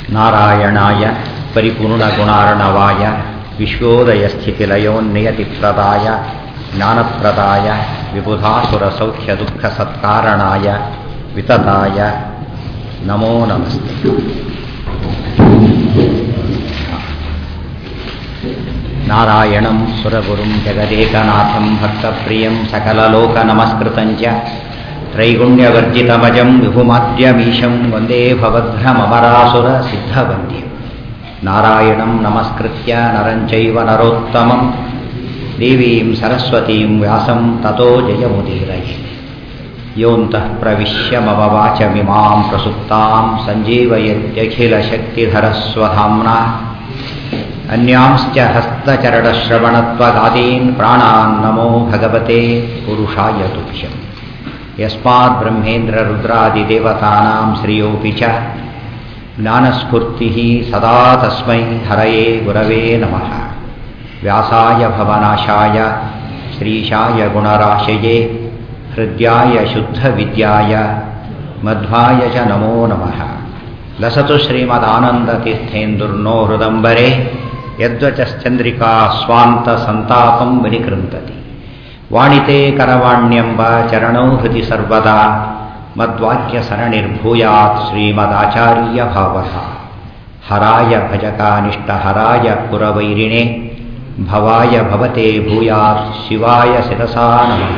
ನಾರಾಯಣಾಯ ಪರಿಪೂರ್ಣಗುಣಾರ್ಣವಾಯ ವಿಶ್ವೋದಯಸ್ಥಿತಿಲಯೋನ್ನಿಯತಿಪ್ರದಾಯ ಜ್ಞಾನಪ್ರದಾಯ ವಿಬುಧಾಸುರಸೌಖ್ಯದುಃಖಸತ್ಕಾರಣಾಯ ವಿತತಾಯ ನಮೋ ನಮಸ್ತೆ. ನಾರಾಯಣಂ ಸುರಗುರುಂ ಜಗದೇಕನಾಥಂ ಭಕ್ತಪ್ರಿಯಂ ಸಕಲಲೋಕನಮಸ್ಕೃತಂಚ ತ್ರೈಗುಣ್ಯವರ್ಜಿತಮಜಂ ವಿಭುಮಾದ್ಯಮೀಶಂ ವಂದೇ ಭವದ್ಭ್ರಮರಾಸುರ ಸಿದ್ಧವಂದ್ಯಂ. ನಾರಾಯಣಂ ನಮಸ್ಕೃತ್ಯ ನರಂ ಚೈವ ನರೋತ್ತಮಂ ದೇವೀಂ ಸರಸ್ವತೀಂ ವ್ಯಾಸಂ ತತೋ ಜಯಮುದೀರಯೇ. ಯೋऽन्तಃ ಪ್ರವಿಶ್ಯ ಮಮ ವಾಚಮಿಮಾಂ ಪ್ರಸುಪ್ತಾಂ ಸಂಜೀವಯತ್ಯಖಿಲಶಕ್ತಿಧರಸ್ವಧಾಮ್ನಾ ಅನ್ಯಾಂಶ್ಚ ಹಸ್ತಚರಣಶ್ರವಣತ್ವಗಾದೀನ್ ಪ್ರಾಣಾನ್ ನಮೋ ಭಗವತೆ ಪುರುಷಾಯ ತುಭ್ಯಂ. ಯಸ್ಮಾತ್ ಬ್ರಹ್ಮೇಂದ್ರ ರುದ್ರಾದಿದೇವತಾನಾಂ ಶ್ರೇಯೋಪಿ ಚ ಜ್ಞಾನಸ್ಫೂರ್ತಿಃ ಸದಾ ತಸ್ಮೈ ಹರಯೇ ಗುರವೇ ನಮಃ. ವ್ಯಾಸಾಯ ಭವನಾಶಾಯ ಶ್ರೀಶಾಯ ಗುಣರಾಶಯೇ ಹೃದ್ಯಾಯ ಶುದ್ಧವಿದ್ಯಾಯ ಮಧ್ವಾಯ ಚ ನಮೋ ನಮಃ. ಲಸತು ಶ್ರೀಮದಾನಂದತೀರ್ಥೇಂದುರ್ನೋ ಹೃದಂಬರೆ ಯದ್ವಚಶ್ಚಂದ್ರಿಕಾ ಸ್ವಾಂತ ಸಂತಾಪಂ ವಿನಿಕೃಂತತಿ. ವಾಣಿತೆ ಕರವಾಣ್ಯಂಬ ಚರಣೌ ಹೃದಿ ಸರ್ವದಾ ಮದ್ವಾಕ್ಯ ಸರಣಿರ್ಭೂಯಾತ್ ಶ್ರೀಮದಾಚಾರ್ಯ ಭಾವಃ. ಹರಾಯ ಭಜಕಾನಿಷ್ಟಹರಾಯ ಪುರವೈರಿಣೆ ಭವಾಯ ಭವತೆ ಭೂಯಾತ್ ಶಿವಾಯ ಶಿರಸಾ ನಮಃ.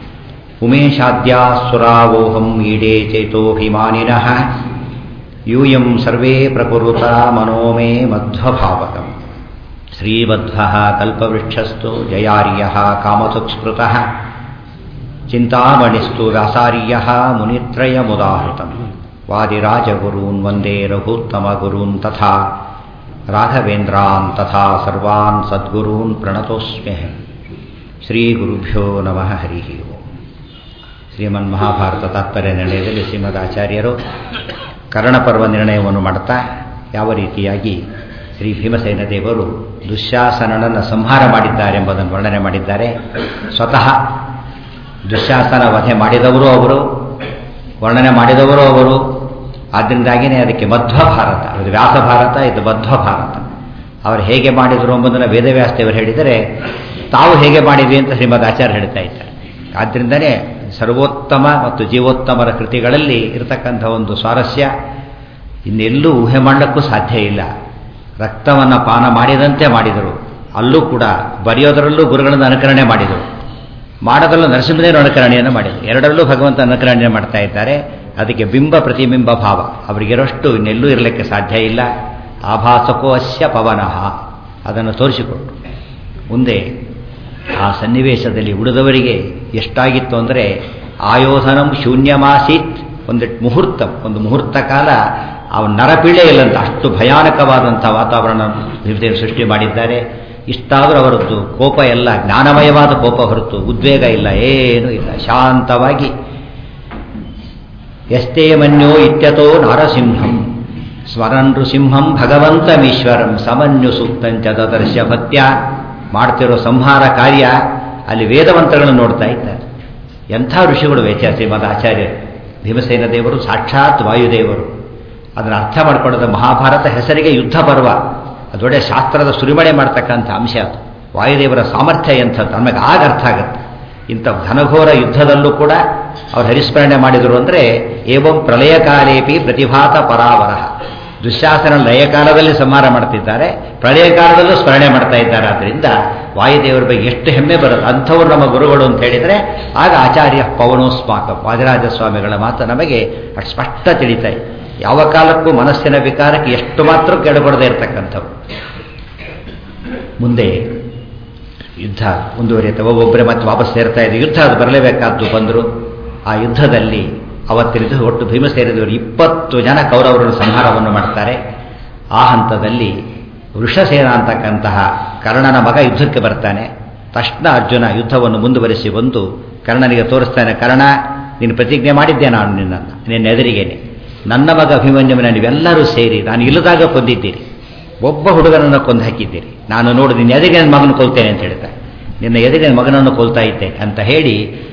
ಉಮೇಶಾದ್ಯಾಸುರಾವೋಹಂ ಈಡೇ ಚೇತೋಭಿಮಾನಿನಃ ಯೂಯಂ ಸರ್ವೇ ಪ್ರಕುರುತ ಮನೋ ಮೇ ಮಧ್ವಭಾವಕಂ. ಶ್ರೀಮಧ್ವಃ ಕಲ್ಪವೃಕ್ಷಸ್ತು ಜಯಾರ್ಯಃ ಕಾಮಸುಕ್ಸ್ಮೃತಃ ಚಿಂತಾಮಣಿಸ್ತು ವ್ಯಾಸಾರ್ಯಃ ಮುನಿತ್ರಯಮುದಾಹೃತಂ. ವಾದಿರಾಜಗುರೂನ್ ವಂದೇ ರಘೂತ್ತಮಗುರೂನ್ ತಥಾ ರಾಘವೇಂದ್ರಾನ್ ತಥಾ ಸರ್ವಾನ್ ಸದ್ಗುರೂನ್ ಪ್ರಣತೋಸ್ಮ್ಯಹಂ. ಶ್ರೀಗುರುಭ್ಯೋ ನಮಃ. ಹರಿ ಓಂ. ಶ್ರೀಮನ್ಮಹಾಭಾರತ ತಾತ್ಪರ್ಯ ನಿರ್ಣಯದಲ್ಲಿ ಶ್ರೀಮದ್ ಆಚಾರ್ಯರು ಕರ್ಣಪರ್ವ ನಿರ್ಣಯವನ್ನು ಮಾಡುತ್ತಾ ಯಾವ ರೀತಿಯಾಗಿ ಶ್ರೀ ಭೀಮಸೇನ ದೇವರು ದುಶ್ಯಾಸನನನ್ನು ಸಂಹಾರ ಮಾಡಿದ್ದಾರೆ ಎಂಬುದನ್ನು ವರ್ಣನೆ ಮಾಡಿದ್ದಾರೆ. ಸ್ವತಃ ದುಶ್ಯಾಸನ ವಧೆ ಮಾಡಿದವರು ಅವರು, ವರ್ಣನೆ ಮಾಡಿದವರು ಅವರು. ಆದ್ದರಿಂದಾಗಿಯೇ ಅದಕ್ಕೆ ಮಧ್ವಭಾರತ, ಇದು ವ್ಯಾಸಭಾರತ, ಇದು ಮಧ್ವಭಾರತ. ಅವರು ಹೇಗೆ ಮಾಡಿದರು ಎಂಬುದನ್ನು ವೇದವ್ಯಾಸದೇವರು ಹೇಳಿದರೆ, ತಾವು ಹೇಗೆ ಮಾಡಿದ್ವಿ ಅಂತ ಶ್ರೀಮದ್ ಆಚಾರ್ಯ ಹೇಳ್ತಾ ಇದ್ದಾರೆ. ಆದ್ದರಿಂದನೇ ಸರ್ವೋತ್ತಮ ಮತ್ತು ಜೀವೋತ್ತಮರ ಕೃತಿಗಳಲ್ಲಿ ಇರತಕ್ಕಂಥ ಒಂದು ಸ್ವಾರಸ್ಯ ಇನ್ನೆಲ್ಲೂ ಊಹೆ ಮಾಡಲಿಕ್ಕೂ ಸಾಧ್ಯ ಇಲ್ಲ. ರಕ್ತವನ್ನು ಪಾನ ಮಾಡಿದಂತೆ ಮಾಡಿದರು. ಅಲ್ಲೂ ಕೂಡ ಬರೆಯೋದರಲ್ಲೂ ಗುರುಗಳನ್ನು ಅನುಕರಣೆ ಮಾಡಿದರು, ಮಾಡೋದರಲ್ಲೂ ನರಸಿಂಹದೇವರ ಅನುಕರಣೆಯನ್ನು ಮಾಡಿದರು. ಎರಡರಲ್ಲೂ ಭಗವಂತ ಅನುಕರಣೆ ಮಾಡ್ತಾ ಇದ್ದಾರೆ. ಅದಕ್ಕೆ ಬಿಂಬ ಪ್ರತಿಬಿಂಬ ಭಾವ ಅವರಿಗಿರೋಷ್ಟು ಇನ್ನೆಲ್ಲೂ ಇರಲಿಕ್ಕೆ ಸಾಧ್ಯ ಇಲ್ಲ. ಆಭಾಸಕೋ ಅಸ್ಯ ಪವನಃ ಅದನ್ನು ತೋರಿಸಿಕೊಟ್ಟು ಮುಂದೆ ಆ ಸನ್ನಿವೇಶದಲ್ಲಿ ಉಳಿದವರಿಗೆ ಎಷ್ಟಾಗಿತ್ತು ಅಂದರೆ, ಆಯೋಧನಂ ಶೂನ್ಯಮಾಸೀತ್, ಒಂದು ಮುಹೂರ್ತ ಕಾಲ ಅವನ ನರಪೀಳೆ ಇಲ್ಲಂತ ಅಷ್ಟು ಭಯಾನಕವಾದಂಥ ವಾತಾವರಣ ಸೃಷ್ಟಿ ಮಾಡಿದ್ದಾರೆ. ಇಷ್ಟಾದರೂ ಅವರದ್ದು ಕೋಪ ಎಲ್ಲ ಜ್ಞಾನಮಯವಾದ ಕೋಪ ಹೊರತು ಉದ್ವೇಗ ಇಲ್ಲ, ಏನೂ ಇಲ್ಲ. ಶಾಂತವಾಗಿ ಯಸ್ತೇ ಮನ್ಯೋ ಇತ್ಯತೋ ನಾರಸಿಂಹಂ ಸ್ಮರನ್ ನೃಸಿಂಹಂ ಭಗವಂತಮೀಶ್ವರಂ ಸಮನ್ಯು ಸೂಕ್ತಂಚ ದದರ್ಶ ಭಕ್ತ್ಯ. ಮಾಡ್ತಿರೋ ಸಂಹಾರ ಕಾರ್ಯ ಅಲ್ಲಿ ವೇದಮಂತ್ರಗಳನ್ನು ನೋಡ್ತಾ ಇದ್ದಾರೆ. ಎಂಥ ಋಷಿಗಳು ಶ್ರೀಮದ್ ಆಚಾರ್ಯರು. ಭೀಮಸೇನ ದೇವರು ಸಾಕ್ಷಾತ್ ವಾಯುದೇವರು. ಅದನ್ನು ಅರ್ಥ ಮಾಡಿಕೊಳ್ಳೋದ ಮಹಾಭಾರತ ಹೆಸರಿಗೆ ಯುದ್ಧ ಪರ್ವ, ಅದೊಡೆ ಶಾಸ್ತ್ರದ ಸುರಿಮಳೆ ಮಾಡ್ತಕ್ಕಂಥ ಅಂಶ ಅದು. ವಾಯುದೇವರ ಸಾಮರ್ಥ್ಯ ಎಂಥದ್ದು ನಮಗೆ ಆಗ ಅರ್ಥ ಆಗುತ್ತೆ. ಇಂಥ ಘನಘೋರ ಯುದ್ಧದಲ್ಲೂ ಕೂಡ ಅವರು ಹರಿಸ್ಮರಣೆ ಮಾಡಿದರು ಅಂದರೆ, ಏವಂ ಪ್ರಳಯಕಾಲೇಪಿ ಪ್ರತಿಭಾತ ಪರಾವರ. ದುಶ್ಯಾಸನ ಲಯಕಾಲದಲ್ಲಿ ಸಂಹಾರ ಮಾಡ್ತಿದ್ದಾರೆ, ಪ್ರಳಯ ಕಾಲದಲ್ಲೂ ಸ್ಮರಣೆ ಮಾಡ್ತಾ ಇದ್ದಾರೆ. ಆದ್ದರಿಂದ ವಾಯುದೇವರ ಬಗ್ಗೆ ಎಷ್ಟು ಹೆಮ್ಮೆ ಬರುತ್ತೆ. ಅಂಥವ್ರು ನಮ್ಮ ಗುರುಗಳು ಅಂತ ಹೇಳಿದರೆ ಆಗ ಆಚಾರ್ಯ ಪವನೋಸ್ಮಾಕ ವಾದಿರಾಜ ಸ್ವಾಮಿಗಳ ಮಾತು ನಮಗೆ ಅಷ್ಟು ಸ್ಪಷ್ಟ ತಿಳಿತಾ ಇದೆ. ಯಾವ ಕಾಲಕ್ಕೂ ಮನಸ್ಸಿನ ವಿಕಾರಕ್ಕೆ ಎಷ್ಟು ಮಾತ್ರ ಕೆಡಬಡದೇ ಇರತಕ್ಕಂಥವು. ಮುಂದೆ ಯುದ್ಧ ಮುಂದುವರಿಯುತ್ತೆ. ಒಬ್ಬೊಬ್ಬರೇ ಮತ್ತೆ ವಾಪಸ್ ಸೇರ್ತಾ ಇದೆ. ಯುದ್ಧ ಅದು ಬರಲೇಬೇಕಾದ್ದು ಬಂದರು. ಆ ಯುದ್ಧದಲ್ಲಿ ಅವತ್ತಿನ ಒಟ್ಟು ಭೀಮಸೇನದವರು 20 ಜನ ಕೌರವರನ್ನು ಸಂಹಾರವನ್ನು ಮಾಡ್ತಾರೆ. ಆ ಹಂತದಲ್ಲಿ ವೃಷಸೇನ ಅಂತಕ್ಕಂತಹ ಕರ್ಣನ ಮಗ ಯುದ್ಧಕ್ಕೆ ಬರ್ತಾನೆ. ತಕ್ಷಣ ಅರ್ಜುನ ಯುದ್ಧವನ್ನು ಮುಂದುವರಿಸಿ ಬಂದು ಕರ್ಣನಿಗೆ ತೋರಿಸ್ತಾನೆ, ಕರ್ಣ ನೀನು ಪ್ರತಿಜ್ಞೆ ಮಾಡಿದ್ದೆ ನಾನು ನಿನ್ನ ಎದುರಿಗೇನೆ. ನನ್ನ ಮಗ ಅಭಿಮನ್ಯುವಿನ ನೀವೆಲ್ಲರೂ ಸೇರಿ ನಾನು ಇಲ್ಲದಾಗ ಕೊಂದಿದ್ದೀರಿ, ಒಬ್ಬ ಹುಡುಗನನ್ನು ಕೊಂದು ಹಾಕಿದ್ದೀರಿ. ನಾನು ನೋಡು ನಿನ್ನ ಎದುರಿಗೆ ನನ್ನ ಮಗನ ಕೊಲ್ತೇನೆ ಅಂತ ಹೇಳ್ತಾರೆ. ನಿನ್ನ ಎದುರಿಗೆ ನನ್ನ ಮಗನನ್ನು ಕೊಲ್ತಾ ಇದ್ದೇನೆ ಅಂತ ಹೇಳಿ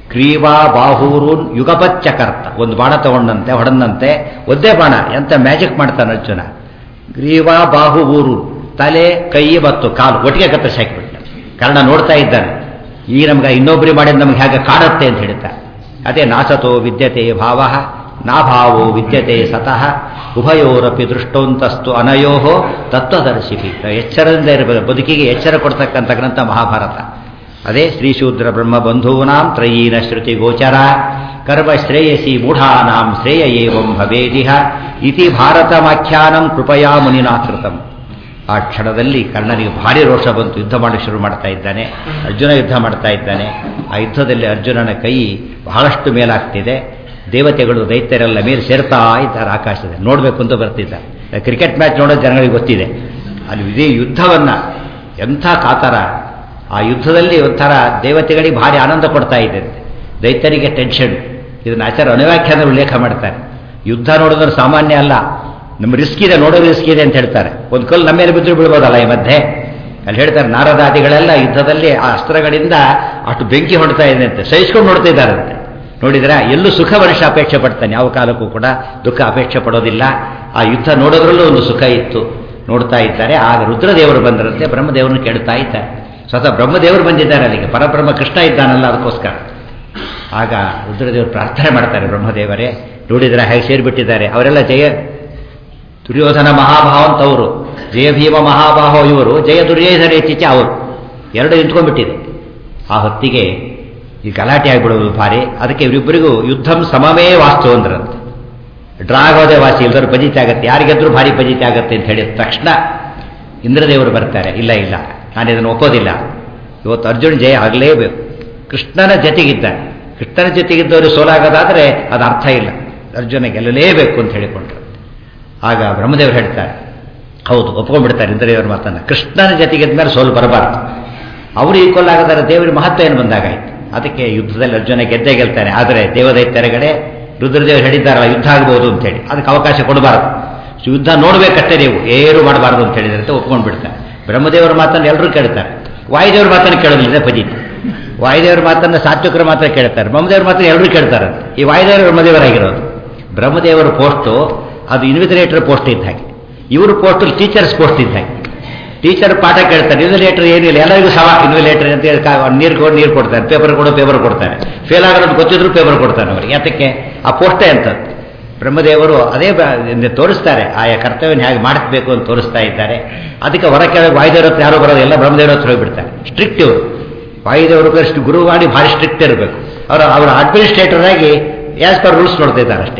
ಗ್ರೀವಾ ಬಾಹೂರೂನ್ ಯುಗಪಚ್ಚಕರ್ತ, ಒಂದು ಬಾಣ ತಗೊಂಡಂತೆ ಹೊಡೆದಂತೆ ಒಂದೇ ಬಾಣ, ಎಂತ ಮ್ಯಾಜಿಕ್ ಮಾಡ್ತಾನೆ ಅರ್ಜುನ. ಗ್ರೀವಾ ಬಾಹು ಊರು, ತಲೆ ಕೈ ಮತ್ತು ಕಾಲು ಒಟ್ಟಿಗೆ ಕತ್ತರಿಸಿ ಹಾಕಿಬಿಟ್ಟ. ಕರ್ಣ ನೋಡ್ತಾ ಇದ್ದಾನೆ, ಈ ನಮ್ಗೆ ಇನ್ನೊಬ್ಬರಿ ಮಾಡಿದ ನಮ್ಗೆ ಹೇಗೆ ಕಾಡುತ್ತೆ ಅಂತ ಹೇಳ್ತಾರೆ. ಅದೇ ನಾಸತೋ ವಿದ್ಯತೆ ಭಾವ ನಾಭಾವೋ ವಿದ್ಯತೆ ಸತಃ ಉಭಯೋರಪಿ ದೃಷ್ಟೋಂತಸ್ತು ಅನಯೋಹೋ ತತ್ವದರ್ಶಿಪಿ. ಎಚ್ಚರದಿಂದ ಇರಬೇಕು, ಬದುಕಿಗೆ ಎಚ್ಚರ ಕೊಡ್ತಕ್ಕಂಥ ಗ್ರಂಥ ಮಹಾಭಾರತ. ಅದೇ ಶ್ರೀಶೂದ್ರ ಬ್ರಹ್ಮ ಬಂಧೂನಾಂ ತ್ರಯೀನ ಶ್ರುತಿ ಗೋಚರ ಕರ್ಮ ಶ್ರೇಯಸಿ ಮೂಢಾನಾಂ ಶ್ರೇಯ ಏವಂ ಭವೇದಿಹ ಇತಿ ಭಾರತಮಾಖ್ಯಾನಂ ಕೃಪಯಾ ಮುನಿನಾಕೃತಂ. ಆ ಕ್ಷಣದಲ್ಲಿ ಕರ್ಣನಿಗೆ ಭಾರಿ ರೋಷ ಬಂತು, ಯುದ್ಧ ಮಾಡಿ ಶುರು ಮಾಡ್ತಾ ಇದ್ದಾನೆ. ಅರ್ಜುನ ಯುದ್ಧ ಮಾಡ್ತಾ ಇದ್ದಾನೆ. ಆ ಯುದ್ಧದಲ್ಲಿ ಅರ್ಜುನನ ಕೈ ಬಹಳಷ್ಟು ಮೇಲಾಗ್ತಿದೆ. ದೇವತೆಗಳು ದೈತ್ಯರೆಲ್ಲ ಮೇಲೆ ಸೇರ್ತಾ ಇದ್ದಾರೆ ಆಕಾಶದಲ್ಲಿ, ನೋಡಬೇಕು ಅಂತ ಬರ್ತಿದ್ದಾರೆ. ಕ್ರಿಕೆಟ್ ಮ್ಯಾಚ್ ನೋಡೋ ಜನಗಳಿಗೆ ಗೊತ್ತಿದೆ. ಅಲ್ಲಿ ಇದೇ ಯುದ್ಧವನ್ನು ಎಂಥ ಕಾತರ, ಆ ಯುದ್ಧದಲ್ಲಿ ಒಂಥರ ದೇವತೆಗಳಿಗೆ ಭಾರಿ ಆನಂದ ಕೊಡ್ತಾ ಇದೆ, ದೈತ್ಯರಿಗೆ ಟೆನ್ಷನ್. ಇದನ್ನು ಆಚಾರ್ಯ ಅನುವ್ಯಾಖ್ಯಾನ ಉಲ್ಲೇಖ ಮಾಡ್ತಾರೆ. ಯುದ್ಧ ನೋಡೋದ್ರೆ ಸಾಮಾನ್ಯ ಅಲ್ಲ, ನಮ್ಮ ರಿಸ್ಕ್ ಇದೆ, ನೋಡೋದು ರಿಸ್ಕ್ ಇದೆ ಅಂತ ಹೇಳ್ತಾರೆ. ಒಂದು ಕಲ್ಲು ನಮ್ಮ ಮೇಲೆ ಬಿದ್ದರೂ ಬೀಳ್ಬೋದಲ್ಲ ಈ ಮಧ್ಯೆ. ಅಲ್ಲಿ ಹೇಳ್ತಾರೆ ನಾರದಾದಿಗಳೆಲ್ಲ ಯುದ್ಧದಲ್ಲಿ ಆ ಅಸ್ತ್ರಗಳಿಂದ ಅಷ್ಟು ಬೆಂಕಿ ಹೊಡ್ತಾ ಇದೆ ಅಂತೆ, ಸಹಿಸ್ಕೊಂಡು ನೋಡ್ತಾ ಇದ್ದಾರಂತೆ. ನೋಡಿದ್ರೆ ಎಲ್ಲೂ ಸುಖ ಮನುಷ್ಯ ಅಪೇಕ್ಷೆ ಪಡ್ತಾನೆ, ಯಾವ ಕಾಲಕ್ಕೂ ಕೂಡ ದುಃಖ ಅಪೇಕ್ಷೆ ಪಡೋದಿಲ್ಲ. ಆ ಯುದ್ಧ ನೋಡೋದ್ರಲ್ಲೂ ಒಂದು ಸುಖ ಇತ್ತು, ನೋಡ್ತಾ ಇದ್ದಾರೆ. ಆಗ ರುದ್ರದೇವರು ಬಂದರಂತೆ, ಬ್ರಹ್ಮದೇವರನ್ನು ಕೇಳ್ತಾ ಇದ್ದಾರೆ. ಸ್ವತಃ ಬ್ರಹ್ಮದೇವರು ಬಂದಿದ್ದಾರೆ ಅಲ್ಲಿಗೆ, ಪರಬ್ರಹ್ಮ ಕೃಷ್ಣ ಇದ್ದಾನಲ್ಲ ಅದಕ್ಕೋಸ್ಕರ. ಆಗ ರುದ್ರದೇವರು ಪ್ರಾರ್ಥನೆ ಮಾಡ್ತಾರೆ, ಬ್ರಹ್ಮದೇವರೇ ನೋಡಿದರೆ ಹೇಗೆ ಸೇರಿಬಿಟ್ಟಿದ್ದಾರೆ ಅವರೆಲ್ಲ. ದುರ್ಯೋಧನ ಮಹಾಭಾವ ಅಂತವರು, ಜಯ ಭೀಮ ಮಹಾಭಾವ ಇವರು, ಜಯ ದುರ್ಯೋಧನ ಇತ್ತೀಚ ಅವರು, ಎರಡು ನಿಂತ್ಕೊಂಡ್ಬಿಟ್ಟಿದೆ. ಆ ಹೊತ್ತಿಗೆ ಈ ಗಲಾಟೆ ಆಗಿಬಿಡೋದು ಭಾರಿ. ಅದಕ್ಕೆ ಇವರಿಬ್ಬರಿಗೂ ಯುದ್ಧಂ ಸಮಮೇ ವಾಸ್ತು ಅಂದ್ರಂತೆ. ಡ್ರಾ ಆಗೋದೇ ವಾಸಿ, ಇಲ್ಲದವ್ರು ಪಜಿತಿ ಆಗುತ್ತೆ, ಯಾರಿಗೆದ್ರೂ ಭಾರಿ ಪಜಿತಿ ಆಗುತ್ತೆ ಅಂತ ಹೇಳಿದ ತಕ್ಷಣ ಇಂದ್ರದೇವರು ಬರ್ತಾರೆ, ಇಲ್ಲ ಇಲ್ಲ ನಾನು ಇದನ್ನು ಒಪ್ಪೋದಿಲ್ಲ, ಇವತ್ತು ಅರ್ಜುನ ಜಯ ಆಗಲೇಬೇಕು. ಕೃಷ್ಣನ ಜೊತೆಗಿದ್ದಾನೆ, ಕೃಷ್ಣನ ಜೊತೆಗಿದ್ದವರು ಸೋಲಾಗೋದಾದರೆ ಅದು ಅರ್ಥ ಇಲ್ಲ, ಅರ್ಜುನ ಗೆಲ್ಲಲೇಬೇಕು ಅಂತ ಹೇಳಿಕೊಂಡ್ರು. ಆಗ ಬ್ರಹ್ಮದೇವರು ಹೇಳ್ತಾರೆ, ಹೌದು ಒಪ್ಕೊಂಡ್ಬಿಡ್ತಾರೆ ಇಂದ್ರದೇವರ ಮಾತನ್ನು, ಕೃಷ್ಣನ ಜೊತೆಗಿದ್ದ ಮೇಲೆ ಸೋಲು ಬರಬಾರ್ದು. ಅವರು ಈಕ್ವಲ್ ಆಗದಾರೆ, ದೇವರ ಮಹತ್ವ ಏನು ಬಂದಾಗಾಯ್ತು. ಅದಕ್ಕೆ ಯುದ್ಧದಲ್ಲಿ ಅರ್ಜುನ ಗೆದ್ದೇ ಗೆಲ್ತಾನೆ. ಆದರೆ ದೇವದೈತ್ಯರಗಡೆ ರುದ್ರದೇವರು ಹೇಳಿದ್ದಾರಲ್ಲ ಯುದ್ಧ ಆಗ್ಬೋದು ಅಂತೇಳಿ, ಅದಕ್ಕೆ ಅವಕಾಶ ಕೊಡಬಾರ್ದು. ಯುದ್ಧ ನೋಡಬೇಕಷ್ಟೇ, ನೀವು ಏನು ಮಾಡಬಾರ್ದು ಅಂತ ಹೇಳಿದ್ರೆ ಅಂತ ಒಪ್ಕೊಂಡು ಬಿಡ್ತಾರೆ. ಬ್ರಹ್ಮದೇವರ ಮಾತನ್ನು ಎಲ್ಲರೂ ಕೇಳ್ತಾರೆ, ವಾಯುದೇವ್ರ ಮಾತನ್ನು ಕೇಳೋದಿಲ್ಲ ಪಜಿತಿ. ವಾಯುದೇವರ ಮಾತನ್ನು ಸಾತ್ವಿಕರ ಮಾತ್ರ ಕೇಳ್ತಾರೆ, ಬ್ರಹ್ಮದೇವರ ಮಾತ್ರ ಎಲ್ಲರೂ ಕೇಳ್ತಾರೆ. ಈ ವಾಯುದೇವರು ಬ್ರಹ್ಮದೇವರಾಗಿರೋದು. ಬ್ರಹ್ಮದೇವರ ಪೋಸ್ಟು ಅದು ಇನ್ವಿಜಿಲೇಟರ್ ಪೋಸ್ಟ್ ಇದ್ದ ಹಾಗೆ, ಇವರು ಪೋಸ್ಟ್ ಟೀಚರ್ಸ್ ಪೋಸ್ಟ್ ಇದ್ದ ಹಾಗೆ. ಟೀಚರ್ ಪಾಠ ಕೇಳ್ತಾರೆ, ಇನ್ವಿಜಿಲೇಟರ್ ಏನಿಲ್ಲ, ಎಲ್ಲರಿಗೂ ಸಮ ಇನ್ವಿಜಿಲೇಟರ್ ಅಂತ ಹೇಳಿ ನೀರು ಕೊಡ್ತಾರೆ, ಪೇಪರ್ ಕೊಡ್ತಾರೆ. ಫೇಲ್ ಆಗೋದು ಗೊತ್ತಿದ್ರು ಪೇಪರ್ ಕೊಡ್ತಾರೆ ಅವರಿಗೆ. ಯಾತಕ್ಕೆ? ಆ ಪೋಸ್ಟೇ ಅಂತ. ಬ್ರಹ್ಮದೇವರು ಅದೇ ತೋರಿಸ್ತಾರೆ, ಆಯಾ ಕರ್ತವ್ಯನ ಹೇಗೆ ಮಾಡಿಸ್ಬೇಕು ಅಂತ ತೋರಿಸ್ತಾ ಇದ್ದಾರೆ. ಅದಕ್ಕೆ ಹೊರ ಕೆಳಗೆ ವಾಯುದೇವ್ರ ಹತ್ರ ಯಾರೋ ಬರೋದು, ಎಲ್ಲ ಬ್ರಹ್ಮದೇವ್ರ ಹತ್ರ ಹೋಗಿಬಿಡ್ತಾರೆ. ಸ್ಟ್ರಿಕ್ಟ್ ಇವರು ವಾಯುದೇವರು ಅಷ್ಟು ಗುರುವಾಣಿ ಭಾರಿ ಸ್ಟ್ರಿಕ್ಟ್ ಇರಬೇಕು. ಅವರ ಅಡ್ಮಿನಿಸ್ಟ್ರೇಟರ್ ಆಗಿ ಆಸ್ ಪರ್ ರೂಲ್ಸ್ ನೋಡ್ತಾ ಇದ್ದಾರೆ ಅಷ್ಟೇ.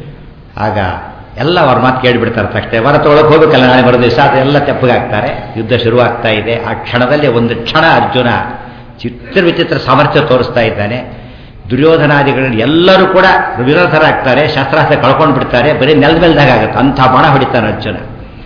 ಆಗ ಎಲ್ಲ ಅವ್ರ ಮಾತು ಕೇಳಿಬಿಡ್ತಾರೆ. ತಕ್ಷಣ ವರ ತೊಗೊಳಕ್ಕೆ ಹೋಗ್ಬೇಕಲ್ಲ, ನಾಳೆ ಬರೋ ದಿವಸ ಅದೆಲ್ಲ ತೆಪ್ಪಗಾಗ್ತಾರೆ. ಯುದ್ಧ ಶುರುವಾಗ್ತಾ ಇದೆ. ಆ ಕ್ಷಣದಲ್ಲಿ ಒಂದು ಕ್ಷಣ ಅರ್ಜುನ ವಿಚಿತ್ರ ಸಾಮರ್ಥ್ಯ ತೋರಿಸ್ತಾ ಇದ್ದಾನೆ. ದುರ್ಯೋಧನಾದಿಗಳಲ್ಲಿ ಎಲ್ಲರೂ ಕೂಡ ವಿರೋಧರಾಗ್ತಾರೆ, ಶಸ್ತ್ರಾಸ್ತ್ರ ಕಳ್ಕೊಂಡು ಬಿಡ್ತಾರೆ, ಬರೀ ನೆಲದ ಮೇಲ್ದಾಗ ಆಗುತ್ತೆ, ಅಂಥ ಬಾಣ ಹೊಡಿತಾನೆ ಅರ್ಜುನ.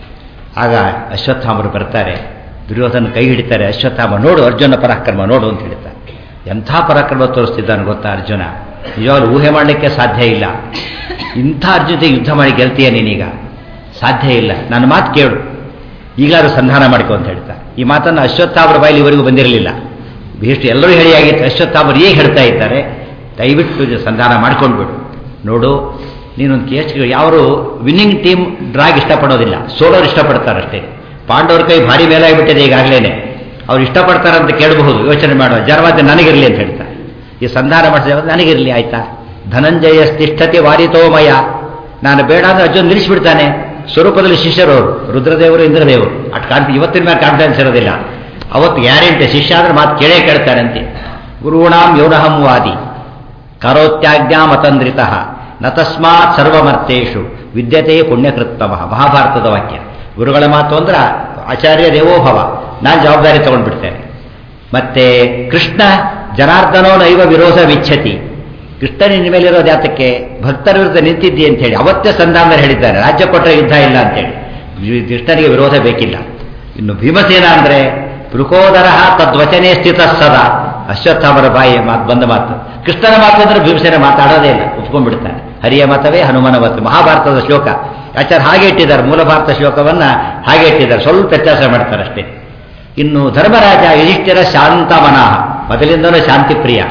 ಆಗ ಅಶ್ವತ್ಥಾಮರು ಬರ್ತಾರೆ, ದುರ್ಯೋಧನ ಕೈ ಹಿಡಿತಾರೆ. ಅಶ್ವತ್ಥಾಮ ನೋಡು ಅರ್ಜುನ ಪರಾಕ್ರಮ ನೋಡು ಅಂತ ಹೇಳ್ತಾರೆ. ಎಂಥ ಪರಾಕ್ರಮ ತೋರಿಸ್ತಿದ್ದಾನೆ ಗೊತ್ತಾ ಅರ್ಜುನ, ನಿಜವಾಗ್ಲೂ ಊಹೆ ಮಾಡಲಿಕ್ಕೆ ಸಾಧ್ಯ ಇಲ್ಲ. ಇಂಥ ಅರ್ಜುನ ಯುದ್ಧ ಮಾಡಿ ಗೆಲ್ತೀಯ ನೀನೀಗ? ಸಾಧ್ಯ ಇಲ್ಲ, ನನ್ನ ಮಾತು ಕೇಳು, ಈಗಲಾದ್ರೂ ಸಂಧಾನ ಮಾಡ್ಕೊ ಅಂತ ಹೇಳ್ತಾರೆ. ಈ ಮಾತನ್ನು ಅಶ್ವತ್ಥಾಮರ ಬಾಯಲ್ಲಿ ಇವರಿಗೂ ಬಂದಿರಲಿಲ್ಲ, ಎಷ್ಟು ಎಲ್ಲರೂ ಹೇಳಿ ಆಗಿತ್ತು. ಅಶ್ವತ್ಥಾಮರು ಈಗ ಹೇಳ್ತಾ ಇದ್ದಾರೆ, ದಯವಿಟ್ಟು ಸಂಧಾನ ಮಾಡ್ಕೊಂಡ್ಬಿಡು. ನೋಡು ನೀನೊಂದು ಕೇಸ್, ಯಾರು ವಿನ್ನಿಂಗ್ ಟೀಮ್ ಡ್ರಾಗ್ ಇಷ್ಟಪಡೋದಿಲ್ಲ, ಸೋಲೋರು ಇಷ್ಟಪಡ್ತಾರಷ್ಟೇ. ಪಾಂಡವ್ರ ಕೈ ಭಾರಿ ಮೇಲಾಗಿಬಿಟ್ಟಿದೆ ಈಗಾಗಲೇ, ಅವ್ರು ಇಷ್ಟಪಡ್ತಾರಂತ ಕೇಳಬಹುದು, ಯೋಚನೆ ಮಾಡುವ ಜರವಾದ ನನಗಿರಲಿ ಅಂತ ಹೇಳ್ತಾರೆ. ಈ ಸಂಧಾನ ಮಾಡಿಸಿದ ನನಗಿರಲಿ ಆಯ್ತಾ. ಧನಂಜಯ ತಿಷ್ಠತೆ ವಾರಿತೋಮಯ, ನಾನು ಬೇಡ ಅಂದ್ರೆ ಅರ್ಜುನ್ ನಿಲ್ಲಿಸ್ಬಿಡ್ತಾನೆ. ಸ್ವರೂಪದಲ್ಲಿ ಶಿಷ್ಯರವರು ರುದ್ರದೇವರು ಇಂದ್ರದೇವರು, ಅಟ್ ಇವತ್ತಿನ ಮೇಲೆ ಕಾನ್ಫಿಡೆನ್ಸ್ ಇರೋದಿಲ್ಲ. ಅವತ್ತು ಗ್ಯಾರಂಟಿ ಶಿಷ್ಯ ಅಂದ್ರೆ ಮಾತು ಕೇಳೇ ಕೇಳ್ತಾರಂತೆ. ಗುರುಣಾಂ ಯೌನಹಂ ವಾದಿ ಕರೋತ್ಯಾಜ್ಞಾ ಮತಂದ್ರಿತ ನ ತಸ್ಮಾತ್ ಸರ್ವಮರ್ಥೇಶು ವಿದ್ಯತೆ ಪುಣ್ಯಕೃತ್ತಮ. ಮಹಾಭಾರತದ ವಾಕ್ಯ. ಗುರುಗಳ ಮಾತು ಅಂದ್ರೆ ಆಚಾರ್ಯ ದೇವೋಭವ, ನಾನು ಜವಾಬ್ದಾರಿ ತಗೊಂಡ್ಬಿಡ್ತೇನೆ. ಮತ್ತೆ ಕೃಷ್ಣ ಜನಾರ್ದನೋ ನೈವ ವಿರೋಧ ವಿಚ್ಛತಿ, ಕೃಷ್ಣನಿನ ಮೇಲಿರೋದು ಯಾತಕ್ಕೆ? ಭಕ್ತರ ವಿರುದ್ಧ ನಿಂತಿದ್ದಿ ಅಂತ ಹೇಳಿ ಅವತ್ತೇ ಸಂಧಾನದಲ್ಲಿ ಹೇಳಿದ್ದಾರೆ, ರಾಜ್ಯ ಕೊಟ್ಟರೆ ಯುದ್ಧ ಇಲ್ಲ ಅಂತೇಳಿ. ಕೃಷ್ಣನಿಗೆ ವಿರೋಧ ಬೇಕಿಲ್ಲ. ಇನ್ನು ಭೀಮಸೇನ ಅಂದ್ರೆ ಬೃಕೋದರ ತದ್ವಚನೇ ಸ್ಥಿತ ಸದಾ, ಅಶ್ವತ್ಥಾಮರ ಬಾಯಿ ಮಾತು ಬಂದ ಮಾತು. ಕೃಷ್ಣನ ಮಾತು ಅಂದ್ರೆ ಭೀಮಸೇನ ಮಾತಾಡೋದೇ ಇಲ್ಲ, ಒಪ್ಕೊಂಡ್ಬಿಡ್ತಾನೆ. ಹರಿಯ ಮತವೇ ಹನುಮನ ಮತ, ಮಹಾಭಾರತದ ಶ್ಲೋಕ. ಆಚಾರ್ಯ ಹಾಗೆ ಇಟ್ಟಿದ್ದಾರೆ, ಮೂಲ ಭಾರತ ಶ್ಲೋಕವನ್ನ ಹಾಗೆ ಇಟ್ಟಿದ್ದಾರೆ, ಸ್ವಲ್ಪ ವ್ಯತ್ಯಾಸ ಮಾಡ್ತಾರೆ ಅಷ್ಟೇ. ಇನ್ನು ಧರ್ಮರಾಜ ಯುಧಿಷ್ಠಿರ ಶಾಂತ ಮನಃ, ಮೊದಲಿಂದಲೂ ಶಾಂತಿ ಪ್ರಿಯ.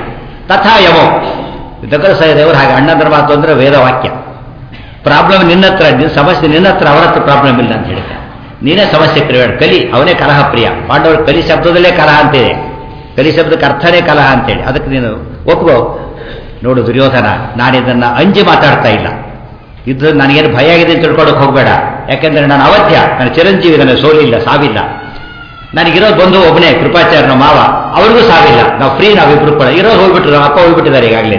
ತಥಾ ಯಮೋ. ದಕ್ಕರ ಸಹದೇವರು ಹಾಗೆ ಅಣ್ಣಂದ್ರ ಮಾತು ಅಂದರೆ ವೇದವಾಕ್ಯ. ಪ್ರಾಬ್ಲಮ್ ನಿನ್ನ ಹತ್ರ, ಸಮಸ್ಯೆ ನಿನ್ನ ಹತ್ರ, ಅವರ ಹತ್ರ ಪ್ರಾಬ್ಲಮ್ ಇಲ್ಲ ಅಂತ ಹೇಳ್ತಾರೆ. ನೀನೇ ಸಮಸ್ಯೆ ಕ್ರಿಯೇಟ್. ಕಲಿ ಅವನೇ ಕಲಹ ಪ್ರಿಯ. ಪಾಂಡವರು ಕಲಿ ಶಬ್ದದಲ್ಲೇ ಕಲಹ ಅಂತಿದೆ. ಕಲಿ ಶಬ್ದಕ್ಕೆ ಅರ್ಥನೇ ಕಲಹ ಅಂತೇಳಿ. ಅದಕ್ಕೆ ನೀನು ಒಪ್ಕೋ. ನೋಡು ದುರ್ಯೋಧನ, ನಾನಿದನ್ನು ಅಂಜಿ ಮಾತಾಡ್ತಾ ಇಲ್ಲ. ಇದು ನನಗೇನು ಭಯ ಆಗಿದೆ ಅಂತ ತಿಳ್ಕೊಳ್ಳೋಕೆ ಹೋಗಬೇಡ. ಯಾಕೆಂದರೆ ನಾನು ಅವಧ್ಯ, ನಾನು ಚಿರಂಜೀವಿ, ನನಗೆ ಸೋಲಿಲ್ಲ, ಸಾವಿಲ್ಲ. ನನಗಿರೋದು ಬಂದು ಒಬ್ಬನೇ ಕೃಪಾಚಾರ್ಯನ ಮಾವ, ಅವ್ರಿಗೂ ಸಾವಿಲ್ಲ. ನಾವು ಫ್ರೀ, ನಾವಿಬ್ರು ಕೂಡ ಇರೋದು ಹೋಗ್ಬಿಟ್ರು. ನಮ್ಮ ಅಪ್ಪ ಹೋಗ್ಬಿಟ್ಟಿದ್ದಾರೆ ಈಗಾಗಲೇ.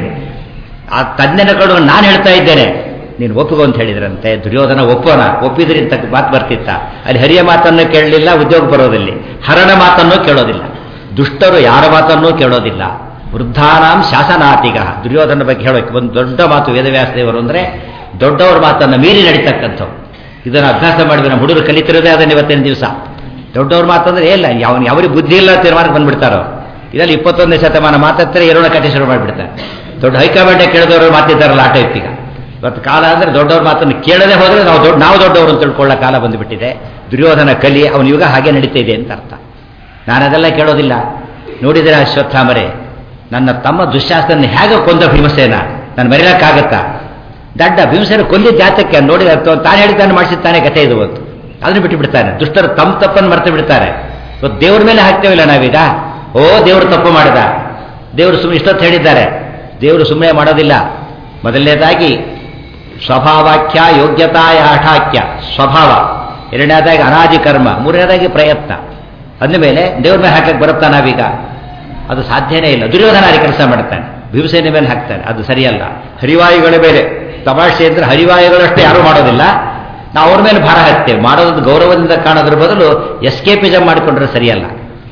ಆ ತಜ್ಞನ ಕಡೆ ನಾನು ಹೇಳ್ತಾ ಇದ್ದೇನೆ, ನೀನು ಒಪ್ಪಿಗೋ ಅಂತ ಹೇಳಿದ್ರಂತೆ. ದುರ್ಯೋಧನ ಒಪ್ಪೋಣ, ಒಪ್ಪಿದ್ರಿ ಅಂತ ಮಾತು ಬರ್ತಿತ್ತ. ಅಲ್ಲಿ ಹರಿಯ ಮಾತನ್ನು ಕೇಳಲಿಲ್ಲ, ಉದ್ಯೋಗ ಬರೋದಲ್ಲಿ ಹರಣ ಮಾತನ್ನು ಕೇಳೋದಿಲ್ಲ. ದುಷ್ಟರು ಯಾರ ಮಾತನ್ನೂ ಕೇಳೋದಿಲ್ಲ. ವೃದ್ಧಾನಾಂ ಶಾಸನಾತಿಗ. ದುರ್ಯೋಧನ ಬಗ್ಗೆ ಹೇಳೋಕೆ ಒಂದು ದೊಡ್ಡ ಮಾತು ವೇದವ್ಯಾಸ ದೇವರು ಅಂದರೆ ದೊಡ್ಡವ್ರ ಮಾತನ್ನು ಮೀರಿ ನಡೀತಕ್ಕಂಥವು. ಇದನ್ನು ಅಭ್ಯಾಸ ಮಾಡಿದ್ರೆ ನಮ್ಮ ಹುಡುಗರು ಕಲಿತಿರೋದೇ ಅದನ್ನು ಇವತ್ತಿನ ದಿವಸ. ದೊಡ್ಡವ್ರ ಮಾತಂದ್ರೆ ಇಲ್ಲ, ಅವ್ರಿಗೆ ಬುದ್ಧಿ ಇಲ್ಲ ತೀರ್ಮಾನಕ್ಕೆ ಬಂದ್ಬಿಡ್ತಾರೋ. ಇದರಲ್ಲಿ 21ನೇ ಶತಮಾನ ಮಾತಾಡ್ತಾರೆ, ಏನೋ ಕಥೆ ಶುರು ಮಾಡಿಬಿಡ್ತಾರೆ. ದೊಡ್ಡ ಹೈಕಮಾಂಡೇ ಕೇಳಿದವರು ಮಾತಿದ್ದಾರಲ್ಲ ಆ ಟೈಪ್. ಈಗ ಇವತ್ತು ಕಾಲ ಅಂದರೆ ದೊಡ್ಡವ್ರ ಮಾತನ್ನು ಕೇಳದೆ ಹೋದರೆ ನಾವು ದೊಡ್ಡವರು ಅಂತ ತಿಳ್ಕೊಳ್ಳೋ ಕಾಲ ಬಂದುಬಿಟ್ಟಿದೆ. ದುರ್ಯೋಧನ ಕಲಿ ಅವನ ಯುಗ ಹಾಗೆ ನಡೀತಾ ಇದೆ ಅಂತ ಅರ್ಥ. ನಾನು ಅದೆಲ್ಲ ಕೇಳೋದಿಲ್ಲ. ನೋಡಿದರೆ ಅಶ್ವತ್ಥಾಮರೆ, ನನ್ನ ತಮ್ಮ ದುಶ್ಯಾಸನ ಹೇಗೆ ಕೊಂದ ಭೀಮಸೇನ, ನಾನು ಮರೆಯೋಕ್ಕಾಗತ್ತಾ? ದಡ್ಡ ಭೀಮಸೇನ ಕೊಂದಿದ್ದ ಜಾತಕ್ಕೆ ನೋಡಿದ ತಾನು ಹೇಳಿದ್ದಾನೆ, ಮಾಡಿಸಿದ್ದಾನೆ ಕಥೆ ಇದು. ಹೊತ್ತು ಅದನ್ನು ಬಿಟ್ಟು ಬಿಡ್ತಾನೆ. ದುಷ್ಟರು ತಮ್ಮ ತಪ್ಪನ್ನು ಮರೆತು ಬಿಡ್ತಾರೆ. ಇವತ್ತು ದೇವ್ರ ಮೇಲೆ ಹಾಕ್ತೇವಿಲ್ಲ ನಾವೀಗ. ಓ ದೇವರು ತಪ್ಪು ಮಾಡಿದ, ದೇವರು ಸುಮ್ಮನೆ ಇಷ್ಟೊತ್ತು ಹೇಳಿದ್ದಾರೆ. ದೇವರು ಸುಮ್ಮನೆ ಮಾಡೋದಿಲ್ಲ. ಮೊದಲನೇದಾಗಿ ಸ್ವಭಾವಾಖ್ಯ, ಯೋಗ್ಯತಾಯ ಹಠಾಖ್ಯ. ಸ್ವಭಾವ. ಎರಡನೇದಾಗಿ ಅನಾದಿ ಕರ್ಮ. ಮೂರನೇದಾಗಿ ಪ್ರಯತ್ನ. ಅಂದಮೇಲೆ ದೇವ್ರ ಮೇಲೆ ಹಾಕಕ್ಕೆ ಬರುತ್ತಾ ನಾವೀಗ? ಅದು ಸಾಧ್ಯನೇ ಇಲ್ಲ. ದುರ್ಯೋಧನ ಕೆಲಸ ಮಾಡ್ತಾನೆ, ಭೀಮಸೇನ ಮೇಲೆ ಹಾಕ್ತಾನೆ. ಅದು ಸರಿಯಲ್ಲ. ಹರಿವಾಯುಗಳ ಮೇಲೆ ತಮಾಷೆ ಅಂದರೆ ಹರಿವಾಯುಗಳಷ್ಟೇ ಯಾರೂ ಮಾಡೋದಿಲ್ಲ. ನಾವು ಅವ್ರ ಮೇಲೆ ಭಾರ ಹಾಕ್ತೇವೆ. ಮಾಡೋದು ಗೌರವದಿಂದ ಕಾಣೋದ್ರ ಬದಲು ಎಸ್ಕೇಪಿಸಮ್ ಮಾಡಿಕೊಂಡ್ರೆ ಸರಿಯಲ್ಲ.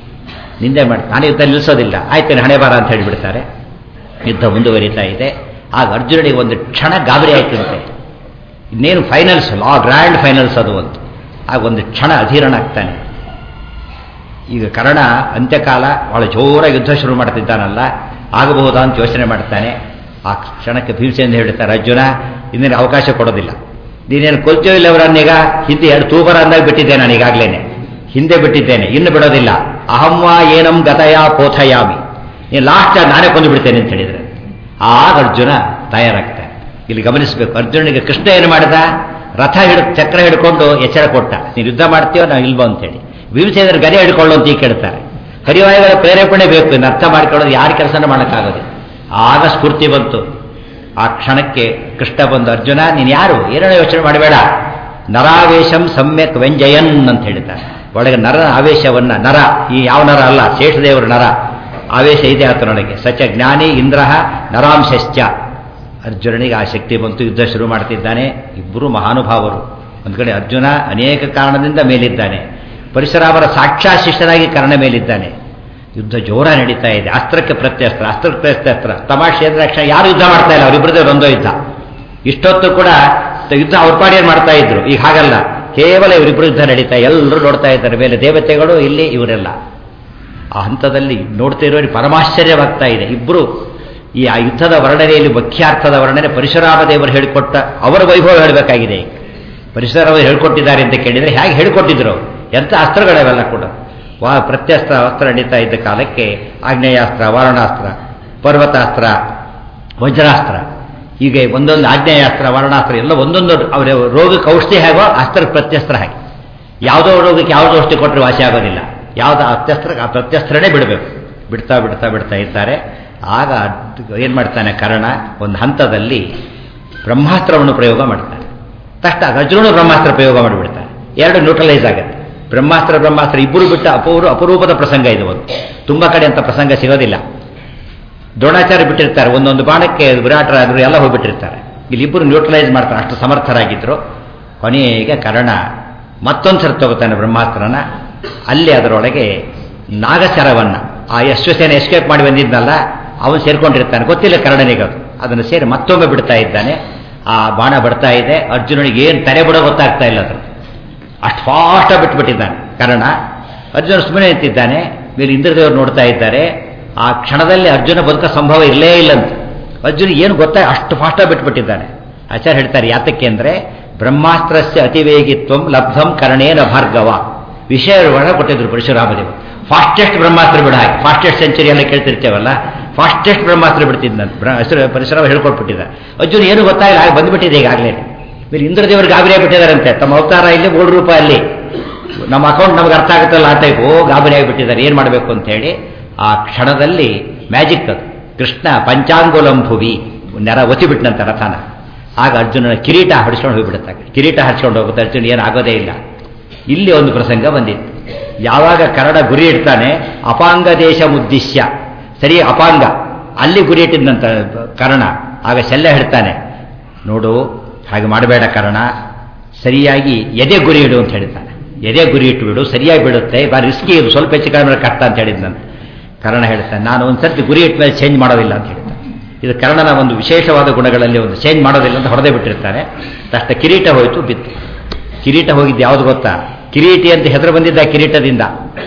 ನಿಂದೆ ಮಾಡಿ ನಾನು ಯುದ್ಧ ನಿಲ್ಲಿಸೋದಿಲ್ಲ, ಆಯ್ತೇನೆ ಹಣೆ ಬಾರ ಅಂತ ಹೇಳಿಬಿಡ್ತಾರೆ. ಯುದ್ಧ ಮುಂದುವರಿತಾ ಇದೆ. ಆಗ ಅರ್ಜುನನಿಗೆ ಒಂದು ಕ್ಷಣ ಗಾಬರಿ ಆಯ್ತಂತೆ. ಇನ್ನೇನು ಫೈನಲ್ಸ್, ಗ್ರ್ಯಾಂಡ್ ಫೈನಲ್ಸ್ ಅದು ಅಂತ. ಆಗ ಒಂದು ಕ್ಷಣ ಅಧೀರನಾಗ್ತಾನೆ. ಈಗ ಕರ್ಣ ಅಂತ್ಯಕಾಲ ಭಾಳ ಜೋರಾಗಿ ಯುದ್ಧ ಶುರು ಮಾಡ್ತಿದ್ದಾನಲ್ಲ, ಆಗಬಹುದಾ ಅಂತ ಯೋಚನೆ ಮಾಡ್ತಾನೆ. ಆ ಕ್ಷಣಕ್ಕೆ ಭೀಮಸೇನ ಹೇಳ್ತಾರೆ, ಅರ್ಜುನ ಇನ್ನೇನು ಅವಕಾಶ ಕೊಡೋದಿಲ್ಲ. ನೀನೇನು ಕೊಲ್ತೀಯೋ ಇಲ್ಲ ಅವರನ್ನೀಗ. ಹಿಂದೆ 2 ತೂಬರ ಅಂದಾಗ ಬಿಟ್ಟಿದ್ದೆ ನಾನು, ಈಗಾಗಲೇ ಹಿಂದೆ ಬಿಟ್ಟಿದ್ದೇನೆ, ಇನ್ನು ಬಿಡೋದಿಲ್ಲ. ಅಹಂವಾ ಏನಂ ಗತಯ ಪೋಥಯಾಮಿ. ನೀನು ಲಾಸ್ಟ್ ನಾನೇ ಕೊಂದು ಬಿಡ್ತೇನೆ ಅಂತ ಹೇಳಿದರೆ ಆಗ ಅರ್ಜುನ ತಯಾರಾಗ್ತಾನೆ. ಇಲ್ಲಿ ಗಮನಿಸಬೇಕು, ಅರ್ಜುನನಿಗೆ ಕೃಷ್ಣ ಏನು ಮಾಡಿದ? ರಥ ಚಕ್ರ ಹಿಡ್ಕೊಂಡು ಎಚ್ಚರ ಕೊಟ್ಟ, ನೀನು ಯುದ್ಧ ಮಾಡ್ತೀಯೋ ನಾವು ಇಲ್ವೋ ಅಂತೇಳಿ. ಭೀಮಸೇನರ ಗದೆ ಹಿಡ್ಕೊಳ್ಳೋ ಅಂತ ಈಗ ಕೇಳ್ತಾರೆ. ಹರಿವಾಯುಗಳ ಪ್ರೇರೇಪಣೆ ಬೇಕು, ಇನ್ನು ಅರ್ಥ ಮಾಡ್ಕೊಳ್ಳೋದು ಯಾರ ಕೆಲಸನ ಮಾಡೋಕ್ಕಾಗೋದು. ಆಗ ಸ್ಫೂರ್ತಿ ಬಂತು. ಆ ಕ್ಷಣಕ್ಕೆ ಕೃಷ್ಣ ಬಂದು, ಅರ್ಜುನ ನೀನು ಯಾರು, ಏನೋ ಯೋಚನೆ ಮಾಡಬೇಡ, ನರಾವೇಶಂ ಸಮ್ಯಕ್ ವ್ಯಂಜಯನ್ ಅಂತ ಹೇಳ್ತಾರೆ. ಒಳಗೆ ನರ ಆವೇಶವನ್ನ, ನರ ಈ ಯಾವ ನರ ಅಲ್ಲ, ಶೇಷದೇವರ ನರ ಆವೇಶ ಇದೆ ಆತನೊಳಗೆ. ಸಚ ಜ್ಞಾನಿ ಇಂದ್ರ ನರಾಂಶ್ಚ. ಅರ್ಜುನನಿಗೆ ಆ ಶಕ್ತಿ ಬಂತು, ಯುದ್ಧ ಶುರು ಮಾಡ್ತಿದ್ದಾನೆ. ಇಬ್ಬರು ಮಹಾನುಭಾವರು. ಒಂದು ಕಡೆ ಅರ್ಜುನ ಅನೇಕ ಕಾರಣದಿಂದ ಮೇಲಿದ್ದಾನೆ, ಪರಶುರಾಮರ ಸಾಕ್ಷಾತ್ ಶಿಷ್ಯನಾಗಿ ಕರ್ಣ ಮೇಲಿದ್ದಾನೆ. ಯುದ್ಧ ಜೋರ ನಡೀತಾ ಇದೆ. ಅಸ್ತ್ರಕ್ಕೆ ಪ್ರತ್ಯಸ್ತ್ರ, ಅಸ್ತ್ರಕ್ಕೆ ಪ್ರತ್ಯಸ್ತ್ರ. ತಮಾಷೆ ಅಂದ್ರೆ ಅಕ್ಷರ ಯಾರು ಯುದ್ಧ ಮಾಡ್ತಾ ಇಲ್ಲ, ಅವರಿಬ್ಬರದೇ ಒಂದೋ ಯುದ್ಧ. ಇಷ್ಟೊತ್ತು ಕೂಡ ಯುದ್ಧ ಅವ್ರ ಪಾಡಿಯೇನು ಮಾಡ್ತಾ ಇದ್ರು. ಈಗ ಹಾಗಲ್ಲ, ಕೇವಲ ಇವರಿಬ್ಬರು ಯುದ್ಧ ನಡೀತಾ, ಎಲ್ಲರೂ ನೋಡ್ತಾ ಇದ್ದಾರೆ. ಮೇಲೆ ದೇವತೆಗಳು, ಇಲ್ಲಿ ಇವರೆಲ್ಲ. ಆ ಹಂತದಲ್ಲಿ ನೋಡ್ತಾ ಇರೋರಿಗೆ ಪರಮಾಶ್ಚರ್ಯವಾಗ್ತಾ ಇದೆ. ಇಬ್ಬರು ಈ ಆ ಯುದ್ಧದ ವರ್ಣನೆಯಲ್ಲಿ ಮುಖ್ಯಾರ್ಥದ ವರ್ಣನೆ ಪರಶುರಾಮ ದೇವರು ಹೇಳಿಕೊಟ್ಟ ಅವರ ವೈಭವ ಹೇಳಬೇಕಾಗಿದೆ. ಪರಶುರಾಮರು ಹೇಳ್ಕೊಟ್ಟಿದ್ದಾರೆ ಅಂತ ಕೇಳಿದರೆ ಹೇಗೆ ಹೇಳಿಕೊಟ್ಟಿದ್ರು, ಎಂಥ ಅಸ್ತ್ರಗಳವೆಲ್ಲ ಕೂಡ. ಪ್ರತ್ಯಸ್ತ್ರ ಅಸ್ತ್ರ ನಡೀತಾ ಇದ್ದ ಕಾಲಕ್ಕೆ ಆಗ್ನೇಯಾಸ್ತ್ರ, ವಾರಣಾಸ್ತ್ರ, ಪರ್ವತಾಸ್ತ್ರ, ವಜ್ರಾಸ್ತ್ರ, ಹೀಗೆ ಒಂದೊಂದು ಆಗ್ನೇಯಾಸ್ತ್ರ, ವಾರಣಾಸ್ತ್ರ ಎಲ್ಲ ಒಂದೊಂದು ಅವರ ರೋಗಕ್ಕೆ ಔಷಧಿ ಹೇಗೋ ಅಸ್ತ್ರ ಪ್ರತ್ಯಸ್ತ್ರ ಹಾಗೆ. ಯಾವುದೋ ರೋಗಕ್ಕೆ ಯಾವುದೋ ಔಷಧಿ ಕೊಟ್ಟರೆ ವಾಸಿ ಆಗೋದಿಲ್ಲ. ಯಾವುದೋ ಅತ್ಯಸ್ತ್ರ ಆ ಪ್ರತ್ಯಸ್ತ್ರನೇ ಬಿಡಬೇಕು. ಬಿಡ್ತಾ ಬಿಡ್ತಾ ಬಿಡ್ತಾ ಇರ್ತಾರೆ. ಆಗ ಏನು ಮಾಡ್ತಾನೆ ಕರ್ಣ, ಒಂದು ಹಂತದಲ್ಲಿ ಬ್ರಹ್ಮಾಸ್ತ್ರವನ್ನು ಪ್ರಯೋಗ ಮಾಡ್ತಾನೆ. ತಕ್ಷಣ ಅರ್ಜುನನು ಬ್ರಹ್ಮಾಸ್ತ್ರ ಪ್ರಯೋಗ ಮಾಡಿಬಿಡ್ತಾನೆ. ಎರಡು ನ್ಯೂಟ್ರಲೈಸ್ ಆಗುತ್ತೆ. ಬ್ರಹ್ಮಾಸ್ತ್ರ ಇಬ್ಬರು ಬಿಟ್ಟ ಅಪರೂಪದ ಪ್ರಸಂಗ ಇದು. ಒಂದು ತುಂಬ ಕಡೆ ಅಂತ ಪ್ರಸಂಗ ಸಿಗೋದಿಲ್ಲ. ದ್ರೋಣಾಚಾರ್ಯ ಬಿಟ್ಟಿರ್ತಾರೆ, ಒಂದೊಂದು ಬಾಣಕ್ಕೆ ವಿರಾಟರಾದರು ಎಲ್ಲ ಹೋಗ್ಬಿಟ್ಟಿರ್ತಾರೆ. ಇಲ್ಲಿ ಇಬ್ಬರು ನ್ಯೂಟ್ರಲೈಸ್ ಮಾಡ್ತಾರೆ, ಅಷ್ಟು ಸಮರ್ಥರಾಗಿದ್ದರು. ಕೊನೆಗೆ ಕರ್ಣ ಮತ್ತೊಂದು ಸರಿ ತಗೋತಾನೆ ಬ್ರಹ್ಮಾಸ್ತ್ರನ. ಅಲ್ಲಿ ಅದರೊಳಗೆ ನಾಗಚರವನ್ನ, ಆ ಯಶ್ವಸೇನೆ ಎಸ್ಕೇಪ್ ಮಾಡಿ ಬಂದಿದ್ನಲ್ಲ ಅವನು ಸೇರ್ಕೊಂಡಿರ್ತಾನೆ, ಗೊತ್ತಿಲ್ಲ ಕರ್ಣನಿಗೆ. ಅದನ್ನು ಸೇರಿ ಮತ್ತೊಮ್ಮೆ ಬಿಡ್ತಾ ಇದ್ದಾನೆ. ಆ ಬಾಣ ಬಿಡ್ತಾ ಇದೆ. ಅರ್ಜುನನಿಗೆ ಏನು ತಲೆ ಬಿಡೋ ಗೊತ್ತಾಗ್ತಾ ಇಲ್ಲ. ಅದ್ರ ಅಷ್ಟು ಫಾಸ್ಟಾಗಿ ಬಿಟ್ಬಿಟ್ಟಿದ್ದಾನೆ ಕರ್ಣ. ಅರ್ಜುನ ಸುಮ್ಮನೆ ನಿಂತಿದ್ದಾನೆ. ಮೇಲೆ ಇಂದ್ರದೇವರು ನೋಡ್ತಾ ಇದ್ದಾರೆ. ಆ ಕ್ಷಣದಲ್ಲಿ ಅರ್ಜುನ ಬದುಕ ಸಂಭವ ಇರಲೇ ಇಲ್ಲಂತ. ಅರ್ಜುನ ಏನು ಗೊತ್ತಾ, ಅಷ್ಟು ಫಾಸ್ಟಾಗಿ ಬಿಟ್ಬಿಟ್ಟಿದ್ದಾನೆ. ಆಚಾರ್ಯ ಹೇಳ್ತಾರೆ, ಯಾತಕ್ಕೆ ಅಂದರೆ ಬ್ರಹ್ಮಾಸ್ತ್ರಸ್ಯ ಅತಿವೇಗಿತ್ವಂ ಲಬ್ಧಂ ಕರ್ಣೇನ ಭಾರ್ಗವ. ವಿಷಯ ಕೊಟ್ಟಿದ್ರು ಪರಶುರಾಮದೇವರು. ಫಾಸ್ಟೆಸ್ಟ್ ಬ್ರಹ್ಮಾಸ್ತ್ರ ಬಿಡ ಹಾಗೆ, ಫಾಸ್ಟೆಸ್ಟ್ ಸೆಂಚುರಿ ಎಲ್ಲ ಕೇಳ್ತಿರ್ತೇವಲ್ಲ, ಫಾಸ್ಟೆಸ್ಟ್ ಬ್ರಹ್ಮಾಸ್ತ್ರ ಬಿಡ್ತಿದ್ದಂತೆ ಹೆಸರು ಪರಿಸರ ಹೇಳ್ಕೊಟ್ಬಿಟ್ಟಿದ್ದ. ಅರ್ಜುನ್ ಏನು ಗೊತ್ತಾಗಿಲ್ಲ, ಆಗ ಬಂದುಬಿಟ್ಟಿದೆ ಈಗಾಗಲೇ. మీరు ಇಂದ್ರದೇವರು ಗಾಬರಿ ಆಗಿಬಿಟ್ಟಿದ್ದಾರಂತೆ, ತಮ್ಮ ಅವತಾರ ಇಲ್ಲಿ 3 ರೂಪಾಯಲ್ಲಿ ನಮ್ಮ ಅಕೌಂಟ್ ನಮ್ಗೆ ಅರ್ಥ ಆಗುತ್ತಲ್ಲ ಆ ಟೈಪ್ ಗಾಬರಿ ಆಗಿಬಿಟ್ಟಿದ್ದಾರೆ, ಏನು ಮಾಡಬೇಕು ಅಂತ ಹೇಳಿ. ಆ ಕ್ಷಣದಲ್ಲಿ ಮ್ಯಾಜಿಕ್ ಅದು. ಕೃಷ್ಣ ಪಂಚಾಂಗುಲಂಭುವಿ ನೆರ ಒತ್ತಿಬಿಟ್ಟಂತೆ ರಥನ. ಆಗ ಅರ್ಜುನನ ಕಿರೀಟ ಹಡಿಸ್ಕೊಂಡು ಹೋಗಿಬಿಡುತ್ತೆ. ಕಿರೀಟ ಹರಿಸ್ಕೊಂಡು ಹೋಗುತ್ತೆ ಅರ್ಜುನ್, ಏನಾಗೋದೇ ಇಲ್ಲ. ಇಲ್ಲಿ ಒಂದು ಪ್ರಸಂಗ ಬಂದಿತ್ತು. ಯಾವಾಗ ಕರ್ಣ ಗುರಿ ಇಡ್ತಾನೆ ಅಪಾಂಗ ದೇಶ ಉದ್ದೇಶ್ಯ, ಸರಿ ಅಪಾಂಗ ಅಲ್ಲಿ ಗುರಿ ಇಟ್ಟಿದ್ದಂತ ಕರ್ಣ, ಆಗ ಶಲ್ಯ ಹಿಡ್ತಾನೆ, ನೋಡು ಹಾಗೆ ಮಾಡಬೇಡ ಕರ್ಣ, ಸರಿಯಾಗಿ ಎದೆ ಗುರಿ ಇಡು ಅಂತ ಹೇಳ್ತಾನೆ. ಎದೆ ಗುರಿ ಇಟ್ಟುಬಿಡು, ಸರಿಯಾಗಿ ಬಿಡುತ್ತೆ, ಬಾ ರಿಸ್ಕಿ ಇದು, ಸ್ವಲ್ಪ ಹೆಚ್ಚು ಕಡಿಮೆ ಕಷ್ಟ ಅಂತ ಹೇಳಿದ್ನಂತೆ. ಕರ್ಣ ಹೇಳ್ತಾನೆ, ನಾನು ಒಂದು ಸರ್ತಿ ಗುರಿ ಇಟ್ಟ ಮೇಲೆ ಚೇಂಜ್ ಮಾಡೋದಿಲ್ಲ ಅಂತ ಹೇಳ್ತಾನೆ. ಇದು ಕರ್ಣನ ಒಂದು ವಿಶೇಷವಾದ ಗುಣಗಳಲ್ಲಿ ಒಂದು, ಚೇಂಜ್ ಮಾಡೋದಿಲ್ಲ ಅಂತ ಹೊಡೆದೇ ಬಿಟ್ಟಿರ್ತಾನೆ. ತಕ್ಷಣ ಕಿರೀಟ ಹೋಯಿತು, ಬಿತ್ತು. ಕಿರೀಟ ಹೋಗಿದ್ದು ಯಾವುದು ಗೊತ್ತಾ? ಕಿರೀಟಿ ಅಂತ ಹೆಸರು ಬಂದಿದ್ದ ಕಿರೀಟದಿಂದ.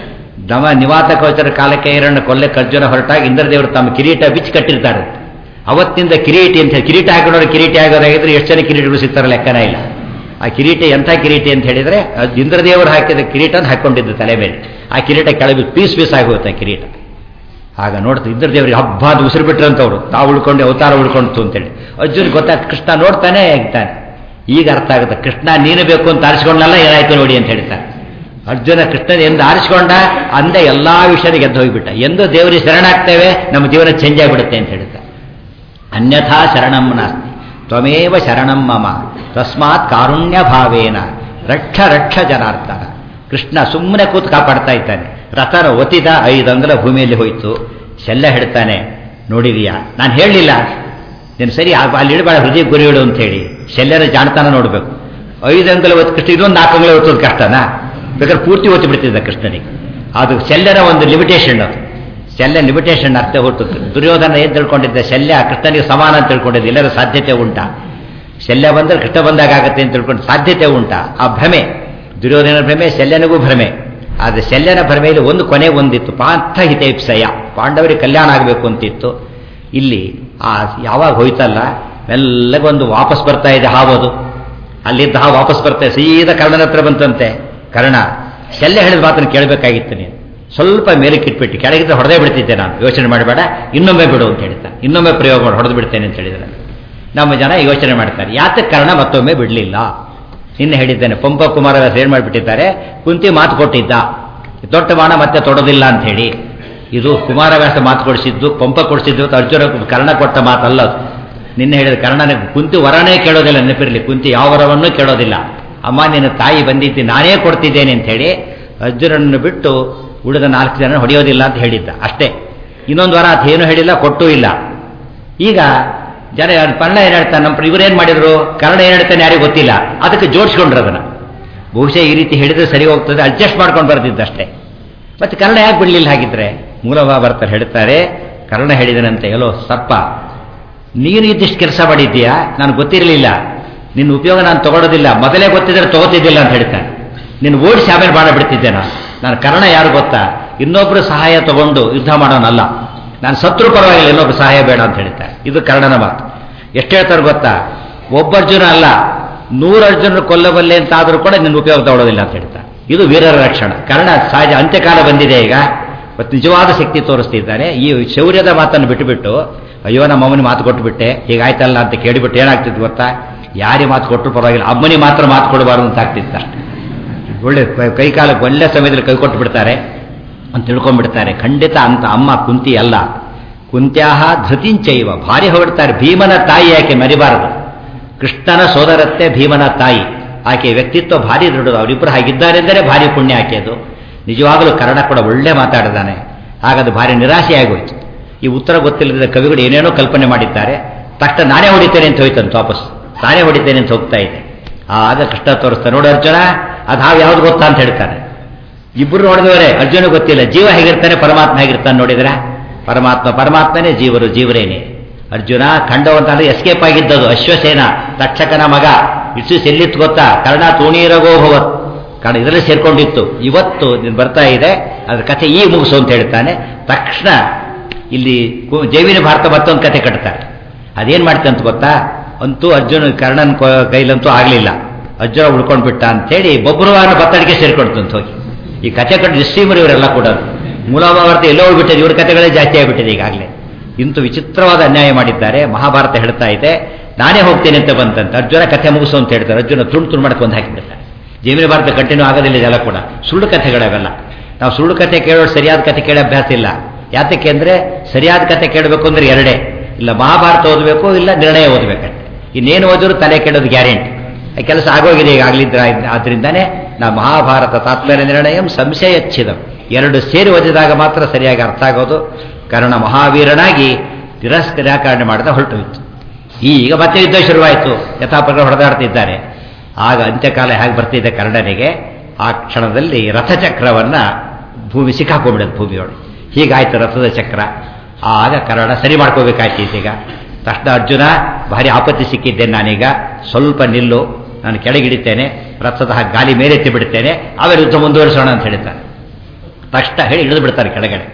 ದಮ ನಿವಾತ ಕವಚರ ಕಾಲಕ್ಕೆ ಹಿರಣ್ಯ ಕೊಲ್ಲೆಕ್ಕೆ ಅರ್ಜುನ ಹೊರಟಾಗಿ ಇಂದ್ರದೇವರು ತಮ್ಮ ಕಿರೀಟ ಬಿಚ್ಚಿ ಕಟ್ಟಿರ್ತಾರೆ. ಅವತ್ತಿಂದ ಕಿರೀಟಿ ಅಂತ ಹೇಳಿ, ಕಿರೀಟ ಹಾಕಿದವರು ಕಿರೀಟಿ ಆಗೋದಾಗಿದ್ರೆ ಎಷ್ಟು ಜನ ಕಿರೀಟಗಳು ಸಿಗ್ತಾರೆ ಲೆಕ್ಕನೇ ಇಲ್ಲ. ಆ ಕಿರೀಟ ಎಂಥ ಕಿರೀಟಿ ಅಂತ ಹೇಳಿದರೆ ಇಂದ್ರದೇವರು ಹಾಕಿದ ಕಿರೀಟ ಅಂತ ಹಾಕ್ಕೊಂಡಿದ್ದು ತಲೆ ಮೇಲೆ. ಆ ಕಿರೀಟ ಕೆಳಗೆ ಪೀಸ್ ಪೀಸ್ ಆಗೋಗುತ್ತೆ ಕಿರೀಟ. ಆಗ ನೋಡ್ತಾ ಇಂದ್ರದೇವರಿಗೆ ಹಬ್ಬ ಅದು ಉಸಿರು ಬಿಟ್ರಂತವ್ರು, ತಾವು ಉಳ್ಕೊಂಡು ಅವತಾರ ಉಳ್ಕೊಂತು ಅಂತೇಳಿ. ಅರ್ಜುನ್ ಗೊತ್ತಾಗ್ತದೆ, ಕೃಷ್ಣ ನೋಡ್ತಾನೆ ಆಗ್ತಾನೆ. ಈಗ ಅರ್ಥ ಆಗುತ್ತೆ, ಕೃಷ್ಣ ನೀನು ಬೇಕು ಅಂತ ಆರಿಸ್ಕೊಂಡಲ್ಲ, ಏನಾಯ್ತು ನೋಡಿ ಅಂತ ಹೇಳ್ತಾರೆ. ಅರ್ಜುನ ಕೃಷ್ಣನ ಎಂದು ಆರಿಸ್ಕೊಂಡ ಅಂದ ಎಲ್ಲಾ ವಿಷಯದ ಗೆದ್ದು ಹೋಗಿಬಿಟ್ಟ. ಎಂದು ದೇವರಿಗೆ ಶರಣಾಗ್ತೇವೆ ನಮ್ಮ ಜೀವನ ಚೇಂಜ್ ಆಗಿಬಿಡುತ್ತೆ ಅಂತ ಹೇಳ್ತಾರೆ. ಅನ್ಯಥಾ ಶರಣಂ ನಾಸ್ತಿ ತ್ವಮೇವ ಶರಣಂ ಮಮ ತಸ್ಮಾತ್ ಕಾರುಣ್ಯ ಭಾವೇನ ರಕ್ಷ ರಕ್ಷ ಜನಾರ್ದನ. ಕೃಷ್ಣ ಸುಮ್ಮನೆ ಕೂತು ಕಾಪಾಡ್ತಾ ಇದ್ದಾನೆ. ರಥನ ಒತ್ತಿದ 5 ಅಂಗುಲ ಭೂಮಿಯಲ್ಲಿ ಹೋಯ್ತು. ಶಲ್ಯ ಹಿಡ್ತಾನೆ, ನೋಡಿದೀಯಾ ನಾನು ಹೇಳಲಿಲ್ಲ ನೀನು ಸರಿ ಅಲ್ಲಿ ಇಡಬೇಡ, ಹೃದಯ ಗುರಿ ಇಡು ಅಂತ ಹೇಳಿ. ಶಲ್ಯನ ಜಾಣತಾನ ನೋಡಬೇಕು. 5 ಅಂಗುಲ ಒತ್ತು ಕೃಷ್ಣ, ಇದೊಂದು 4 ಅಂಗುಲ ಒತ್ತೋದು ಕಷ್ಟನಾ? ಬೇಕಾದ್ರೆ ಪೂರ್ತಿ ಒತ್ತಿ ಬಿಡ್ತಿದ್ದ ಕೃಷ್ಣನಿಗೆ. ಅದು ಶಲ್ಯನ ಒಂದು ಲಿಮಿಟೇಷನ್. ಅದು ಶಲ್ಯ ಲಿಮಿಟೇಷನ್ ಅರ್ಥ ಹೊರತು. ದುರ್ಯೋಧನ ಏನು ತಿಳ್ಕೊಂಡಿದ್ದ, ಶಲ್ಯ ಕೃಷ್ಣನಿಗೆ ಸಮಾನ ಅಂತ ತಿಳ್ಕೊಂಡಿದ್ದ. ಎಲ್ಲರ ಸಾಧ್ಯತೆ ಉಂಟಾ? ಶಲ್ಯ ಬಂದರೆ ಕೃಷ್ಣ ಬಂದಾಗ ಆಗತ್ತೆ ಅಂತ ತಿಳ್ಕೊಂಡು ಸಾಧ್ಯತೆ ಉಂಟಾ? ಆ ಭ್ರಮೆ, ದುರ್ಯೋಧನ ಭ್ರಮೆ, ಶಲ್ಯನಿಗೂ ಭ್ರಮೆ. ಆದರೆ ಶಲ್ಯನ ಭ್ರಮೆಯಲ್ಲಿ ಒಂದು ಕೊನೆ ಒಂದಿತ್ತು, ಪಾಂಥ ಹಿತೈಪ್ಸಯ, ಪಾಂಡವರಿಗೆ ಕಲ್ಯಾಣ ಆಗಬೇಕು ಅಂತಿತ್ತು. ಇಲ್ಲಿ ಆ ಯಾವಾಗ ಹೋಯ್ತಲ್ಲ ಮೆಲ್ಲಗೊಂದು ವಾಪಸ್ ಬರ್ತಾ ಇದೆ ಹಾವದು. ಅಲ್ಲಿದ್ದ ಹಾವು ವಾಪಸ್ ಬರ್ತಾ ಇದೆ, ಸೀದಾ ಕರ್ಣನ ಹತ್ರ ಬಂತಂತೆ. ಕರ್ಣ ಶಲ್ಯ ಹೇಳಿದ ಮಾತನ್ನು ಕೇಳಬೇಕಾಗಿತ್ತು, ನೀನು ಸ್ವಲ್ಪ ಮೇಲಕ್ಕೆ ಇಟ್ಬಿಟ್ಟು, ಕೆಳಗಿದ್ರೆ ಹೊಡೆದೇ ಬಿಡ್ತಿದ್ದೆ ನಾನು, ಯೋಚನೆ ಮಾಡಬೇಡ, ಇನ್ನೊಮ್ಮೆ ಬಿಡು ಅಂತ ಹೇಳ್ತಾನೆ. ಇನ್ನೊಮ್ಮೆ ಪ್ರಯೋಗ ಮಾಡಿ ಹೊಡೆದು ಬಿಡ್ತೇನೆ ಅಂತ ಹೇಳಿದ್ರೆ ನಮ್ಮ ಜನ ಯೋಚನೆ ಮಾಡ್ತಾರೆ, ಯಾತಕ್ಕೆ ಕರ್ಣ ಮತ್ತೊಮ್ಮೆ ಬಿಡಲಿಲ್ಲ. ನಿನ್ನೆ ಹೇಳಿದ್ದೇನೆ, ಪಂಪ ಕುಮಾರವ್ಯಾಸ ಏನು ಮಾಡಿಬಿಟ್ಟಿದ್ದಾರೆ, ಕುಂತಿ ಮಾತು ಕೊಟ್ಟಿದ್ದ ದೊಡ್ಡ ಬಾಣ ಮತ್ತೆ ತೊಡೋದಿಲ್ಲ ಅಂತ ಹೇಳಿ. ಇದು ಕುಮಾರವ್ಯಾಸ ಮಾತು ಕೊಡಿಸಿದ್ದು, ಪಂಪ ಕೊಡಿಸಿದ್ದು, ಅರ್ಜುನ ಕರ್ಣ ಕೊಟ್ಟ ಮಾತಲ್ಲ ಅದು. ನಿನ್ನೆ ಹೇಳಿದ ಕರ್ಣನ ಕುಂತಿ ವರನೇ ಕೇಳೋದಿಲ್ಲ, ನೆನಪಿರಲಿ, ಕುಂತಿ ಯಾವ ವರವನ್ನೂ ಕೇಳೋದಿಲ್ಲ. ಅಮ್ಮ ನಿನ್ನ ತಾಯಿ ಬಂದಿದ್ದು ನಾನೇ ಕೊಡ್ತಿದ್ದೇನೆ ಅಂತ ಹೇಳಿ ಅರ್ಜುನನ್ನು ಬಿಟ್ಟು ಉಳಿದ 4 ಜನ ಹೊಡೆಯೋದಿಲ್ಲ ಅಂತ ಹೇಳಿದ್ದ ಅಷ್ಟೇ. ಇನ್ನೊಂದು ವಾರ ಅದೇನು ಹೇಳಿಲ್ಲ, ಕೊಟ್ಟೂ ಇಲ್ಲ. ಈಗ ಜನ ಕರ್ಣ ಏನು ಹೇಳ್ತಾನೆ, ನಮ್ಮ ಇವರೇನು ಮಾಡಿದ್ರು, ಕರ್ಣ ಏನು ಹೇಳ್ತಾನೆ ಯಾರಿಗೂ ಗೊತ್ತಿಲ್ಲ, ಅದಕ್ಕೆ ಜೋಡಿಸ್ಕೊಂಡ್ರು ಅದನ್ನು. ಬಹುಶಃ ಈ ರೀತಿ ಹೇಳಿದ್ರೆ ಸರಿ ಹೋಗ್ತದೆ, ಅಡ್ಜಸ್ಟ್ ಮಾಡ್ಕೊಂಡು ಬರ್ತಿದ್ದಷ್ಟೇ. ಮತ್ತೆ ಕರ್ಣ ಯಾಕೆ ಬಿಡಲಿಲ್ಲ? ಹಾಗಿದ್ರೆ ಮೂಲಭಾ ಬರ್ತಾರೆ, ಹೇಳ್ತಾರೆ, ಕರ್ಣ ಹೇಳಿದನಂತೆ, ಎಲ್ಲೋ ಸರ್ಪ, ನೀನು ಇದ್ದಿಷ್ಟು ಕೆಲಸ ಮಾಡಿದ್ದೀಯಾ, ನನಗೆ ಗೊತ್ತಿರಲಿಲ್ಲ, ನಿನ್ನ ಉಪಯೋಗ ನಾನು ತಗೊಳ್ಳೋದಿಲ್ಲ, ಮೊದಲೇ ಗೊತ್ತಿದ್ರೆ ತಗೋತಿದ್ದಿಲ್ಲ ಅಂತ ಹೇಳ್ತಾನೆ. ನಿನ್ನ ಓಡಿಸಿ ಆಮೇಲೆ ಮಾಡಿಬಿಡ್ತಿದ್ದೆ ನಾನು ಕರ್ಣ ಯಾರು ಗೊತ್ತಾ, ಇನ್ನೊಬ್ಬರು ಸಹಾಯ ತಗೊಂಡು ಯುದ್ಧ ಮಾಡೋನಲ್ಲ, ನಾನು ಶತ್ರು ಪರವಾಗಿಲ್ಲ, ಇನ್ನೊಬ್ಬರು ಸಹಾಯ ಬೇಡ ಅಂತ ಹೇಳ್ತಾರೆ. ಇದು ಕರ್ಣನ ಮಾತು. ಎಷ್ಟು ಹೇಳ್ತಾರೆ ಗೊತ್ತಾ, ಒಬ್ಬ ಅರ್ಜುನ ಅಲ್ಲ 100 ಅರ್ಜುನರು ಕೊಲ್ಲಬಲ್ಲೆ ಅಂತಾದರೂ ಕೂಡ ನಿನ್ನ ಉಪಯೋಗ ತಗೊಳ್ಳೋದಿಲ್ಲ ಅಂತ ಹೇಳ್ತಾರೆ. ಇದು ವೀರರ ರಕ್ಷಣ. ಕರ್ಣ ಸಹಜ ಅಂತ್ಯಕಾಲ ಬಂದಿದೆ ಈಗ, ಮತ್ತು ನಿಜವಾದ ಶಕ್ತಿ ತೋರಿಸ್ತಿದ್ದಾನೆ. ಈ ಶೌರ್ಯದ ಮಾತನ್ನು ಬಿಟ್ಟುಬಿಟ್ಟು, ಅಯ್ಯೋ ನಮ್ಮ ಅಮ್ಮನಿ ಮಾತು ಕೊಟ್ಟುಬಿಟ್ಟೆ ಹೀಗಾಯ್ತಲ್ಲ ಅಂತ ಕೇಳಿಬಿಟ್ಟು ಏನಾಗ್ತಿತ್ತು ಗೊತ್ತಾ, ಯಾರೇ ಮಾತು ಕೊಟ್ಟರು ಪರವಾಗಿಲ್ಲ, ಅಮ್ಮನಿ ಮಾತ್ರ ಮಾತು ಕೊಡಬಾರ್ದು ಅಂತ ಆಗ್ತಿತ್ತು ಅಷ್ಟೆ. ಒಳ್ಳೆ ಕೈಕಾಲಕ್ಕೆ ಒಳ್ಳೆ ಸಮಯದಲ್ಲಿ ಕೈ ಕೊಟ್ಟು ಬಿಡ್ತಾರೆ ಅಂತ ತಿಳ್ಕೊಂಡ್ಬಿಡ್ತಾರೆ. ಖಂಡಿತ ಅಂತ ಅಮ್ಮ ಕುಂತಿ ಅಲ್ಲ. ಕುಂತ್ಯಾಹ ಧೃತಿಂಚೈವ, ಭಾರಿ ಹೊರಡ್ತಾರೆ. ಭೀಮನ ತಾಯಿ ಆಕೆ ಮರಿಬಾರದು. ಕೃಷ್ಣನ ಸೋದರತ್ತೆ ಭೀಮನ ತಾಯಿ. ಆಕೆ ವ್ಯಕ್ತಿತ್ವ ಭಾರಿ ದೊಡ್ಡದು. ಅವರಿಬ್ಬರು ಹಾಗಿದ್ದಾರೆ ಎಂದರೆ ಭಾರಿ ಪುಣ್ಯ ಆಕೆಯದು. ನಿಜವಾಗಲೂ ಕರ್ಣ ಕೂಡ ಒಳ್ಳೆ ಮಾತಾಡಿದಾನೆ. ಹಾಗದು ಭಾರಿ ನಿರಾಶೆಯಾಗೋಯ್ತು. ಈ ಉತ್ತರ ಗೊತ್ತಿಲ್ಲದ ಕವಿಗಳು ಏನೇನೋ ಕಲ್ಪನೆ ಮಾಡಿದ್ದಾರೆ. ತಕ್ಷಣ ನಾನೇ ಹೊಡಿತೇನೆ ಅಂತ ಹೋಯ್ತಂತ, ವಾಪಸ್ ನಾನೇ ಹೊಡಿತೇನೆ ಅಂತ ಹೋಗ್ತಾ ಇದೆ. ಆಗ ಕೃಷ್ಣ ತೋರಿಸ್ತಾನೆ, ನೋಡಿ ಅರ್ಜುನ ಅದು ಹಾವು ಯಾವ್ದು ಗೊತ್ತಾ ಅಂತ ಹೇಳ್ತಾನೆ. ಇಬ್ಬರು ನೋಡಿದವರೇ, ಅರ್ಜುನ ಗೊತ್ತಿಲ್ಲ, ಜೀವ ಹೇಗಿರ್ತಾನೆ ಪರಮಾತ್ಮ ಹೇಗಿರ್ತಾನೆ ನೋಡಿದ್ರ, ಪರಮಾತ್ಮನೇ, ಜೀವರು ಜೀವರೇನೆ. ಅರ್ಜುನ ಖಂಡವಂತಂದ್ರೆ ಎಸ್ಕೇಪ್ ಆಗಿದ್ದದು, ಅಶ್ವಸೇನ ತಕ್ಷಕನ ಮಗ. ಇಟ್ಸ್ ಎಲ್ಲಿತ್ತು ಗೊತ್ತಾ, ಕರ್ಣ ತೂಣೀರಗೋಭವತ್, ಕಾರಣ ಇದರಲ್ಲಿ ಸೇರ್ಕೊಂಡಿತ್ತು. ಇವತ್ತು ಬರ್ತಾ ಇದೆ ಅದ್ರ ಕಥೆ ಈ ಮುಗಿಸು ಅಂತ ಹೇಳ್ತಾನೆ. ತಕ್ಷಣ ಇಲ್ಲಿ ಜೈವಿನ ಭಾರತ ಮತ್ತೊಂದು ಕಥೆ ಕಟ್ತಾರೆ. ಅದೇನ್ ಮಾಡ್ತಂತ ಗೊತ್ತಾ, ಅಂತೂ ಅರ್ಜುನ ಕರ್ಣನ್ ಕೈಲಂತೂ ಆಗಲಿಲ್ಲ, ಅರ್ಜುನ ಉಳ್ಕೊಂಡು ಬಿಟ್ಟ ಅಂತೇಳಿ ಬೊಬ್ಬರುವಾರ ಬತ್ತಡಿಗೆ ಸೇರ್ಕೊಡ್ತಂತ ಹೋಗಿ. ಈ ಕಥೆ ಕಟ್ಟು ಡಿಸ್ಟ್ರೀಮರ್ ಇವರೆಲ್ಲ ಕೂಡ ಮೂಲಭಾರತ ಎಲ್ಲೋ ಹೋಗ್ಬಿಟ್ಟಿದೆ, ಇವ್ರ ಕಥೆಗಳೇ ಜಾಸ್ತಿ ಆಗಿಬಿಟ್ಟಿದೆ ಈಗಾಗಲೇ. ಇಂತು ವಿಚಿತ್ರವಾದ ಅನ್ಯಾಯ ಮಾಡಿದ್ದಾರೆ. ಮಹಾಭಾರತ ಹೇಳ್ತಾ ಇದೆ, ನಾನೇ ಹೋಗ್ತೇನೆ ಅಂತ ಬಂತಂತೆ. ಅರ್ಜುನ ಕಥೆ ಮುಗಿಸು ಅಂತ ಹೇಳ್ತಾರೆ. ಅರ್ಜುನ ತುಂಡು ಮಾಡ್ಕೊಂಡು ಹಾಕಿಬಿಡ್ತಾರೆ. ಜೈಮಿನಿ ಭಾರತ ಕಂಟಿನ್ಯೂ ಆಗೋದಿಲ್ಲ ಇದೆಲ್ಲ ಕೂಡ, ಸುಳ್ಳು ಕಥೆಗಳವೆಲ್ಲ. ನಾವು ಸುಳ್ಳು ಕಥೆ ಕೇಳೋರು ಸರಿಯಾದ ಕಥೆ ಕೇಳೋ ಅಭ್ಯಾಸ ಇಲ್ಲ. ಯಾತಕ್ಕೆ ಅಂದರೆ ಸರಿಯಾದ ಕಥೆ ಕೇಳಬೇಕು ಅಂದರೆ ಎರಡೇ, ಇಲ್ಲ ಮಹಾಭಾರತ ಓದಬೇಕು, ಇಲ್ಲ ನಿರ್ಣಯ ಓದಬೇಕಂತೆ. ಇನ್ನೇನು ಓದಿದ್ರು ತಲೆ ಕೆಡೋದು ಗ್ಯಾರಂಟಿ. ಕೆಲಸ ಆಗೋಗಿದೆ ಈಗಾಗಲಿದ್ರೆ. ಆದ್ದರಿಂದಾನೇ ನಾವು ಮಹಾಭಾರತ ತಾತ್ಪರ್ಯ ನಿರ್ಣಯಂ ಸಂಶಯಚ್ಛಿದಂ ಎರಡು ಸೇರಿ ಓದಿದಾಗ ಮಾತ್ರ ಸರಿಯಾಗಿ ಅರ್ಥ ಆಗೋದು. ಕರ್ಣ ಮಹಾವೀರನಾಗಿ ನಿರಾಕರಣೆ ಮಾಡಿದ ಹೊರಟೋಯಿತು. ಈಗ ಮತ್ತೆ ಯುದ್ಧ ಶುರುವಾಯಿತು. ಯಥಾಪ್ರಕಾರ ಹೊಡೆದಾಡ್ತಿದ್ದಾರೆ. ಆಗ ಅಂತ್ಯಕಾಲ ಹೇಗೆ ಬರ್ತಿದ್ದೆ ಕರ್ಣನಿಗೆ, ಆ ಕ್ಷಣದಲ್ಲಿ ರಥಚಕ್ರವನ್ನು ಭೂಮಿ ಸಿಕ್ಕಾಕೊಂಡ್ಬಿಡೋದು ಭೂಮಿಯೊಳಗೆ. ಹೀಗಾಯ್ತು ರಥದ ಚಕ್ರ. ಆಗ ಕರ್ಣ ಸರಿ ಮಾಡ್ಕೋಬೇಕಾಯ್ತು. ಈಗ ತಕ್ಷಣ ಅರ್ಜುನ, ಭಾರಿ ಆಪತ್ತಿ ಸಿಕ್ಕಿದ್ದೇನೆ ನಾನೀಗ, ಸ್ವಲ್ಪ ನಿಲ್ಲು, ನಾನು ಕೆಳಗಿಡಿತೇನೆ, ರಥದ ಗಾಲಿ ಮೇಲೆತ್ತಿ ಬಿಡ್ತೇನೆ, ಆಮೇಲೆ ಯುದ್ಧ ಮುಂದುವರಿಸೋಣ ಅಂತ ಹೇಳ್ತಾನೆ. ತಕ್ಷಣ ಹೇಳಿ ಇಳಿದು ಬಿಡ್ತಾರೆ ಕೆಳಗಡೆ.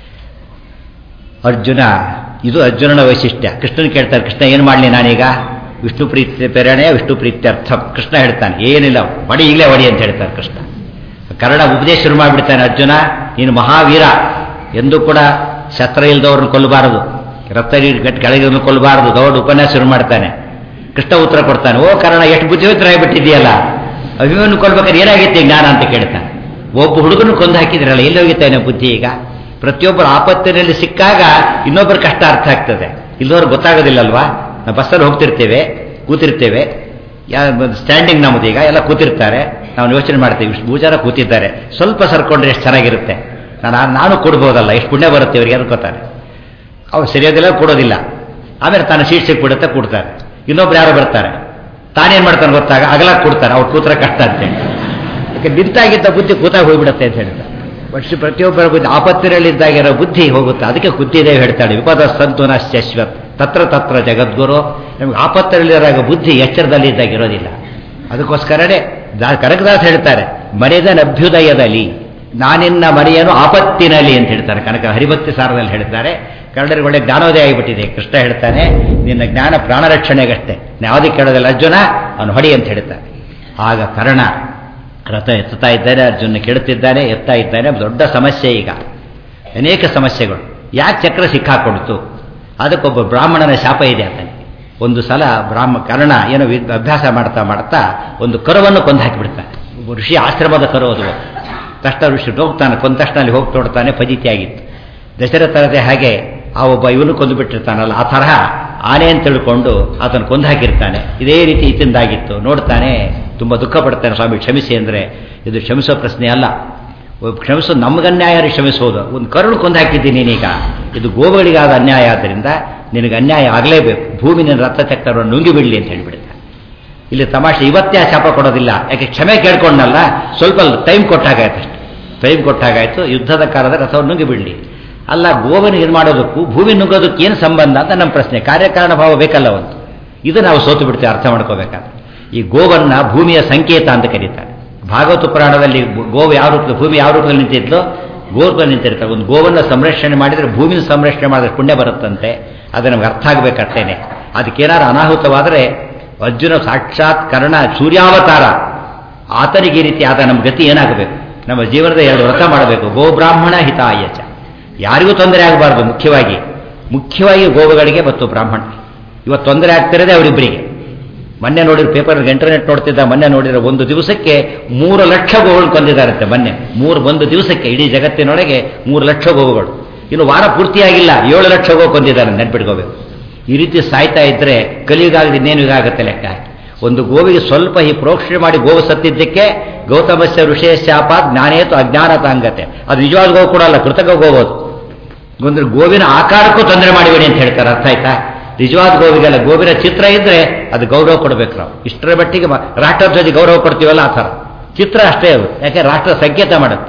ಅರ್ಜುನ, ಇದು ಅರ್ಜುನನ ವೈಶಿಷ್ಟ್ಯ. ಕೃಷ್ಣನ್ ಕೇಳ್ತಾರೆ, ಕೃಷ್ಣ ಏನು ಮಾಡಲಿ ನಾನೀಗ? ವಿಷ್ಣು ಪ್ರೀತಿ ಪ್ರೇರಣೆ, ವಿಷ್ಣು ಪ್ರೀತ್ಯರ್ಥ. ಕೃಷ್ಣ ಹೇಳ್ತಾನೆ, ಏನಿಲ್ಲ, ಒಡಿ, ಈಗಲೇ ಒಡಿ ಅಂತ ಹೇಳ್ತಾರೆ ಕೃಷ್ಣ. ಕರ್ಣ ಉಪದೇಶ ಶುರು ಮಾಡಿಬಿಡ್ತಾನೆ, ಅರ್ಜುನ ನೀನು ಮಹಾವೀರ, ಎಂದೂ ಕೂಡ ಶಸ್ತ್ರ ಇಲ್ದವ್ರನ್ನ ಕೊಲ್ಲಬಾರದು, ರಥ ಕೆಳಗಿನ ಕೊಲ್ಲಬಾರದು, ದೊಡ್ಡ ಉಪನ್ಯಾಸ ಶುರು ಮಾಡ್ತಾನೆ. ಕೃಷ್ಣ ಉತ್ತರ ಕೊಡ್ತಾನೆ, ಓ ಕರ್ಣ ಎಷ್ಟು ಬುದ್ಧಿವಂತರ ಆಗಿಬಿಟ್ಟಿದೆಯಲ್ಲ, ಅಭಿಮನ್ಯು ಕೊಲ್ಬೇಕಾದ್ರೆ ಏನಾಗಿತ್ತು ಜ್ಞಾನ ಅಂತ ಕೇಳ್ತಾನೆ. ಒಬ್ಬ ಹುಡುಗನು ಕೊಂದು ಹಾಕಿದ್ರಲ್ಲ, ಎಲ್ಲಿ ಹೋಗಿದ್ದಾನೆ ಬುದ್ಧಿ? ಈಗ ಪ್ರತಿಯೊಬ್ಬರು ಆಪತ್ತಿನಲ್ಲಿ ಸಿಕ್ಕಾಗ ಇನ್ನೊಬ್ಬರ ಕಷ್ಟ ಅರ್ಥ ಆಗ್ತದೆ, ಇಲ್ಲದವ್ರು ಗೊತ್ತಾಗೋದಿಲ್ಲಲ್ವಾ? ನಾವು ಬಸ್ಸಲ್ಲಿ ಹೋಗ್ತಿರ್ತೇವೆ, ಕೂತಿರ್ತೇವೆ, ಸ್ಟ್ಯಾಂಡಿಂಗ್ ನಮ್ಮದು, ಈಗ ಎಲ್ಲ ಕೂತಿರ್ತಾರೆ, ನಾವು ಯೋಚನೆ ಮಾಡ್ತೀವಿ ಇಷ್ಟು ಪೂಜಾರ ಕೂತಿದ್ದಾರೆ, ಸ್ವಲ್ಪ ಸರ್ಕೊಂಡ್ರೆ ಎಷ್ಟು ಚೆನ್ನಾಗಿರುತ್ತೆ, ನಾನು ಕೊಡ್ಬೋದಲ್ಲ, ಎಷ್ಟು ಪುಣ್ಯ ಬರುತ್ತೆ ಇವರಿಗೆ ಅನ್ಕೋತಾರೆ. ಅವ್ರು ಸರಿಯಾದಿಲ್ಲ, ಕೊಡೋದಿಲ್ಲ. ಆಮೇಲೆ ತಾನು ಸೀಟ್ ಸಿಕ್ಬಿಡುತ್ತೆ, ಕೂಡ್ತಾರೆ. ಇನ್ನೊಬ್ರು ಯಾರೋ ಬರ್ತಾರೆ, ತಾನೇನು ಮಾಡ್ತಾನೆ ಗೊತ್ತಾಗ ಅಗಲಾಗಿ ಕೊಡ್ತಾರೆ, ಅವ್ರು ಕೂತ್ರೆ ಕಷ್ಟ ಅಂತೇಳಿ. ಯಾಕೆ ನಿಂತಾಗಿದ್ದ ಬುದ್ಧಿ ಕೂತಾಗ ಹೋಗ್ಬಿಡುತ್ತೆ ಅಂತ ಹೇಳ್ತಾರೆ. ಬಟ್ ಪ್ರತಿಯೊಬ್ಬರ ಬುದ್ಧಿ ಆಪತ್ತಿನಲ್ಲಿದ್ದಾಗಿರೋ ಬುದ್ಧಿ ಹೋಗುತ್ತೆ. ಅದಕ್ಕೆ ಬುದ್ಧಿದೇವ್ ಹೇಳ್ತಾಳೆ, ವಿಪದ ಸಂತೋನ ಶಾಶ್ವತ್ ತತ್ರ ತತ್ರ ಜಗದ್ಗುರು. ನಮಗೆ ಆಪತ್ತಿನಲ್ಲಿರಾಗ ಬುದ್ಧಿ ಎಚ್ಚರದಲ್ಲಿ ಇದ್ದಾಗಿರೋದಿಲ್ಲ. ಅದಕ್ಕೋಸ್ಕರನೇ ಕನಕದಾಸ್ ಹೇಳ್ತಾರೆ, ಮನೆದನ ಅಭ್ಯುದಯದಲ್ಲಿ ನಾನಿನ್ನ ಮನೆಯನ್ನು ಆಪತ್ತಿನಲ್ಲಿ ಅಂತ ಹೇಳ್ತಾರೆ. ಕನಕ ಹರಿಭಕ್ತಿ ಸಾರದಲ್ಲಿ ಹೇಳ್ತಾರೆ. ಕನ್ನಡರಿಗೆ ಒಳ್ಳೆ ಜ್ಞಾನೋದಯ ಆಗಿಬಿಟ್ಟಿದೆ. ಕೃಷ್ಣ ಹೇಳ್ತಾನೆ, ನಿನ್ನ ಜ್ಞಾನ ಪ್ರಾಣ ರಕ್ಷಣೆಗಷ್ಟೇ, ಯಾವುದಕ್ಕೆ ಕೇಳೋದಿಲ್ಲ ಅರ್ಜುನ, ಅವನು ಹೊಡಿ ಅಂತ ಹೇಳ್ತಾನೆ. ಆಗ ಕರ್ಣ ರಥ ಎತ್ತುತ್ತಾ ಇದ್ದಾನೆ, ಅರ್ಜುನ ಕೆಡುತ್ತಿದ್ದಾನೆ, ಎತ್ತಾ ಇದ್ದಾನೆ. ದೊಡ್ಡ ಸಮಸ್ಯೆ ಈಗ, ಅನೇಕ ಸಮಸ್ಯೆಗಳು. ಯಾಕೆ ಚಕ್ರ ಸಿಕ್ಕಾಕೊಡ್ತು? ಅದಕ್ಕೊಬ್ಬ ಬ್ರಾಹ್ಮಣನ ಶಾಪ ಇದೆ ಆತನಿಗೆ. ಒಂದು ಸಲ ಕರ್ಣ ಏನೋ ಅಭ್ಯಾಸ ಮಾಡ್ತಾ ಮಾಡ್ತಾ ಒಂದು ಕರುವನ್ನು ಕೊಂದು ಹಾಕಿಬಿಡ್ತಾನೆ. ಋಷಿ ಆಶ್ರಮದ ಕರು ಅದು. ತಕ್ಷಣ ಋಷಿ ಹೋಗ್ತಾನೆ, ಕೊಂದ ತಕ್ಷಣ ಅಲ್ಲಿ ಹೋಗಿ ನೋಡ್ತಾನೆ, ಫಜಿತಿ ಆಗಿತ್ತು. ದಶರಥರದೇ ಹಾಗೆ ಆ ಒಬ್ಬ ಇವನು ಕೊಂದು ಬಿಟ್ಟಿರ್ತಾನಲ್ಲ, ಆ ತರಹ ಆನೆ ಅಂತ ತಿಳ್ಕೊಂಡು ಆತನು ಕೊಂದು ಹಾಕಿರ್ತಾನೆ. ಇದೇ ರೀತಿ ಇತಿಂದಾಗಿತ್ತು. ನೋಡ್ತಾನೆ, ತುಂಬ ದುಃಖ ಪಡ್ತಾನೆ. ಸ್ವಾಮಿ ಕ್ಷಮಿಸಿ ಅಂದರೆ, ಇದು ಕ್ಷಮಿಸೋ ಪ್ರಶ್ನೆ ಅಲ್ಲ, ಕ್ಷಮಿಸೋ ನಮಗನ್ಯಾಯ ಕ್ಷಮಿಸೋದು. ಒಂದು ಕರುಳು ಕೊಂದು ಹಾಕಿದ್ದೀನಿ ನೀನೀಗ, ಇದು ಗೋವುಗಳಿಗಾದ ಅನ್ಯಾಯ, ಆದ್ದರಿಂದ ನಿನಗೆ ಅನ್ಯಾಯ ಆಗಲೇಬೇಕು, ಭೂಮಿ ನಿನ್ನ ರಥಚಕ್ರವನ್ನು ನುಂಗಿ ಬಿಡಲಿ ಅಂತ ಹೇಳಿಬಿಡ್ತಾನೆ. ಇಲ್ಲಿ ತಮಾಷೆ, ಇವತ್ತೇ ಆ ಶಾಪ ಕೊಡೋದಿಲ್ಲ, ಯಾಕೆ ಕ್ಷಮೆ ಕೇಳ್ಕೊಂಡಲ್ಲ, ಸ್ವಲ್ಪ ಟೈಮ್ ಕೊಟ್ಟಾಗಾಯ್ತು, ಅಷ್ಟೆ ಟೈಮ್ ಕೊಟ್ಟಾಗಾಯ್ತು. ಯುದ್ಧದ ಕಾಲದ ರಥವನ್ನು ನುಂಗಿ ಬಿಡಲಿ. ಅಲ್ಲ, ಗೋವನ್ನು ಇದು ಮಾಡೋದಕ್ಕೂ ಭೂಮಿ ನುಗ್ಗೋದಕ್ಕೆ ಏನು ಸಂಬಂಧ ಅಂತ ನಮ್ಮ ಪ್ರಶ್ನೆ. ಕಾರ್ಯಕಾರಣ ಭಾವ ಬೇಕಲ್ಲ ಒಂದು. ಇದು ನಾವು ಸೋತು ಬಿಡ್ತೇವೆ ಅರ್ಥ ಮಾಡ್ಕೋಬೇಕಾದ್ರೆ. ಈ ಗೋವನ್ನು ಭೂಮಿಯ ಸಂಕೇತ ಅಂತ ಕರೀತಾರೆ. ಭಾಗವತ ಪುರಾಣದಲ್ಲಿ ಗೋವು ಯಾವ ರೂಪದಲ್ಲಿ, ಭೂಮಿ ಯಾವ ರೂಪದಲ್ಲಿ ನಿಂತಿದ್ಲೋ ಗೋರೂಪದಲ್ಲಿ ನಿಂತಿರ್ತಾರೆ. ಒಂದು ಗೋವನ್ನು ಸಂರಕ್ಷಣೆ ಮಾಡಿದರೆ ಭೂಮಿನ ಸಂರಕ್ಷಣೆ ಮಾಡಿದ್ರೆ ಪುಣ್ಯ ಬರುತ್ತಂತೆ. ಅದು ನಮ್ಗೆ ಅರ್ಥ ಆಗಬೇಕಷ್ಟೇನೆ. ಅದಕ್ಕೇನಾದ್ರು ಅನಾಹುತವಾದರೆ ಅರ್ಜುನ ಸಾಕ್ಷಾತ್ ಕರ್ಣ ಸೂರ್ಯಾವತಾರ, ಆತನಿಗೆ ಈ ರೀತಿ ಆದ ನಮ್ಮ ಗತಿ ಏನಾಗಬೇಕು? ನಮ್ಮ ಜೀವನದ ಎರಡು ವ್ರತ ಮಾಡಬೇಕು, ಗೋಬ್ರಾಹ್ಮಣ ಹಿತಾಯಚ. ಯಾರಿಗೂ ತೊಂದರೆ ಆಗಬಾರ್ದು. ಮುಖ್ಯವಾಗಿ ಗೋವುಗಳಿಗೆ ಮತ್ತು ಬ್ರಾಹ್ಮಣ. ಇವತ್ತು ತೊಂದರೆ ಆಗ್ತಿರೋದೇ ಅವರಿಬ್ಬರಿಗೆ. ಮೊನ್ನೆ ನೋಡಿರೋ ಪೇಪರ್, ಇಂಟರ್ನೆಟ್ ನೋಡ್ತಿದ್ದ, ಮೊನ್ನೆ ನೋಡಿರೋ ಒಂದು ದಿವಸಕ್ಕೆ 3 ಲಕ್ಷ ಗೋವುಗಳು ಕೊಂದಿದ್ದಾರಂತೆ. ಮೊನ್ನೆ ಒಂದು ದಿವಸಕ್ಕೆ ಇಡೀ ಜಗತ್ತಿನೊಳಗೆ 3 ಲಕ್ಷ ಗೋವುಗಳು. ಇನ್ನು ವಾರ ಪೂರ್ತಿಯಾಗಿಲ್ಲ, 7 ಲಕ್ಷ ಗೋವು ಕೊಂದಿದ್ದಾರೆ. ನೆನ್ಪಿಟ್ಕೋಬೇಕು. ಈ ರೀತಿ ಸಾಯ್ತಾ ಇದ್ರೆ ಕಲಿಯುಗಾಗದ ಇನ್ನೇನು ಇದಾಗುತ್ತೆ ಲೆಕ್ಕ. ಒಂದು ಗೋವಿಗೆ ಸ್ವಲ್ಪ ಈ ಪ್ರೋಕ್ಷಣೆ ಮಾಡಿ ಗೋವು ಸತ್ತಿದ್ದಕ್ಕೆ ಗೌತಮಸ್ಯ ಋಷಿಯ ಶಾಪ ಜ್ಞಾನೇತು ಅಜ್ಞಾನತಾಂಗತೆ. ಅದು ನಿಜವಾದ ಗೋವು ಕೂಡ ಅಲ್ಲ, ಕೃತಕ ಗೋವುದು. ಒಂದು ಗೋವಿನ ಆಕಾರಕ್ಕೂ ತೊಂದರೆ ಮಾಡಿಬೇಡಿ ಅಂತ ಹೇಳ್ತಾರೆ. ಅರ್ಥ ಆಯ್ತಾ? ನಿಜವಾದ ಗೋವಿಗೆಲ್ಲ ಗೋವಿನ ಚಿತ್ರ ಇದ್ರೆ ಅದು ಗೌರವ ಕೊಡಬೇಕು ನಾವು. ಇಷ್ಟರ ಮಟ್ಟಿಗೆ ರಾಷ್ಟ್ರಧ್ವಜ ಗೌರವ ಕೊಡ್ತೀವಲ್ಲ, ಆ ಥರ ಚಿತ್ರ ಅಷ್ಟೇ ಅದು. ಯಾಕೆ ರಾಷ್ಟ್ರ ಸಂಕೇತ ಮಾಡುತ್ತೆ.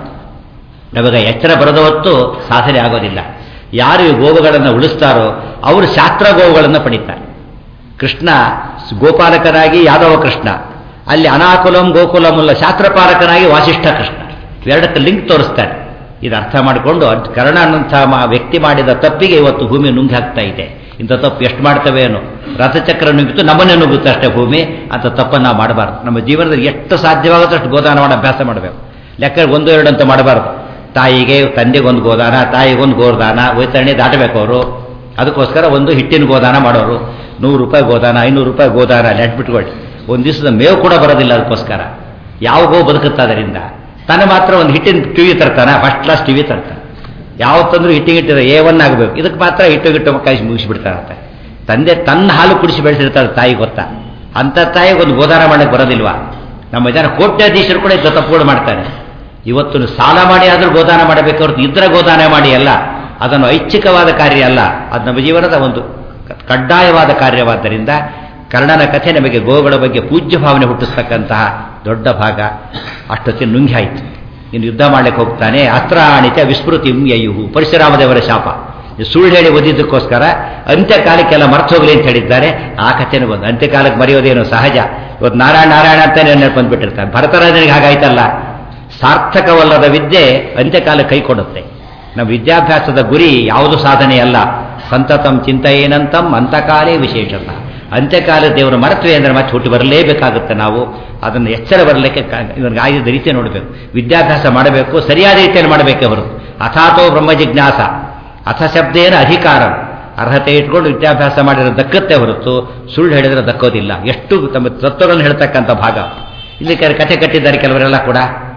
ನಮಗೆ ಎಚ್ಚರ ಬರದ ಹೊತ್ತು ಸಾಧನೆ ಆಗೋದಿಲ್ಲ. ಯಾರು ಈ ಗೋವುಗಳನ್ನು ಉಳಿಸ್ತಾರೋ ಅವರು ಶಾಸ್ತ್ರ ಗೋವುಗಳನ್ನು ಪಡೀತಾರೆ. ಕೃಷ್ಣ ಗೋಪಾಲಕನಾಗಿ ಯಾದವ ಕೃಷ್ಣ, ಅಲ್ಲಿ ಅನಾಕುಲಂ ಗೋಕುಲಮುಲ್ಲ ಶಾಸ್ತ್ರಪಾಲಕನಾಗಿ ವಾಸಿಷ್ಠ ಕೃಷ್ಣ. ಇವೆರಡಕ್ಕೆ ಲಿಂಕ್ ತೋರಿಸ್ತಾನೆ. ಇದು ಅರ್ಥ ಮಾಡಿಕೊಂಡು ಕರ್ಣ ಅನ್ನಂಥ ವ್ಯಕ್ತಿ ಮಾಡಿದ ತಪ್ಪಿಗೆ ಇವತ್ತು ಭೂಮಿ ನುಂಗಿ ಹಾಕ್ತಾ ಇದೆ. ಇಂಥ ತಪ್ಪು ಎಷ್ಟು ಮಾಡ್ತವೆ ಏನೋ. ರಥಚಕ್ರ ನುಗ್ಗಿತು, ನಮ್ಮನ್ನೇ ನುಗ್ಗುತ್ತೆ ಅಷ್ಟೇ ಭೂಮಿ. ಅಂಥ ತಪ್ಪನ್ನು ನಾವು ಮಾಡಬಾರ್ದು. ನಮ್ಮ ಜೀವನದಲ್ಲಿ ಎಷ್ಟು ಸಾಧ್ಯವಾಗುತ್ತೋ ಅಷ್ಟು ಗೋದಾನ ಮಾಡೋ ಅಭ್ಯಾಸ ಮಾಡಬೇಕು. ಲೆಕ್ಕ 1-2 ಅಂತ ಮಾಡಬಾರ್ದು. ತಾಯಿಗೆ ತಂದೆಗೊಂದು ಗೋದಾನ, ತಾಯಿಗೊಂದು ಗೋದಾನ, ವೈತರಣಿ ದಾಟಬೇಕು ಅವರು. ಅದಕ್ಕೋಸ್ಕರ ಒಂದು ಹಿಟ್ಟಿನ ಗೋದಾನ ಮಾಡೋರು, 100 ರೂಪಾಯಿ ಗೋದಾನ, 500 ರೂಪಾಯಿ ಗೋದಾನ ನೆಟ್ಬಿಟ್ಕೊಳ್ಳಿ. ಒಂದು ದಿವಸದ ಮೇವು ಕೂಡ ಬರೋದಿಲ್ಲ ಅದಕ್ಕೋಸ್ಕರ. ಯಾವ ಗೋ ಬದುಕುತ್ತೆ ಅದರಿಂದ? ತಾನು ಮಾತ್ರ ಒಂದು ಹಿಟ್ಟಿನ ಟಿವಿ ತರ್ತಾನೆ, ಫಸ್ಟ್ ಕ್ಲಾಸ್ ಟಿವಿ ತರ್ತಾನೆ. ಯಾವತ್ತಂದ್ರೂ ಹಿಟ್ಟಿಗಿಟ್ಟಿದ A1 ಆಗಬೇಕು, ಇದಕ್ಕೆ ಮಾತ್ರ ಹಿಟ್ಟು ಕಾಯಿಸಿ ಮುಗಿಸಿಬಿಡ್ತಾರಂತೆ. ತಂದೆ ತನ್ನ ಹಾಲು ಕುಡಿಸಿ ಬೆಳೆಸಿರ್ತಾರೆ ತಾಯಿ, ಗೊತ್ತಾ? ಅಂಥ ತಾಯಿಗೆ ಒಂದು ಗೋದಾನ ಮಾಡಕ್ಕೆ ಬರೋದಿಲ್ವಾ? ನಮ್ಮ ಜನ ಕೋಟ್ಯಾಧೀಶರು ಕೂಡ ಇದು ತಪ್ಪುಗಳು ಮಾಡ್ತಾನೆ. ಇವತ್ತು ಸಾಲ ಮಾಡಿ ಆದರೂ ಗೋದಾನ ಮಾಡಬೇಕು ಹೊರತು ಇದ್ರ ಗೋದಾನ ಮಾಡಿ ಅಲ್ಲ. ಅದನ್ನು ಐಚ್ಛಿಕವಾದ ಕಾರ್ಯ ಅಲ್ಲ, ಅದು ನಮ್ಮ ಜೀವನದ ಒಂದು ಕಡ್ಡಾಯವಾದ ಕಾರ್ಯವಾದ್ದರಿಂದ ಕರ್ಣನ ಕಥೆ ನಮಗೆ ಗೋಗಳ ಬಗ್ಗೆ ಪೂಜ್ಯ ಭಾವನೆ ಹುಟ್ಟಿಸ್ತಕ್ಕಂತಹ ದೊಡ್ಡ ಭಾಗ. ಅಷ್ಟೊತ್ತಿನ ನುಂಗಿ ಆಯಿತು. ಇನ್ನು ಯುದ್ಧ ಮಾಡಲಿಕ್ಕೆ ಹೋಗ್ತಾನೆ. ಅಸ್ತ್ರಾಣಿತ ವಿಸ್ಮೃತಿಂ ಯಯುಹು, ಪರಶುರಾಮದೇವರ ಶಾಪ. ಸುಳ್ಳು ಹೇಳಿ ಓದಿದ್ದಕ್ಕೋಸ್ಕರ ಅಂತ್ಯಕಾಲಕ್ಕೆಲ್ಲ ಮರ್ತು ಹೋಗಲಿ ಅಂತ ಹೇಳಿದ್ದಾರೆ. ಆ ಕಥೆನೂ ಬಂದು ಅಂತ್ಯಕಾಲಕ್ಕೆ ಮರೆಯೋದೇನು ಸಹಜ. ಇವತ್ತು ನಾರಾಯಣ ನಾರಾಯಣ ಅಂತ ನೆನಪು ಬಂದುಬಿಟ್ಟಿರ್ತಾನೆ. ಭರತರಾಜನಿಗೆ ಹಾಗಾಯ್ತಲ್ಲ. ಸಾರ್ಥಕವಲ್ಲದ ವಿದ್ಯೆ ಅಂತ್ಯಕಾಲಕ್ಕೆ ಕೈ ಕೊಡುತ್ತೆ. ನಮ್ಮ ವಿದ್ಯಾಭ್ಯಾಸದ ಗುರಿ ಯಾವುದು ಸಾಧನೆ ಅಲ್ಲ. ಸಂತತಂ ಚಿಂತೆಯೇನಂತಂ ಅಂತಕಾಲೇ ವಿಶೇಷತಃ. ಅಂತ್ಯಕಾಲ ದೇವರು ಮರೆತ್ವೆ ಅಂದರೆ ಮತ್ತೆ ಹುಟ್ಟು ಬರಲೇಬೇಕಾಗುತ್ತೆ. ನಾವು ಅದನ್ನು ಎಚ್ಚರ ಬರಲಿಕ್ಕೆ ಇವನಿಗೆ ಆಗಿದ್ದ ರೀತಿ ನೋಡಬೇಕು. ವಿದ್ಯಾಭ್ಯಾಸ ಮಾಡಬೇಕು, ಸರಿಯಾದ ರೀತಿಯಲ್ಲಿ ಮಾಡಬೇಕೇ ಹೊರತು ಅಥಾತೋ ಬ್ರಹ್ಮ ಜಿಜ್ಞಾಸ ಅಥ ಶಬ್ದೇನ ಅಧಿಕಾರ, ಅರ್ಹತೆ ಇಟ್ಕೊಂಡು ವಿದ್ಯಾಭ್ಯಾಸ ಮಾಡಿದ್ರೆ ದಕ್ಕತ್ತೆ ಹೊರತು ಸುಳ್ಳು ಹೇಳಿದ್ರೆ ದಕ್ಕೋದಿಲ್ಲ. ಎಷ್ಟು ತಮ್ಮ ತತ್ವಗಳನ್ನು ಹೇಳ್ತಕ್ಕಂಥ ಭಾಗ ಇಲ್ಲಿ ಕಥೆ ಕಟ್ಟಿದ್ದಾರೆ ಕೆಲವರೆಲ್ಲ ಕೂಡ.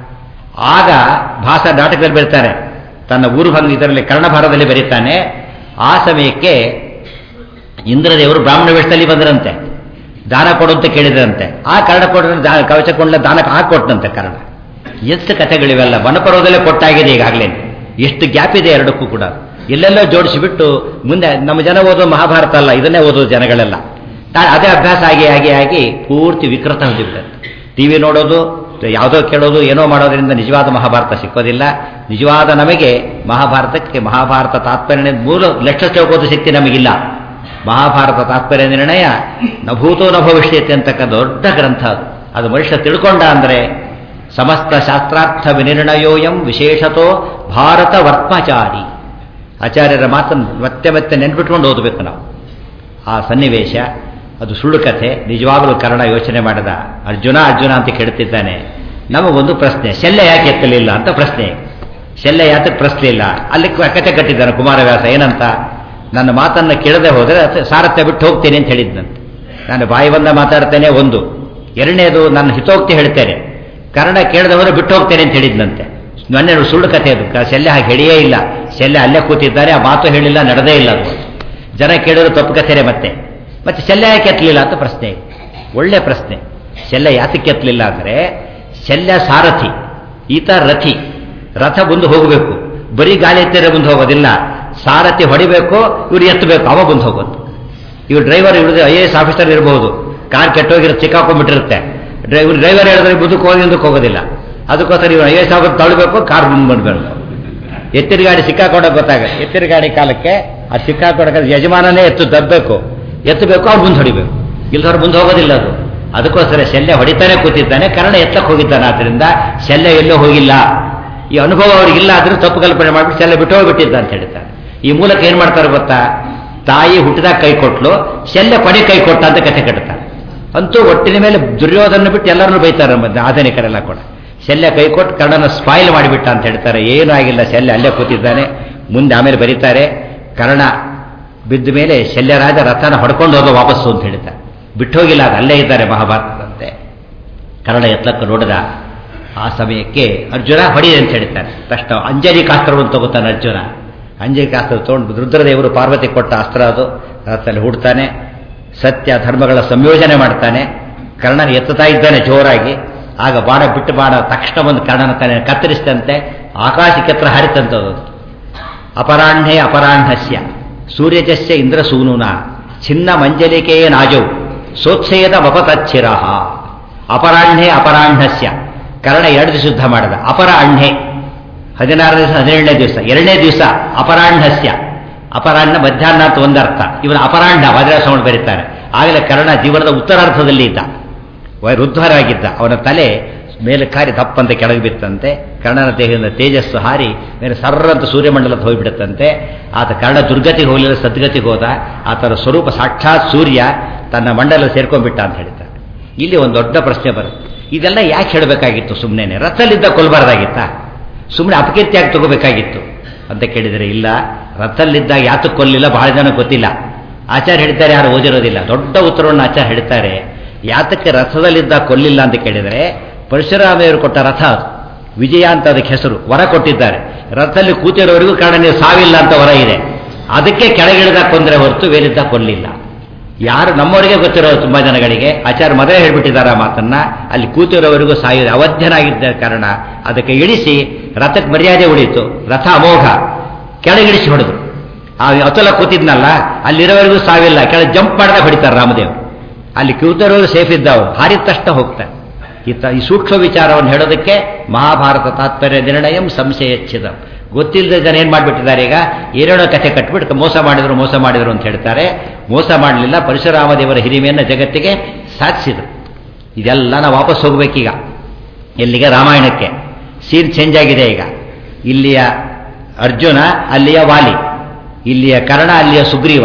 ಆಗ ಭಾಸ ನಾಟಕದಲ್ಲಿ ಬರೀತಾರೆ, ತನ್ನ ಊರು ಭಂಗ ಇದರಲ್ಲಿ ಕರ್ಣಭಾರದಲ್ಲಿ ಬರೀತಾನೆ. ಆ ಸಮಯಕ್ಕೆ ಇಂದ್ರದೇವರು ಬ್ರಾಹ್ಮಣ ವೇಷದಲ್ಲಿ ಬಂದರಂತೆ, ದಾನ ಕೊಡುವಂತೆ ಕೇಳಿದ್ರಂತೆ. ಆ ಕರ್ಣ ಕೊಡ ಕವಚ ಕೊಂಡ ದಾನಕ್ಕೆ ಹಾಕೊಟ್ಟಂತೆ ಕರ್ಣ. ಎಷ್ಟು ಕಥೆಗಳಿವೆಲ್ಲ ವನಪರ್ವದಲ್ಲೇ ಕೊಟ್ಟಾಗಿದೆ ಈಗಾಗಲೇ. ಎಷ್ಟು ಗ್ಯಾಪ್ ಇದೆ ಎರಡಕ್ಕೂ ಕೂಡ. ಎಲ್ಲೆಲ್ಲೋ ಜೋಡಿಸಿಬಿಟ್ಟು ಮುಂದೆ ನಮ್ಮ ಜನ ಓದೋ ಮಹಾಭಾರತ ಅಲ್ಲ, ಇದನ್ನೇ ಓದೋದು ಜನಗಳೆಲ್ಲ. ಅದೇ ಅಭ್ಯಾಸ ಆಗಿ ಪೂರ್ತಿ ವಿಕೃತ ಹೊಂದಿಬಿಡುತ್ತೆ. ಟಿವಿ ನೋಡೋದು, ಯಾವುದೋ ಕೇಳೋದು, ಏನೋ ಮಾಡೋದ್ರಿಂದ ನಿಜವಾದ ಮಹಾಭಾರತ ಸಿಕ್ಕೋದಿಲ್ಲ. ನಿಜವಾದ ನಮಗೆ ಮಹಾಭಾರತಕ್ಕೆ ಮಹಾಭಾರತ ತಾತ್ಪರ್ಯ ಮೂಲ ಲಕ್ಷ ತಿಳ್ಕೋದು ಶಕ್ತಿ ನಮಗಿಲ್ಲ. ಮಹಾಭಾರತ ತಾತ್ಪರ್ಯ ನಿರ್ಣಯ ನಭೂತೋ ನ ಭವಿಷ್ಯತೆ ಅಂತಕ್ಕಂಥ ದೊಡ್ಡ ಗ್ರಂಥ ಅದು. ಅದು ಮನುಷ್ಯ ತಿಳ್ಕೊಂಡ ಅಂದರೆ ಸಮಸ್ತ ಶಾಸ್ತ್ರಾರ್ಥ ವಿನಿರ್ಣಯೋಯಂ ವಿಶೇಷತೋ ಭಾರತ ವರ್ತ್ಮಚಾರಿ. ಆಚಾರ್ಯರ ಮಾತನ್ನು ಮತ್ತೆ ಮತ್ತೆ ನೆನ್ಪಿಟ್ಕೊಂಡು ಓದಬೇಕು ನಾವು. ಆ ಸನ್ನಿವೇಶ ಅದು ಸುಳ್ಳು ಕಥೆ. ನಿಜವಾಗಲೂ ಕರ್ಣ ಯೋಚನೆ ಮಾಡಿದ. ಅರ್ಜುನ ಅಂತ ಕೇಳ್ತಿದ್ದಾನೆ. ನಮಗೊಂದು ಪ್ರಶ್ನೆ, ಶಲ್ಯ ಯಾಕೆ ಎತ್ತಲಿಲ್ಲ ಅಂತ ಪ್ರಶ್ನೆ. ಶಲ್ಯ ಯಾತಕ್ಕೆ ಪ್ರಶ್ನಿಲ್ಲ? ಅಲ್ಲಿ ಕಥೆ ಕಟ್ಟಿದ್ದಾನೆ ಕುಮಾರವ್ಯಾಸ. ಏನಂತ? ನನ್ನ ಮಾತನ್ನು ಕೇಳದೆ ಹೋದರೆ ಸಾರಥ್ಯ ಬಿಟ್ಟು ಹೋಗ್ತೇನೆ ಅಂತ ಹೇಳಿದ್ದಂತೆ. ನಾನು ಬಾಯಿ ಬಂದ ಮಾತಾಡ್ತೇನೆ ಒಂದು. ಎರಡನೇದು ನನ್ನ ಹಿತೋಕ್ತಿ ಹೇಳ್ತೇನೆ, ಕರ್ಣ ಕೇಳದೆ ಹೋದರೆ ಬಿಟ್ಟು ಹೋಗ್ತೇನೆ ಅಂತ ಹೇಳಿದ್ದಂತೆ. ಮೊನ್ನೆ ಸುಳ್ಳು ಕಥೆ ಅದು. ಶಲ್ಯ ಹಾಗೆ ಹೇಳಿಯೇ ಇಲ್ಲ. ಶಲ್ಯ ಅಲ್ಲೇ ಕೂತಿದ್ದಾರೆ, ಆ ಮಾತು ಹೇಳಿಲ್ಲ, ನಡೆದೇ ಇಲ್ಲ. ಅದು ಜನ ಕೇಳಿದ್ರು ತಪ್ಪು ಕಥೆರೆ. ಮತ್ತೆ ಶಲ್ಯ ಯಾಕೆ ಎತ್ತಲಿಲ್ಲ ಅಂತ ಪ್ರಶ್ನೆ. ಒಳ್ಳೆ ಪ್ರಶ್ನೆ. ಶಲ್ಯ ಯಾತಕ್ಕೆ ಎತ್ತಲಿಲ್ಲ ಅಂದರೆ, ಶಲ್ಯ ಸಾರಥಿ, ಈತ ರಥಿ. ರಥ ಮುಂದೆ ಹೋಗಬೇಕು, ಬರೀ ಗಾಳಿ ಎತ್ತಿದ್ರೆ ಮುಂದೆ ಹೋಗೋದಿಲ್ಲ. ಸಾರಥಿ ಹೊಡಿಬೇಕು, ಇವ್ರು ಎತ್ತಬೇಕು, ಅವ ಮುಂದೆ ಹೋಗೋದು. ಇವ್ರು ಡ್ರೈವರ್, ಇವ್ರದ್ದು IAS ಆಫೀಸರ್ ಇರಬಹುದು, ಕಾರ್ ಕೆಟ್ಟೋಗಿರೋ ಸಿಕ್ಕಾಕೊಂಡ್ಬಿಟ್ಟಿರುತ್ತೆ. ಡ್ರೈವರ್ ಹೇಳಿದ್ರೆ ಮುಂದಕ್ಕೆ ಹೋಗೋದಿಲ್ಲ. ಅದಕ್ಕೋಸ್ಕರ ಇವರು IAS ಆಫೀಸರ್ ತಳ್ಳಬೇಕು, ಕಾರ್ ಮುಂದೆ ಬಂದ್ಬೇಕು. ಎತ್ತಿನ ಗಾಡಿ ಸಿಕ್ಕಾಕೊಂಡಾಗ ಗೊತ್ತಾಗುತ್ತೆ. ಎತ್ತಿನ ಗಾಡಿ ಕಾಲಕ್ಕೆ ಆ ಸಿಕ್ಕಾಕೊಂಡ ಯಜಮಾನನೇ ಎತ್ತಬೇಕು, ಅವ್ರು ಮುಂದೆ ಹೊಡಿಬೇಕು. ಇಲ್ಲದವ್ರು ಮುಂದೆ ಹೋಗೋದಿಲ್ಲ ಅದು. ಅದಕ್ಕೋಸ್ಕರ ಶಲ್ಯ ಹೊಡಿತಾನೆ ಕೂತಿದ್ದಾನೆ, ಕರ್ಣ ಎತ್ತಕ್ಕೆ ಹೋಗಿದ್ದಾನೆ. ಆದ್ದರಿಂದ ಶಲ್ಯ ಎಲ್ಲೋ ಹೋಗಿಲ್ಲ. ಈ ಅನುಭವ ಅವ್ರಿಗಿಲ್ಲ, ಆದ್ರೂ ತಪ್ಪು ಕಲ್ಪನೆ ಮಾಡಿಬಿಟ್ಟು ಶಲ್ಯ ಬಿಟ್ಟು ಹೋಗ್ಬಿಟ್ಟಿದ್ದ ಅಂತ ಹೇಳ್ತಾರೆ. ಈ ಮೂಲಕ ಏನ್ ಮಾಡ್ತಾರೆ ಗೊತ್ತಾ? ತಾಯಿ ಹುಟ್ಟಿದಾಗ ಕೈ ಕೊಟ್ಲು, ಶಲ್ಯ ಕೊನೆ ಕೈ ಕೊಟ್ಟ ಅಂತ ಕಥೆ ಕಟ್ತಾರೆ. ಅಂತೂ ಒಟ್ಟಿನ ಮೇಲೆ ದುರ್ಯೋಧನ ಬಿಟ್ಟು ಎಲ್ಲರನ್ನೂ ಬೈತಾರೆ ಆಧುನಿಕರೆಲ್ಲ ಕೂಡ. ಶಲ್ಯ ಕೈ ಕೊಟ್ಟು ಕರ್ಣನ ಸ್ಪಾಯಿಲ್ ಮಾಡಿಬಿಟ್ಟ ಅಂತ ಹೇಳ್ತಾರೆ. ಏನೂ ಆಗಿಲ್ಲ, ಶಲ್ಯ ಅಲ್ಲೇ ಕೂತಿದ್ದಾನೆ. ಮುಂದೆ ಆಮೇಲೆ ಬರೀತಾರೆ, ಕರ್ಣ ಬಿದ್ದ ಮೇಲೆ ಶಲ್ಯರಾಜ ರಥನ ಹೊಡ್ಕೊಂಡು ಹೋಗೋ ವಾಪಸ್ಸು ಅಂತ ಹೇಳ್ತಾರೆ. ಬಿಟ್ಟು ಹೋಗಿಲ್ಲ, ಅದು ಅಲ್ಲೇ ಇದ್ದಾರೆ ಮಹಾಭಾರತದಂತೆ. ಕರ್ಣ ಎತ್ತಲಕ್ಕೆ ನೋಡಿದ. ಆ ಸಮಯಕ್ಕೆ ಅರ್ಜುನ ಹೊಡಿ ಅಂತ ಹೇಳ್ತಾನೆ. ತಕ್ಷಣ ಅಂಜಲಿ ಕಾಸ್ತ್ರವನ್ನು ತಗೋತಾನೆ ಅರ್ಜುನ. ಅಂಜಲಿ ಕಾಸ್ತ್ರ ತಗೊಂಡು ರುದ್ರದೇವರು ಪಾರ್ವತಿ ಕೊಟ್ಟ ಅಸ್ತ್ರ ಅದು. ರಥದಲ್ಲಿ ಹುಡ್ತಾನೆ, ಸತ್ಯ ಧರ್ಮಗಳ ಸಂಯೋಜನೆ ಮಾಡ್ತಾನೆ. ಕರ್ಣನ ಎತ್ತುತ್ತಾ ಇದ್ದಾನೆ ಜೋರಾಗಿ. ಆಗ ಬಾಣ ಬಿಟ್ಟು ಬಾಣ ತಕ್ಷಣ ಒಂದು ಕರ್ಣನ ತಾನೆ ಕತ್ತರಿಸಿದಂತೆ ಆಕಾಶಕ್ಕೆ ಹತ್ರ ಹರಿತಂಥದ್ದು. ಅಪರಾಹ್ಣಸ್ಯ ಸೂರ್ಯಜಸ್ಯ ಇಂದ್ರಸೂನುನ ಛಿನ್ನ ಮಂಜಲಿಕೆಯ ನಾಜೌ ಸೋತ್ಸೇದ ಮಪತಚ್ಛಿರ. ಅಪರಾಹ್ಣಸ್ಯ ಕರ್ಣ 2 ದಿವಸ ಯುದ್ಧ ಮಾಡಿದ. ಅಪರಾಹ್ಣೆ 16 ದಿವಸ, 17ನೇ ದಿವಸ. 2ನೇ ದಿವಸ ಅಪರಾಹ್ಣಸ್ಯ, ಅಪರಾಹ್ನ ಮಧ್ಯಾಹ್ನ ಅಂತ ಒಂದರ್ಥ. ಇವನು ಅಪರಾಹ್ನ ವಜ್ರಾಸವನ್ನು ಬರೀತಾರೆ. ಆಗಲೇ ಕರ್ಣ ಜೀವನದ ಉತ್ತರಾರ್ಧದಲ್ಲಿ ಇದ್ದ, ವೃದ್ಧರಾಗಿದ್ದ. ಅವನ ತಲೆ ಮೇಲೆ ಕಾರಿ ದಪ್ಪಂತೆ ಕೆಳಗೆ ಬಿತ್ತಂತೆ. ಕರ್ಣನ ದೇಹದಿಂದ ತೇಜಸ್ಸು ಹಾರಿ ಮೇಲೆ ಸರ್ರಂತ ಸೂರ್ಯಮಂಡಲದ ಹೋಗಿಬಿಡುತ್ತಂತೆ. ಆತ ಕರ್ಣ ದುರ್ಗತಿಗೆ ಹೋಗಲಿಲ್ಲ, ಸದ್ಗತಿಗೆ ಹೋದ. ಆತನ ಸ್ವರೂಪ ಸಾಕ್ಷಾತ್ ಸೂರ್ಯ ತನ್ನ ಮಂಡಲ ಸೇರ್ಕೊಂಡ್ಬಿಟ್ಟ ಅಂತ ಹೇಳ್ತಾರೆ. ಇಲ್ಲಿ ಒಂದು ದೊಡ್ಡ ಪ್ರಶ್ನೆ ಬರುತ್ತೆ, ಇದೆಲ್ಲ ಯಾಕೆ ಹೇಳಬೇಕಾಗಿತ್ತು? ಸುಮ್ಮನೆ ರಥದಲ್ಲಿದ್ದ ಕೊಲ್ಬಾರ್ದಾಗಿತ್ತ? ಸುಮ್ಮನೆ ಅಪಕೀರ್ತಿಯಾಗಿ ತಗೋಬೇಕಾಗಿತ್ತು ಅಂತ ಕೇಳಿದರೆ ಇಲ್ಲ. ರಥದಲ್ಲಿದ್ದಾಗ ಯಾತಕ್ಕೆ ಕೊಲ್ಲಿಲ್ಲ ಬಹಳ ಜನ ಗೊತ್ತಿಲ್ಲ. ಆಚಾರ್ಯ ಹೇಳ್ತಾರೆ, ಯಾರು ಓದಿರೋದಿಲ್ಲ. ದೊಡ್ಡ ಉತ್ತರವನ್ನು ಆಚಾರ್ಯ ಹೇಳ್ತಾರೆ. ಯಾತಕ್ಕೆ ರಥದಲ್ಲಿದ್ದಾಗ ಕೊಲ್ಲಿಲ್ಲ ಅಂತ ಕೇಳಿದರೆ, ಪರಶುರಾಮೆಯವರು ಕೊಟ್ಟ ರಥ ಅದು, ವಿಜಯ ಅಂತ ಅದಕ್ಕೆ ಹೆಸರು, ವರ ಕೊಟ್ಟಿದ್ದಾರೆ. ರಥದಲ್ಲಿ ಕೂತಿರೋವರೆಗೂ ಕಾರಣ ನೀವು ಸಾವಿಲ್ಲ ಅಂತ ವರ ಇದೆ. ಅದಕ್ಕೆ ಕೆಳಗಿಳಿದಾಗ ಕೊಂದರೆ ಹೊರತು ಬೇಲಿದ್ದಾಗ ಕೊಲ್ಲಿಲ್ಲ. ಯಾರು ನಮ್ಮವರಿಗೆ ಗೊತ್ತಿರೋದು ತುಂಬಾ ಜನಗಳಿಗೆ. ಆಚಾರ್ಯ ಮೊದಲೇ ಹೇಳ್ಬಿಟ್ಟಿದ್ದಾರೆ ಆ ಮಾತನ್ನ. ಅಲ್ಲಿ ಕೂತಿರೋವರೆಗೂ ಸಾಯೋದು ಅವಧ್ಯನಾಗಿದ್ದ ಕಾರಣ ಅದಕ್ಕೆ ಇಳಿಸಿ ರಥಕ್ಕೆ ಮರ್ಯಾದೆ ಉಳಿಯಿತು. ರಥ ಅಮೋಘ, ಕೆಳಗಿಳಿಸಿ ಹೊಡೆದು. ಆ ಅತುಲ ಕೂತಿದ್ನಲ್ಲ, ಅಲ್ಲಿರೋವರೆಗೂ ಸಾವಿಲ್ಲ, ಕೆಳಗೆ ಜಂಪ್ ಮಾಡಿದಾಗ ಹೊಡಿತಾರೆ ರಾಮದೇವ್. ಅಲ್ಲಿ ಕೂತಿರೋರು ಸೇಫ್ ಇದ್ದವರು, ಹಾರಿದ ತಕ್ಷಣ ಹೋಗ್ತಾರೆ. ಈ ಸೂಕ್ಷ್ಮ ವಿಚಾರವನ್ನು ಹೇಳೋದಕ್ಕೆ ಮಹಾಭಾರತ ತಾತ್ಪರ್ಯ ನಿರ್ಣಯಂ ಸಂಶಯಚ್ಛಿದಂ. ಗೊತ್ತಿಲ್ಲದ ಜನ ಏನ್ ಮಾಡಿಬಿಟ್ಟಿದ್ದಾರೆ, ಈಗ ಏನೇನೋ ಕಥೆ ಕಟ್ಬಿಟ್ಟು ಮೋಸ ಮಾಡಿದ್ರು ಅಂತ ಹೇಳ್ತಾರೆ. ಮೋಸ ಮಾಡಲಿಲ್ಲ, ಪರಶುರಾಮದೇವರ ಹಿರಿಮೆಯನ್ನು ಜಗತ್ತಿಗೆ ಸಾಧಿಸಿದರು. ಇದೆಲ್ಲ ನಾವು ವಾಪಸ್ ಹೋಗ್ಬೇಕೀಗ. ಎಲ್ಲಿಗೆ? ರಾಮಾಯಣಕ್ಕೆ. ಸೀನ್ ಚೇಂಜ್ ಆಗಿದೆ ಈಗ. ಇಲ್ಲಿಯ ಅರ್ಜುನ, ಅಲ್ಲಿಯ ವಾಲಿ. ಇಲ್ಲಿಯ ಕರ್ಣ, ಅಲ್ಲಿಯ ಸುಗ್ರೀವ.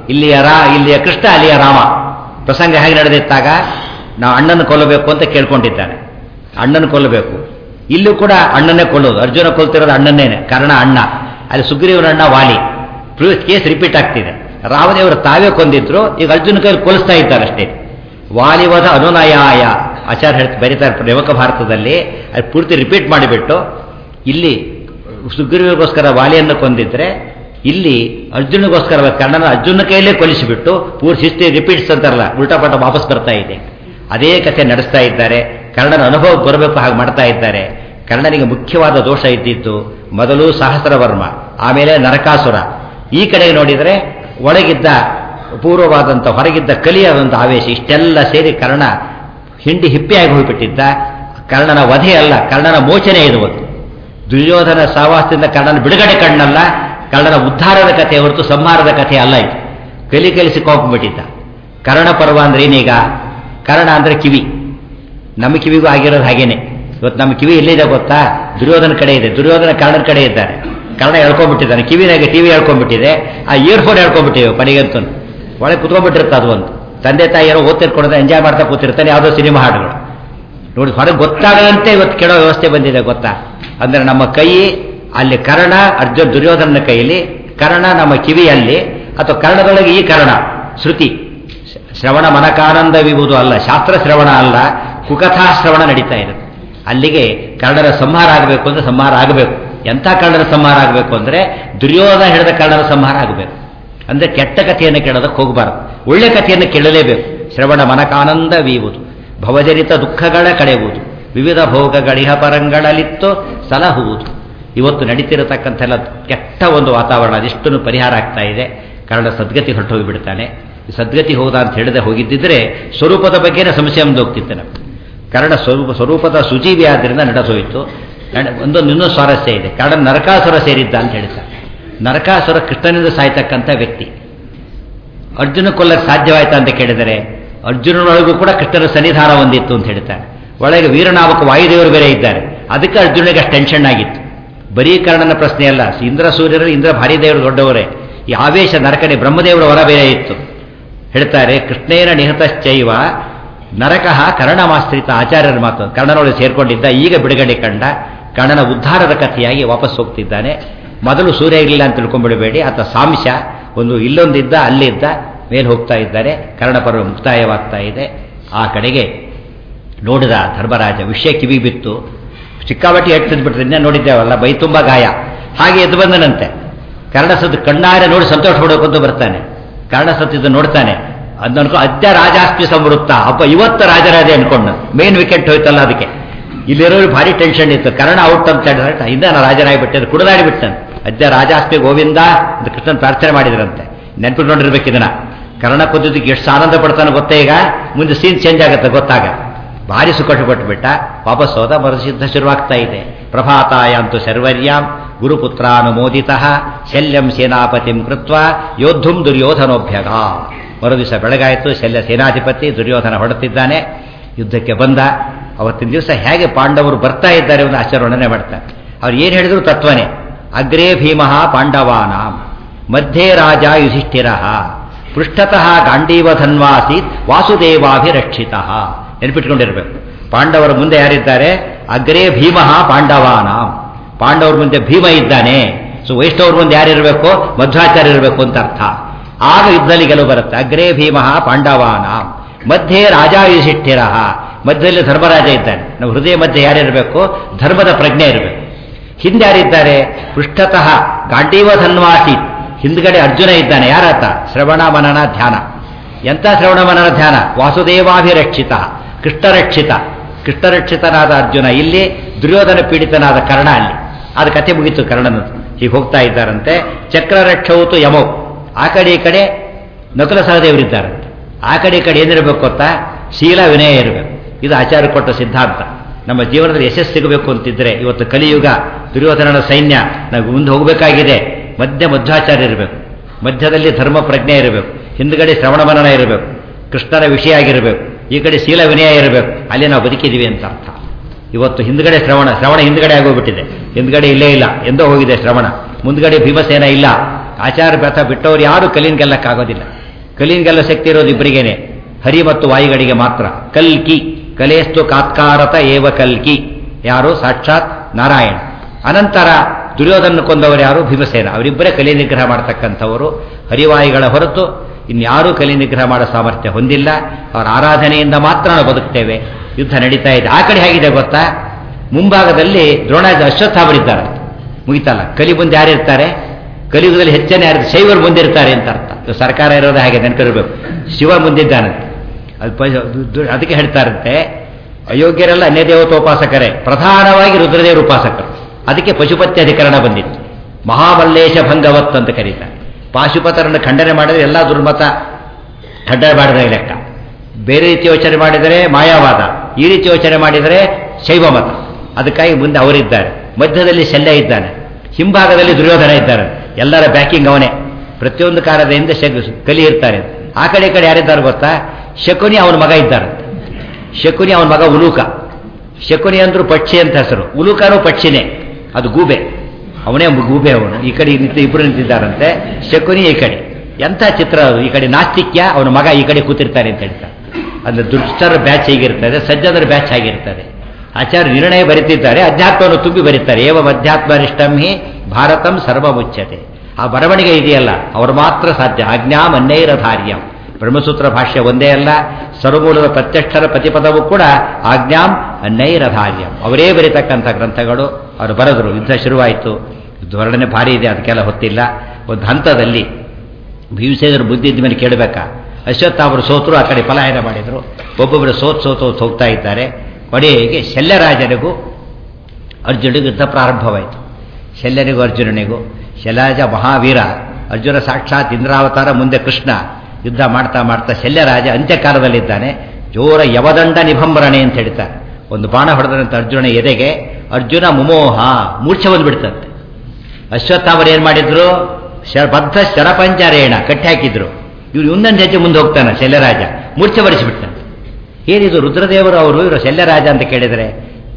ಇಲ್ಲಿಯ ಕೃಷ್ಣ, ಅಲ್ಲಿಯ ರಾಮ. ಪ್ರಸಂಗ ಹೇಗೆ ನಡೆದಿತ್ತಾಗ, ನಾವು ಅಣ್ಣನ ಕೊಲ್ಲಬೇಕು ಅಂತ ಕೇಳ್ಕೊಂಡಿದ್ದಾನೆ. ಅಣ್ಣನ ಕೊಲ್ಲಬೇಕು. ಇಲ್ಲೂ ಕೂಡ ಅಣ್ಣನೇ ಕೊಲ್ಲೋದು. ಅರ್ಜುನ ಕೊಲ್ತಿರೋದು ಅಣ್ಣನೇನೆ, ಕರ್ಣ ಅಣ್ಣ. ಅಲ್ಲಿ ಸುಗ್ರೀವನ ಅಣ್ಣ ವಾಲಿ. ಕೇಸ್ ರಿಪೀಟ್ ಆಗ್ತಿದೆ. ರಾಮದೇವರು ತಾವೇ ಕೊಂದಿದ್ರು, ಈಗ ಅರ್ಜುನ ಕೈಯಲ್ಲಿ ಕೊಲಿಸ್ತಾ ಇದ್ದಾರೆ ಅಷ್ಟೇ. ವಾಲಿವದ ಅನುನಯಾಯ ಆಚಾರ್ಯ ಬರೀತಾರೆ ರೇವಕ ಭಾರತದಲ್ಲಿ. ಅದು ಪೂರ್ತಿ ರಿಪೀಟ್ ಮಾಡಿಬಿಟ್ಟು, ಇಲ್ಲಿ ಸುಗ್ರೀವರಿಗೋಸ್ಕರ ವಾಲಿಯನ್ನು ಕೊಂದಿದ್ರೆ, ಇಲ್ಲಿ ಅರ್ಜುನಿಗೋಸ್ಕರ ಕರ್ಣನ ಅರ್ಜುನ ಕೈಯಲ್ಲೇ ಕೊಲಿಸಿಬಿಟ್ಟು ಪೂರ್ತಿ ಹಿಸ್ಟ್ರಿ ರಿಪೀಟ್ಸ್ ಅಂತಾರಲ್ಲ, ಉಲ್ಟಾಪಟ ವಾಪಸ್ ಬರ್ತಾ ಇದೆ. ಅದೇ ಕಥೆ ನಡೆಸ್ತಾ ಇದ್ದಾರೆ. ಕರ್ಣನ ಅನುಭವಕ್ಕೆ ಬರಬೇಕು ಹಾಗೆ ಮಾಡ್ತಾ ಇದ್ದಾರೆ. ಕರ್ಣನಿಗೆ ಮುಖ್ಯವಾದ ದೋಷ ಇದ್ದಿದ್ದು ಮೊದಲು ಸಹಸ್ರವರ್ಮ, ಆಮೇಲೆ ನರಕಾಸುರ. ಈ ಕಡೆಗೆ ನೋಡಿದರೆ ಒಳಗಿದ್ದ ಪೂರ್ವವಾದಂಥ ಹೊರಗಿದ್ದ ಕಲಿಯಾದಂಥ ಆವೇಶ, ಇಷ್ಟೆಲ್ಲ ಸೇರಿ ಕರ್ಣ ಹಿಂಡಿ ಹಿಪ್ಪಿಯಾಗಿ ಹೋಗಿಬಿಟ್ಟಿದ್ದ. ಕರ್ಣನ ವಧೆ ಅಲ್ಲ, ಕರ್ಣನ ಮೋಚನೆ ಇದು. ದುರ್ಯೋಧನ ಸಾವಾಸದಿಂದ ಕರ್ಣನ ಬಿಡುಗಡೆ ಕಣ್ಣಲ್ಲ, ಕರ್ಣನ ಉದ್ಧಾರದ ಕಥೆ ಹೊರತು ಸಂಹಾರದ ಕಥೆ ಅಲ್ಲ ಇದು. ಕಲಿಸಿ ಕೋಪಬಿಟ್ಟಿದ್ದ. ಕರ್ಣ ಪರ್ವ ಅಂದ್ರೆ ಏನೀಗ? ಕರ್ಣ ಅಂದ್ರೆ ಕಿವಿ. ನಮ್ಮ ಕಿವಿಗೂ ಆಗಿರೋದು ಹಾಗೇನೆ. ಇವತ್ತು ನಮ್ಮ ಕಿವಿ ಎಲ್ಲಿದೆ ಗೊತ್ತಾ? ದುರ್ಯೋಧನ ಕಡೆ ಇದೆ. ದುರ್ಯೋಧನ ಕರ್ಣನ ಕಡೆ ಇದ್ದಾರೆ. ಕರ್ಣ ಹೇಳ್ಕೊಂಡ್ಬಿಟ್ಟಿದ್ದಾನೆ, ಕಿವಿನಾಗೆ ಟಿವಿ ಹೇಳ್ಕೊಂಡ್ಬಿಟ್ಟಿದೆ. ಆ ಇಯರ್ಫೋನ್ ಹೇಳ್ಕೊಂಡ್ಬಿಟ್ಟಿವೆ ಕೊನೆಗಂತೂ. ಒಳಗೆ ಕುತ್ಕೊಂಡ್ಬಿಟ್ಟಿರುತ್ತೆ ಅದು ಒಂದು. ತಂದೆ ತಾಯಿ ಏನೋ ಓದ್ತಿರ್ಕೊಡೋದು ಎಂಜಾಯ್ ಮಾಡ್ತಾ ಕೂತಿರ್ತಾನೆ, ಯಾವುದೋ ಸಿನಿಮಾ ಹಾಡುಗಳು ನೋಡಿ. ಹೊರಗೆ ಗೊತ್ತಾಗದಂತೆ ಇವತ್ತು ಕೆಡೋ ವ್ಯವಸ್ಥೆ ಬಂದಿದೆ ಗೊತ್ತಾ? ಅಂದ್ರೆ ನಮ್ಮ ಕೈ ಅಲ್ಲಿ ಕರ್ಣ, ದುರ್ಯೋಧನನ ಕೈಯಲ್ಲಿ ಕರ್ಣ, ನಮ್ಮ ಕಿವಿಯಲ್ಲಿ ಅಥವಾ ಕರ್ಣದೊಳಗೆ ಈ ಕರ್ಣ ಶ್ರುತಿ ಶ್ರವಣ ಮನಕಾನಂದ ವಿಭುದು ಅಲ್ಲ, ಶಾಸ್ತ್ರ ಶ್ರವಣ ಅಲ್ಲ, ಕುಕಥಾ ಶ್ರವಣ ನಡೀತಾ ಇರುತ್ತೆ. ಅಲ್ಲಿಗೆ ಕರ್ಣನ ಸಂಹಾರ ಆಗಬೇಕು ಅಂದ್ರೆ ಸಂಹಾರ ಆಗಬೇಕು. ಎಂಥ ಕರ್ಣನ ಸಂಹಾರ ಆಗಬೇಕು ಅಂದ್ರೆ ದುರ್ಯೋಧನ ಹಿಡಿದ ಕರ್ಣನ ಸಂಹಾರ ಆಗಬೇಕು. ಅಂದ್ರೆ ಕೆಟ್ಟ ಕಥೆಯನ್ನು ಕೇಳೋದಕ್ಕೆ ಹೋಗಬಾರದು, ಒಳ್ಳೆ ಕಥೆಯನ್ನು ಕೇಳಲೇಬೇಕು. ಶ್ರವಣ ಮನಕಾನಂದ ವೀವುದು, ಭವಜನಿತ ದುಃಖಗಳ ಕಳೆಯುವುದು, ವಿವಿಧ ಭೋಗಗಳಿಹ ಪರಂಗಳಲಿತ್ತು ಸಲಹುವುದು. ಇವತ್ತು ನಡೀತಿರತಕ್ಕಂಥೆಲ್ಲ ಕೆಟ್ಟ ಒಂದು ವಾತಾವರಣ, ಅದೆಷ್ಟನ್ನು ಪರಿಹಾರ ಆಗ್ತಾ ಇದೆ. ಕರ್ಣ ಸದ್ಗತಿ ಹೊರಟು ಹೋಗಿಬಿಡ್ತಾನೆ. ಸದ್ಗತಿ ಹೋದ ಅಂತ ಹೇಳಿದೆ ಹೋಗಿದ್ದಿದ್ರೆ ಸ್ವರೂಪದ ಬಗ್ಗೆನೇ ಸಂಶಯ ಮುಂದೆ ಹೋಗ್ತಿದ್ದೆ ನಾವು. ಕರ್ಣ ಸ್ವರೂಪದ ಸುಜೀವಿ ಆದ್ದರಿಂದ ನಡೆಸೋಯಿತು. ಇನ್ನೊಂದು ಸ್ವಾರಸ್ಯ ಇದೆ. ಕರ್ಣ ನರಕಾಸುರ ಸೇರಿದ್ದ ಅಂತ ಹೇಳ್ತಾರೆ. ನರಕಾಸುರ ಕೃಷ್ಣನಿಂದ ಸಾಯ್ತಕ್ಕಂಥ ವ್ಯಕ್ತಿ. ಅರ್ಜುನ ಕೊಲ್ಲಕ್ಕೆ ಸಾಧ್ಯವಾಯ್ತಾ ಅಂತ ಕೇಳಿದರೆ, ಅರ್ಜುನನೊಳಗೂ ಕೂಡ ಕೃಷ್ಣನ ಸನ್ನಿಧಾನ ಹೊಂದಿತ್ತು ಅಂತ ಹೇಳ್ತಾರೆ. ಒಳಗೆ ವೀರನಾಮಕ ವಾಯುದೇವರು ಬೇರೆ ಇದ್ದಾರೆ. ಅದಕ್ಕೆ ಅರ್ಜುನಿಗೆ ಅಷ್ಟು ಟೆನ್ಷನ್ ಆಗಿತ್ತು. ಬರೀ ಕರ್ಣನ ಪ್ರಶ್ನೆ ಅಲ್ಲ, ಇಂದ್ರ ಸೂರ್ಯರು, ಇಂದ್ರ ಭಾರಿ ದೇವರು ದೊಡ್ಡವರೇ. ಈ ಆವೇಶ ನರಕನೇ ಬ್ರಹ್ಮದೇವರ ವರ ಬೇರೆ ಇತ್ತು. ಹೇಳ್ತಾರೆ, ಕೃಷ್ಣೇನ ನಿಹತಶ್ಚೈವ ನರಕಃ ಕರ್ಣಮಾಶ್ರಿತ. ಆಚಾರ್ಯರ ಮಾತು. ಕರ್ಣನೊಳಗೆ ಸೇರ್ಕೊಂಡಿದ್ದ, ಈಗ ಬಿಡುಗಡೆ ಕಂಡ. ಕರ್ಣನ ಉದ್ಧಾರದ ಕಥೆಯಾಗಿ ವಾಪಸ್ ಹೋಗ್ತಿದ್ದಾನೆ. ಮೊದಲು ಸೂರ್ಯ ಇರಲಿಲ್ಲ ಅಂತ ತಿಳ್ಕೊಂಡ್ಬಿಡಬೇಡಿ, ಆತ ಸಾಂಶ. ಒಂದು ಇಲ್ಲೊಂದಿದ್ದ, ಅಲ್ಲಿದ್ದ, ಮೇಲೆ ಹೋಗ್ತಾ ಇದ್ದಾರೆ. ಕರ್ಣಪರ್ವ ಮುಕ್ತಾಯವಾಗ್ತಾ ಇದೆ. ಆ ಕಡೆಗೆ ನೋಡಿದ ಧರ್ಮರಾಜ, ವಿಷಯ ಕಿವಿ ಬಿತ್ತು. ಚಿಕ್ಕಾಬಟ್ಟಿ ಎಟ್ಟಿದ್ಬಿಟ್ರೆ ಇನ್ನೇ ನೋಡಿದ್ದೇವಲ್ಲ, ಬೈ ತುಂಬ ಗಾಯ. ಹಾಗೆ ಎದ್ದು ಬಂದನಂತೆ. ಕರ್ಣ ಸತ್ತು ಕಣ್ಣಾರೆ ನೋಡಿ ಸಂತೋಷ ಪಡೋಕಂತೂ ಬರ್ತಾನೆ. ಕರ್ಣ ಸತ್ತಿದ್ದು ನೋಡ್ತಾನೆ. ಅದನ್ಕೊ ಅದ್ಯ ರಾಜಾಸ್ಪಿ ಸಂವೃತ್ತ. ಅಪ್ಪ ಇವತ್ತು ರಾಜರಾಜ ಅನ್ಕೊಂಡು ಮೇನ್ ವಿಕೆಟ್ ಹೋಯ್ತಲ್ಲ, ಅದಕ್ಕೆ ಇಲ್ಲಿರೋರು ಭಾರಿ ಟೆನ್ಷನ್ ಇತ್ತು. ಕರ್ಣ ಔಟ್ ಅಂತ ಹೇಳಿದ್ರೆ ಇಂದ ರಾಜರಾಗಿ ಬಿಟ್ಟಿದ್ದು, ಕುಡಿದಾಡಿ ಬಿಟ್ಟಂತೆ. ಅದ್ಯ ರಾಜಾಸ್ಪಿ ಗೋವಿಂದ ಅಂತ ಕೃಷ್ಣನ್ ಪ್ರಾರ್ಥನೆ ಮಾಡಿದ್ರಂತೆ. ನೆನಪಿಟ್ಕೊಂಡಿರ್ಬೇಕು ಇದನ್ನ. ಕರ್ಣ ಕೊದ್ದಕ್ಕೆ ಎಷ್ಟು ಆನಂದ ಪಡ್ತಾನೆ ಗೊತ್ತೇ. ಈಗ ಮುಂದೆ ಸೀನ್ ಚೇಂಜ್ ಆಗುತ್ತೆ ಗೊತ್ತಾಗ. ಭಾರಿ ಸುಖಪಟ್ಟುಬಿಟ್ಟ. ವಾಪಸ್ ಹೋದ. ಮರುಸಿದ್ಧ ಶುರುವಾಗ್ತಾ ಇದೆ. ಪ್ರಭಾತಾಯಾಂತು ಶರ್ವರ್ಯಾಂ ಗುರುಪುತ್ರಾನುಮೋದಿತ ಶಲ್ಯಂ ಸೇನಾಪತಿಂ ಕೃತ್ವ ಯೋದ್ಧುಂ ದುರ್ಯೋಧನೋಭ್ಯಗ. ಮರುದಿವಸ ಬೆಳಗಾಯಿತು. ಶಲ್ಯ ಸೇನಾಧಿಪತಿ ದುರ್ಯೋಧನ ಹೊರಟಿದ್ದಾನೆ. ಯುದ್ಧಕ್ಕೆ ಬಂದ. ಅವತ್ತಿನ ದಿವಸ ಹೇಗೆ ಪಾಂಡವರು ಬರ್ತಾ ಇದ್ದಾರೆ ಒಂದು ಆಚರಣೆ ಮಾಡ್ತಾರೆ. ಅವ್ರು ಏನು ಹೇಳಿದ್ರು ತತ್ವನೇ. ಅಗ್ರೇ ಭೀಮಃ ಪಾಂಡವಾನಾಂ ಮಧ್ಯೆ ರಾಜ ಯುಧಿಷ್ಠಿರ ಪೃಷ್ಠತಃ ಗಾಂಡೀವಧನ್ವಾಸೀತ್ ವಾಸುದೇವಾಭಿರಕ್ಷಿತ. ನೆನಪಿಟ್ಕೊಂಡಿರ್ಬೇಕು. ಪಾಂಡವರ ಮುಂದೆ ಯಾರಿದ್ದಾರೆ? ಅಗ್ರೇ ಭೀಮಃ ಪಾಂಡವಾನಾಂ. ಪಾಂಡವರ ಮುಂದೆ ಭೀಮ ಇದ್ದಾನೆ. ಸೊ ವೈಷ್ಣವ್ರ ಮುಂದೆ ಯಾರಿರಬೇಕು, ಮಧ್ವಾಚಾರ್ಯ ಇರಬೇಕು ಅಂತ ಅರ್ಥ. ಆಗ ಯುದ್ಧದಲ್ಲಿ ಗೆಲುವು ಬರುತ್ತೆ. ಅಗ್ರೇ ಭೀಮಃ ಪಾಂಡವಾನ ಮಧ್ಯೆ ರಾಜಾ ಯುಧಿಷ್ಠಿರ, ಮಧ್ಯದಲ್ಲಿ ಧರ್ಮರಾಜ ಇದ್ದಾನೆ. ನಾವು ಹೃದಯ ಮಧ್ಯೆ ಯಾರಿರಬೇಕು, ಧರ್ಮದ ಪ್ರಜ್ಞೆ ಇರಬೇಕು. ಹಿಂದೆ ಯಾರಿದ್ದಾರೆ, ಪೃಷ್ಠತಃ ಗಾಂಡೀವ ಧನ್ವಾಸಿ, ಹಿಂದ್ಗಡೆ ಅರ್ಜುನ ಇದ್ದಾನೆ. ಯಾರಾತ, ಶ್ರವಣ ಮನನ ಧ್ಯಾನ. ಎಂಥ ಶ್ರವಣ ಮನನ ಧ್ಯಾನ, ವಾಸುದೇವಾಭಿರಕ್ಷಿತ, ಕೃಷ್ಣರಕ್ಷಿತ, ಕೃಷ್ಣರಕ್ಷಿತನಾದ ಅರ್ಜುನ ಇಲ್ಲಿ, ದುರ್ಯೋಧನ ಪೀಡಿತನಾದ ಕರ್ಣ ಅಲ್ಲಿ. ಅದು ಕಥೆ ಮುಗಿತು ಕರ್ಣನದು. ಹೀಗೆ ಹೋಗ್ತಾ ಇದ್ದಾರಂತೆ. ಚಕ್ರರಕ್ಷೌತು ಯಮೌ, ಆ ಕಡೆ ಈ ಕಡೆ ನಕುಲ ಸಹದೇವರಿದ್ದಾರಂತೆ. ಆ ಕಡೆ ಈ ಕಡೆ ಏನಿರಬೇಕು ಗೊತ್ತಾ, ಶೀಲ ವಿನಯ ಇರಬೇಕು. ಇದು ಆಚಾರ್ಯ ಕೊಟ್ಟ ಸಿದ್ಧಾಂತ. ನಮ್ಮ ಜೀವನದಲ್ಲಿ ಯಶಸ್ಸು ಸಿಗಬೇಕು ಅಂತಿದ್ರೆ, ಇವತ್ತು ಕಲಿಯುಗ, ದುರ್ಯೋಧನನ ಸೈನ್ಯ, ನಾವು ಮುಂದೆ ಹೋಗಬೇಕಾಗಿದೆ. ಮಧ್ವಾಚಾರ್ಯ ಇರಬೇಕು, ಮಧ್ಯದಲ್ಲಿ ಧರ್ಮ ಪ್ರಜ್ಞೆ ಇರಬೇಕು, ಹಿಂದ್ಗಡೆ ಶ್ರವಣ ಮನನ ಇರಬೇಕು, ಕೃಷ್ಣನ ವಿಷಯ ಆಗಿರಬೇಕು, ಈ ಕಡೆ ಶೀಲ ವಿನಯ ಇರಬೇಕು. ಅಲ್ಲಿ ನಾವು ಬದುಕಿದ್ದೀವಿ ಅಂತ ಅರ್ಥ. ಇವತ್ತು ಹಿಂದ್ಗಡೆ ಶ್ರವಣ ಹಿಂದ್ಗಡೆ ಆಗೋಗ್ಬಿಟ್ಟಿದೆ. ಹಿಂದ್ಗಡೆ ಇಲ್ಲೇ ಇಲ್ಲ, ಎಂದೋ ಹೋಗಿದೆ ಶ್ರವಣ. ಮುಂದ್ಗಡೆ ಭೀಮಸೇನ ಇಲ್ಲ. ಆಚಾರ ವ್ರತ ಬಿಟ್ಟವ್ರು ಯಾರು ಕಲೀನ್ ಗೆಲ್ಲಕ್ಕಾಗೋದಿಲ್ಲ. ಕಲೀನ್ ಗೆಲ್ಲ ಶಕ್ತಿ ಇರೋದು ಇಬ್ಬರಿಗೇನೆ, ಹರಿ ಮತ್ತು ವಾಯುಗಳಿಗೆ ಮಾತ್ರ. ಕಲ್ಕಿ ಕಲೇಸ್ತು ಕಾತ್ಕಾರತ ಏವ ಕಲ್ಕಿ, ಯಾರು, ಸಾಕ್ಷಾತ್ ನಾರಾಯಣ. ಅನಂತರ ದುರ್ಯೋಧನ ಕೊಂದವರು ಯಾರು, ಭೀಮಸೇನ. ಅವರಿಬ್ಬರೇ ಕಲಿ ನಿಗ್ರಹ ಮಾಡತಕ್ಕಂಥವರು. ಹರಿವಾಯುಗಳ ಹೊರತು ಇನ್ಯಾರೂ ಕಲಿ ನಿಗ್ರಹ ಮಾಡೋ ಸಾಮರ್ಥ್ಯ ಹೊಂದಿಲ್ಲ. ಅವರ ಆರಾಧನೆಯಿಂದ ಮಾತ್ರ ನಾವು ಬದುಕ್ತೇವೆ. ಯುದ್ಧ ನಡೀತಾ ಇದೆ. ಆ ಕಡೆ ಹೇಗಿದೆ ಗೊತ್ತಾ, ಮುಂಭಾಗದಲ್ಲಿ ದ್ರೋಣಾಚಾರ್ಯ ಅಶ್ವತ್ಥಾಮರಿದ್ದಾರೆ. ಮುಗಿತಲ್ಲ, ಕಲಿ ಮುಂದೆ ಯಾರಿರ್ತಾರೆ, ಕಲಿಯುಗದಲ್ಲಿ ಹೆಚ್ಚನೆ ಯಾರು, ಶೈವರು ಮುಂದಿರ್ತಾರೆ ಅಂತ ಅರ್ಥ. ಸರ್ಕಾರ ಇರೋದು ಹಾಗೆ ನೆನಪಿರಬೇಕು. ಶಿವ ಮುಂದಿದ್ದಾನಂತೆ. ಅದಕ್ಕೆ ಹೇಳ್ತಾರಂತೆ, ಅಯೋಗ್ಯರೆಲ್ಲ ಅನ್ಯದೇವತೋಪಾಸಕರೇ, ಪ್ರಧಾನವಾಗಿ ರುದ್ರದೇವರ ಉಪಾಸಕರು. ಅದಕ್ಕೆ ಪಶುಪತಿ ಅಧಿಕರಣ ಬಂದಿತ್ತು. ಮಹಾಮಲ್ಲೇಶ ಭಂಗವತ್ ಅಂತ ಕರೀತಾರೆ. ಪಾಶುಪತರನ್ನು ಖಂಡನೆ ಮಾಡಿದರೆ ಎಲ್ಲ ದುರ್ಮತ ಖಂಡನೆ ಮಾಡಿದರೆ ಲೆಕ್ಕ. ಬೇರೆ ರೀತಿ ಯೋಚನೆ ಮಾಡಿದರೆ ಮಾಯಾವಾದ, ಈ ರೀತಿ ಯೋಚನೆ ಮಾಡಿದರೆ ಶೈವ ಮತ. ಅದಕ್ಕಾಗಿ ಮುಂದೆ ಅವರಿದ್ದಾರೆ. ಮಧ್ಯದಲ್ಲಿ ಶಲ್ಯ ಇದ್ದಾನೆ, ಹಿಂಭಾಗದಲ್ಲಿ ದುರ್ಯೋಧನ ಇದ್ದಾರೆ. ಎಲ್ಲರ ಬ್ಯಾಕಿಂಗ್ ಅವನೇ. ಪ್ರತಿಯೊಂದು ಕಾರಣದಿಂದ ಕಲಿ ಇರ್ತಾರೆ. ಆ ಕಡೆ ಈ ಕಡೆ ಯಾರಿದ್ದಾರೆ ಗೊತ್ತಾ, ಶಕುನಿ ಅವನ ಮಗ ಇದ್ದಾರೆ. ಶಕುನಿ ಅವನ ಮಗ ಉಲೂಕ. ಶಕುನಿ ಅಂದ್ರೂ ಪಕ್ಷಿ ಅಂತ ಹೆಸರು, ಉಲೂಕನೂ ಪಕ್ಷಿನೇ, ಅದು ಗೂಬೆ. ಅವನೇ ಗೂಬೆ. ಅವನು ಈ ಕಡೆ ಇಬ್ಬರು ನಿಂತಿದ್ದಾರಂತೆ, ಶಕುನಿ ಈ ಕಡೆ. ಎಂಥ ಚಿತ್ರ ಅದು. ಈ ಕಡೆ ನಾಸ್ತಿಕ್ಯ, ಅವನ ಮಗ ಈ ಕಡೆ ಕೂತಿರ್ತಾರೆ ಅಂತ ಹೇಳ್ತಾರೆ. ಅಂದ್ರೆ ದುಷ್ಟರ ಬ್ಯಾಚ್ ಹೇಗಿರ್ತದೆ, ಸಜ್ಜನರ ಬ್ಯಾಚ್ ಆಗಿರ್ತದೆ. ಆಚಾರ್ಯ ನಿರ್ಣಯ ಬರೀತಿದ್ದಾರೆ, ಅಧ್ಯಾತ್ಮವನ್ನು ತುಂಬಿ ಬರೀತಾರೆ. ಏವಂ ಅಧ್ಯಾತ್ಮನಿಷ್ಠಂ ಹಿ ಭಾರತಂ ಸರ್ವಮುಚ್ಯತೆ. ಆ ಬರವಣಿಗೆ ಇದೆಯಲ್ಲ, ಅವರು ಮಾತ್ರ ಸಾಧ್ಯ. ಆಜ್ಞಾಂ ಅನ್ಯೈರಧಾರ್ಯಂ. ಬ್ರಹ್ಮಸೂತ್ರ ಭಾಷ್ಯ ಒಂದೇ ಅಲ್ಲ, ಸರ್ವಮೂಲದ ಪ್ರತ್ಯಕ್ಷರ ಪ್ರತಿಪದವೂ ಕೂಡ ಆಜ್ಞಾಂ ಅನ್ಯೈರಧಾರ್ಯಂ. ಅವರೇ ಬರೀತಕ್ಕಂಥ ಗ್ರಂಥಗಳು. ಅವರು ಬರೆದರು. ಯುದ್ಧ ಶುರುವಾಯಿತು. ಧೋರಣೆ ಭಾರಿ ಇದೆ, ಅದಕ್ಕೆಲ್ಲ ಹೊತ್ತಿಲ್ಲ. ಒಂದು ಹಂತದಲ್ಲಿ ಭೀಮಸೇನರು ಬುದ್ಧಿ ಇದ್ದ ಮೇಲೆ ಕೇಳಬೇಕಾ, ಅಶ್ವತ್ಥಾಮರು ಸೋತರು, ಆ ಕಡೆ ಪಲಾಯನ ಮಾಡಿದರು. ಒಬ್ಬೊಬ್ಬರು ಸೋತು ಹೋಗ್ತಾ ಇದ್ದಾರೆ. ಕೊನೆಗೆ ಶಲ್ಯರಾಜನಿಗೂ ಅರ್ಜುನಿಗೂ ಯುದ್ಧ ಪ್ರಾರಂಭವಾಯಿತು. ಶಲ್ಯನಿಗೂ ಅರ್ಜುನನಿಗೂ. ಶಲ್ಯರಾಜ ಮಹಾವೀರ, ಅರ್ಜುನ ಸಾಕ್ಷಾತ್ ಇಂದ್ರಾವತಾರ, ಮುಂದೆ ಕೃಷ್ಣ. ಯುದ್ಧ ಮಾಡ್ತಾ ಮಾಡ್ತಾ ಶಲ್ಯರಾಜ ಅಂತ್ಯಕಾಲದಲ್ಲಿದ್ದಾನೆ. ಜೋರ ಯವದಂಡ ನಿಭಂಬರಣೆ ಅಂತ ಹೇಳ್ತಾರೆ. ಒಂದು ಬಾಣ ಹೊಡೆದಂತ ಅರ್ಜುನ ಎದೆಗೆ. ಅರ್ಜುನ ಮುಮೋಹ, ಮೂರ್ಛೆ ಬಂದ್ಬಿಡ್ತಂತೆ. ಅಶ್ವತ್ಥಾಮರು ಏನ್ ಮಾಡಿದ್ರು, ಬದ್ಧ ಶರಪಂಚರೇಣ ಕಟ್ಟಿ ಹಾಕಿದ್ರು. ಇವ್ರು ಇನ್ನೊಂದು ಹೆಜ್ಜೆ ಮುಂದೆ ಹೋಗ್ತಾನೆ ಶಲ್ಯರಾಜ, ಮೂರ್ಛೆ ಬರಿಸಿಬಿಡ್ತಾನೆ. ಏನಿದು ರುದ್ರದೇವರು ಅವರು ಇವರು ಶಲ್ಯರಾಜ ಅಂತ ಕೇಳಿದರೆ,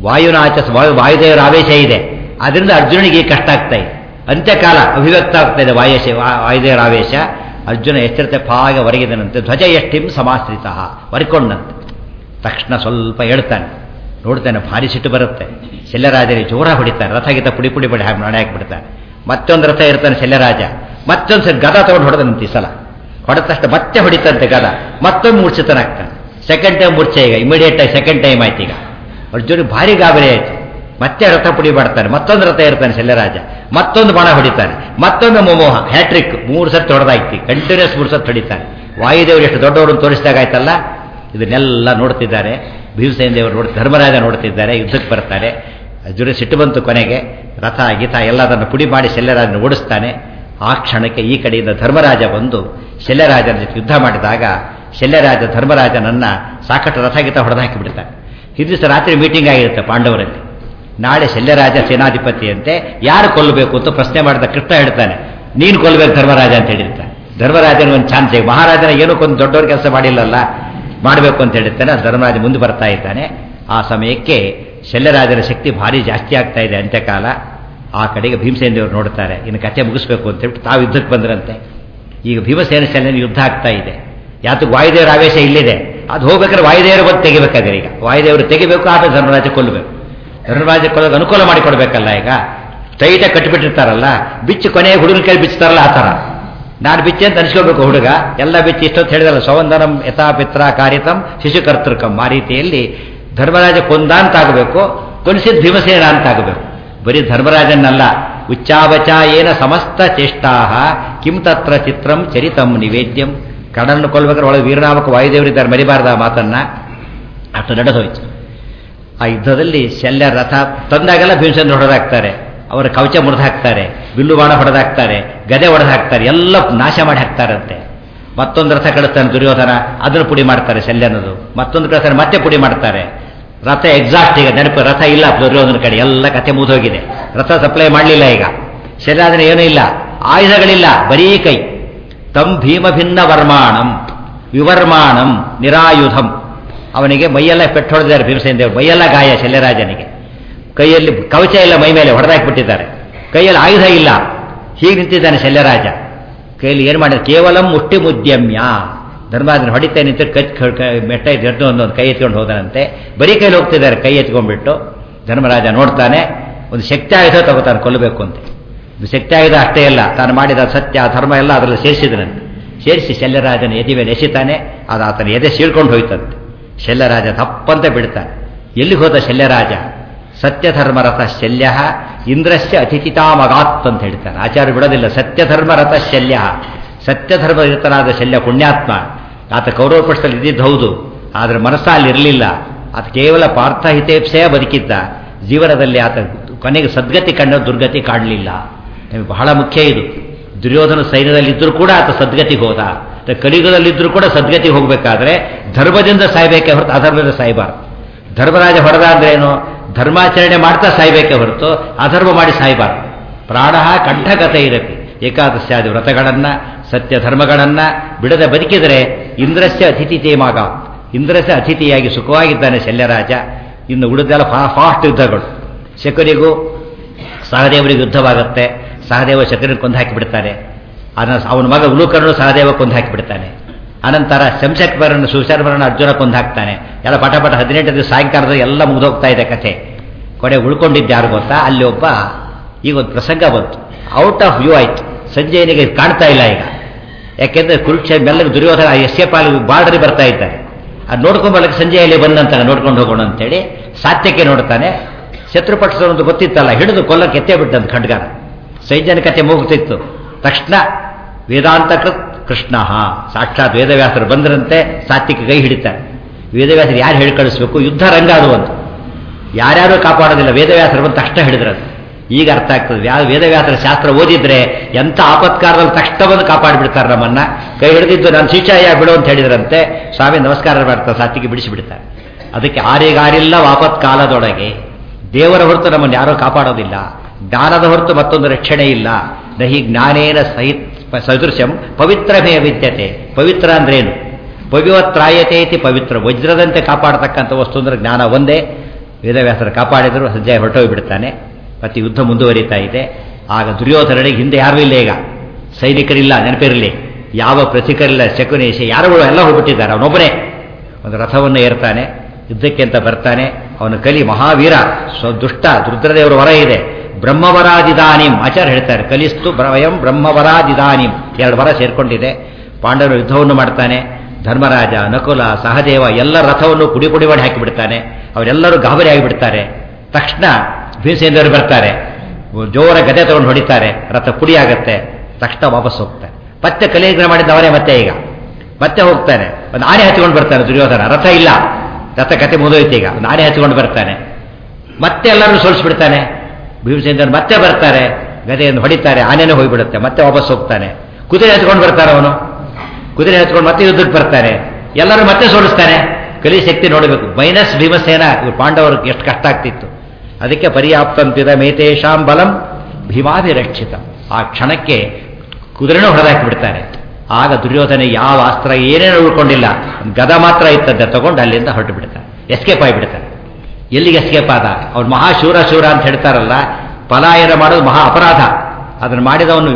ವಾಯುದೇವರ ಆವೇಶ ಇದೆ. ಅದರಿಂದ ಅರ್ಜುನಿಗೆ ಕಷ್ಟ ಆಗ್ತಾ ಇದೆ. ಅಂತ್ಯಕಾಲ ಅಭಿವ್ಯಕ್ತ ಆಗ್ತಾ ಇದೆ ವಾಯುದೇವರ ಆವೇಶ. ಅರ್ಜುನ ಎಚ್ಚರತೆ ಪಾಗ ಹೊರಗಿದನಂತೆ. ಧ್ವಜ ಎಷ್ಟಿಂ ಸಮಾಶ್ರಿತ, ಹೊರಕೊಂಡಂತೆ. ತಕ್ಷಣ ಸ್ವಲ್ಪ ಹೇಳ್ತಾನೆ, ನೋಡ್ತಾನೆ, ಭಾರಿ ಸಿಟ್ಟು ಬರುತ್ತೆ. ಶಲ್ಯರಾಜನಿಗೆ ಜೋರ ಹೊಡಿತಾನೆ. ರಥಗಿತ ಪುಡಿ ಬಡಿ ಹಾಕಿಬಿಡ್ತಾನೆ. ಮತ್ತೊಂದು ರಥ ಇರ್ತಾನೆ ಶಲ್ಯರಾಜ. ಮತ್ತೊಂದು ಸಲ ಗದ ತಗೊಂಡು ಹೊಡೆದಂತೆ. ಈ ಸಲ ಹೊಡೆದ ತಕ್ಷಣ ಮತ್ತೆ ಹೊಡಿತಂತೆ ಗದ. ಮತ್ತೊಂದು ಮೂರ್ಛಿತನಾಗ್ತಾನೆ. ಸೆಕೆಂಡ್ ಟೈಮ್ ಮೂರ್ಛೆ. ಈಗ ಇಮಿಡಿಯೇಟ್ ಆಗಿ ಸೆಕೆಂಡ್ ಟೈಮ್ ಆಯ್ತು. ಈಗ ಅರ್ಜುನಿಗೆ ಭಾರಿ ಗಾಬರಿ ಆಯ್ತು. ಮತ್ತೆ ರಥ ಪುಡಿ ಮಾಡ್ತಾನೆ. ಮತ್ತೊಂದು ರಥ ಇರ್ತಾನೆ ಶಲ್ಯರಾಜ. ಮತ್ತೊಂದು ಬಾಣ ಹೊಡಿತಾನೆ. ಮತ್ತೊಂದು ಮೊಮೋಹ, ಹ್ಯಾಟ್ರಿಕ್. 3 ಸರ್ತಿ ಹೊಡೆದಾಯ್ತಿ. ಕಂಟಿನ್ಯೂಸ್ 3 ಸರ್ತಿ ಹೊಡಿತಾನೆ. ವಾಯುದೇವರು ಎಷ್ಟು ದೊಡ್ಡವರನ್ನು ತೋರಿಸಿದಾಗಾಯ್ತಲ್ಲ. ಇದನ್ನೆಲ್ಲ ನೋಡ್ತಿದ್ದಾರೆ ಭೀಮಸೇನ ದೇವರು. ಧರ್ಮರಾಜ ನೋಡ್ತಿದ್ದಾರೆ. ಯುದ್ಧಕ್ಕೆ ಬರ್ತಾರೆ. ಅರ್ಜುನ ಸಿಟ್ಟು ಬಂತು. ಕೊನೆಗೆ ರಥ ಗೀತ ಎಲ್ಲದನ್ನು ಪುಡಿ ಮಾಡಿ ಶಲ್ಯರಾಜನ ಓಡಿಸ್ತಾನೆ. ಆ ಕ್ಷಣಕ್ಕೆ ಈ ಕಡೆಯಿಂದ ಧರ್ಮರಾಜ ಬಂದು ಶಲ್ಯರಾಜನ ಜೊತೆ ಯುದ್ಧ ಮಾಡಿದಾಗ ಶಲ್ಯರಾಜ ಧರ್ಮರಾಜನನ್ನ ಸಾಕಷ್ಟು ರಥಗೀತ ಹೊಡೆದಾಕಿ ಬಿಡ್ತಾನೆ. ಹಿಂದಿನ ರಾತ್ರಿ ಮೀಟಿಂಗ್ ಆಗಿರುತ್ತೆ ಪಾಂಡವರಲ್ಲಿ. ನಾಳೆ ಶಲ್ಯರಾಜ ಸೇನಾಧಿಪತಿಯಂತೆ, ಯಾರು ಕೊಲ್ಲಬೇಕು ಅಂತ ಪ್ರಶ್ನೆ ಮಾಡಿದ ಕೃಷ್ಣ ಹೇಳ್ತಾನೆ, ನೀನು ಕೊಲ್ಲಬೇಕು ಧರ್ಮರಾಜ ಅಂತ ಹೇಳಿರ್ತಾನೆ. ಧರ್ಮರಾಜನ ಒಂದು ಚಾನ್ಸ್. ಮಹಾರಾಜನ ಏನಕ್ಕೊಂದು ದೊಡ್ಡವ್ರ ಕೆಲಸ ಮಾಡಿಲ್ಲಲ್ಲ, ಮಾಡಬೇಕು ಅಂತ ಹೇಳಿರ್ತಾನೆ. ಧರ್ಮರಾಜ ಮುಂದೆ ಬರ್ತಾ ಇದ್ದಾನೆ. ಆ ಸಮಯಕ್ಕೆ ಶಲ್ಯರಾಜನ ಶಕ್ತಿ ಭಾರಿ ಜಾಸ್ತಿ ಆಗ್ತಾ ಇದೆ. ಅಂತ್ಯಕಾಲ. ಆ ಕಡೆಗೆ ಭೀಮಸೇನ ದೇವರು ನೋಡ್ತಾರೆ, ಇನ್ನು ಕಥೆ ಮುಗಿಸ್ಬೇಕು ಅಂತ ಹೇಳ್ಬಿಟ್ಟು ತಾವು ಯುದ್ಧಕ್ಕೆ ಬಂದ್ರಂತೆ. ಈಗ ಭೀಮಸೇನ ಶಲ್ಯನ ಯುದ್ಧ ಆಗ್ತಾ ಇದೆ. ಯಾತಕ್ಕೆ ವಾಯುದೇವರ ಆವೇಶ ಇಲ್ಲಿದೆ. ಅದು ಹೋಗ್ಬೇಕಾದ್ರೆ ವಾಯುದೇವರ ಬಂದು ತೆಗಿಬೇಕಾದ್ರೆ, ಈಗ ವಾಯುದೇವರು ತೆಗಿಬೇಕು, ಆಮೇಲೆ ಧರ್ಮರಾಜ ಕೊಲ್ಲಬೇಕು. ಧರ್ಮರಾಜ ಕೊಲ್ಲೋದು ಅನುಕೂಲ ಮಾಡಿಕೊಡ್ಬೇಕಲ್ಲ. ಈಗ ಟೈಟಾಗಿ ಕಟ್ಟಿಬಿಟ್ಟಿರ್ತಾರಲ್ಲ, ಬಿಚ್ಚು ಕೊನೆಗೆ ಹುಡುಗನ ಕೈ ಬಿಚ್ತಾರಲ್ಲ ಆ ಥರ. ನಾನು ಬಿಚ್ಚಿ ಅಂತ ಅನಿಸ್ಕೋಬೇಕು ಹುಡುಗ, ಎಲ್ಲ ಬಿಚ್ಚಿ ಇಷ್ಟೊತ್ತು ಹೇಳಿದಲ್ಲ, ಸೌಂದರಂ ಯಥಾ ಪಿತ್ರ ಕಾರ್ಯತಂ ಶಿಶುಕರ್ತೃಕಂ. ಆ ರೀತಿಯಲ್ಲಿ ಧರ್ಮರಾಜ ಕೊಂದ ಅಂತಾಗಬೇಕು, ಕೊಲಿಸಿದ ಭೀಮಸೇನ ಅಂತಾಗಬೇಕು. ಬರೀ ಧರ್ಮರಾಜನಲ್ಲ, ಉಚ್ಚಾವಚ ಏನ ಸಮಸ್ತ ಚೇಷ್ಟಾ ಕಿಂ ತತ್ರ ಚಿತ್ರಂ ಚರಿತಂ ನಿವೇದ್ಯಂ. ಕಡನ್ನು ಕೊಲ್ಬೇಕಾದ್ರೆ ಒಳಗೆ ವೀರನಾಮಕ ವಾಯುದೇವರಿದ್ದಾರೆ, ಮರಿಬಾರ್ದ ಆ ಮಾತನ್ನ. ಅಷ್ಟು ನಡೆದೋಯ್ತು. ಆ ಯುದ್ಧದಲ್ಲಿ ಶಲ್ಯ ರಥ ತಂದಾಗೆಲ್ಲ ಭೀಮಸೇನ ಹೊಡೆದಾಕ್ತಾರೆ, ಅವರ ಕವಚ ಮುರಿದು ಹಾಕ್ತಾರೆ, ಬಿಲ್ಲು ಬಾಣ ಹೊಡೆದಾಕ್ತಾರೆ, ಗದೆ ಹೊಡೆದು ಹಾಕ್ತಾರೆ, ಎಲ್ಲ ನಾಶ ಮಾಡಿ ಹಾಕ್ತಾರಂತೆ. ಮತ್ತೊಂದು ರಥ ಕಳಿಸ್ತಾನೆ ದುರ್ಯೋಧನ, ಅದನ್ನು ಪುಡಿ ಮಾಡ್ತಾರೆ ಶಲ್ಯನದು. ಮತ್ತೊಂದು ಕಳಿಸ್ತಾನೆ, ಮತ್ತೆ ಪುಡಿ ಮಾಡ್ತಾರೆ. ರಥ ಎಕ್ಸಾಕ್ಟ್ ಈಗ ನೆನಪು, ರಥ ಇಲ್ಲ ದುರ್ಯೋಧನ ಕಡೆ, ಎಲ್ಲ ಕತೆ ಮುಗಿದೋಗಿದೆ. ರಥ ಸಪ್ಲೈ ಮಾಡಲಿಲ್ಲ ಈಗ. ಶಲ್ಯಾದ್ರೆ ಏನೂ ಇಲ್ಲ, ಆಯುಧಗಳಿಲ್ಲ, ಬರೀ ಕೈ. ತಂ ಭೀಮ ಭಿನ್ನ ವರ್ಮಾಣಂ ವಿವರ್ಮಾಣಂ ನಿರಾಯುಧಂ. ಅವನಿಗೆ ಮೈಯೆಲ್ಲ ಪೆಟ್ಟು ಹೊಡೆದಿದ್ದಾರೆ ಭೀಮಸೇನ ದೇವರು, ಮೈಯೆಲ್ಲ ಗಾಯ ಶಲ್ಯರಾಜನಿಗೆ. ಕೈಯಲ್ಲಿ ಕವಚ ಇಲ್ಲ, ಮೈ ಮೇಲೆ ಹೊಡೆದಾಕ್ಬಿಟ್ಟಿದ್ದಾರೆ. ಕೈಯಲ್ಲಿ ಆಯುಧ ಇಲ್ಲ, ಹೀಗೆ ನಿಂತಿದ್ದಾನೆ ಶಲ್ಯರಾಜ. ಕೈಯಲ್ಲಿ ಏನು ಮಾಡಿದ, ಕೇವಲ ಮುಷ್ಟಿ ಮುದ್ಯಮ್ಯ. ಧರ್ಮರಾಜನ ಹೊಡಿತಾ ನಿಂತು ಮೆಟ್ಟ ಎದ್ದು ಒಂದೊಂದು ಕೈ ಎತ್ಕೊಂಡು ಹೋದನಂತೆ. ಬರೀ ಕೈಲಿ ಹೋಗ್ತಿದ್ದಾರೆ, ಕೈ ಎತ್ಕೊಂಡ್ಬಿಟ್ಟು. ಧರ್ಮರಾಜ ನೋಡ್ತಾನೆ, ಒಂದು ಶಕ್ತಿ ಆಯುಧ ತಗೋತಾನೆ ಕೊಲ್ಲಬೇಕು ಅಂತ. ಶಕ್ತಿ ಆಯುಧ ಅಷ್ಟೇ ಇಲ್ಲ, ತಾನು ಮಾಡಿದ ಸತ್ಯ ಧರ್ಮ ಎಲ್ಲ ಅದರಲ್ಲಿ ಸೇರಿಸಿದನಂತೆ. ಸೇರಿಸಿ ಶಲ್ಯರಾಜನ ಎದೆ ಮೇಲೆ ಎಸಿತಾನೆ, ಅದು ಆತನ ಎದೆ ಸೀಳ್ಕೊಂಡು ಹೋಯ್ತಂತೆ. ಶಲ್ಯರಾಜ ತಪ್ಪಂತ ಬಿಡ್ತಾನೆ. ಎಲ್ಲಿಗೆ ಹೋದ ಶಲ್ಯರಾಜ? ಸತ್ಯಧರ್ಮರಥ ಶಲ್ಯ ಇಂದ್ರಸ್ಯ ಅತಿಥಿತಾಮಗಾತ್ ಅಂತ ಹೇಳ್ತಾನೆ. ಆಚಾರ್ಯ ಬಿಡೋದಿಲ್ಲ. ಸತ್ಯಧರ್ಮರಥ ಶಲ್ಯ, ಸತ್ಯಧರ್ಮರತನಾದ ಶಲ್ಯ ಪುಣ್ಯಾತ್ಮ. ಆತ ಕೌರವ ಪಕ್ಷದಲ್ಲಿ ಇದ್ದಿದ್ದು ಹೌದು, ಆದರೆ ಮನಸ್ಸಲ್ಲಿ ಇರಲಿಲ್ಲ. ಆತ ಕೇವಲ ಪಾರ್ಥ ಹಿತೇಪ್ಸೆಯ ಬದುಕಿದ್ದ. ಜೀವನದಲ್ಲಿ ಆತ ಕೊನೆಗೆ ಸದ್ಗತಿ ಕಂಡ, ದುರ್ಗತಿ ಕಾಣಲಿಲ್ಲ. ನಮಗೆ ಬಹಳ ಮುಖ್ಯ ಇದು. ದುರ್ಯೋಧನ ಸೈನ್ಯದಲ್ಲಿದ್ದರೂ ಕೂಡ ಆತ ಸದ್ಗತಿಗೆ ಹೋದ. ಕಲಿಯುಗದಲ್ಲಿದ್ದರೂ ಕೂಡ ಸದ್ಗತಿಗೆ ಹೋಗಬೇಕಾದ್ರೆ ಧರ್ಮದಿಂದ ಸಾಯ್ಬೇಕೇ ಹೊರತು ಅಧರ್ಮದಿಂದ ಸಾಯಬಾರ್ದು. ಧರ್ಮರಾಜ ಹೊಡೆದ ಅಂದ್ರೇನು? ಧರ್ಮಾಚರಣೆ ಮಾಡ್ತಾ ಸಾಯ್ಬೇಕೇ ಹೊರತು ಅಧರ್ಮ ಮಾಡಿ ಸಾಯಬಾರ್ದು. ಪ್ರಾಣ ಕಂಠಗತೆ ಇರಲಿ. ಏಕಾದಶಾದಿ ವ್ರತಗಳನ್ನು, ಸತ್ಯ ಧರ್ಮಗಳನ್ನು ಬಿಡದೆ ಬದುಕಿದರೆ ಇಂದ್ರಸ್ಯ ಅತಿಥಿ ತೇಮಾಗ, ಇಂದ್ರಸ್ಯ ಅತಿಥಿಯಾಗಿ ಸುಖವಾಗಿದ್ದಾನೆ ಶಲ್ಯರಾಜ. ಇನ್ನು ಉಳಿದೆಲ್ಲ ಫಾಸ್ಟ್ ಯುದ್ಧಗಳು. ಶಕುನಿಗೂ ಸಹದೇವರಿಗೂ ಯುದ್ಧವಾಗುತ್ತೆ. ಸಹದೇವ ಶಕುನಿಗೆ ಕೊಂದು ಹಾಕಿಬಿಡ್ತಾನೆ. ಅವನ ಮಗ ಉಲೂಕರನು ಸಹದೇವ ಕೊಂದು ಹಾಕಿಬಿಡ್ತಾನೆ. ಅನಂತರ ಶಂಶಕ್ಬರನ್ನು ಸುಶರ್ಮರನ್ನು ಅರ್ಜುನ ಕೊಂದು ಹಾಕ್ತಾನೆ. ಎಲ್ಲ ಪಟ 18 ದಿವಸ ಸಾಯಂಕಾಲದಲ್ಲಿ ಎಲ್ಲ ಮುಗಿದೋಗ್ತಾ ಇದೆ ಕಥೆ. ಕೊನೆ ಉಳ್ಕೊಂಡಿದ್ದು ಯಾರು ಗೊತ್ತಾ? ಅಲ್ಲಿ ಒಬ್ಬ, ಈಗ ಒಂದು ಪ್ರಸಂಗ ಬಂತು, ಔಟ್ ಆಫ್ ವ್ಯೂ ಆಯ್ತು. ಸಂಜಯನಿಗೆ ಕಾಣ್ತಾ ಇಲ್ಲ ಈಗ. ಯಾಕೆಂದ್ರೆ ಕುರುಕ್ಷೇತ್ರ ಮೆಲ್ಲಗೆ ದುರ್ಯೋಧನ ಎಸ್ಕೇಪ್ ಆಗಿ ಬಾರ್ಡರಿ ಬರ್ತಾ ಇದ್ದಾರೆ. ಅದು ನೋಡ್ಕೊಂಡ್ಬರ್ಲಿಕ್ಕೆ ಸಂಜಯಲ್ಲಿ ಬಂದಂತಾನೆ, ನೋಡ್ಕೊಂಡು ಹೋಗೋಣ ಅಂತೇಳಿ ಸಾತ್ಯಕ್ಕೆ ನೋಡ್ತಾನೆ. ಶತ್ರುಪಕ್ಷದವರೊಂದು ಗೊತ್ತಿತ್ತಲ್ಲ, ಹಿಡಿದು ಕೊಲ್ಲಕ್ಕೆ ಎತ್ತೇ ಬಿಟ್ಟಂತ ಖಡ್ಗಾರ. ಸೈನ್ಯನ ಕಥೆ ಮುಗುತ್ತಿತ್ತು. ತಕ್ಷಣ ವೇದಾಂತಕೃತ್ ಕೃಷ್ಣ, ಸಾಕ್ಷಾತ್ ವೇದವ್ಯಾಸರು ಬಂದರಂತೆ. ಸಾತ್ವಿಕ ಕೈ ಹಿಡಿತಾರೆ. ವೇದವ್ಯಾಸರು ಯಾರು ಹೇಳಿ ಕಳಿಸ್ಬೇಕು? ಯುದ್ಧ ರಂಗ ಅದು ಅಂತ, ಯಾರ್ಯಾರು ಕಾಪಾಡೋದಿಲ್ಲ. ವೇದವ್ಯಾಸರು ಬಂದು ತಕ್ಷಣ ಹಿಡಿದ್ರಂತೆ. ಈಗ ಅರ್ಥ ಆಗ್ತದೆ, ವೇದವ್ಯಾಸರ ಶಾಸ್ತ್ರ ಓದಿದ್ರೆ ಎಂಥ ಆಪತ್ಕಾರದಲ್ಲಿ ತಕ್ಷಣ ಬಂದು ಕಾಪಾಡಿಬಿಡ್ತಾರೆ ನಮ್ಮನ್ನ. ಕೈ ಹಿಡಿದಿದ್ದು ನಾನು ಶಿಕ್ಷಾಯ ಬಿಡು ಅಂತ ಹೇಳಿದ್ರಂತೆ. ಸ್ವಾಮಿ ನಮಸ್ಕಾರ ಮಾಡ್ತಾರೆ, ಸಾತ್ವಿಗೆ ಬಿಡಿಸಿಬಿಡ್ತಾರೆ. ಅದಕ್ಕೆ ಆರಿಗಾರಿಲ್ಲ ಆಪತ್ಕಾಲದೊಳಗೆ. ದೇವರ ಹೊರತು ನಮ್ಮನ್ನು ಯಾರೂ ಕಾಪಾಡೋದಿಲ್ಲ. ಜ್ಞಾನದ ಹೊರತು ಮತ್ತೊಂದು ರಕ್ಷಣೆ ಇಲ್ಲ. ನಹಿ ಜ್ಞಾನೇನ ಸದೃಶಂ ಪವಿತ್ರಮೇ ವಿದ್ಯತೆ. ಪವಿತ್ರ ಅಂದ್ರೇನು? ಪವಿವತ್ರಾಯತೆ ಇತಿ ಪವಿತ್ರ. ವಜ್ರದಂತೆ ಕಾಪಾಡತಕ್ಕಂಥ ವಸ್ತು ಅಂದ್ರೆ ಜ್ಞಾನ ಒಂದೇ. ವೇದವ್ಯಾಸರು ಕಾಪಾಡಿದರು. ಸಂಜಯ ಹೊರಟೋಗ್ಬಿಡ್ತಾನೆ. ಮತ್ತೆ ಯುದ್ಧ ಮುಂದುವರಿತಾ ಇದೆ. ಆಗ ದುರ್ಯೋಧನನಿಗೆ ಹಿಂದೆ ಯಾರೂ ಇಲ್ಲ, ಈಗ ಸೈನಿಕರಿಲ್ಲ, ನೆನಪಿರಲಿ. ಯಾವ ಪ್ರತಿಕರಿಲ್ಲ. ಶಕುನೇಶ ಯಾರುಗಳು ಎಲ್ಲ ಹೋಗ್ಬಿಟ್ಟಿದ್ದಾರೆ. ಅವನೊಬ್ಬನೇ ಒಂದು ರಥವನ್ನು ಏರ್ತಾನೆ, ಯುದ್ಧಕ್ಕೆ ಅಂತ ಬರ್ತಾನೆ. ಅವನ ಕಲಿ ಮಹಾವೀರ, ದುಷ್ಟ ರುದ್ರದೇವರ ವರ ಇದೆ. ಬ್ರಹ್ಮವರಾದಿದಾನಿಂ ಆಚಾರ್ಯ ಹೇಳ್ತಾರೆ. ಕಲಿಸ್ತು ವಯಂ ಬ್ರಹ್ಮವರಾದಿದಾನಿಂ, 2 ವರ ಸೇರ್ಕೊಂಡಿದೆ. ಪಾಂಡವರು ಯುದ್ಧವನ್ನು ಮಾಡ್ತಾನೆ. ಧರ್ಮರಾಜ, ನಕುಲ, ಸಹದೇವ ಎಲ್ಲ ರಥವನ್ನು ಪುಡಿ ಪುಡಿ ಮಾಡಿ ಹಾಕಿಬಿಡ್ತಾನೆ. ಅವರೆಲ್ಲರೂ ಗಾಬರಿ ಆಗಿಬಿಡ್ತಾರೆ. ತಕ್ಷಣ ಭೀಮಸೇನರು ಬರ್ತಾರೆ, ಜೋರ ಗದೆ ತಗೊಂಡು ಹೊಡಿತಾರೆ. ರಥ ಪುಡಿ ಆಗತ್ತೆ. ತಕ್ಷಣ ವಾಪಸ್ ಹೋಗ್ತಾನೆ. ಮತ್ತೆ ಕಲಿಗ್ರಹ ಮಾಡಿದ್ದವರೇ ಮತ್ತೆ ಹೋಗ್ತಾನೆ. ಒಂದು ಆನೆ ಹಚ್ಕೊಂಡು ಬರ್ತಾನೆ ದುರ್ಯೋಧನ. ರಥ ಇಲ್ಲ, ರಥ ಕತೆ ಮುಗಿದೋಯ್ತು. ಈಗ ಒಂದು ಆನೆ ಹಚ್ಕೊಂಡು ಬರ್ತಾನೆ. ಮತ್ತೆ ಎಲ್ಲರೂ ಸೋಲಿಸ್ಬಿಡ್ತಾನೆ. ಭೀಮಸೇನರು ಮತ್ತೆ ಬರ್ತಾರೆ, ಗದೆಯನ್ನು ಹೊಡಿತಾರೆ. ಆನೆನೂ ಹೋಗಿಬಿಡುತ್ತೆ. ಮತ್ತೆ ವಾಪಸ್ ಹೋಗ್ತಾನೆ. ಕುದುರೆ ಹಚ್ಕೊಂಡು ಬರ್ತಾರೆ. ಅವನು ಕುದುರೆ ಹಚ್ಕೊಂಡು ಮತ್ತೆ ಯುದ್ಧಕ್ಕೆ ಬರ್ತಾನೆ. ಎಲ್ಲರೂ ಮತ್ತೆ ಸೋಲಿಸ್ತಾನೆ. ಕಲಿ ಶಕ್ತಿ ನೋಡಬೇಕು. ಮೈನಸ್ ಭೀಮಸೇನ. ಇವರು ಪಾಂಡವರಿಗೆ ಎಷ್ಟು ಕಷ್ಟ ಆಗ್ತಿತ್ತು. ಅದಕ್ಕೆ ಪರ್ಯಾಪ್ತಂತಿದ ಮೇತೇಶಾಂ ಬಲಂ ಭೀಮಾಭಿರಕ್ಷಿತ. ಆ ಕ್ಷಣಕ್ಕೆ ಕುದುರೆನೂ ಹೊಡೆದಾಕಿಬಿಡ್ತಾರೆ. ಆಗ ದುರ್ಯೋಧನ ಯಾವ ಅಸ್ತ್ರ ಏನೇನು ಉಳ್ಕೊಂಡಿಲ್ಲ, ಗದ ಮಾತ್ರ ಇತ್ತದ್ದೆ ತಗೊಂಡು ಅಲ್ಲಿಂದ ಹೊರಟು ಬಿಡ್ತಾನೆ. ಎಸ್ಕೇಪ್ ಆಗಿಬಿಡ್ತಾನೆ. ಎಲ್ಲಿಗೆ ಎಸ್ಕೇಪ್ ಆದ? ಅವ್ನು ಮಹಾಶೂರ ಅಂತ ಹೇಳ್ತಾರಲ್ಲ, ಪಲಾಯನ ಮಾಡೋದು ಮಹಾ ಅಪರಾಧ. ಅದನ್ನು ಮಾಡಿದವನು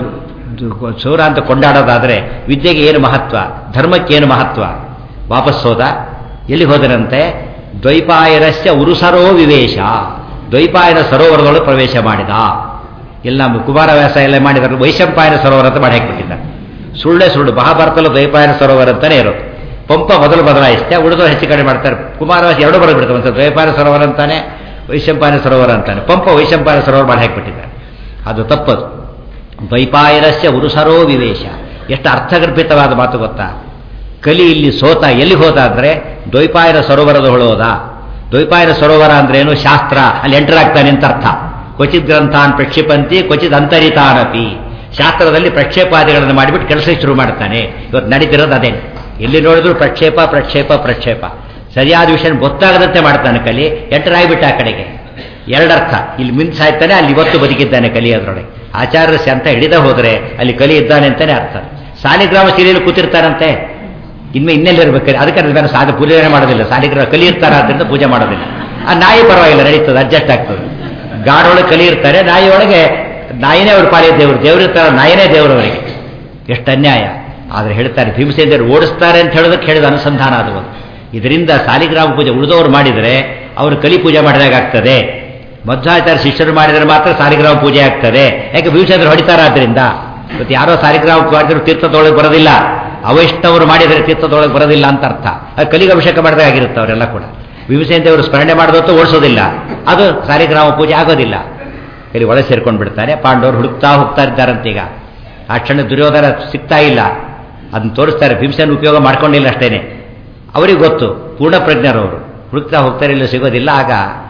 ಶೂರ ಅಂತ ಕೊಂಡಾಡೋದಾದರೆ ವಿದ್ಯೆಗೆ ಏನು ಮಹತ್ವ, ಧರ್ಮಕ್ಕೇನು ಮಹತ್ವ? ವಾಪಸ್ ಹೋದ. ಎಲ್ಲಿ ಹೋದರಂತೆ? ದ್ವೈಪಾಯನಸ್ಯ ಉರುಸರೋ ವಿವೇಶ. ದ್ವೈಪಾಯನ ಸರೋವರದೊಳಗೆ ಪ್ರವೇಶ ಮಾಡಿದ. ಇಲ್ಲ ನಮ್ಮ ಕುಮಾರವ್ಯಾಸ ಎಲ್ಲ ಮಾಡಿದ್ರು ವೈಶಂಪಾಯನ ಸರೋವರ ಅಂತ ಮಾಡಿ ಹಾಕಿಬಿಟ್ಟಿದ್ದಾರೆ. ಸುಳ್ಳು ಮಹಾಭಾರತದಲ್ಲಿ ದ್ವೈಪಾಯನ ಸರೋವರ ಅಂತಾನೆ ಇರೋದು. ಪಂಪ ಮೊದಲು ಬದಲಾಯಿಸ್ತೆ, ಉಳಿದವರು ಹೆಚ್ಚು ಕಡಿಮೆ ಮಾಡ್ತಾರೆ. ಕುಮಾರವ್ಯಾಸ ಎರಡು ಬರೆದ್ಬಿಡ್ತಾರೆ, ಒಂದು ದ್ವೈಪಾಯನ ಸರೋವರ ಅಂತಾನೆ, ವೈಶಂಪಾಯನ ಸರೋವರ ಅಂತಾನೆ. ಪಂಪ ವೈಶಂಪಾಯನ ಸರೋವರ ಮಾಡಿ ಹಾಕಿಬಿಟ್ಟಿದ್ದಾರೆ. ಅದು ತಪ್ಪದು. ದ್ವೈಪಾಯನಸ್ಯ ಉರುಸರೋ ವಿವೇಶ. ಎಷ್ಟು ಅರ್ಥಗರ್ಭಿತವಾದ ಮಾತು ಗೊತ್ತಾ? ಕಲಿ ಇಲ್ಲಿ ಸೋತ ಎಲ್ಲಿ ಹೋದ ಅಂದರೆ ದ್ವೈಪಾಯನ ಸರೋವರದ ಹೊಳೋದ. ದ್ವೈಪಾಯನ ಸರೋವರ ಅಂದ್ರೆ ಏನು? ಶಾಸ್ತ್ರ ಅಲ್ಲಿ ಎಂಟರ್ ಆಗ್ತಾನೆ ಅಂತ ಅರ್ಥ. ಕ್ವಚಿತ್ ಗ್ರಂಥಾನ್ ಪ್ರಕ್ಷಿಪಂತಿ ಕ್ವಚಿತ್ ಅಂತರಿತಾನಪಿ. ಶಾಸ್ತ್ರದಲ್ಲಿ ಪ್ರಕ್ಷೇಪಾದಿಗಳನ್ನು ಮಾಡಿಬಿಟ್ಟು ಕೆಲಸ ಶುರು ಮಾಡ್ತಾನೆ. ಇವತ್ತು ನಡೀತಿರೋದು ಅದೇ. ಎಲ್ಲಿ ನೋಡಿದ್ರು ಪ್ರಕ್ಷೇಪ ಪ್ರಕ್ಷೇಪ ಪ್ರಕ್ಷೇಪ. ಸರಿಯಾದ ವಿಷಯ ಗೊತ್ತಾಗದಂತೆ ಮಾಡ್ತಾನೆ ಕಲಿ. ಎಂಟರ್ ಆಗಿಬಿಟ್ಟ ಆ ಕಡೆಗೆ. ಎರಡರ್ಥ, ಇಲ್ಲಿ ಮಿನ್ಸ್ ಆಯ್ತಾನೆ, ಅಲ್ಲಿ ಇವತ್ತು ಬದುಕಿದ್ದಾನೆ ಕಲಿ. ಅದರೊಳಗೆ ಆಚಾರ್ಯಸ್ಯ ಅಂತ ಹಿಡಿದ ಹೋದರೆ ಅಲ್ಲಿ ಕಲಿ ಇದ್ದಾನೆ ಅಂತಾನೆ ಅರ್ಥ. ಸಾಲಿಗ್ರಾಮ ಸೀರೆಯಲ್ಲಿ ಕೂತಿರ್ತಾರಂತೆ, ಇನ್ನೆಲ್ಲಿರ್ಬೇಕಾದ್ರೆ ಅದಕ್ಕೆ ಸಾಧ ಪೂಜೆ ಮಾಡೋದಿಲ್ಲ. ಸಾಲಿಗ್ರಾಮ ಕಲಿ ಇರ್ತಾರ ಅದರಿಂದ ಪೂಜೆ ಮಾಡೋದಿಲ್ಲ. ಆ ನಾಯಿ ಪರವಾಗಿಲ್ಲ, ನಡೀತದೆ, ಅಡ್ಜಸ್ಟ್ ಆಗ್ತದೆ. ಗಾಡೊಳಗೆ ಕಲಿ ಇರ್ತಾರೆ, ನಾಯಿಯೊಳಗೆ ನಾಯಿನೇ ಅವ್ರ ಪಾಲಿಯ ದೇವರು, ದೇವರಿರ್ತಾರ, ನಾಯಿನೇ ದೇವರವರಿಗೆ. ಎಷ್ಟು ಅನ್ಯಾಯ. ಆದರೆ ಹೇಳ್ತಾರೆ ಭೀಮಸೇನರು ಓಡಿಸ್ತಾರೆ ಅಂತ ಹೇಳೋದಕ್ಕೆ ಹೇಳಿದ ಅನುಸಂಧಾನ ಅದು. ಇದರಿಂದ ಸಾಲಿಗ್ರಾಮ ಪೂಜೆ ಉಳಿದವರು ಮಾಡಿದರೆ ಅವರು ಕಲಿ ಪೂಜೆ ಮಾಡಿದಾಗ್ತದೆ. ಮಧ್ವಾಚಾರ್ಯ ಶಿಷ್ಯರು ಮಾಡಿದರೆ ಮಾತ್ರ ಸಾಲಿಗ್ರಾಮ ಪೂಜೆ ಆಗ್ತದೆ. ಯಾಕೆ? ಭೀಮಸೇನರು ಹೊಡಿತಾರ. ಆದ್ರಿಂದ ಇವತ್ತು ಯಾರೋ ಸಾಲಿಗ್ರಾಮ ಮಾಡಿದ್ರು ತೀರ್ಥದೊಳಗೆ ಬರೋದಿಲ್ಲ, ಅವೈಷ್ಣವರು ಮಾಡಿದರೆ ತೀರ್ಥದೊಳಗೆ ಬರೋದಿಲ್ಲ ಅಂತ ಅರ್ಥ. ಅದು ಕಲಿಗೆ ಅಭಿಷೇಕ ಮಾಡಿದಾಗಿರುತ್ತೆ ಅವರೆಲ್ಲ ಕೂಡ. ಭೀಮಸೇನ ದೇವರು ಸ್ಮರಣೆ ಮಾಡೋದಂತೂ ಓಡಿಸೋದಿಲ್ಲ, ಅದು ಸಾಲಿಗ್ರಾಮ ಪೂಜೆ ಆಗೋದಿಲ್ಲ. ಇಲ್ಲಿ ಒಳಗೆ ಸೇರ್ಕೊಂಡು ಬಿಡ್ತಾನೆ. ಪಾಂಡವರು ಹುಡುಕ್ತಾ ಹೋಗ್ತಾ ಇದ್ದಾರಂತೀಗ. ಆ ಕ್ಷಣ ದುರ್ಯೋಧನ ಸಿಗ್ತಾ ಇಲ್ಲ, ಅದನ್ನು ತೋರಿಸ್ತಾರೆ. ಭೀಮಸೇನ ಉಪಯೋಗ ಮಾಡ್ಕೊಂಡಿಲ್ಲ ಅಷ್ಟೇನೆ. ಅವರಿಗೆ ಗೊತ್ತು, ಪೂರ್ಣ ಪ್ರಜ್ಞರವರು ಹುಡುಕ್ತಾ ಹೋಗ್ತಾರೆ, ಇಲ್ಲ ಸಿಗೋದಿಲ್ಲ. ಆಗ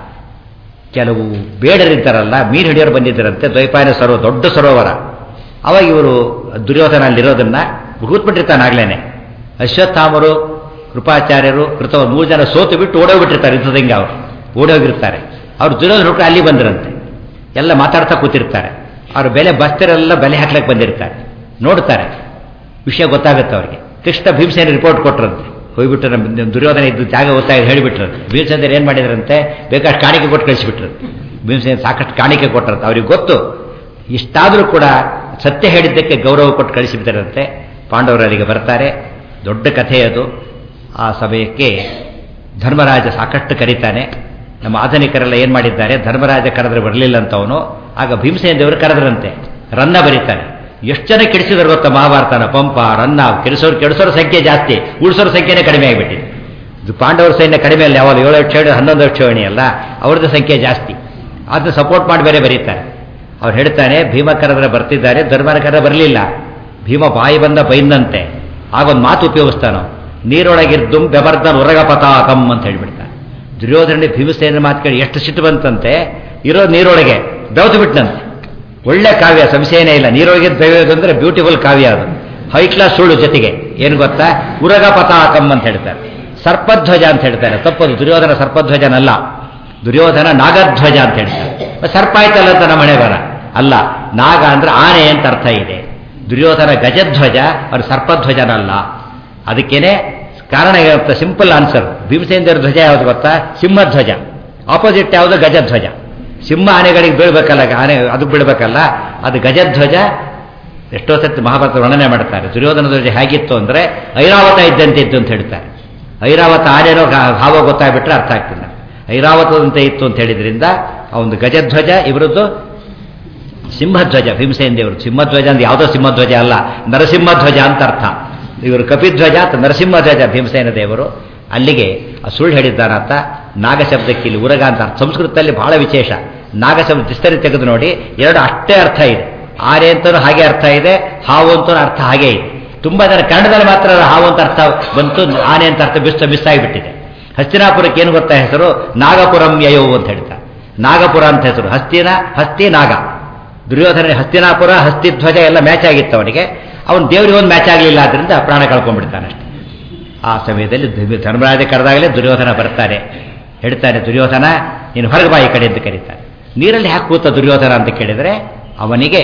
ಕೆಲವು ಬೇಡರಿದ್ದಾರಲ್ಲ, ಮೀನು ಹಿಡಿಯೋರು ಬಂದಿದ್ದರಂತೆ ದ್ವೈಪಾಯನ ಸರೋವರ, ದೊಡ್ಡ ಸರೋವರ. ಅವಾಗ ಇವರು ದುರ್ಯೋಧನ ಅಲ್ಲಿರೋದನ್ನ ಹುಡುಕ್ಬಿಟ್ಟಿರ್ತಾನಾಗ್ಲೇನೆ. ಅಶ್ವತ್ಥಾಮರು, ಕೃಪಾಚಾರ್ಯರು, ಕೃತವರು 3 ಜನ ಸೋತು ಬಿಟ್ಟು ಓಡೋಗ್ಬಿಟ್ಟಿರ್ತಾರೆ. ಯುದ್ಧದಂಗೆ ಅವರು ಓಡೋಗಿರ್ತಾರೆ. ಅವ್ರು ದುರ್ಯೋಧನ ಹುಡುಕ ಅಲ್ಲಿ ಬಂದಿರಂತೆ. ಎಲ್ಲ ಮಾತಾಡ್ತಾ ಕೂತಿರ್ತಾರೆ. ಅವ್ರ ಬೆಲೆ ಬಸ್ತಿರೆಲ್ಲ ಬೆಲೆ ಹಾಕ್ಲಿಕ್ಕೆ ಬಂದಿರ್ತಾರೆ. ನೋಡ್ತಾರೆ, ವಿಷಯ ಗೊತ್ತಾಗುತ್ತೆ ಅವ್ರಿಗೆ. ಕೃಷ್ಣ ಭೀಮಸೇನ ರಿಪೋರ್ಟ್ ಕೊಟ್ಟರಂತೆ. ಹೋಗ್ಬಿಟ್ಟು ನಮ್ಮ ದುರ್ಯೋಧನ ಇದ್ದು ಜಾಗ ಗೊತ್ತಾಗಿ ಹೇಳಿಬಿಟ್ರಂತೆ. ಭೀಮಸೇನ ಏನು ಮಾಡಿದ್ರಂತೆ, ಬೇಕಾಷ್ಟು ಕಾಣಿಕೆ ಕೊಟ್ಟು ಕಳಿಸಿಬಿಟ್ರಂತೆ. ಭೀಮಸೇನ ಸಾಕಷ್ಟು ಕಾಣಿಕೆ ಕೊಟ್ಟರಂತೆ. ಅವ್ರಿಗೆ ಗೊತ್ತು, ಇಷ್ಟಾದರೂ ಕೂಡ ಸತ್ಯ ಹೇಳಿದ್ದಕ್ಕೆ ಗೌರವ ಕೊಟ್ಟು ಕಳಿಸಿಬಿಡ್ತಾರಂತೆ. ಪಾಂಡವರಲ್ಲಿಗೆ ಬರ್ತಾರೆ. ದೊಡ್ಡ ಕಥೆ ಅದು. ಆ ಸಮಯಕ್ಕೆ ಧರ್ಮರಾಜ ಸಾಕಷ್ಟು ಕರೀತಾನೆ. ನಮ್ಮ ಆಧುನಿಕರೆಲ್ಲ ಏನು ಮಾಡಿದ್ದಾರೆ, ಧರ್ಮರಾಜ ಕರೆದ್ರೆ ಬರಲಿಲ್ಲ ಅಂತ ಅವನು. ಆಗ ಭೀಮಸೇನ ದೇವರು ಕರೆದ್ರಂತೆ. ರನ್ನ ಬರೀತಾನೆ. ಎಷ್ಟು ಜನ ಕೆಡಿಸಿದ್ರು ಗೊತ್ತಾ ಮಹಾಭಾರತನ? ಪಂಪ, ರನ್ನ. ಕೆಡಿಸೋರ ಸಂಖ್ಯೆ ಜಾಸ್ತಿ, ಉಳಿಸೋರ ಸಂಖ್ಯೆನೇ ಕಡಿಮೆ ಆಗಿಬಿಟ್ಟಿದೆ. ಇದು ಪಾಂಡವರ ಸೈನ್ಯ ಕಡಿಮೆ ಅಲ್ಲ, ಯಾವಾಗ 7 ಕ್ಷೇಣಿ 11 ಕ್ಷೇಣಿ ಅಲ್ಲ, ಅವ್ರದ್ದು ಸಂಖ್ಯೆ ಜಾಸ್ತಿ. ಅದನ್ನ ಸಪೋರ್ಟ್ ಮಾಡಿ ಬೇರೆ ಬರೀತಾರೆ. ಅವ್ರು ಹೇಳ್ತಾನೆ, ಭೀಮ ಕರೆದ್ರೆ ಬರ್ತಿದ್ದಾರೆ, ಧರ್ಮನ ಕರೆದ್ರೆ ಬರಲಿಲ್ಲ. ಭೀಮ ಬಾಯಿ ಬಂದ ಬೈದಂತೆ. ಆಗೊಂದು ಮಾತು ಉಪಯೋಗಿಸ್ತಾನೋ, ನೀರೊಳಗಿರ್ದು ಬೆಬರ್ದನ್ ಉರಗ ಪತಾಕಂ ಅಂತ ಹೇಳ್ಬಿಡ್ತಾನೆ. ದುರ್ಯೋಧನ ಭೀಮಸೇನ ಮಾತು ಕೇಳಿ ಎಷ್ಟು ಸಿಟ್ಟು ಬಂತಂತೆ. ಇರೋ ನೀರೊಳಗೆ ಬೆಳೆದು ಬಿಟ್ಟನಂತೆ. ಒಳ್ಳೆ ಕಾವ್ಯ, ಸಂಶಯನೇ ಇಲ್ಲ. ನೀರೊಳಗೆ ಬೆಳೆಯೋದು ಅಂದ್ರೆ ಬ್ಯೂಟಿಫುಲ್ ಕಾವ್ಯ ಅದು. ಹೈ ಕ್ಲಾಸ್ ಸುಳ್ಳು. ಜೊತೆಗೆ ಏನು ಗೊತ್ತಾ, ಉರಗ ಪತಾಕಂ ಅಂತ ಹೇಳ್ತಾರೆ. ಸರ್ಪಧ್ವಜ ಅಂತ ಹೇಳ್ತಾರೆ. ತಪ್ಪದು, ದುರ್ಯೋಧನ ಸರ್ಪಧ್ವಜನಲ್ಲ, ದುರ್ಯೋಧನ ನಾಗಧ್ವಜ ಅಂತ ಹೇಳ್ತಾರೆ. ಸರ್ಪ ಆಯ್ತಲ್ಲ ಅಂತ ನಮ್ಮ ಹಣೆ ಬರ ಅಲ್ಲ. ನಾಗ ಅಂದ್ರೆ ಆನೆ ಅಂತ ಅರ್ಥ ಇದೆ. ದುರ್ಯೋಧನ ಗಜಧ್ವಜ, ಅವರು ಸರ್ಪಧ್ವಜನಲ್ಲ. ಅದಕ್ಕೇನೆ ಕಾರಣ ಇರುತ್ತೆ. Simple answer. ಭೀಮಸೇನ ದೇವರ ಧ್ವಜ ಯಾವುದು ಗೊತ್ತಾ? ಸಿಂಹಧ್ವಜ. ಆಪೋಸಿಟ್ ಯಾವುದು? ಗಜಧ್ವಜ. ಸಿಂಹ ಆನೆಗಳಿಗೆ ಬೀಳ್ಬೇಕಲ್ಲ, ಆನೆ ಅದಕ್ಕೆ ಬೀಳ್ಬೇಕಲ್ಲ, ಅದು ಗಜಧ್ವಜ. ಎಷ್ಟೋ ಸತ್ತು ಮಹಾಭಾರತ ವರ್ಣನೆ ಮಾಡ್ತಾರೆ. ದುರ್ಯೋಧನ ಧ್ವಜ ಹೇಗಿತ್ತು ಅಂದ್ರೆ ಐರಾವತ ಇದ್ದಂತೆ ಇತ್ತು ಅಂತ ಹೇಳ್ತಾರೆ. ಐರಾವತ ಆನೆನೋ ಹಾವ ಗೊತ್ತಾಗ್ಬಿಟ್ರೆ ಅರ್ಥ ಆಗ್ತಿಲ್ಲ. ಐರಾವತದಂತೆ ಇತ್ತು ಅಂತ ಹೇಳಿದ್ರಿಂದ ಆ ಒಂದು ಗಜಧ್ವಜ, ಇವರದ್ದು ಸಿಂಹಧ್ವಜ. ಭೀಮಸೇನ ದೇವರು ಸಿಂಹಧ್ವಜ ಅಂದ್ರೆ ಯಾವುದೋ ಸಿಂಹಧ್ವಜ ಅಲ್ಲ, ನರಸಿಂಹಧ್ವಜ ಅಂತ ಅರ್ಥ. ಇವರು ಕಪಿಧ್ವಜ ಅಂತ ನರಸಿಂಹಧ್ವಜ ಭೀಮಸೇನ ದೇವರು. ಅಲ್ಲಿಗೆ ಆ ಸುಳ್ಳು ಹೇಳಿದ್ದಾನಂತ. ನಾಗಶಬ್ದಕ್ಕೆ ಇಲ್ಲಿ ಉರಗ ಅಂತ ಅರ್ಥ. ಸಂಸ್ಕೃತದಲ್ಲಿ ಬಹಳ ವಿಶೇಷ. ನಾಗಶಬ್ದ ಡಿಕ್ಷನರಿ ತೆಗೆದು ನೋಡಿ, ಎರಡು ಅಷ್ಟೇ ಅರ್ಥ ಇದೆ. ಆನೆ ಅಂತಲೂ ಹಾಗೆ ಅರ್ಥ ಇದೆ, ಹಾವು ಅಂತಲೂ ಅರ್ಥ ಹಾಗೆ ಇದೆ. ತುಂಬಾ ಜನ ಕನ್ನಡದಲ್ಲಿ ಮಾತ್ರ ಹಾವು ಅಂತ ಅರ್ಥ ಬಂತು, ಆನೆ ಅಂತ ಅರ್ಥ ಮಿಸ್ ಆಗಿಬಿಟ್ಟಿದೆ. ಹಸ್ತಿನಾಪುರಕ್ಕೆ ಏನು ಗೊತ್ತಾ ಹೆಸರು? ನಾಗಪುರಂ ಯಯೋ ಅಂತ ಹೇಳ್ತಾರೆ. ನಾಗಪುರ ಅಂತ ಹೆಸರು. ಹಸ್ತಿ ನಾಗ. ದುರ್ಯೋಧನ ಹಸ್ತಿನಾಪುರ, ಹಸ್ತಿಧ್ವಜ ಎಲ್ಲ ಮ್ಯಾಚ್ ಆಗಿತ್ತು ಅವನಿಗೆ. ಅವನು ದೇವರಿಗೆ ಒಂದು ಮ್ಯಾಚ್ ಆಗಲಿಲ್ಲ, ಆದ್ರಿಂದ ಪ್ರಾಣ ಕಳ್ಕೊಂಡ್ಬಿಡ್ತಾನಷ್ಟೆ. ಆ ಸಮಯದಲ್ಲಿ ಧರ್ಮರಾಜ ಕರೆದಾಗಲೇ ದುರ್ಯೋಧನ ಬರ್ತಾರೆ. ಹೇಳ್ತಾನೆ, ದುರ್ಯೋಧನ ನೀನು ಹೊರಗೆ ಬಾ ಈ ಕಡೆ ಅಂತ ಕರೀತಾನೆ. ನೀರಲ್ಲಿ ಯಾಕೆ ಕೂತ ದುರ್ಯೋಧನ ಅಂತ ಕೇಳಿದರೆ ಅವನಿಗೆ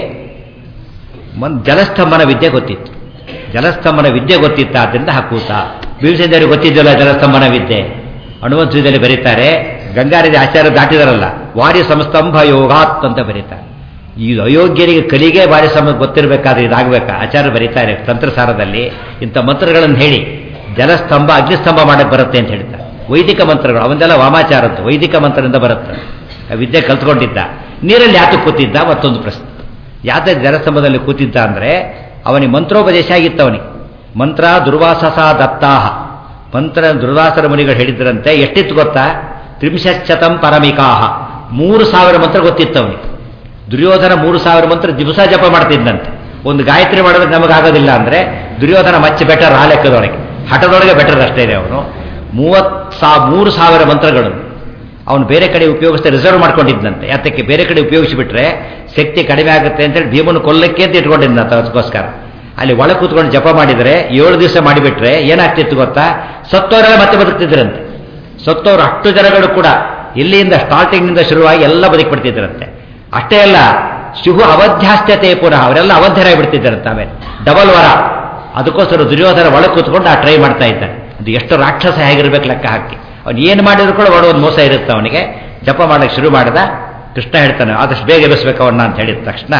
ಜಲಸ್ತಂಭನ ವಿದ್ಯೆ ಗೊತ್ತಿತ್ತು. ಜಲಸ್ತಂಭನ ವಿದ್ಯೆ ಗೊತ್ತಿತ್ತಾದ್ರಿಂದ ಹಾಕೂತ. ಭೀಮಸೇನರಿಗೆ ಗೊತ್ತಿದ್ದಲ್ಲ ಜಲಸ್ತಂಭನ ವಿದ್ಯೆ. ಅಣುವಂಶದಲ್ಲಿ ಬರೀತಾರೆ, ಗಂಗಾನದಿ ಆಚಾರ್ಯ ದಾಟಿದಾರಲ್ಲ, ವಾರಿ ಸಂಸ್ತಂಭ ಯೋಗಾತ್ ಅಂತ ಬರೀತಾರೆ. ಈ ಅಯೋಗ್ಯರಿಗೆ ಕಲಿಗೆ ವಾರಿ ಸಮ ಗೊತ್ತಿರಬೇಕಾದ್ರೆ ಇದಾಗಬೇಕಾ? ಆಚಾರ್ಯ ಬರೀತಾರೆ ತಂತ್ರಸಾರದಲ್ಲಿ. ಇಂಥ ಮಂತ್ರಗಳನ್ನು ಹೇಳಿ ಜಲಸ್ತಂಭ ಅಗ್ನಿಸ್ತಂಭ ಮಾಡಕ್ಕೆ ಬರುತ್ತೆ ಅಂತ ಹೇಳ್ತಾರೆ. ವೈದಿಕ ಮಂತ್ರಗಳು ಅವನ್ನೆಲ್ಲ ವಾಮಾಚಾರದ್ದು, ವೈದಿಕ ಮಂತ್ರದಿಂದ ಬರುತ್ತೆ. ವಿದ್ಯೆ ಕಲ್ತ್ಕೊಂಡಿದ್ದ. ನೀರಲ್ಲಿ ಯಾಕೆ ಕೂತಿದ್ದ? ಮತ್ತೊಂದು ಪ್ರಶ್ನೆ. ಯಾತ ಜಲಸ್ತಂಭದಲ್ಲಿ ಕೂತಿದ್ದ ಅಂದರೆ ಅವನಿಗೆ ಮಂತ್ರೋಪದೇಶ ಆಗಿತ್ತು. ಅವನಿಗೆ ಮಂತ್ರ ದುರ್ವಾಸಸ ದತ್ತಾಹ ಮಂತ್ರ ದುರ್ವಾಸರ ಮುನಿಗಳು ಹೇಳಿದ್ರಂತೆ. ಎಷ್ಟಿತ್ತು ಗೊತ್ತಾ? 30 ಪರಮಿಕಾಹ 3000 ಮಂತ್ರ ಗೊತ್ತಿತ್ತು ಅವನಿಗೆ. ದುರ್ಯೋಧನ 3000 ಮಂತ್ರ ದಿವಸ ಜಪ ಮಾಡ್ತಿದ್ದಂತೆ. ಒಂದು ಗಾಯತ್ರಿ ಮಾಡೋದಕ್ಕೆ ನಮಗಾಗೋದಿಲ್ಲ ಅಂದರೆ ದುರ್ಯೋಧನ ಮಚ್ಚ ಬೆಟರ್ ಆ ಲೆಕ್ಕದೊಳಗೆ, ಹಠದೊಳಗೆ ಬೆಟರ್ ಅಷ್ಟೇ ಇದೆ. ಅವನು 3000 ಮಂತ್ರಗಳು ಅವನು ಬೇರೆ ಕಡೆ ಉಪಯೋಗಿಸ್ತಾ ರಿಸರ್ವ್ ಮಾಡ್ಕೊಂಡಿದ್ದಂತೆ. ಯಾತಕ್ಕೆ ಬೇರೆ ಕಡೆ ಉಪಯೋಗಿಸಿಬಿಟ್ರೆ ಶಕ್ತಿ ಕಡಿಮೆ ಆಗುತ್ತೆ ಅಂತೇಳಿ ಭೀಮನು ಕೊಲ್ಲಕ್ಕೆ ಅಂತ ಇಟ್ಕೊಂಡಿದ್ದಂತೆ. ಅದಕ್ಕೋಸ್ಕರ ಅಲ್ಲಿ ಒಳ ಕೂತ್ಕೊಂಡು ಜಪ ಮಾಡಿದರೆ 7 ದಿವಸ ಮಾಡಿಬಿಟ್ರೆ ಏನಾಗ್ತಿತ್ತು ಗೊತ್ತಾ? ಸತ್ತವರೆಲ್ಲ ಮತ್ತೆ ಬದುಕ್ತಿದ್ರಂತೆ. ಸತ್ತವರು ಅಷ್ಟು ಜನಗಳು ಕೂಡ ಇಲ್ಲಿಂದ ಸ್ಟಾರ್ಟಿಂಗ್ನಿಂದ ಶುರುವಾಗಿ ಎಲ್ಲ ಬದುಕಿಬಿಡ್ತಿದ್ರಂತೆ. ಅಷ್ಟೇ ಅಲ್ಲ, ಶಿಹು ಅವಧ್ಯಾಸ್ತ್ಯತೆ ಪುನಃ ಅವರೆಲ್ಲ ಅವಧ್ಯರಾಗಿ ಬಿಡ್ತಿದ್ದಾರಂತೆ. ಆಮೇಲೆ ಡಬಲ್ ವರ. ಅದಕ್ಕೋಸ್ಕರ ದುರ್ಯೋಧನ ಒಳ ಕೂತ್ಕೊಂಡು ಆ ಟ್ರೈ ಮಾಡ್ತಾ ಇದ್ದಾನೆ. ಅದು ಎಷ್ಟು ರಾಕ್ಷಸ ಹೇಗಿರ್ಬೇಕು ಲೆಕ್ಕ ಹಾಕಿ. ಅವನು ಏನು ಮಾಡಿದ್ರು ಕೂಡ ಒಂದು ಮೋಸ ಇರುತ್ತೆ ಅವನಿಗೆ. ಜಪ ಮಾಡೋಕ್ಕೆ ಶುರು ಮಾಡಿದ. ಕೃಷ್ಣ ಹೇಳ್ತಾನೆ ಆದಷ್ಟು ಬೇಗ ಎಬ್ಬಿಸ್ಬೇಕು ಅವನ್ನ ಅಂತ ಹೇಳಿದ ತಕ್ಷಣ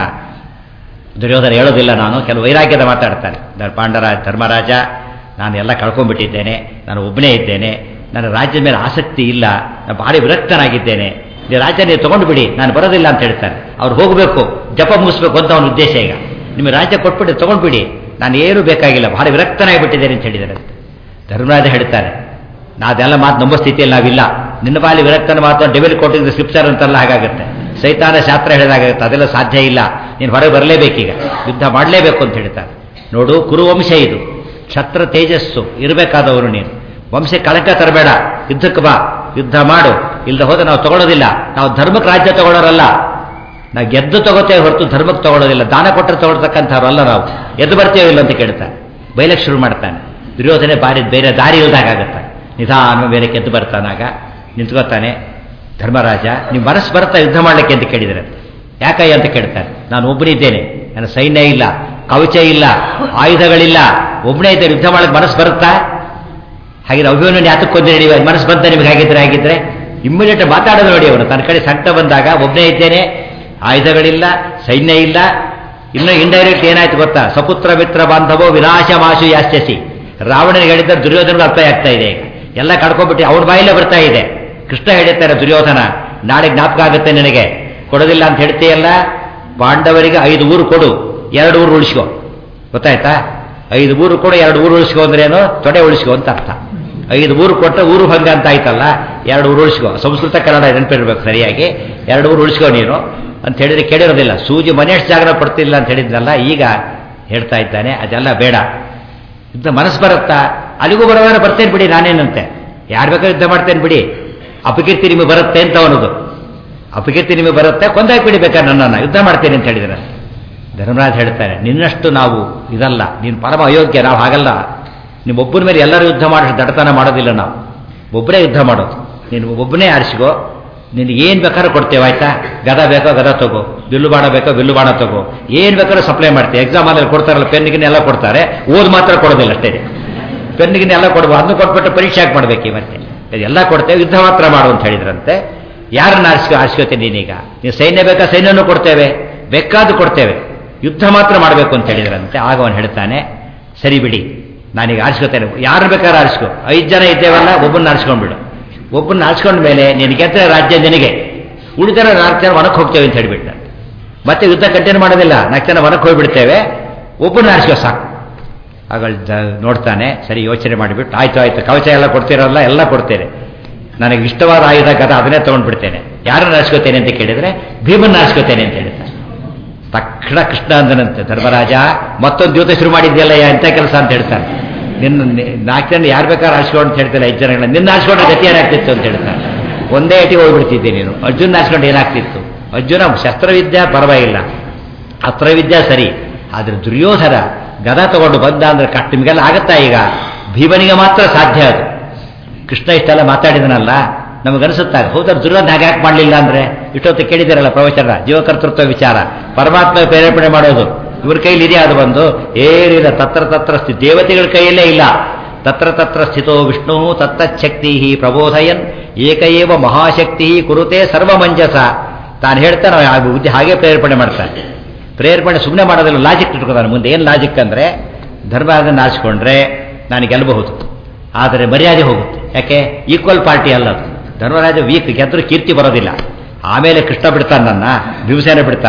ದುರ್ಯೋಧನ ಹೇಳೋದಿಲ್ಲ. ನಾನು ಕೆಲವು ವೈರಾಗ್ಯದ ಮಾತಾಡ್ತಾನೆ. ಧರ್ಮರಾಜ, ನಾನು ಎಲ್ಲ ಕಳ್ಕೊಂಡ್ಬಿಟ್ಟಿದ್ದೇನೆ, ನಾನು ಒಬ್ಬನೇ ಇದ್ದೇನೆ, ನನ್ನ ರಾಜ್ಯದ ಮೇಲೆ ಆಸಕ್ತಿ ಇಲ್ಲ, ನಾನು ಭಾರಿ ವಿರಕ್ತನಾಗಿದ್ದೇನೆ, ಈ ರಾಜ್ಯ ನೀವು ತೊಗೊಂಡು ಬಿಡಿ, ನಾನು ಬರೋದಿಲ್ಲ ಅಂತ ಹೇಳ್ತಾನೆ. ಅವ್ರು ಹೋಗಬೇಕು, ಜಪ ಮುಗಿಸ್ಬೇಕು ಅಂತ ಅವನ ಉದ್ದೇಶ. ಈಗ ನಿಮಗೆ ರಾಜ್ಯ ಕೊಟ್ಬಿಟ್ಟು ತೊಗೊಂಡ್ಬಿಡಿ, ನಾನು ಏನೂ ಬೇಕಾಗಿಲ್ಲ, ಭಾರಿ ವಿರಕ್ತನಾಗಿಬಿಟ್ಟಿದ್ದೇನೆ ಅಂತ ಹೇಳಿದ್ದಾರೆ. ಧರ್ಮರಾಜ ಹೇಳ್ತಾರೆ, ನಾದೆಲ್ಲ ಮಾತು ನಂಬೋ ಸ್ಥಿತಿಯಲ್ಲಿ ನಾವಿಲ್ಲ. ನಿನ್ನ ಬಾಲಿ ವಿರಕ್ತನ ಮಾತು ಡೆವಿಲ್ ಕೋಟಿಂಗ್ ಸ್ಕ್ರಿಪ್ಚರ್ ಅಂತೆಲ್ಲ ಹಾಗಾಗುತ್ತೆ, ಸೈತಾನ ಶಾಸ್ತ್ರ ಹೇಳಿದಾಗುತ್ತೆ. ಅದೆಲ್ಲ ಸಾಧ್ಯ ಇಲ್ಲ, ನೀನು ಹೊರಗೆ ಬರಲೇಬೇಕೀಗ, ಯುದ್ಧ ಮಾಡಲೇಬೇಕು ಅಂತ ಹೇಳ್ತಾರೆ. ನೋಡು, ಕುರುವಂಶ ಇದು, ಛತ್ರ ತೇಜಸ್ಸು ಇರಬೇಕಾದವರು ನೀನು. ವಂಶ ಕಳಂಕ ತರಬೇಡ, ಯುದ್ಧಕ್ಕೆ ಬಾ, ಯುದ್ಧ ಮಾಡು. ಇಲ್ಲದೆ ಹೋದ್ರೆ ನಾವು ತಗೊಳ್ಳೋದಿಲ್ಲ. ನಾವು ಧರ್ಮಕ್ಕೆ ರಾಜ್ಯ ತಗೊಳ್ಳೋರಲ್ಲ, ನಾವು ಗೆದ್ದು ತಗೋತೇವೆ ಹೊರತು ಧರ್ಮಕ್ಕೆ ತಗೊಳ್ಳೋದಿಲ್ಲ. ದಾನ ಕೊಟ್ಟರೆ ತಗೊಳ್ತಕ್ಕಂಥವ್ರಲ್ಲ ನಾವು. ಎದ್ದು ಬರ್ತೇವೆ ಇಲ್ಲ ಅಂತ ಕೇಳ್ತಾನೆ. ಬೈಲಕ್ಕೆ ಶುರು ಮಾಡ್ತಾನೆ. ದುರ್ಯೋಧನೆ ಬೇರೆ ದಾರಿ ಇಲ್ದಾಗತ್ತೆ. ನಿಧಾನ ಬೇರೆ ಕೆದ್ದು ಬರ್ತಾನಾಗ ನಿಂತ್ಕೋತಾನೆ. ಧರ್ಮರಾಜ, ನೀವು ಮನಸ್ಸು ಬರುತ್ತಾ ಯುದ್ಧ ಮಾಡಲಿಕ್ಕೆ ಅಂತ ಕೇಳಿದರೆ, ಯಾಕಯ್ಯ ಅಂತ ಕೇಳ್ತಾನೆ. ನಾನು ಒಬ್ಬನಿದ್ದೇನೆ, ನನ್ನ ಸೈನ್ಯ ಇಲ್ಲ, ಕವಚ ಇಲ್ಲ, ಆಯುಧಗಳಿಲ್ಲ, ಒಬ್ಬನೇ ಇದ್ದೇನೆ, ಯುದ್ಧ ಮಾಡಕ್ಕೆ ಮನಸ್ಸು ಬರುತ್ತಾ? ಹಾಗಿದ್ರೆ ಅಭಿಮನ್ಯು ಯಾತಕ್ಕೆ ಕೊಂದ್ರೆ ನೀವು ಮನಸ್ಸು ಬಂತ ನಿಮಗೆ? ಹಾಗಿದ್ರೆ ಇಮ್ಮಿಡಿಯೇಟ್ ಮಾತಾಡೋದು ನೋಡಿ. ಅವನು ತನ್ನ ಕಡೆ ಸಂಕಟ ಬಂದಾಗ ಒಬ್ಬನೇ ಇದ್ದೇನೆ, ಆಯುಧಗಳಿಲ್ಲ, ಸೈನ್ಯ ಇಲ್ಲ. ಇನ್ನು ಇಂಡೈರೆಕ್ಟ್ ಏನಾಯ್ತು ಗೊತ್ತಾ? ಸಪುತ್ರ ಮಿತ್ರ ಬಾಂಧವೋ ವಿನಾಶ ಮಾಶು ಯಾಸ್ಯಸಿ. ರಾವಣನಿಗೆ ಹೇಳಿದ್ದ ದುರ್ಯೋಧನಿಗೆ ಅರ್ಥ ಆಗ್ತಾ ಇದೆ. ಎಲ್ಲ ಕಡ್ಕೊಂಡ್ಬಿಟ್ಟು ಅವ್ರ ಬಾಯಿಲೇ ಬರ್ತಾ ಇದೆ. ಕೃಷ್ಣ ಹೇಳ್ತಾರೆ, ದುರ್ಯೋಧನ ನಾಳೆ ಜ್ಞಾಪಕ ಆಗುತ್ತೆ ನಿನಗೆ, ಕೊಡೋದಿಲ್ಲ ಅಂತ ಹೇಳ್ತೀಯಲ್ಲ, ಪಾಂಡವರಿಗೆ 5 ಊರು ಕೊಡು, 2 ಊರು ಉಳಿಸ್ಕೋ. ಗೊತ್ತಾಯ್ತಾ? 5 ಊರು ಕೊಡು, 2 ಊರು ಉಳಿಸ್ಕೋ ಅಂದ್ರೆ ಏನು? ತೊಡೆ ಉಳಿಸ್ಕೋ ಅಂತ ಅರ್ಥ. 5 ಊರು ಕೊಟ್ಟರೆ ಊರು ಭಂಗ ಅಂತ ಆಯ್ತಲ್ಲ, 2 ಊರು ಉಳಿಸ್ಕೋ. ಸಂಸ್ಕೃತ ಕನ್ನಡ ನೆನಪಿರ್ಬೇಕು ಸರಿಯಾಗಿ. 2 ಊರು ಉಳಿಸ್ಕೋ ನೀನು ಅಂತ ಹೇಳಿದ್ರೆ ಕೇಳಿರೋದಿಲ್ಲ. ಸೂಜಿ ಮನೆಯಷ್ಟು ಜಾಗರ ಪಡ್ತಿಲ್ಲ ಅಂತ ಹೇಳಿದ್ನಲ್ಲ, ಈಗ ಹೇಳ್ತಾ ಇದ್ದಾನೆ ಅದೆಲ್ಲ ಬೇಡ. ಯುದ್ಧ ಮನಸ್ಸು ಬರುತ್ತಾ? ಅಲ್ಲಿಗೂ ಬರೋದಾರ ಬರ್ತೇನೆ ಬಿಡಿ, ನಾನೇನಂತೆ, ಯಾರು ಬೇಕಾದ್ರೂ ಯುದ್ಧ ಮಾಡ್ತೇನೆ ಬಿಡಿ, ಅಪಕೀರ್ತಿ ನಿಮಗೆ ಬರುತ್ತೆ ಅಂತ ಅವನದು. ಅಪಕೀರ್ತಿ ನಿಮಗೆ ಬರುತ್ತೆ, ಕೊಂದಾಕ್ಬಿಡಿ ಬೇಕಾದ್ರೆ ನನ್ನನ್ನು, ಯುದ್ಧ ಮಾಡ್ತೇನೆ ಅಂತ ಹೇಳಿದ್ರೆ. ಧರ್ಮರಾಜ್ ಹೇಳ್ತಾರೆ, ನಿನ್ನಷ್ಟು ನಾವು ಇದಲ್ಲ, ನೀನು ಪರಮ ಅಯೋಗ್ಯ, ನಾವು ಹಾಗಲ್ಲ. ನಿಮ್ಮೊಬ್ಬನ ಮೇಲೆ ಎಲ್ಲರೂ ಯುದ್ಧ ಮಾಡಿ ದಡತನ ಮಾಡೋದಿಲ್ಲ ನಾವು, ಒಬ್ಬರೇ ಯುದ್ಧ ಮಾಡೋದು. ನೀನು ಒಬ್ಬನೇ ಆರಿಸಿಗೋ, ನಿನಗೇನು ಬೇಕಾದ್ರೂ ಕೊಡ್ತೇವೆ, ಆಯ್ತಾ? ಗದ ಬೇಕೋ ಗದ ತಗೋ, ಬಿಲ್ಲು ಬಾಣ ಬೇಕೋ ಬಿಲ್ಲು ಬಾಣ ತಗೋ, ಏನು ಬೇಕಾದ್ರೂ ಸಪ್ಲೈ ಮಾಡ್ತೇವೆ. ಎಕ್ಸಾಮಲ್ಲಿ ಕೊಡ್ತಾರಲ್ಲ, ಪೆನ್ನಿಗಿನ ಎಲ್ಲ ಕೊಡ್ತಾರೆ, ಓದ್ ಮಾತ್ರ ಕೊಡೋದಿಲ್ಲ ಅಷ್ಟೇ. ಪೆನ್ನಿಗಿನ ಎಲ್ಲ ಕೊಡ್ಬೋದು, ಅದನ್ನು ಕೊಟ್ಬಿಟ್ಟು ಪರೀಕ್ಷೆ ಹಾಕಿ ಮಾಡಬೇಕು. ಮತ್ತೆ ಎಲ್ಲ ಕೊಡ್ತೇವೆ, ಯುದ್ಧ ಮಾತ್ರ ಮಾಡು ಅಂತ ಹೇಳಿದ್ರಂತೆ. ಯಾರನ್ನ ಆರಿಸ್ಕೋತೇನೆ ನೀನೀಗ? ನೀವು ಸೈನ್ಯ ಬೇಕಾ? ಸೈನ್ಯನೂ ಕೊಡ್ತೇವೆ, ಬೇಕಾದ್ದು ಕೊಡ್ತೇವೆ, ಯುದ್ಧ ಮಾತ್ರ ಮಾಡಬೇಕು ಅಂತ ಹೇಳಿದ್ರಂತೆ. ಆಗ ಅವನು ಹೇಳ್ತಾನೆ, ಸರಿ ಬಿಡಿ, ನಾನೀಗ ಆರಿಸ್ಕೋತೇನೆ, ಯಾರು ಬೇಕಾದ್ರೂ ಆರಿಸ್ಕೋ. 5 ಜನ ಇದ್ದೇವಲ್ಲ, ಒಬ್ಬನ್ನ ಆರಿಸ್ಕೊಂಡ್ಬಿಡು. ಒಬ್ಬನ್ನ ಆರಿಸ್ಕೊಂಡ ಮೇಲೆ ನಿನಗೆ ಗೆದ್ದರೆ ರಾಜ್ಯ ನಿನಗೆ, ಉಳಿದರ 4 ಜನ ವನಕ್ಕೆ ಹೋಗ್ತೇವೆ ಅಂತ ಹೇಳಿಬಿಟ್ಟ. ಮತ್ತೆ ಯುದ್ಧ ಕಂಟಿನ್ಯೂ ಮಾಡೋದಿಲ್ಲ, 4 ಜನ ವನಕ್ಕೆ ಹೋಗ್ಬಿಡ್ತೇವೆ, ಒಬ್ಬನ್ನ ಆರಿಸ್ಕೋ ಸಾಕು. ಆಗ ನೋಡ್ತಾನೆ, ಸರಿ ಯೋಚನೆ ಮಾಡಿಬಿಟ್ಟು, ಆಯ್ತು ಕವಚ ಎಲ್ಲ ಕೊಡ್ತಿರಲ್ಲ, ಎಲ್ಲ ಕೊಡ್ತೇನೆ, ನನಗೆ ಇಷ್ಟವಾದ ಆಯುಧ ಗದ ಅದನ್ನೇ ತೊಗೊಂಡ್ಬಿಡ್ತೇನೆ. ಯಾರನ್ನು ಆರಿಸ್ಕೋತೇನೆ ಅಂತ ಕೇಳಿದರೆ ಭೀಮನ್ನ ಆರಿಸ್ಕೋತೇನೆ ಅಂತ ಹೇಳ್ತಾನೆ. ತಕ್ಷಣ ಕೃಷ್ಣ ಅಂದನಂತೆ, ಧರ್ಮರಾಜ ಮತ್ತೊಂದು ದ್ಯೂತ ಶುರು ಮಾಡಿದ್ಯಲ್ಲ, ಎಂಥ ಕೆಲಸ ಅಂತ ಹೇಳ್ತಾನೆ. ನಿನ್ನ 4 ಜನ ಯಾರು ಬೇಕಾದ್ರೂ ಆರಿಸ್ಕೊಂಡು ಅಂತ ಹೇಳ್ತಾರೆ, 5 ಜನಗಳನ್ನ ನಿನ್ನ ಆರಿಸ್ಕೊಂಡ್ರೆ ಗತಿ ಏನಾಗ್ತಿತ್ತು ಅಂತ ಹೇಳ್ತಾನೆ. ಒಂದೇ ಏಟಿಗೆ ಹೋಗ್ಬಿಡ್ತಿದ್ದೆ ನೀನು. ಅರ್ಜುನ ಆರಿಸ್ಕೊಂಡು ಏನಾಗ್ತಿತ್ತು? ಅರ್ಜುನ ಶಸ್ತ್ರವಿದ್ಯಾ ಪರವಾಗಿಲ್ಲ, ಅಸ್ತ್ರವಿದ್ಯಾ ಸರಿ, ಆದರೆ ದುರ್ಯೋಧನ ಗದ ತಗೊಂಡು ಬಂದ ಅಂದ್ರೆ ಕಟ್ ನಿಮಗೆಲ್ಲ ಆಗತ್ತಾ? ಈಗ ಭೀಮನಿಗೆ ಮಾತ್ರ ಸಾಧ್ಯ ಅದು. ಕೃಷ್ಣ ಇಷ್ಟೆಲ್ಲ ಮಾತಾಡಿದನಲ್ಲ, ನಮಗನ್ಸುತ್ತಾಗ ಹೌದಾದ್ರೆ ದುರ್ಯೋಧನ ಹಾಗೆ ಯಾಕೆ ಮಾಡಲಿಲ್ಲ ಅಂದರೆ, ಇಷ್ಟೊತ್ತು ಕೇಳಿದಿರಲ್ಲ ಪ್ರವಚನ, ಜೀವಕರ್ತೃತ್ವ ವಿಚಾರ, ಪರಮಾತ್ಮ ಪ್ರೇರೇಪಣೆ ಮಾಡೋದು ಇವ್ರ ಕೈಲಿ ಇದೆಯಾ? ಅದು ಬಂದು ಏನಿಲ್ಲ, ತತ್ರ ಸ್ಥಿತಿ ದೇವತೆಗಳ ಕೈಯಲ್ಲೇ ಇಲ್ಲ. ತತ್ರ ಸ್ಥಿತೋ ವಿಷ್ಣು ತತ್ತಚ್ಛಕ್ತಿ ಪ್ರಬೋಧಯನ್ ಏಕಏವ ಮಹಾಶಕ್ತಿ ಕುರುತೆ ಸರ್ವಮಂಜಸ. ತಾನು ಹೇಳ್ತಾನೆ, ಬುದ್ಧಿ ಹಾಗೆ ಪ್ರೇರೇಪಣೆ ಮಾಡ್ತಾನೆ. ಪ್ರೇರೇಪಣೆ ಸುಮ್ಮನೆ ಮಾಡೋದಿಲ್ಲ, ಲಾಜಿಕ್ ಇಟ್ಕೊತಾನೆ. ಮುಂದೆ ಏನು ಲಾಜಿಕ್ ಅಂದರೆ, ಧರ್ಮ ಅದನ್ನು ಆರಿಸ್ಕೊಂಡ್ರೆ ನಾನು ಗೆಲ್ಲಬಹುದು, ಆದರೆ ಮರ್ಯಾದೆ ಹೋಗುತ್ತೆ. ಯಾಕೆ? ಈಕ್ವಲ್ ಪಾರ್ಟಿ ಅಲ್ಲ ಅದು. ಧರ್ಮರಾಜ ವೀಕ್, ಗೆದ್ದರೂ ಕೀರ್ತಿ ಬರೋದಿಲ್ಲ. ಆಮೇಲೆ ಕೃಷ್ಣ ಬಿಡ್ತಾನ, ನನ್ನ ಭೀಮಸೇನ ಬಿಡ್ತಾನ,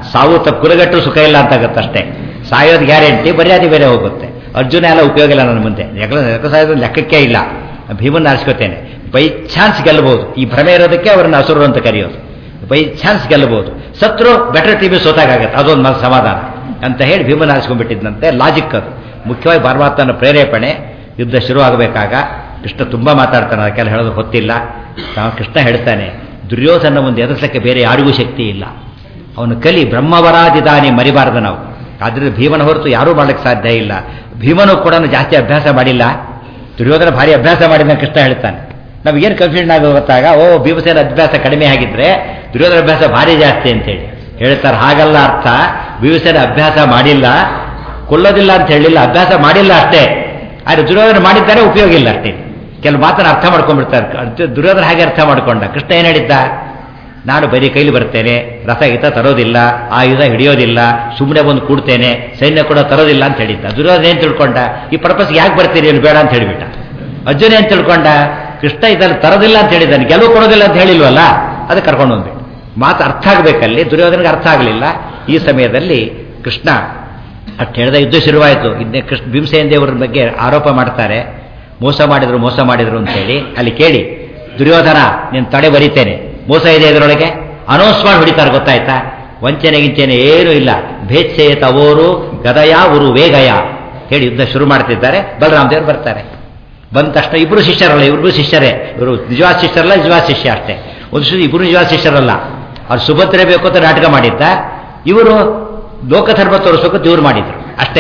ಸಾವು ತಪ್ಪು ಕುಲಗಟ್ಟು ಸುಖ ಇಲ್ಲ ಅಂತ ಆಗುತ್ತಷ್ಟೇ. ಸಾಯೋದು ಗ್ಯಾರಂಟಿ, ಮರ್ಯಾದೆ ಬೇರೆ ಹೋಗುತ್ತೆ. ಅರ್ಜುನ ಎಲ್ಲ ಉಪಯೋಗ ಇಲ್ಲ ನನ್ನ ಮುಂದೆ, ಯಾಕಂದ್ರೆ ಸಾಯೋದು ಲೆಕ್ಕಕ್ಕೆ ಇಲ್ಲ. ಭೀಮನ್ನ ಆರಿಸ್ಕೋತೇನೆ, ಬೈ ಚಾನ್ಸ್ ಗೆಲ್ಲಬಹುದು. ಈ ಭ್ರಮೆ ಇರೋದಕ್ಕೆ ಅವರನ್ನು ಹಸುರು ಅಂತ ಕರೆಯೋದು. ಬೈ ಚಾನ್ಸ್ ಗೆಲ್ಲಬಹುದು, ಸತ್ರು ಬೆಟರ್ ಟೀಮಿ ಸೋತಾಗತ್ತೆ, ಅದೊಂದು ಸಮಾಧಾನ ಅಂತ ಹೇಳಿ ಭೀಮನ್ನ ಆರಿಸ್ಕೊಂಡ್ಬಿಟ್ಟಿದ್ದಂತೆ. ಲಾಜಿಕ್ ಅದು. ಮುಖ್ಯವಾಗಿ ಪರಮಾತ್ಮನ ಪ್ರೇರೇಪಣೆ. ಯುದ್ಧ ಶುರುವಾಗಬೇಕಾಗ ಕೃಷ್ಣ ತುಂಬ ಮಾತಾಡ್ತಾನೆ, ಅದಕ್ಕೆಲ್ಲ ಹೇಳೋದು ಗೊತ್ತಿಲ್ಲ. ಕೃಷ್ಣ ಹೇಳ್ತಾನೆ, ದುರ್ಯೋಧನ ಮುಂದೆ ಎದುರಿಸಕ್ಕೆ ಬೇರೆ ಯಾರಿಗೂ ಶಕ್ತಿ ಇಲ್ಲ. ಅವನು ಕಲಿ ಬ್ರಹ್ಮವರಾದಿದಾನಿ ಮರಿಬಾರದು ನಾವು. ಆದ್ದರಿಂದ ಭೀಮನ ಹೊರತು ಯಾರೂ ಮಾಡಲಿಕ್ಕೆ ಸಾಧ್ಯ ಇಲ್ಲ. ಭೀಮನು ಕೂಡ ಜಾಸ್ತಿ ಅಭ್ಯಾಸ ಮಾಡಿಲ್ಲ, ದುರ್ಯೋಧನ ಭಾರಿ ಅಭ್ಯಾಸ ಮಾಡಿದ ಕೃಷ್ಣ ಹೇಳ್ತಾನೆ. ನಮಗೇನು ಕನ್ಫ್ಯೂಷನ್ ಆಗಿ ಗೊತ್ತಾಗ, ಭೀಮಸೇನ ಅಭ್ಯಾಸ ಕಡಿಮೆ ಆಗಿದ್ರೆ ದುರ್ಯೋಧನ ಅಭ್ಯಾಸ ಭಾರಿ ಜಾಸ್ತಿ ಅಂತೇಳಿ ಹೇಳ್ತಾರೆ. ಹಾಗಲ್ಲ ಅರ್ಥ. ಭೀಮಸೇನ ಅಭ್ಯಾಸ ಮಾಡಿಲ್ಲ, ಕೊಲ್ಲೋದಿಲ್ಲ ಅಂತ ಹೇಳಿಲ್ಲ, ಅಭ್ಯಾಸ ಮಾಡಿಲ್ಲ ಅಷ್ಟೇ. ಆದರೆ ದುರ್ಯೋಧನ ಮಾಡಿದ್ದಾರೆ, ಉಪಯೋಗ ಇಲ್ಲ ಅಷ್ಟೇ. ಕೆಲವು ಮಾತನ್ನು ಅರ್ಥ ಮಾಡ್ಕೊಂಡ್ಬಿಡ್ತಾರೆ. ದುರ್ಯೋಧನ ಹಾಗೆ ಅರ್ಥ ಮಾಡ್ಕೊಂಡ. ಕೃಷ್ಣ ಏನು ಹೇಳಿದ್ದ, ನಾನು ಬರೀ ಕೈಲಿ ಬರ್ತೇನೆ, ರಸಗೀತ ತರೋದಿಲ್ಲ, ಆಯುಧ ಹಿಡಿಯೋದಿಲ್ಲ, ಸುಮ್ಮನೆ ಬಂದು ಕೂಡ್ತೇನೆ, ಸೈನ್ಯ ಕೂಡ ತರೋದಿಲ್ಲ ಅಂತ ಹೇಳಿದ್ದ. ದುರ್ಯೋಧನ ಏನು ತಿಳ್ಕೊಂಡ, ಈ ಪರ್ಪಸ್ಗೆ ಯಾಕೆ ಬರ್ತೀರಿ ಏನು ಬೇಡ ಅಂತ ಹೇಳಿಬಿಟ್ಟ. ಅರ್ಜುನ ಏನು ತಿಳ್ಕೊಂಡ, ಕೃಷ್ಣ ಇದನ್ನು ತರೋದಿಲ್ಲ ಅಂತ ಹೇಳಿದ್ದಾನೆ, ಗೆಲುವು ಕೊಡೋದಿಲ್ಲ ಅಂತ ಹೇಳಿಲ್ವಲ್ಲ, ಅದಕ್ಕೆ ಕರ್ಕೊಂಡು ಹೋಗ್ಬಿಟ್ಟು. ಮಾತು ಅರ್ಥ ಆಗಬೇಕಲ್ಲಿ. ದುರ್ಯೋಧನಿಗೆ ಅರ್ಥ ಆಗಲಿಲ್ಲ. ಈ ಸಮಯದಲ್ಲಿ ಕೃಷ್ಣ ಅಷ್ಟು ಹೇಳಿದ ಯುದ್ಧ ಶುರುವಾಯಿತು. ಇದನ್ನೇ ಭೀಮಸೇನ ದೇವರ ಬಗ್ಗೆ ಆರೋಪ ಮಾಡ್ತಾರೆ, ಮೋಸ ಮಾಡಿದ್ರು ಅಂತೇಳಿ. ಅಲ್ಲಿ ಕೇಳಿ, ದುರ್ಯೋಧನ ನೀನು ತಡೆ ಬರೀತೇನೆ, ಮೋಸ ಇದೆ ಇದರೊಳಗೆ, ಅನೌನ್ಸ್ ಮಾಡಿ ಹೊಡಿತಾರೆ, ಗೊತ್ತಾಯ್ತಾ? ವಂಚನೆ ಗಿಂಚನೆ ಏನೂ ಇಲ್ಲ. ಭೇತ್ಸೇತ ಅವರು ಗದಯ ಉರು ವೇಗಯ ಹೇಳಿ ಯುದ್ಧ ಶುರು ಮಾಡ್ತಿದ್ದಾರೆ. ಬಲರಾಮ ದೇವರು ಬರ್ತಾರೆ. ಬಂದ ತಕ್ಷಣ ಇಬ್ಬರು ಶಿಷ್ಯರಲ್ಲ, ಇಬ್ಬರು ಶಿಷ್ಯರೇ. ಇವರು ನಿಜವಾದ ಶಿಷ್ಯರಲ್ಲ, ನಿಜವಾದ ಶಿಷ್ಯ ಅಷ್ಟೇ. ಒಂದು ಇಬ್ಬರು ನಿಜವಾದ ಶಿಷ್ಯರಲ್ಲ. ಅವ್ರು ಸುಭದ್ರೆ ಬೇಕು ಅಂತ ನಾಟಕ ಮಾಡಿದ್ದ, ಇವರು ಲೋಕಧರ್ಮ ತೋರಿಸೋಕೆ ಇವ್ರು ಮಾಡಿದ್ರು ಅಷ್ಟೇ.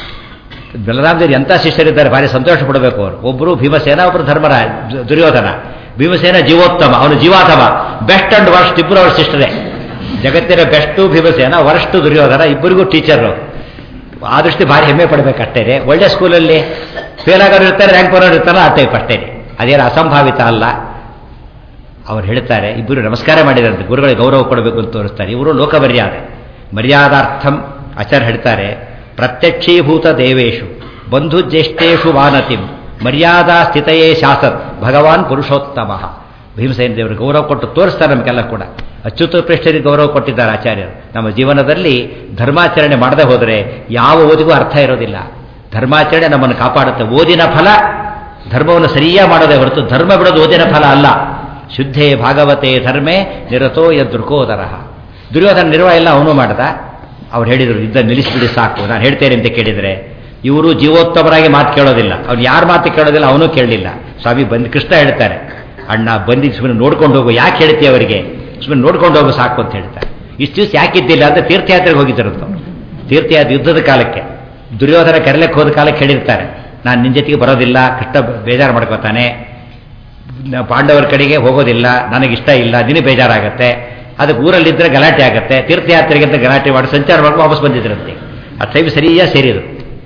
ಬಲರಾಮದೇವರು ಎಂಥ ಶಿಷ್ಯರಿದ್ದಾರೆ, ಭಾರಿ ಸಂತೋಷ ಪಡಬೇಕು ಅವರು. ಒಬ್ಬರು ಭೀಮಸೇನ, ಒಬ್ಬರು ಧರ್ಮರಾಜ, ದುರ್ಯೋಧನ. ಭೀಮಸೇನ ಜೀವೋತ್ತಮ, ಅವನು ಜೀವಾಥಮ. ಬೆಸ್ಟ್ ಅಂಡ್ ವರ್ಸ್ಟ್ ಇಬ್ಬರು ಅವ್ರ ಶಿಷ್ಟರೇ. ಜಗತ್ತಿನ ಬೆಸ್ಟು ಭೀಮಸೇನ, ವರ್ಸ್ಟ್ ದುರ್ಯೋಧನ. ಇಬ್ಬರಿಗೂ ಟೀಚರು. ಆ ದೃಷ್ಟಿ ಭಾರಿ ಹೆಮ್ಮೆ ಪಡಬೇಕಷ್ಟೇ. ಒಳ್ಳೆ ಸ್ಕೂಲಲ್ಲಿ ಫೇಲ್ ಆಗೋರು ಇರ್ತಾರೆ, ರ್ಯಾಂಕ್ ಬರೋರು ಇರ್ತಾರಲ್ಲ, ಆ ಟೈಪ್ ಅಷ್ಟೇ. ಅದೇನು ಅಸಂಭಾವಿತ ಅಲ್ಲ. ಅವ್ರು ಹೇಳ್ತಾರೆ, ಇಬ್ಬರು ನಮಸ್ಕಾರ ಮಾಡಿದಂತೆ, ಗುರುಗಳಿಗೆ ಗೌರವ ಕೊಡಬೇಕು ಅಂತ ತೋರಿಸ್ತಾರೆ. ಇವರು ಲೋಕ ಮರ್ಯಾದಾರ್ಥಂ ಆಚಾರ್ಯ ಹೇಳ್ತಾರೆ, ಪ್ರತ್ಯಕ್ಷೀಭೂತ ದೇವೇಶು ಬಂಧು ಜ್ಯೇಷ್ಠೇಶು ವಾನತಿಂ ಮರ್ಯಾದಾ ಸ್ಥಿತಯೇ ಶಾಸತ್ ಭಗವಾನ್ ಪುರುಷೋತ್ತಮ. ಭೀಮಸೇನ ದೇವರು ಗೌರವ ಕೊಟ್ಟು ತೋರಿಸ್ತಾರೆ ನಮಗೆಲ್ಲ ಕೂಡ. ಅಚ್ಯುತ ಪ್ರೇಷ್ಠರಿಗೆ ಗೌರವ ಕೊಟ್ಟಿದ್ದಾರೆ ಆಚಾರ್ಯರು. ನಮ್ಮ ಜೀವನದಲ್ಲಿ ಧರ್ಮಾಚರಣೆ ಮಾಡದೆ ಹೋದರೆ ಯಾವ ಓದಿಗೂ ಅರ್ಥ ಇರೋದಿಲ್ಲ. ಧರ್ಮಾಚರಣೆ ನಮ್ಮನ್ನು ಕಾಪಾಡುತ್ತೆ. ಓದಿನ ಫಲ ಧರ್ಮವನ್ನು ಸರಿಯಾಗಿ ಮಾಡೋದೇ ಹೊರತು ಧರ್ಮ ಬಿಡೋದು ಓದಿನ ಫಲ ಅಲ್ಲ. ಶುದ್ಧೇ ಭಾಗವತೆ ಧರ್ಮೇ ನಿರತೋ ಯದೃಕೋದರ. ದುರ್ಯೋಧನ ನಿರ್ವಾಹ ಎಲ್ಲ ಅವನು ಮಾಡ್ದ. ಅವ್ರು ಹೇಳಿದರು, ಯುದ್ಧ ನಿಲ್ಲಿಸಿಬಿಡಿ ಸಾಕು, ನಾನು ಹೇಳ್ತೇನೆ ಅಂತ ಕೇಳಿದರೆ, ಇವರು ಜೀವೋತ್ತಮರಾಗಿ ಮಾತು ಕೇಳೋದಿಲ್ಲ. ಅವ್ನು ಯಾರ ಮಾತು ಕೇಳೋದಿಲ್ಲ, ಅವನು ಕೇಳಲಿಲ್ಲ. ಸ್ವಾಮಿ ಕೃಷ್ಣ ಹೇಳ್ತಾರೆ, ಅಣ್ಣ ಬಂದಿದ್ದು ಸುಮ್ಮನೆ ನೋಡ್ಕೊಂಡು ಹೋಗು, ಯಾಕೆ ಹೇಳ್ತೀವಿ ಅವರಿಗೆ, ಸುಮ್ಮನೆ ನೋಡ್ಕೊಂಡು ಹೋಗು ಸಾಕು ಅಂತ ಹೇಳ್ತಾರೆ. ಇಷ್ಟು ದಿವಸ ಯಾಕಿದ್ದಿಲ್ಲ ಅಂತ ತೀರ್ಥಯಾತ್ರೆಗೆ ಹೋಗಿದ್ದಿರುತ್ತೆ. ತೀರ್ಥಯಾತ್ರೆ ಯುದ್ಧದ ಕಾಲಕ್ಕೆ ದುರ್ಯೋಧನ ಕರೆಲಕ್ಕೆ ಹೋದ ಕಾಲಕ್ಕೆ ಹೇಳಿರ್ತಾರೆ, ನಾನು ನಿನ್ನ ಜೊತೆಗೆ ಬರೋದಿಲ್ಲ, ಕೃಷ್ಣ ಬೇಜಾರು ಮಾಡ್ಕೋತಾನೆ, ಪಾಂಡವರ ಕಡೆಗೆ ಹೋಗೋದಿಲ್ಲ, ನನಗಿಷ್ಟ ಇಲ್ಲ, ನಿನಗೆ ಬೇಜಾರಾಗತ್ತೆ, ಅದಕ್ಕೆ ಊರಲ್ಲಿದ್ದರೆ ಗಲಾಟೆ ಆಗುತ್ತೆ, ತೀರ್ಥಯಾತ್ರೆಗೆ ಅಂತ ಗಲಾಟೆ ಮಾಡಿ ಸಂಚಾರ ಮಾಡ್ಕೊಂಡು ವಾಪಸ್ ಬಂದಿದ್ರಂತೆ. ಆ ಟೈಮ್ ಸರಿಯಾಗಿ ಸೇರಿದರು.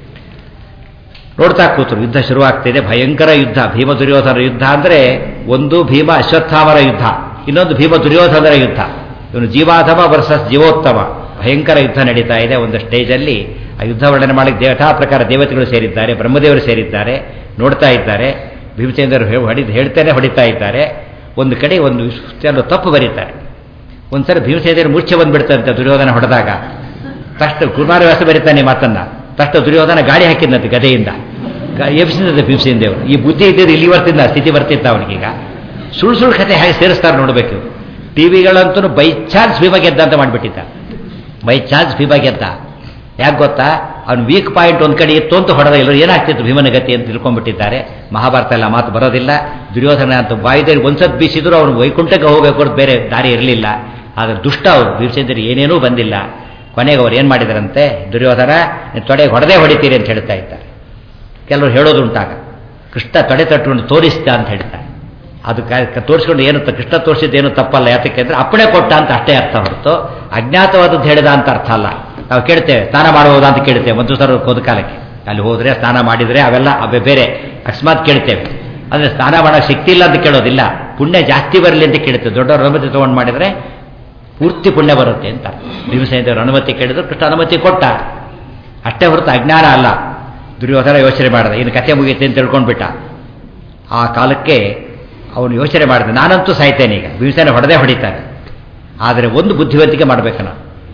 ನೋಡ್ತಾ ಕೂತರು. ಯುದ್ಧ ಶುರುವಾಗ್ತಿದೆ, ಭಯಂಕರ ಯುದ್ಧ. ಭೀಮ ದುರ್ಯೋಧನ ಯುದ್ಧ ಅಂದರೆ ಒಂದು ಭೀಮ ಅಶ್ವತ್ಥಾಮರ ಯುದ್ಧ, ಇನ್ನೊಂದು ಭೀಮ ದುರ್ಯೋಧನರ ಯುದ್ಧ. ಇವನು ಜೀವಾಧಮ ವರ್ಸಸ್ ಜೀವೋತ್ತಮ. ಭಯಂಕರ ಯುದ್ಧ ನಡೀತಾ ಇದೆ. ಒಂದು ಸ್ಟೇಜಲ್ಲಿ ಆ ಯುದ್ಧ ವರ್ಣನೆ ಮಾಡಿ ಯಥಾ ಪ್ರಕಾರ ದೇವತೆಗಳು ಸೇರಿದ್ದಾರೆ, ಬ್ರಹ್ಮದೇವರು ಸೇರಿದ್ದಾರೆ, ನೋಡ್ತಾ ಇದ್ದಾರೆ. ಭೀಮಸೇನರು ಹೇಳ್ತೇನೆ ಹೊಡಿತಾ ಇದ್ದಾರೆ. ಒಂದು ಕಡೆ ಒಂದು ತಪ್ಪು ಬರೀತಾರೆ. ಒಂದ್ಸರಿ ಭೀಮಸೇನರು ಮೂರ್ಛೆ ಬಂದ್ಬಿಡ್ತಾರಂತೆ ದುರ್ಯೋಧನ ಹೊಡೆದಾಗ. ತಕ್ಷಣ ಕುಮಾರವ್ಯಾಸ ಬರೀತಾನೆ ಮಾತನ್ನ. ತಕ್ಷಣ ದುರ್ಯೋಧನ ಗಾಳಿ ಹಾಕಿದ್ದಂತೆ ಗದೆಯಿಂದ, ಎಬ್ಸಿದಂತೆ ಭೀಮಸೇನ ದೇವರು. ಈ ಬುದ್ಧಿ ಇದ್ದಿದ್ದು ಇಲ್ಲಿ ಬರ್ತಿದ್ದ, ಸ್ಥಿತಿ ಬರ್ತಿದ್ದ ಅವನಿಗೀಗ. ಸುಳ್ಳು ಕಥೆ ಹೇಗೆ ಸೇರಿಸ್ತಾರೆ ನೋಡಬೇಕು. ಟಿವಿಗಳಂತೂ ಬೈ ಚಾನ್ಸ್ ಭೀಮ ಗೆದ್ದ ಅಂತ ಮಾಡಿಬಿಟ್ಟಿದ್ದ. ಬೈ ಚಾನ್ಸ್ ಭೀಮ ಗೆದ್ದ. ಯಾಕೆ ಗೊತ್ತಾ, ಅವ್ನು ವೀಕ್ ಪಾಯಿಂಟ್ ಒಂದು ಕಡೆ ಇತ್ತು ಅಂತ ಹೊಡೆದ. ಎಲ್ಲರೂ ಏನಾಗ್ತಿತ್ತು ಭೀಮನ ಗತಿ ಅಂತ ತಿಳ್ಕೊಂಡ್ಬಿಟ್ಟಿದ್ದಾರೆ. ಮಹಾಭಾರತ ಎಲ್ಲ ಮಾತು ಬರೋದಿಲ್ಲ. ದುರ್ಯೋಧನ ಅಂತ ಬಾಯಿದಲ್ಲಿ ಒಂದ್ಸತ್ ಬೀಸಿದ್ರು ಅವನು ವೈಕುಂಠಕ್ಕೆ ಹೋಗಬೇಕು ಅಂತ ಬೇರೆ ದಾರಿ ಇರಲಿಲ್ಲ. ಆದರೆ ದುಷ್ಟ ಅವರು ಭೀಮಸೇನರು ಏನೇನೂ ಬಂದಿಲ್ಲ. ಕೊನೆಗೆ ಅವ್ರು ಏನು ಮಾಡಿದಾರಂತೆ, ದುರ್ಯೋಧನ ತೊಡೆಗೆ ಹೊಡೆದೇ ಹೊಡಿತೀರಿ ಅಂತ ಹೇಳ್ತಾ ಇದ್ದಾರೆ. ಕೆಲವರು ಹೇಳೋದುಂಟಾಗ ಕೃಷ್ಣ ತೊಡೆ ತಟ್ಕೊಂಡು ತೋರಿಸ್ತಾ ಅಂತ ಹೇಳ್ತಾರೆ. ಅದು ತೋರಿಸ್ಕೊಂಡು ಏನು ಕೃಷ್ಣ ತೋರಿಸಿದ್ದೇನು ತಪ್ಪಲ್ಲ. ಯಾತಕ್ಕೆ ಅಂದರೆ ಅಪ್ಪಣೆ ಕೊಟ್ಟ ಅಂತ ಅಷ್ಟೇ ಅರ್ಥ ಹೊರತು ಅಜ್ಞಾತವಾದದ್ದು ಹೇಳಿದ ಅಂತ ಅರ್ಥ ಅಲ್ಲ. ನಾವು ಕೇಳ್ತೇವೆ ಸ್ನಾನ ಮಾಡಬಹುದಾ ಅಂತ ಕೇಳ್ತೇವೆ. ಒಂದು ಸಲ ಹೋದ ಕಾಲಕ್ಕೆ ಅಲ್ಲಿ ಹೋದರೆ ಸ್ನಾನ ಮಾಡಿದರೆ ಅವೆಲ್ಲ ಬೇರೆ ಅಕಸ್ಮಾತ್ ಕೇಳ್ತೇವೆ. ಅಂದರೆ ಸ್ನಾನ ಮಾಡೋಕ್ಕೆ ಶಕ್ತಿ ಇಲ್ಲ ಅಂತ ಕೇಳೋದಿಲ್ಲ, ಪುಣ್ಯ ಜಾಸ್ತಿ ಬರಲಿ ಅಂತ ಕೇಳ್ತೇವೆ. ದೊಡ್ಡವ್ರ ಅನುಮತಿ ತೊಗೊಂಡು ಮಾಡಿದರೆ ಪೂರ್ತಿ ಪುಣ್ಯ ಬರುತ್ತೆ ಅಂತ. ಭೀಮಸೇನದೇವರು ಅನುಮತಿ ಕೇಳಿದ್ರು, ಕೃಷ್ಣ ಅನುಮತಿ ಕೊಟ್ಟ ಅಷ್ಟೇ ಹೊರತು ಅಜ್ಞಾನ ಅಲ್ಲ. ದುರ್ಯೋಧನ ಯೋಚನೆ ಮಾಡಿದ, ಇನ್ನು ಕಥೆ ಮುಗಿಯುತ್ತೆ ಅಂತ ತಿಳ್ಕೊಂಡ್ಬಿಟ್ಟ. ಆ ಕಾಲಕ್ಕೆ ಅವನು ಯೋಚನೆ ಮಾಡಿದ, ನಾನಂತೂ ಸಾಯ್ತೇನೆ ಈಗ, ಭೀಮಸೇನ ಹೊಡೆದೇ ಹೊಡಿತಾನೆ. ಆದರೆ ಒಂದು ಬುದ್ಧಿವಂತಿಕೆ ಮಾಡಬೇಕು ನಾವು.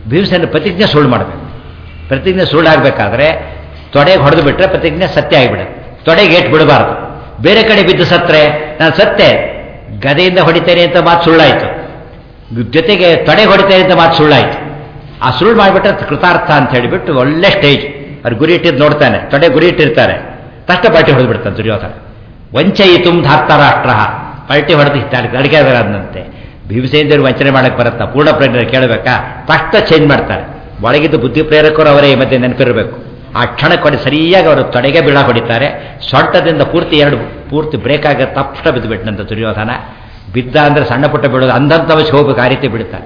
ಭೀಮಸೇನ ಪ್ರತಿಜ್ಞೆ ಸುಳ್ಳು ಮಾಡಬೇಕು. ಪ್ರತಿಜ್ಞೆ ಸುಳ್ಳಾಗಬೇಕಾದ್ರೆ ತೊಡೆಗೆ ಹೊಡೆದು ಬಿಟ್ರೆ ಪ್ರತಿಜ್ಞೆ ಸತ್ಯ ಆಗಿಬಿಡುತ್ತೆ. ತೊಡೆಗೆ ಏಟು ಬಿಡಬಾರ್ದು. ಬೇರೆ ಕಡೆ ಬಿದ್ದು ಸತ್ರೆ ನಾನು ಸತ್ತೆ, ಗದೆಯಿಂದ ಹೊಡಿತೇನೆ ಅಂತ ಮಾತು ಸುಳ್ಳಾಯಿತು, ಜೊತೆಗೆ ತೊಡೆಗೆ ಹೊಡಿತೇನೆ ಅಂತ ಮಾತು ಸುಳ್ಳಾಯಿತು. ಆ ಸುಳ್ಳು ಮಾಡಿಬಿಟ್ರೆ ಕೃತಾರ್ಥ ಅಂತ ಹೇಳಿಬಿಟ್ಟು ಒಳ್ಳೆ ಸ್ಟೇಜ್. ಅವ್ರು ಗುರಿ ಇಟ್ಟಿದ್ದು ನೋಡ್ತಾನೆ, ತೊಡೆ ಗುರಿ ಇಟ್ಟಿರ್ತಾರೆ, ತಷ್ಟ ಪಲ್ಟಿ ಹೊಡೆದು ಬಿಡ್ತಾನೆ ದುರ್ಯೋಧನ. ವಂಚಯಿತು ಧಾರ್ತಾರಾಷ್ಟ್ರ, ಪಲ್ಟಿ ಹೊಡೆದು ಅಡಿಗೆದಂತೆ. ಭೀಮಸೇನದೇವರು ವಂಚನೆ ಮಾಡಕ್ಕೆ ಬರುತ್ತಾ? ಪೂರ್ಣ ಪ್ರಜ್ಞೆ ಕೇಳಬೇಕಾ? ತಕ್ಷಣ ಚೇಂಜ್ ಮಾಡ್ತಾರೆ. ಒಳಗಿದ್ದು ಬುದ್ಧಿ ಪ್ರೇರಕರು ಅವರೇ ಮಧ್ಯೆ ನೆನಪಿರಬೇಕು. ಆ ಕ್ಷಣ ಕೊಡಿ ಸರಿಯಾಗಿ ಅವರು ತೊಡೆಗೆ ಬೀಳ ಹೊಡಿತಾರೆ. ಸೊಂಟದಿಂದ ಪೂರ್ತಿ ಬ್ರೇಕ್ ಆಗ ತಕ್ಷಣ ಬಿದ್ದುಬಿಟ್ಟನಂತ ದುರ್ಯೋಧನ. ಬಿದ್ದ ಅಂದರೆ ಸಣ್ಣ ಪುಟ್ಟ ಬೀಳೋದು, ಅಂದಂತವಶ್ಯ ಹೋಗ್ಬೇಕು, ಆ ರೀತಿ ಬಿಡುತ್ತಾರೆ.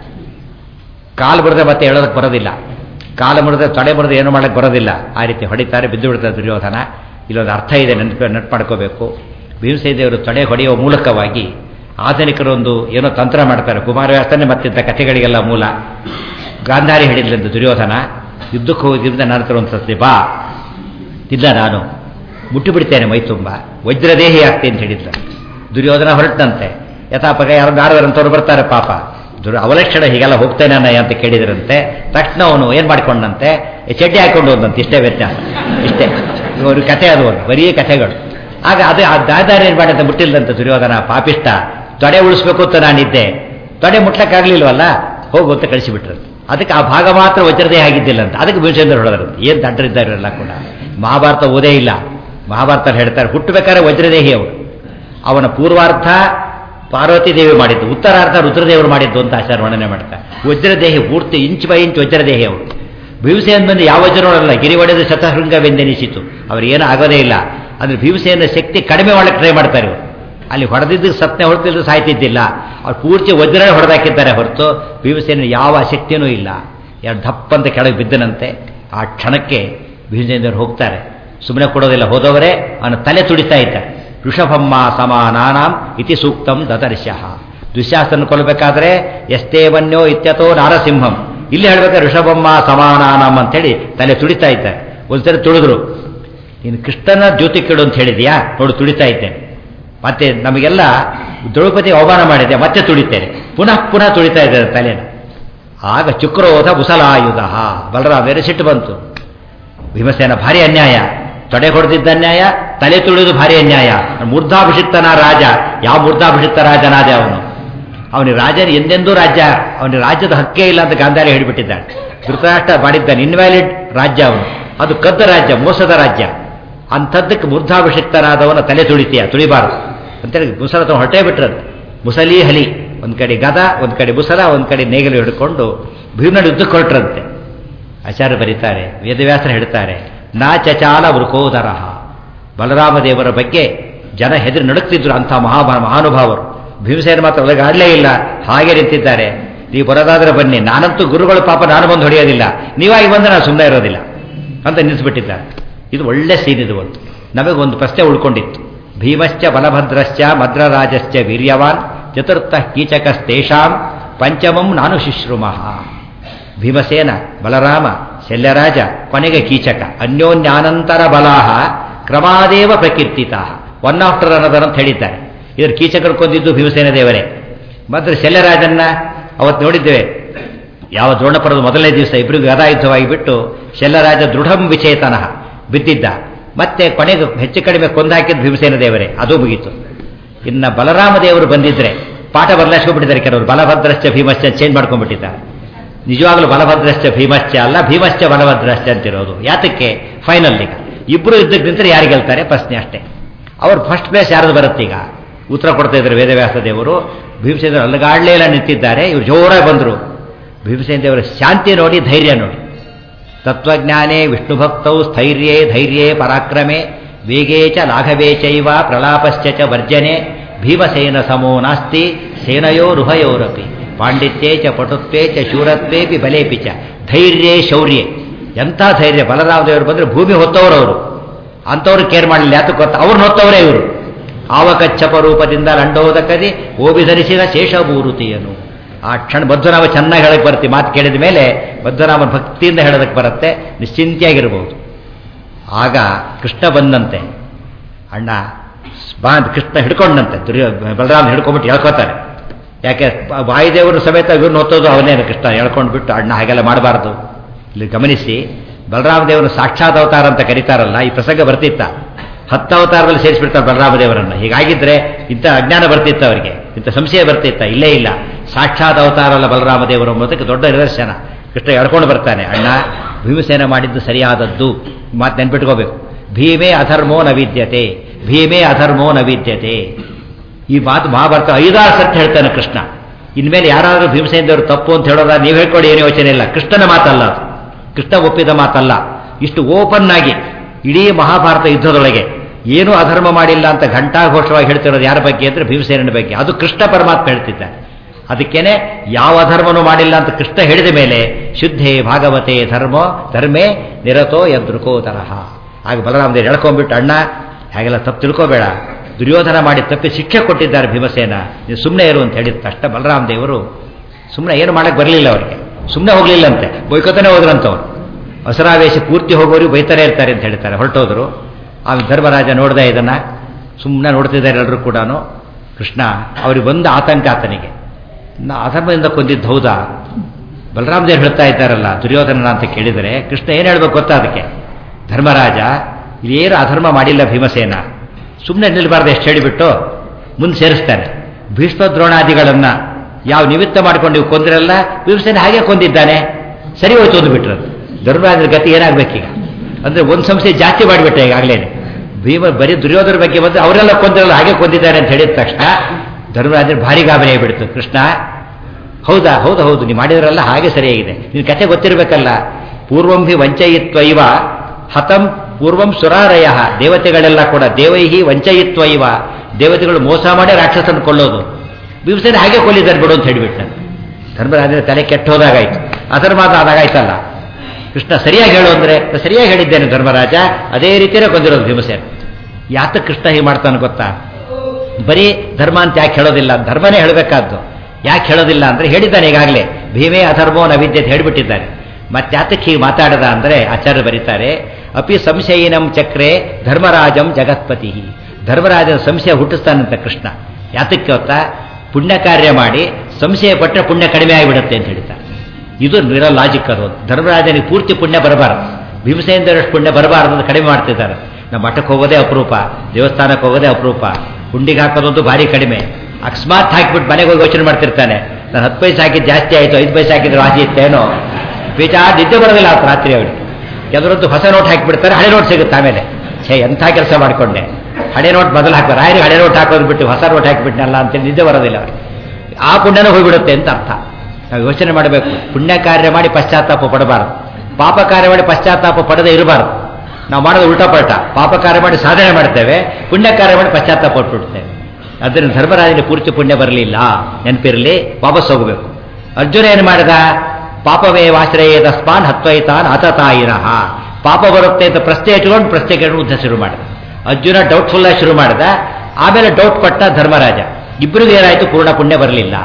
ಕಾಲು ಮುರಿದ್ರೆ ಮತ್ತೆ ಹೇಳೋದಕ್ಕೆ ಬರೋದಿಲ್ಲ, ಕಾಲು ಮುರಿದ್ರೆ ತೊಡೆ ಮುರಿದ್ರೆ ಏನು ಮಾಡೋಕ್ಕೆ ಬರೋದಿಲ್ಲ, ಆ ರೀತಿ ಹೊಡಿತಾರೆ, ಬಿದ್ದು ಬಿಡ್ತಾರೆ ದುರ್ಯೋಧನ. ಇಲ್ಲೊಂದು ಅರ್ಥ ಇದೆ, ನೆನಪು ಮಾಡ್ಕೋಬೇಕು. ಭೀಮಸೇನದೇವರು ತೊಡೆ ಹೊಡೆಯುವ ಮೂಲಕವಾಗಿ ಆಧುನಿಕರೊಂದು ಏನೋ ತಂತ್ರ ಮಾಡ್ತಾರೆ. ಕುಮಾರವ್ಯಾಸನೇ ಮತ್ತಿದ್ದ ಕಥೆಗಳಿಗೆಲ್ಲ ಮೂಲ. ಗಾಂಧಾರಿ ಹೇಳಿದ್ಲಂತ ದುರ್ಯೋಧನ, ಯುದ್ಧಕ್ಕೆ ಹೋಗಿದ್ದ ನನ್ನ ಹತ್ರ ಒಂದು ಸತಿ ಬಾ, ಇಲ್ಲ ನಾನು ಮುಟ್ಟಿಬಿಡ್ತೇನೆ ಮೈ ತುಂಬ, ವಜ್ರದೇಹಿ ಆಗ್ತೇನೆ ಅಂತ ಹೇಳಿದ್ದ. ದುರ್ಯೋಧನ ಹೊರಟಂತೆ. ಯಥಾಪಕ ಯಾರಂಥವ್ರು ಬರ್ತಾರೆ ಪಾಪ, ಅವಲಕ್ಷಣ ಹೀಗೆಲ್ಲ ಹೋಗ್ತೇನೆ ಅನ್ನ ಅಂತ ಕೇಳಿದ್ರಂತೆ. ತಕ್ಷಣ ಅವನು ಏನು ಮಾಡ್ಕೊಂಡಂತೆ, ಚಡ್ಡಿ ಹಾಕೊಂಡು ಹೋದಂತೆ. ಇಷ್ಟೇ ವ್ಯತ್ಯಾಸ, ಇಷ್ಟೇ ಇವರು ಕಥೆ. ಅದು ಒಂದು ಬರೀ ಕಥೆಗಳು. ಆಗ ಅದು ಆ ದಾದಾರಿ ಏನು ಮಾಡಂತ ಮುಟ್ಟಿಲ್ದಂತೆ ದುರ್ಯೋಧನ. ಪಾಪಿಷ್ಟ, ತೊಡೆ ಉಳಿಸ್ಬೇಕು ಅಂತ ನಾನಿದ್ದೆ, ತೊಡೆ ಮುಟ್ಲಕ್ಕಾಗ್ಲಿಲ್ವಲ್ಲ, ಹೋಗುವಂತ ಕಳಿಸಿಬಿಟ್ರು. ಅದಕ್ಕೆ ಆ ಭಾಗ ಮಾತ್ರ ವಜ್ರದೇ ಆಗಿದ್ದಿಲ್ಲ ಅಂತ. ಅದಕ್ಕೆ ಭೀಮಸೇನರು ಹೊಡೆದ್ರಂತೆ. ಏನು ದಂಡರಿದ್ದಾರೆಲ್ಲ ಕೂಡ. ಮಹಾಭಾರತ ಓದೇ ಇಲ್ಲ. ಮಹಾಭಾರತ ಹೇಳ್ತಾರೆ, ಹುಟ್ಟಬೇಕಾದ್ರೆ ವಜ್ರದೇಹಿ ಅವರು. ಅವನ ಪೂರ್ವಾರ್ಧ ಪಾರ್ವತಿ ದೇವಿ ಮಾಡಿದ್ದು, ಉತ್ತರಾರ್ಧ ರುದ್ರದೇವರು ಮಾಡಿದ್ದು ಅಂತ ಆಚಾರ ವರ್ಣನೆ ಮಾಡ್ತಾರೆ. ವಜ್ರದೇಹಿ ಪೂರ್ತಿ ಇಂಚ್ ಬೈ ಇಂಚ್ ವಜ್ರದೇಹಿ ಅವರು. ಭೀಮಸೇನ ಬಂದು ಯಾವ ವಜ್ರನೋಡಲ್ಲ, ಗಿರಿ ಒಡೆದ ಶತಶೃಂಗವೆಂದೆನಿಸಿತು. ಅವ್ರಿಗೇನು ಆಗೋದೇ ಇಲ್ಲ. ಅಂದರೆ ಭೀಮಸೇನ ಶಕ್ತಿ ಕಡಿಮೆ ಮಾಡಕ್ಕೆ ಟ್ರೈ ಮಾಡ್ತಾರೆ ಇವರು. ಅಲ್ಲಿ ಹೊಡೆದಿದ್ದಕ್ಕೆ ಸತ್ನೆ ಹೊಡೆದಿದ್ದು ಸಾಯ್ತಿದ್ದಿಲ್ಲ. ಅವ್ರು ಪೂರ್ತಿ ವಜ್ರನೇ ಹೊಡೆದಾಕಿದ್ದಾರೆ ಹೊರತು ಭೀಮಸೇನ ಯಾವ ಶಕ್ತಿಯೂ ಇಲ್ಲ. ಎರಡು ದಪ್ಪಂತ ಕೆಳಗೆ ಬಿದ್ದನಂತೆ. ಆ ಕ್ಷಣಕ್ಕೆ ಭೀಮಸೇನರು ಹೋಗ್ತಾರೆ, ಸುಮ್ಮನೆ ಕೊಡೋದಿಲ್ಲ. ಹೋದವರೇ ಅವನ ತಲೆ ತುಡಿತಾ ಇದ್ದಾರೆ. ಋಷಭಮ್ಮ ಸಮಾನಾನಾಂ ಇತಿ ಸೂಕ್ತಂ ದದರ್ಶಃ. ದುಶ್ಯಾಸನ ಕೊಲ್ಲಬೇಕಾದ್ರೆ ಎಸ್ತೇವನ್ಯೋ ಇತ್ಯತೋ ನಾರಸಿಂಹಂ. ಇಲ್ಲಿ ಹೇಳ್ಬೇಕಾದ್ರೆ ಋಷಭಮ್ಮ ಸಮಾನಾನಾಂ ಅಂತೇಳಿ ತಲೆ ತುಡಿತಾ ಇದ್ದಾರೆ. ಒಂದ್ಸರಿ ತುಳಿದ್ರು, ನೀನು ಕೃಷ್ಣನ ಜ್ಯೋತಿ ಕೆಡು ಅಂತ ಹೇಳಿದ್ಯಾ, ನೋಡು ತುಡಿತಾ ಇದ್ದೇನೆ. ಮತ್ತೆ ನಮಗೆಲ್ಲ ದ್ರೌಪದಿ ಅವಮಾನ ಮಾಡಿದೆ, ಮತ್ತೆ ತುಳಿತೇನೆ. ಪುನಃ ಪುನಃ ತುಳಿತಾ ಇದ್ದಾರೆ ತಲೆನ. ಆಗ ಚುಕ್ರೋಧ ಮುಸಲಾಯುಧ. ಬಲರಾಮ ಬೇರೆ ಸಿಟ್ಟು ಬಂತು. ಭೀಮಸೇನ ಭಾರಿ ಅನ್ಯಾಯ, ತೊಡೆ ಹೊಡೆದಿದ್ದ ಅನ್ಯಾಯ, ತಲೆ ತುಳಿದು ಭಾರಿ ಅನ್ಯಾಯ. ಮೂರ್ಧಾಭಿಷಿಕ್ತನ ರಾಜ. ಯಾವ ಮೂರ್ಧಾಭಿಷಿಕ್ತ ರಾಜನಾದೆ ಅವನು? ಅವನಿಗೆ ರಾಜನ ಎಂದೆಂದೂ ರಾಜ್ಯ, ಅವನಿಗೆ ರಾಜ್ಯದ ಹಕ್ಕೇ ಇಲ್ಲ ಅಂತ ಗಾಂಧಾರಿ ಹೇಳಿಬಿಟ್ಟಿದ್ದಾನೆ. ಧೃತರಾಷ್ಟ್ರ ಮಾಡಿದ್ದಾನೆ ಇನ್ವ್ಯಾಲಿಡ್ ರಾಜ್ಯ ಅವನು. ಅದು ಕದ್ದ ರಾಜ್ಯ, ಮೋಸದ ರಾಜ್ಯ. ಅಂಥದ್ದಕ್ಕೆ ಮೂರ್ಧಾಭಿಷಿಕ್ತನಾದವನ ತಲೆ ತುಳಿಬಾರದು ಅಂತೇಳಿ ಮುಸಲ ಹೊರಟೇ ಬಿಟ್ರದು. ಮುಸಲಿ ಹಲಿ, ಒಂದು ಕಡೆ ಗದ, ಒಂದು ಕಡೆ ಮುಸಲ, ಒಂದು ಕಡೆ ನೇಗಲು ಹಿಡ್ಕೊಂಡು ಭೀಮನ ಯುದ್ಧಕ್ಕೆ ಹೊರಟ್ರಂತೆ. ಆಚಾರ್ಯ ಬರೀತಾರೆ, ವೇದವ್ಯಾಸರು ಹೇಳ್ತಾರೆ, ನಾ ಚಚಾಲ ವೃಕೋದರ. ಬಲರಾಮದೇವರ ಬಗ್ಗೆ ಜನ ಹೆದರಿ ನಡುಕ್ತಿದ್ರು, ಅಂಥ ಮಹಾನುಭಾವರು. ಭೀಮಸೇನ ಮಾತ್ರ ಒಳಗಾಡಲೇ ಇಲ್ಲ, ಹಾಗೆ ನಿಂತಿದ್ದಾರೆ. ನೀವು ಬರೋದಾದ್ರೆ ಬನ್ನಿ, ನಾನಂತೂ ಗುರುಗಳು ಪಾಪ ನಾನು ಬಂದು ಹೊಡೆಯೋದಿಲ್ಲ, ನೀವಾಗಿ ಬಂದರೆ ನಾನು ಸುಮ್ಮನೆ ಇರೋದಿಲ್ಲ ಅಂತ ನಿಲ್ಲಿಸ್ಬಿಟ್ಟಿದ್ದಾರೆ. ಇದು ಒಳ್ಳೆ ಸೀನ್. ಇದು ಒಂದು ನಮಗೊಂದು ಪ್ರಶ್ನೆ ಉಳ್ಕೊಂಡಿತ್ತು. ಭೀಮಶ್ಚ ಬಲಭದ್ರಶ್ಚ ಮದ್ರರಾಜಶ್ಚ ವೀರ್ಯವಾನ್ ಚತುರ್ಥ ಕೀಚಕಸ್ತೇಷಾಂ ಪಂಚಮಂ ನಾನು ಶುಶ್ರೂಮಃ. ಭೀಮಸೇನ, ಬಲರಾಮ, ಶಲ್ಯರಾಜ, ಕೊನೆಗೆ ಕೀಚಕ. ಅನ್ಯೋನ್ಯಾನಂತರ ಬಲಾಹ ಕ್ರಮಾದೇವ ಪ್ರಕೀರ್ತಿತ. ಒನ್ ಆಫ್ಟರ್ ಅನ್ನೋದನ್ನು ಅಂತ ಹೇಳಿದ್ದಾರೆ. ಇದರ ಕೀಚಕರು ಕೊಂದಿದ್ದು ಭೀಮಸೇನ ದೇವರೇ. ಮತ್ತು ಶಲ್ಯರಾಜನ್ನ ಅವತ್ತು ನೋಡಿದ್ದೇವೆ, ಯಾವ ದ್ರೋಣಪುರದ ಮೊದಲನೇ ದಿವಸ ಇಬ್ಬರಿಗೂ ಗದಾಯುದ್ಧವಾಗಿ ಬಿಟ್ಟು ಶಲ್ಯರಾಜ ದೃಢಂ ವಿಚೇತನಃ ಬಿದ್ದಿದ್ದ. ಮತ್ತೆ ಕೊನೆಗೆ ಹೆಚ್ಚು ಕಡಿಮೆ ಕೊಂದಾಕಿದ್ದು ಭೀಮಸೇನ ದೇವರೇ, ಅದು ಮುಗೀತು. ಇನ್ನು ಬಲರಾಮ ದೇವರು ಬಂದಿದ್ರೆ ಪಾಠ ಬದಲಾಯಿಸ್ಕೊಂಡ್ಬಿಟ್ಟಿದ್ದಾರೆ ಕೆಲವರು. ಬಲಭದ್ರಶ್ಚ ಭೀಮಶ್ಚ ಚೇಂಜ್ ಮಾಡ್ಕೊಂಡ್ಬಿಟ್ಟಿದ್ದಾರೆ. ನಿಜವಾಗ್ಲೂ ಬಲಭದ್ರಶ್ಚ ಭೀಮಶ್ಚ ಅಲ್ಲ, ಭೀಮಶ್ಚ ಬಲಭದ್ರಶ್ಚ ಅಂತಿರೋದು. ಯಾತಕ್ಕೆ? ಫೈನಲ್ ಈಗ ಇಬ್ಬರು ಯುದ್ಧಕ್ಕೆ ನಿಂತರೆ ಯಾರು ಗೆಲ್ತಾರೆ ಪ್ರಶ್ನೆ ಅಷ್ಟೇ. ಅವ್ರು ಫಸ್ಟ್ ಪ್ಲೇಸ್ ಯಾರದು ಬರುತ್ತೀಗ ಉತ್ತರ ಕೊಡ್ತಾ ಇದ್ದಾರೆ ವೇದವ್ಯಾಸ ದೇವರು. ಭೀಮಸೇನ ಅಲ್ಲಗಾಡ್ಲೇ ಇಲ್ಲ ನಿಂತಿದ್ದಾರೆ, ಇವರು ಜೋರಾಗಿ ಬಂದರು. ಭೀಮಸೇನ ದೇವರ ಶಾಂತಿ ನೋಡಿ, ಧೈರ್ಯ ನೋಡಿ. ತತ್ವಜ್ಞಾನೇ ವಿಷ್ಣುಭಕ್ತೌ ಸ್ಥೈರ್ಯೇ ಧೈರ್ಯೇ ಪರಾಕ್ರಮೆ ವೇಗೇ ಚ ಲಾಘವೇ ಚೈವ ಪ್ರಲಾಪಶ್ಚ ಚ ವರ್ಜನೆ ಭೀಮಸೇನ ಸಮೋ ನಾಸ್ತಿ ಸೇನಯೋರುಭಯೋರಪಿ ಪಾಂಡಿತ್ಯೇ ಚ ಪಟುತ್ವೇ ಚ ಶೂರತ್ವೇಪಿ ಬಲೇಪಿ ಚ ಧೈರ್ಯೇ ಶೌರ್ಯೇ. ಎಂಥ ಧೈರ್ಯ! ಬಲರಾಮದೇವರು ಬಂದರೆ ಭೂಮಿ ಹೊತ್ತವರವರು, ಅಂಥವ್ರು ಕೇರ್ ಮಾಡಲಿಲ್ಲ. ಯಾತಕ್ಕೆ ಗೊತ್ತಾ? ಅವ್ರನ್ನ ಹೊತ್ತವರೇ ಇವರು. ಆವಕಚ್ಚಪ ರೂಪದಿಂದ ಲಂಡೋದಕದಿ ಓಬಿಧರಿಸಿದ ಶೇಷಭೂರುತಿಯನು. ಆ ಕ್ಷಣ ಬದ್ಧನಾಮ ಚೆನ್ನಾಗಿ ಹೇಳಕ್ಕೆ ಬರುತ್ತೆ. ಮಾತು ಕೇಳಿದ ಮೇಲೆ ಬದ್ಧನಾಮ ಭಕ್ತಿಯಿಂದ ಹೇಳೋದಕ್ಕೆ ಬರುತ್ತೆ, ನಿಶ್ಚಿಂತೆಯಾಗಿರ್ಬೋದು. ಆಗ ಕೃಷ್ಣ ಬಂದಂತೆ, ಅಣ್ಣ ಕೃಷ್ಣ ಹಿಡ್ಕೊಂಡಂತೆ, ಬಲರಾಮ ಹಿಡ್ಕೊಂಡ್ಬಿಟ್ಟು ಹೇಳ್ಕೋತಾರೆ. ಯಾಕೆ ವಾಯುದೇವರು ಸಮೇತ ಇವ್ರನ್ನ ಹೊತ್ತೋದು ಅವನೇನು ಕೃಷ್ಣ ಹೇಳ್ಕೊಂಡು ಬಿಟ್ಟು ಅಣ್ಣ ಹಾಗೆಲ್ಲ ಮಾಡಬಾರ್ದು. ಇಲ್ಲಿ ಗಮನಿಸಿ, ಬಲರಾಮದೇವರು ಸಾಕ್ಷಾತ್ ಅವತಾರ ಅಂತ ಕರೀತಾರಲ್ಲ, ಈ ಪ್ರಸಂಗ ಬರ್ತಿತ್ತ 10 ಅವತಾರದಲ್ಲಿ ಸೇರಿಸ್ಬಿಡ್ತಾರೆ ಬಲರಾಮದೇವರನ್ನು. ಹೀಗಾಗಿದ್ರೆ ಇಂಥ ಅಜ್ಞಾನ ಬರ್ತಿತ್ತ ಅವರಿಗೆ, ಇಂಥ ಸಂಶಯ ಬರ್ತಿತ್ತ? ಇಲ್ಲೇ ಇಲ್ಲ, ಸಾಕ್ಷಾತ್ ಅವತಾರ ಅಲ್ಲ ಬಲರಾಮದೇವರು ಎಂಬುದಕ್ಕೆ ದೊಡ್ಡ ನಿದರ್ಶನ. ಕೃಷ್ಣ ಹೇಳ್ಕೊಂಡು ಬರ್ತಾನೆ, ಅಣ್ಣ ಭೀಮಸೇನ ಮಾಡಿದ್ದು ಸರಿಯಾದದ್ದು ಮಾತು ನೆನ್ಪಿಟ್ಕೋಬೇಕು. ಭೀಮೇ ಅಧರ್ಮೋ ನ ವಿದ್ಯತೆ, ಭೀಮೇ ಅಧರ್ಮೋ ನ ವಿದ್ಯತೆ. ಈ ಮಾತು ಮಹಾಭಾರತ 5-6 ಸರ್ತಿ ಹೇಳ್ತಾನೆ ಕೃಷ್ಣ. ಇನ್ಮೇಲೆ ಯಾರಾದರೂ ಭೀಮಸೇನದವರು ತಪ್ಪು ಅಂತ ಹೇಳೋದ ನೀವು ಹೇಳ್ಕೊಡಿ, ಏನು ಯೋಚನೆ ಇಲ್ಲ. ಕೃಷ್ಣನ ಮಾತಲ್ಲ ಅದು, ಕೃಷ್ಣ ಒಪ್ಪಿದ ಮಾತಲ್ಲ. ಇಷ್ಟು ಓಪನ್ ಆಗಿ ಇಡೀ ಮಹಾಭಾರತ ಯುದ್ಧದೊಳಗೆ ಏನೂ ಅಧರ್ಮ ಮಾಡಿಲ್ಲ ಅಂತ ಘಂಟಾಘೋಷವಾಗಿ ಹೇಳ್ತಿರೋದು ಯಾರ ಬಗ್ಗೆ ಅಂದರೆ ಭೀಮಸೇನನ ಬಗ್ಗೆ. ಅದು ಕೃಷ್ಣ ಪರಮಾತ್ಮ ಹೇಳ್ತಿದ್ದಾನೆ. ಅದಕ್ಕೇನೆ ಯಾವ ಅಧರ್ಮನೂ ಮಾಡಿಲ್ಲ ಅಂತ ಕೃಷ್ಣ ಹೇಳಿದ ಮೇಲೆ ಶುದ್ಧೇ ಭಾಗವತೆ ಧರ್ಮೇ ನಿರತೋ ಯದೃಕೋ ತರಹ. ಆಗ ಬಲರಾಮದೇವರು ಹೇಳ್ಕೊಂಡ್ಬಿಟ್ಟು, ಅಣ್ಣ ಹಾಗೆಲ್ಲ ತಪ್ಪು ತಿಳ್ಕೋಬೇಡ, ದುರ್ಯೋಧನ ಮಾಡಿ ತಪ್ಪಿ ಶಿಕ್ಷೆ ಕೊಟ್ಟಿದ್ದಾರೆ ಭೀಮಸೇನ, ನೀವು ಸುಮ್ಮನೆ ಇರು ಅಂತ ಹೇಳಿದ ತಕ್ಷಣ ಬಲರಾಮದೇವರು ಸುಮ್ಮನೆ ಏನು ಮಾಡಕ್ಕೆ ಬರಲಿಲ್ಲ, ಅವರಿಗೆ ಸುಮ್ಮನೆ ಹೋಗಲಿಲ್ಲಂತೆ, ಬೈಕೋತಾನೆ ಹೋದ್ರಂತವ್ರು. ಅಸರಾವೇಶ ಪೂರ್ತಿ ಹೋಗೋರು ಬೈತಾನೆ ಇರ್ತಾರೆ ಅಂತ ಹೇಳ್ತಾರೆ, ಹೊರಟೋದ್ರು. ಆಮೇಲೆ ಧರ್ಮರಾಜ ನೋಡ್ದೆ ಇದನ್ನು, ಸುಮ್ಮನೆ ನೋಡ್ತಿದ್ದಾರೆ ಎಲ್ಲರೂ ಕೂಡ. ಕೃಷ್ಣ ಅವ್ರಿಗೆ ಬಂದ ಆತಂಕ ಆತನಿಗೆ, ಅಧರ್ಮದಿಂದ ಕೊಂದಿದ್ದು ಹೌದಾ? ಬಲರಾಮದೇವರು ಹೇಳ್ತಾ ಇದ್ದಾರಲ್ಲ ದುರ್ಯೋಧನ ಅಂತ ಕೇಳಿದರೆ ಕೃಷ್ಣ ಏನು ಹೇಳ್ಬೇಕು ಗೊತ್ತಾ ಅದಕ್ಕೆ? ಧರ್ಮರಾಜ ಏನು ಅಧರ್ಮ ಮಾಡಿಲ್ಲ ಭೀಮಸೇನ, ಸುಮ್ಮನೆ ನಿಲ್ಬಾರ್ದು ಎಷ್ಟು ಹೇಳಿಬಿಟ್ಟು ಮುಂದೆ ಸೇರಿಸ್ತಾನೆ. ಭೀಷ್ಮ ದ್ರೋಣಾದಿಗಳನ್ನು ಯಾವ ನಿಮಿತ್ತ ಮಾಡ್ಕೊಂಡು ನೀವು ಕೊಂದ್ರಲ್ಲ, ಭೀಮಸೇನ ಹಾಗೆ ಕೊಂದಿದ್ದಾನೆ, ಸರಿ ಹೋಯ್ತು ಅಂದ್ಬಿಟ್ರು. ಧರ್ಮರಾಜನ ಗತಿ ಏನಾಗಬೇಕೀಗ ಅಂದರೆ ಒಂದು ಸಂಸ್ಥೆ ಜಾಸ್ತಿ ಮಾಡಿಬಿಟ್ಟೆ ಈಗಾಗಲೇ. ಬರೀ ದುರ್ಯೋಧನ ಬಗ್ಗೆ ಬಂದು ಅವರೆಲ್ಲ ಕೊಂದ್ರಲ್ಲ ಹಾಗೆ ಕೊಂದಿದ್ದಾರೆ ಅಂತ ಹೇಳಿದ ತಕ್ಷಣ ಧರ್ಮರಾಜನ ಭಾರಿ ಗಾಬರಿ ಆಗಿಬಿಡ್ತು. ಕೃಷ್ಣ ಹೌದಾ, ಹೌದು ನೀವು ಮಾಡಿದ್ರಲ್ಲ ಹಾಗೆ ಸರಿಯಾಗಿದೆ, ನಿನ್ನ ಕಥೆ ಗೊತ್ತಿರಬೇಕಲ್ಲ. ಪೂರ್ವಂ ಹಿ ವಂಚಯಿತ್ವೈವ ಹತಂ ಪೂರ್ವಂ ಸುರಾರಯ, ದೇವತೆಗಳೆಲ್ಲ ಕೂಡ ದೇವೈಹಿ ವಂಚಯಿತ್ವೈವ, ದೇವತೆಗಳು ಮೋಸ ಮಾಡಿ ರಾಕ್ಷಸನ ಕೊಳ್ಳೋದು, ಭೀಮಸೇನ ಹಾಗೆ ಕೊಲ್ಲಿದ್ದಾರೆ ಬಿಡು ಅಂತ ಹೇಳಿಬಿಟ್ಟ. ಧರ್ಮರಾಜನ ತಲೆ ಕೆಟ್ಟ ಹೋದಾಗಾಯ್ತು, ಅಧರ್ಮಾದ ಆದಾಗಾಯ್ತಲ್ಲ. ಕೃಷ್ಣ ಸರಿಯಾಗಿ ಹೇಳು ಅಂದರೆ ಸರಿಯಾಗಿ ಹೇಳಿದ್ದೇನೆ ಧರ್ಮರಾಜ, ಅದೇ ರೀತಿಯೇ ಕೊಂದಿರೋದು ಭೀಮಸೇನ. ಯಾತಕ್ಕೆ ಕೃಷ್ಣ ಹೀಗೆ ಮಾಡ್ತಾನೆ ಗೊತ್ತಾ? ಬರೀ ಧರ್ಮ ಅಂತ ಯಾಕೆ ಹೇಳೋದಿಲ್ಲ, ಧರ್ಮನೇ ಹೇಳಬೇಕಾದ್ದು. ಯಾಕೆ ಹೇಳೋದಿಲ್ಲ ಅಂದರೆ ಹೇಳಿದ್ದಾನೆ ಈಗಾಗಲೇ, ಭೀಮೇ ಅಧರ್ಮೋ ನವಿದ್ಯತೆ ಹೇಳಿಬಿಟ್ಟಿದ್ದಾನೆ. ಮತ್ತೆ ಯಾತಕ್ಕೆ ಹೀಗೆ ಮಾತಾಡದ ಅಂದರೆ ಆಚಾರ್ಯರು ಬರೀತಾರೆ, ಅಪಿ ಸಂಶಯಿನಂ ಚಕ್ರೆ ಧರ್ಮರಾಜಂ ಜಗತ್ಪತಿ. ಧರ್ಮರಾಜನ ಸಂಶಯ ಹುಟ್ಟಿಸ್ತಾನಂತ ಕೃಷ್ಣ. ಯಾತಕ್ಕೆ ಗೊತ್ತಾ? ಪುಣ್ಯ ಕಾರ್ಯ ಮಾಡಿ ಸಂಶಯ ಪಟ್ಟರೆ ಪುಣ್ಯ ಕಡಿಮೆ ಆಗಿಬಿಡುತ್ತೆ ಅಂತ ಹೇಳ್ತಾರೆ. ಇದು ನಿರ ಲಾಜಿಕ್. ಅದು ಧರ್ಮರಾಜನಿಗೆ ಪೂರ್ತಿ ಪುಣ್ಯ ಬರಬಾರದು, ಭೀಮಸೇನದಷ್ಟು ಪುಣ್ಯ ಬರಬಾರದು ಅಂತ ಕಡಿಮೆ ಮಾಡ್ತಿದ್ದಾರೆ. ನಮ್ಮ ಮಠಕ್ಕೆ ಹೋಗೋದೇ ಅಪರೂಪ, ದೇವಸ್ಥಾನಕ್ಕೆ ಹೋಗೋದೇ ಅಪರೂಪ, ಹುಂಡಿಗೆ ಹಾಕೋದಂತೂ ಭಾರಿ ಕಡಿಮೆ. ಅಕಸ್ಮಾತ್ ಹಾಕಿಬಿಟ್ಟು ಮನೆಗೆ ಹೋಗಿ ಯೋಚನೆ ಮಾಡ್ತಿರ್ತಾನೆ, ನಾನು 10 ಪೈಸೆ ಹಾಕಿದ್ದು ಜಾಸ್ತಿ ಆಯಿತು, 5 ಪೈಸೆ ಹಾಕಿದ್ರೆ ವಾಸಿ ಇತ್ತೇನೋ, ಬೀಚ ನಿದ್ದೆ ಬರೋದಿಲ್ಲ ಆತ ರಾತ್ರಿ ಅವಳಿಗೆ. ಕೆಲವರಂತೂ ಹೊಸ ನೋಟ್ ಹಾಕಿಬಿಡ್ತಾರೆ, ಹಳೆ ನೋಟ್ ಸಿಗುತ್ತೆ ಆಮೇಲೆ. ಎಂಥ ಕೆಲಸ ಮಾಡಿಕೊಂಡೆ, ಹಳೆ ನೋಟ್ ಬದಲು ಹಾಕ್ತಾರೆ, ರಾಯರಿಗೆ ಹಳೆ ನೋಟ್ ಹಾಕೋದು ಬಿಟ್ಟು ಹೊಸ ನೋಟ್ ಹಾಕಿಬಿಟ್ನಲ್ಲ ಅಂತೇಳಿ ನಿದ್ದೆ ಬರೋದಿಲ್ಲ ಅವರಿಗೆ. ಆ ಪುಣ್ಯನೂ ಹೋಗಿಬಿಡುತ್ತೆ ಅಂತ ಅರ್ಥ. ನಾವು ಯೋಚನೆ ಮಾಡಬೇಕು, ಪುಣ್ಯ ಕಾರ್ಯ ಮಾಡಿ ಪಶ್ಚಾತ್ತಾಪ ಪಡಬಾರದು, ಪಾಪ ಕಾರ್ಯ ಮಾಡಿ ಪಶ್ಚಾತ್ತಾಪ ಪಡದೇ ಇರಬಾರ್ದು. ನಾವು ಮಾಡೋದು ಉಲ್ಟಾ ಪಲ್ಟಾ, ಪಾಪ ಕಾರ್ಯ ಮಾಡಿ ಸಾಧನೆ ಮಾಡ್ತೇವೆ, ಪುಣ್ಯ ಕಾರ್ಯ ಮಾಡಿ ಪಶ್ಚಾತ್ತಾಪ ಪಟ್ಬಿಡ್ತೇವೆ. ಅದರಿಂದ ಧರ್ಮರಾಜನಿಗೆ ಪೂರ್ತಿ ಪುಣ್ಯ ಬರಲಿಲ್ಲ, ನೆನಪಿರಲಿ, ವಾಪಸ್ ಹೋಗಬೇಕು. ಅರ್ಜುನ ಏನು ಮಾಡಿದ? ಪಾಪವೇ ವಾಶ್ರಯೇ ತಸ್ಮಾನ್ ಹತ್ವೈತಾನ್ ಹತತಾಯಿನಃ. ಪಾಪ ಬರುತ್ತೆ ಅಂತ ಪ್ರಶ್ನೆ ಇಟ್ಕೊಂಡು ಪ್ರಶ್ನೆ ಕೇಳಿ ಉದ್ದ ಶುರು ಮಾಡಿದ. ಅರ್ಜುನ ಡೌಟ್ಫುಲ್ ಆಗಿ ಶುರು ಮಾಡಿದ, ಆಮೇಲೆ ಡೌಟ್ ಪಟ್ಟ ಧರ್ಮರಾಜ. ಇಬ್ಬರಿಗೂ ಏನಾಯಿತು? ಪೂರ್ಣ ಪುಣ್ಯ ಬರಲಿಲ್ಲ.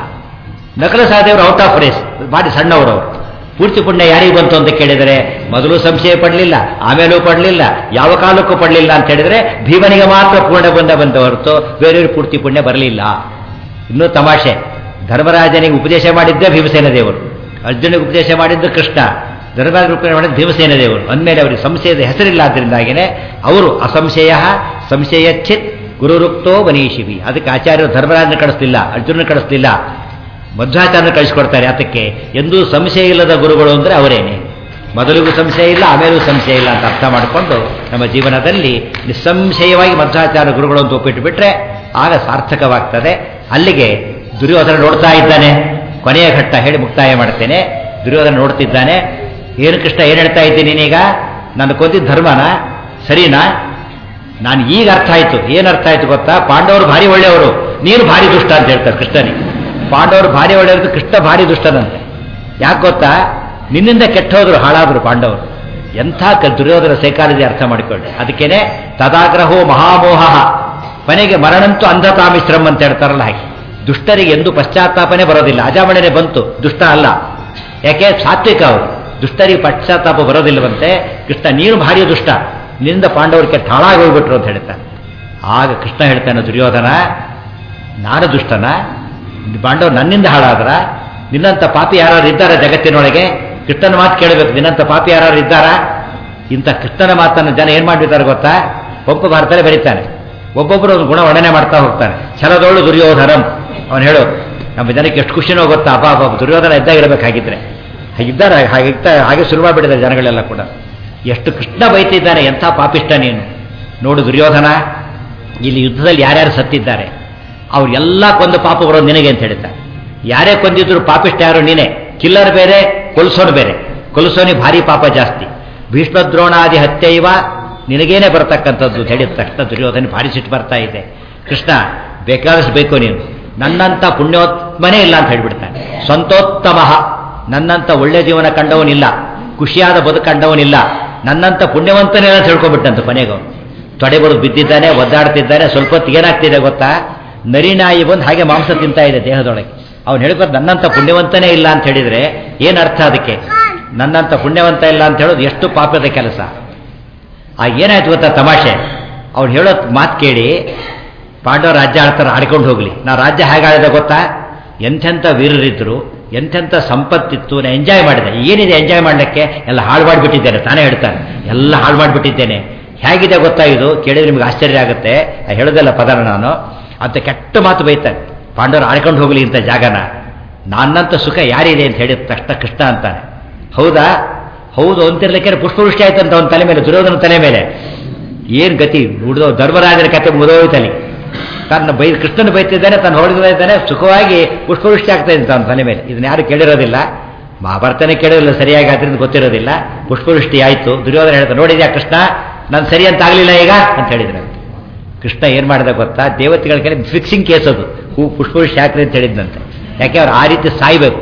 ನಕಲ ಸಹದೇವರು ಔಟ್ ಆಫ್ ರೇಸ್, ಮಾಡಿ ಸಣ್ಣವರವರು. ಪೂರ್ತಿ ಪುಣ್ಯ ಯಾರಿಗೆ ಬಂತು ಅಂತ ಕೇಳಿದರೆ ಮೊದಲು ಸಂಶಯ ಪಡಲಿಲ್ಲ, ಆಮೇಲೂ ಪಡಲಿಲ್ಲ, ಯಾವ ಕಾಲಕ್ಕೂ ಪಡಲಿಲ್ಲ ಅಂತ ಹೇಳಿದರೆ ಭೀಮನಿಗೆ ಮಾತ್ರ ಪೂರ್ಣ ಪುಣ್ಯ ಬಂದ ಹೊರತು ಬೇರೆಯವರು ಪೂರ್ತಿ ಪುಣ್ಯ ಬರಲಿಲ್ಲ. ಇನ್ನೂ ತಮಾಷೆ, ಧರ್ಮರಾಜನಿಗೆ ಉಪದೇಶ ಮಾಡಿದ್ದೇ ಭೀಮಸೇನ ದೇವರು, ಅರ್ಜುನಿಗೆ ಉಪದೇಶ ಮಾಡಿದ್ದು ಕೃಷ್ಣ, ಧರ್ಮರಾಜ ಉಪದೇಶ ಮಾಡಿದ್ದು ಭೀಮಸೇನ ದೇವರು. ಅಂದಮೇಲೆ ಅವರಿಗೆ ಸಂಶಯದ ಹೆಸರಿಲ್ಲ. ಆದ್ದರಿಂದಾಗಿಯೇ ಅವರು ಅಸಂಶಯ ಸಂಶಯಚ್ಛಿತ್ ಗುರುರುಕ್ತೋ ವನೀಶಿವಿ. ಅದಕ್ಕೆ ಆಚಾರ್ಯರು ಧರ್ಮರಾಜನ ಕಳಿಸ್ಲಿಲ್ಲ, ಅರ್ಜುನನ ಕಳಿಸ್ಲಿಲ್ಲ, ಮಧ್ವಾಚಾರ್ಯನ ಕಳಿಸ್ಕೊಡ್ತಾರೆ. ಅದಕ್ಕೆ ಎಂದೂ ಸಂಶಯ ಇಲ್ಲದ ಗುರುಗಳು ಅಂದರೆ ಅವರೇನೆ. ಮೊದಲಿಗೂ ಸಂಶಯ ಇಲ್ಲ, ಆಮೇಲೂ ಸಂಶಯ ಇಲ್ಲ ಅಂತ ಅರ್ಥ ಮಾಡಿಕೊಂಡು ನಮ್ಮ ಜೀವನದಲ್ಲಿ ನಿಸ್ಸಂಶಯವಾಗಿ ಮಧ್ವಾಚಾರ್ಯ ಗುರುಗಳು ಅಂತ ಒಪ್ಪಿಟ್ಟು ಬಿಟ್ರೆ ಆಗ ಸಾರ್ಥಕವಾಗ್ತದೆ. ಅಲ್ಲಿಗೆ ದುರ್ಯೋಧನ ನೋಡ್ತಾ ಇದ್ದಾನೆ. ಕೊನೆಯ ಘಟ್ಟ ಹೇಳಿ ಮುಕ್ತಾಯ ಮಾಡ್ತೇನೆ. ದುರ್ಯೋಧನ ನೋಡ್ತಿದ್ದಾನೆ. ಏನು ಕೃಷ್ಣ, ಏನು ಹೇಳ್ತಾ ಇದ್ದೀನಿ ನೀನೀಗ? ನಾನು ಕೊಂದಿದ್ದ ಧರ್ಮನ ಸರಿನಾ? ನಾನು ಈಗ ಅರ್ಥ ಆಯಿತು. ಏನು ಅರ್ಥ ಆಯಿತು ಗೊತ್ತಾ? ಪಾಂಡವರು ಭಾರಿ ಒಳ್ಳೆಯವರು, ನೀನು ಭಾರಿ ದುಷ್ಟ ಅಂತ ಹೇಳ್ತಾರೆ ಕೃಷ್ಣನಿಗೆ. ಪಾಂಡವರು ಭಾರಿ ಒಳ್ಳೆಯವರು, ಕೃಷ್ಣ ಭಾರಿ ದುಷ್ಟನಂತೆ. ಯಾಕೆ ಗೊತ್ತಾ? ನಿನ್ನಿಂದ ಕೆಟ್ಟೋದ್ರು, ಹಾಳಾದ್ರು ಪಾಂಡವರು. ಎಂಥ ದುರ್ಯೋಧನ ಸೈಕಾಲಜಿ ಅರ್ಥ ಮಾಡಿಕೊಳ್ಳಿ. ಅದಕ್ಕೇನೆ ತದಾಗ್ರಹೋ ಮಹಾಮೋಹ ಕೊನೆಗೆ ಮರಣಂತೂ ಅಂಧತಾಮಿಶ್ರಮ್ ಅಂತ ಹೇಳ್ತಾರಲ್ಲ ಹಾಗೆ. ದುಷ್ಟರಿಗೆ ಎಂದು ಪಶ್ಚಾತ್ತಾಪನೆ ಬರೋದಿಲ್ಲ. ಅಜಾಮಣನೆ ಬಂತು, ದುಷ್ಟ ಅಲ್ಲ. ಯಾಕೆ? ಸಾತ್ವಿಕ ಅವರು. ದುಷ್ಟರಿಗೆ ಪಶ್ಚಾತ್ತಾಪ ಬರೋದಿಲ್ಲವಂತೆ. ಕೃಷ್ಣ ನೀನು ಭಾರಿ ದುಷ್ಟ, ನಿನ್ನಿಂದ ಪಾಂಡವರಿಗೆ ಕೆಟ್ಟ ಹಾಳಾಗಿ ಹೋಗ್ಬಿಟ್ರು ಅಂತ ಹೇಳ್ತಾನೆ. ಆಗ ಕೃಷ್ಣ ಹೇಳ್ತಾನೆ, ದುರ್ಯೋಧನ ನಾನು ದುಷ್ಟನ? ಪಾಂಡವರು ನನ್ನಿಂದ ಹಾಳಾದ್ರ ನಿನ್ನಂಥ ಪಾಪಿ ಯಾರು ಇದ್ದಾರಾ ಜಗತ್ತಿನೊಳಗೆ? ಕೃಷ್ಣನ ಮಾತು ಕೇಳಬೇಕು. ನಿನ್ನಂಥ ಪಾಪಿ ಯಾರು ಇದ್ದಾರಾ? ಇಂಥ ಕೃಷ್ಣನ ಮಾತನ್ನು ಜನ ಏನು ಮಾಡಿದ್ದಾರೆ ಗೊತ್ತಾ? ಪಂಪ ಭಾರತದಲ್ಲಿ ಬರೀತಾನೆ. ಒಬ್ಬೊಬ್ಬರು ಒಂದು ಗುಣ ವರ್ಣನೆ ಮಾಡ್ತಾ ಹೋಗ್ತಾನೆ. ಛಲದೋಳು ದುರ್ಯೋಧನಂ ಅವನು ಹೇಳೋ ನಮ್ಮ ಜನಕ್ಕೆ ಎಷ್ಟು ಖುಷಿನೋ ಗೊತ್ತಾ? ಅಪ್ಪ ದುರ್ಯೋಧನ ಇದ್ದಾಗಿರಬೇಕಾಗಿದ್ರೆ ಹಾಗಿದ್ದಾರೆ, ಹಾಗೆ ಶುರು ಮಾಡಿಬಿಟ್ಟಿದ್ದಾರೆ ಜನಗಳೆಲ್ಲ ಕೂಡ. ಎಷ್ಟು ಕೃಷ್ಣ ಬೈತಿದ್ದಾನೆ, ಎಂಥ ಪಾಪಿಷ್ಟ ನೀನು ನೋಡು ದುರ್ಯೋಧನ. ಇಲ್ಲಿ ಯುದ್ಧದಲ್ಲಿ ಯಾರ್ಯಾರು ಸತ್ತಿದ್ದಾರೆ ಅವ್ರಿಗೆಲ್ಲ ಕೊಂದು ಪಾಪ ಬರೋದು ನಿನಗೆ ಅಂತ ಹೇಳ್ತಾರೆ. ಯಾರೇ ಕೊಂದಿದ್ರು ಪಾಪಿಷ್ಟ ಯಾರು? ನೀನೇ. ಕಿಲ್ಲರ್ ಬೇರೆ, ಕೊಲ್ಸೋನು ಬೇರೆ. ಕೊಲ್ಸೋನಿ ಭಾರಿ ಪಾಪ ಜಾಸ್ತಿ. ಭೀಷ್ಮದ್ರೋಣಾದಿ ಹತ್ಯೆಯವ ನಿನಗೇನೆ ಬರತಕ್ಕಂಥದ್ದು ಹೇಳಿದ ತಕ್ಷಣ ದುರ್ಯೋಧನ ಭಾರಿ ಸಿಟ್ಟು ಬರ್ತಾ ಇದೆ. ಕೃಷ್ಣ ಬೇಕಾದಷ್ಟು ಬೇಕು ನೀನು, ನನ್ನಂಥ ಪುಣ್ಯೋತ್ಮನೇ ಇಲ್ಲ ಅಂತ ಹೇಳ್ಬಿಡ್ತಾನೆ. ಸ್ವಂತೋತ್ತಮ, ನನ್ನಂಥ ಒಳ್ಳೆ ಜೀವನ ಕಂಡವನಿಲ್ಲ, ಖುಷಿಯಾದ ಬದುಕು ಕಂಡವನಿಲ್ಲ, ನನ್ನಂಥ ಪುಣ್ಯವಂತನೇ ಅಂತ ಹೇಳ್ಕೊಂಡ್ಬಿಟ್ಟಂತ. ಕೊನೆಗೂ ತೊಡೆ ಬರೋದು ಬಿದ್ದಿದ್ದಾನೆ, ಒದ್ದಾಡ್ತಿದ್ದಾನೆ. ಸ್ವಲ್ಪ ಹೊತ್ತಿಗೆ ಏನಾಗ್ತಿದೆ ಗೊತ್ತಾ? ನರಿನಾಯಿ ಬಂದು ಹಾಗೆ ಮಾಂಸ ತಿಂತಾ ಇದೆ ದೇಹದೊಳಗೆ. ಅವ್ನು ಹೇಳ್ಕೊಂಡು ನನ್ನಂಥ ಪುಣ್ಯವಂತನೇ ಇಲ್ಲ ಅಂತ ಹೇಳಿದರೆ ಏನರ್ಥ ಅದಕ್ಕೆ? ನನ್ನಂಥ ಪುಣ್ಯವಂತ ಇಲ್ಲ ಅಂತ ಹೇಳೋದು ಎಷ್ಟು ಪಾಪದ ಕೆಲಸ. ಏನಾಯ್ತು ಗೊತ್ತಾ ತಮಾಷೆ? ಅವ್ನು ಹೇಳೋ ಮಾತು ಕೇಳಿ ಪಾಂಡವ ರಾಜ್ಯ ಆಡ್ತಾರೆ, ಆಡ್ಕೊಂಡು ಹೋಗ್ಲಿ. ನಾ ರಾಜ್ಯ ಹೇಗೆ ಆಡಿದೆ ಗೊತ್ತಾ? ಎಂಥೆಂಥ ವೀರರಿದ್ರು, ಎಂಥೆಂಥ ಸಂಪತ್ತಿತ್ತು, ನಾನು ಎಂಜಾಯ್ ಮಾಡಿದೆ. ಏನಿದೆ ಎಂಜಾಯ್ ಮಾಡಲಿಕ್ಕೆ? ಎಲ್ಲ ಹಾಳು ಮಾಡಿಬಿಟ್ಟಿದ್ದೇನೆ. ತಾನೇ ಹೇಳ್ತಾನೆ, ಎಲ್ಲ ಹಾಳು ಮಾಡಿಬಿಟ್ಟಿದ್ದೇನೆ. ಹೇಗಿದೆ ಗೊತ್ತಾ ಇದು? ಕೇಳಿದ್ರೆ ನಿಮ್ಗೆ ಆಶ್ಚರ್ಯ ಆಗುತ್ತೆ. ಹೇಳೋದಲ್ಲ ಪದನ ನಾನು ಅಂತ ಕೆಟ್ಟ ಮಾತು ಬೈತಾನೆ. ಪಾಂಡವರು ಆಡ್ಕೊಂಡು ಹೋಗ್ಲಿ ಇಂಥ ಜಾಗನ, ನನ್ನಂಥ ಸುಖ ಯಾರಿದೆ ಅಂತ ಹೇಳಿದ ತಕ್ಷಣ ಕೃಷ್ಣ ಅಂತಾನೆ. ಹೌದಾ? ಹೌದು ಅಂತಿರ್ಲಿಕ್ಕೆ ಪುಷ್ಪವೃಷ್ಟಿ ಆಯ್ತಂತ ಅವನ ತಲೆ ಮೇಲೆ, ದುರ್ಯೋಧನ ತಲೆ ಮೇಲೆ. ಏನು ಗತಿ? ಉಳಿದೋ ಧರ್ಮರಾಜನ ಕತೆ ಮುಗಿದೋಯ್ತಲ್ಲಿ. ತನ್ನ ಕೃಷ್ಣನ ಬೈತಿದ್ದಾನೆ, ತನ್ನ ಹೊಡೆದ ಇದ್ದಾನೆ, ಸುಖವಾಗಿ ಪುಷ್ಪವೃಷ್ಟಿ ಆಗ್ತಾ ಇದ್ದ ಅವನ ತಲೆ ಮೇಲೆ. ಇದನ್ನ ಯಾರು ಕೇಳಿರೋದಿಲ್ಲ, ಮಹಾಭಾರತನೇ ಕೇಳಿರಲಿಲ್ಲ ಸರಿಯಾಗಿ, ಅದರಿಂದ ಗೊತ್ತಿರೋದಿಲ್ಲ. ಪುಷ್ಪವೃಷ್ಟಿ ಆಯಿತು. ದುರ್ಯೋಧನ ಹೇಳ್ತಾನೆ, ನೋಡಿದ್ಯಾ ಕೃಷ್ಣ, ನಾನು ಸರಿ ಅಂತ ಆಗಲಿಲ್ಲ ಈಗ ಅಂತ ಹೇಳಿದ್ರೆ. ಕೃಷ್ಣ ಏನು ಮಾಡಿದ ಗೊತ್ತಾ? ದೇವತೆಗಳ ಕಡೆ ಫಿಕ್ಸಿಂಗ್ ಕೇಸ್ ಅದು. ಪುಷ್ಪವೃಷ್ಟಿ ಹಾಕ್ರಿ ಅಂತ ಹೇಳಿದ್ದಂತೆ. ಯಾಕೆ ಅವ್ರು ಆ ರೀತಿ ಸಾಯ್ಬೇಕು.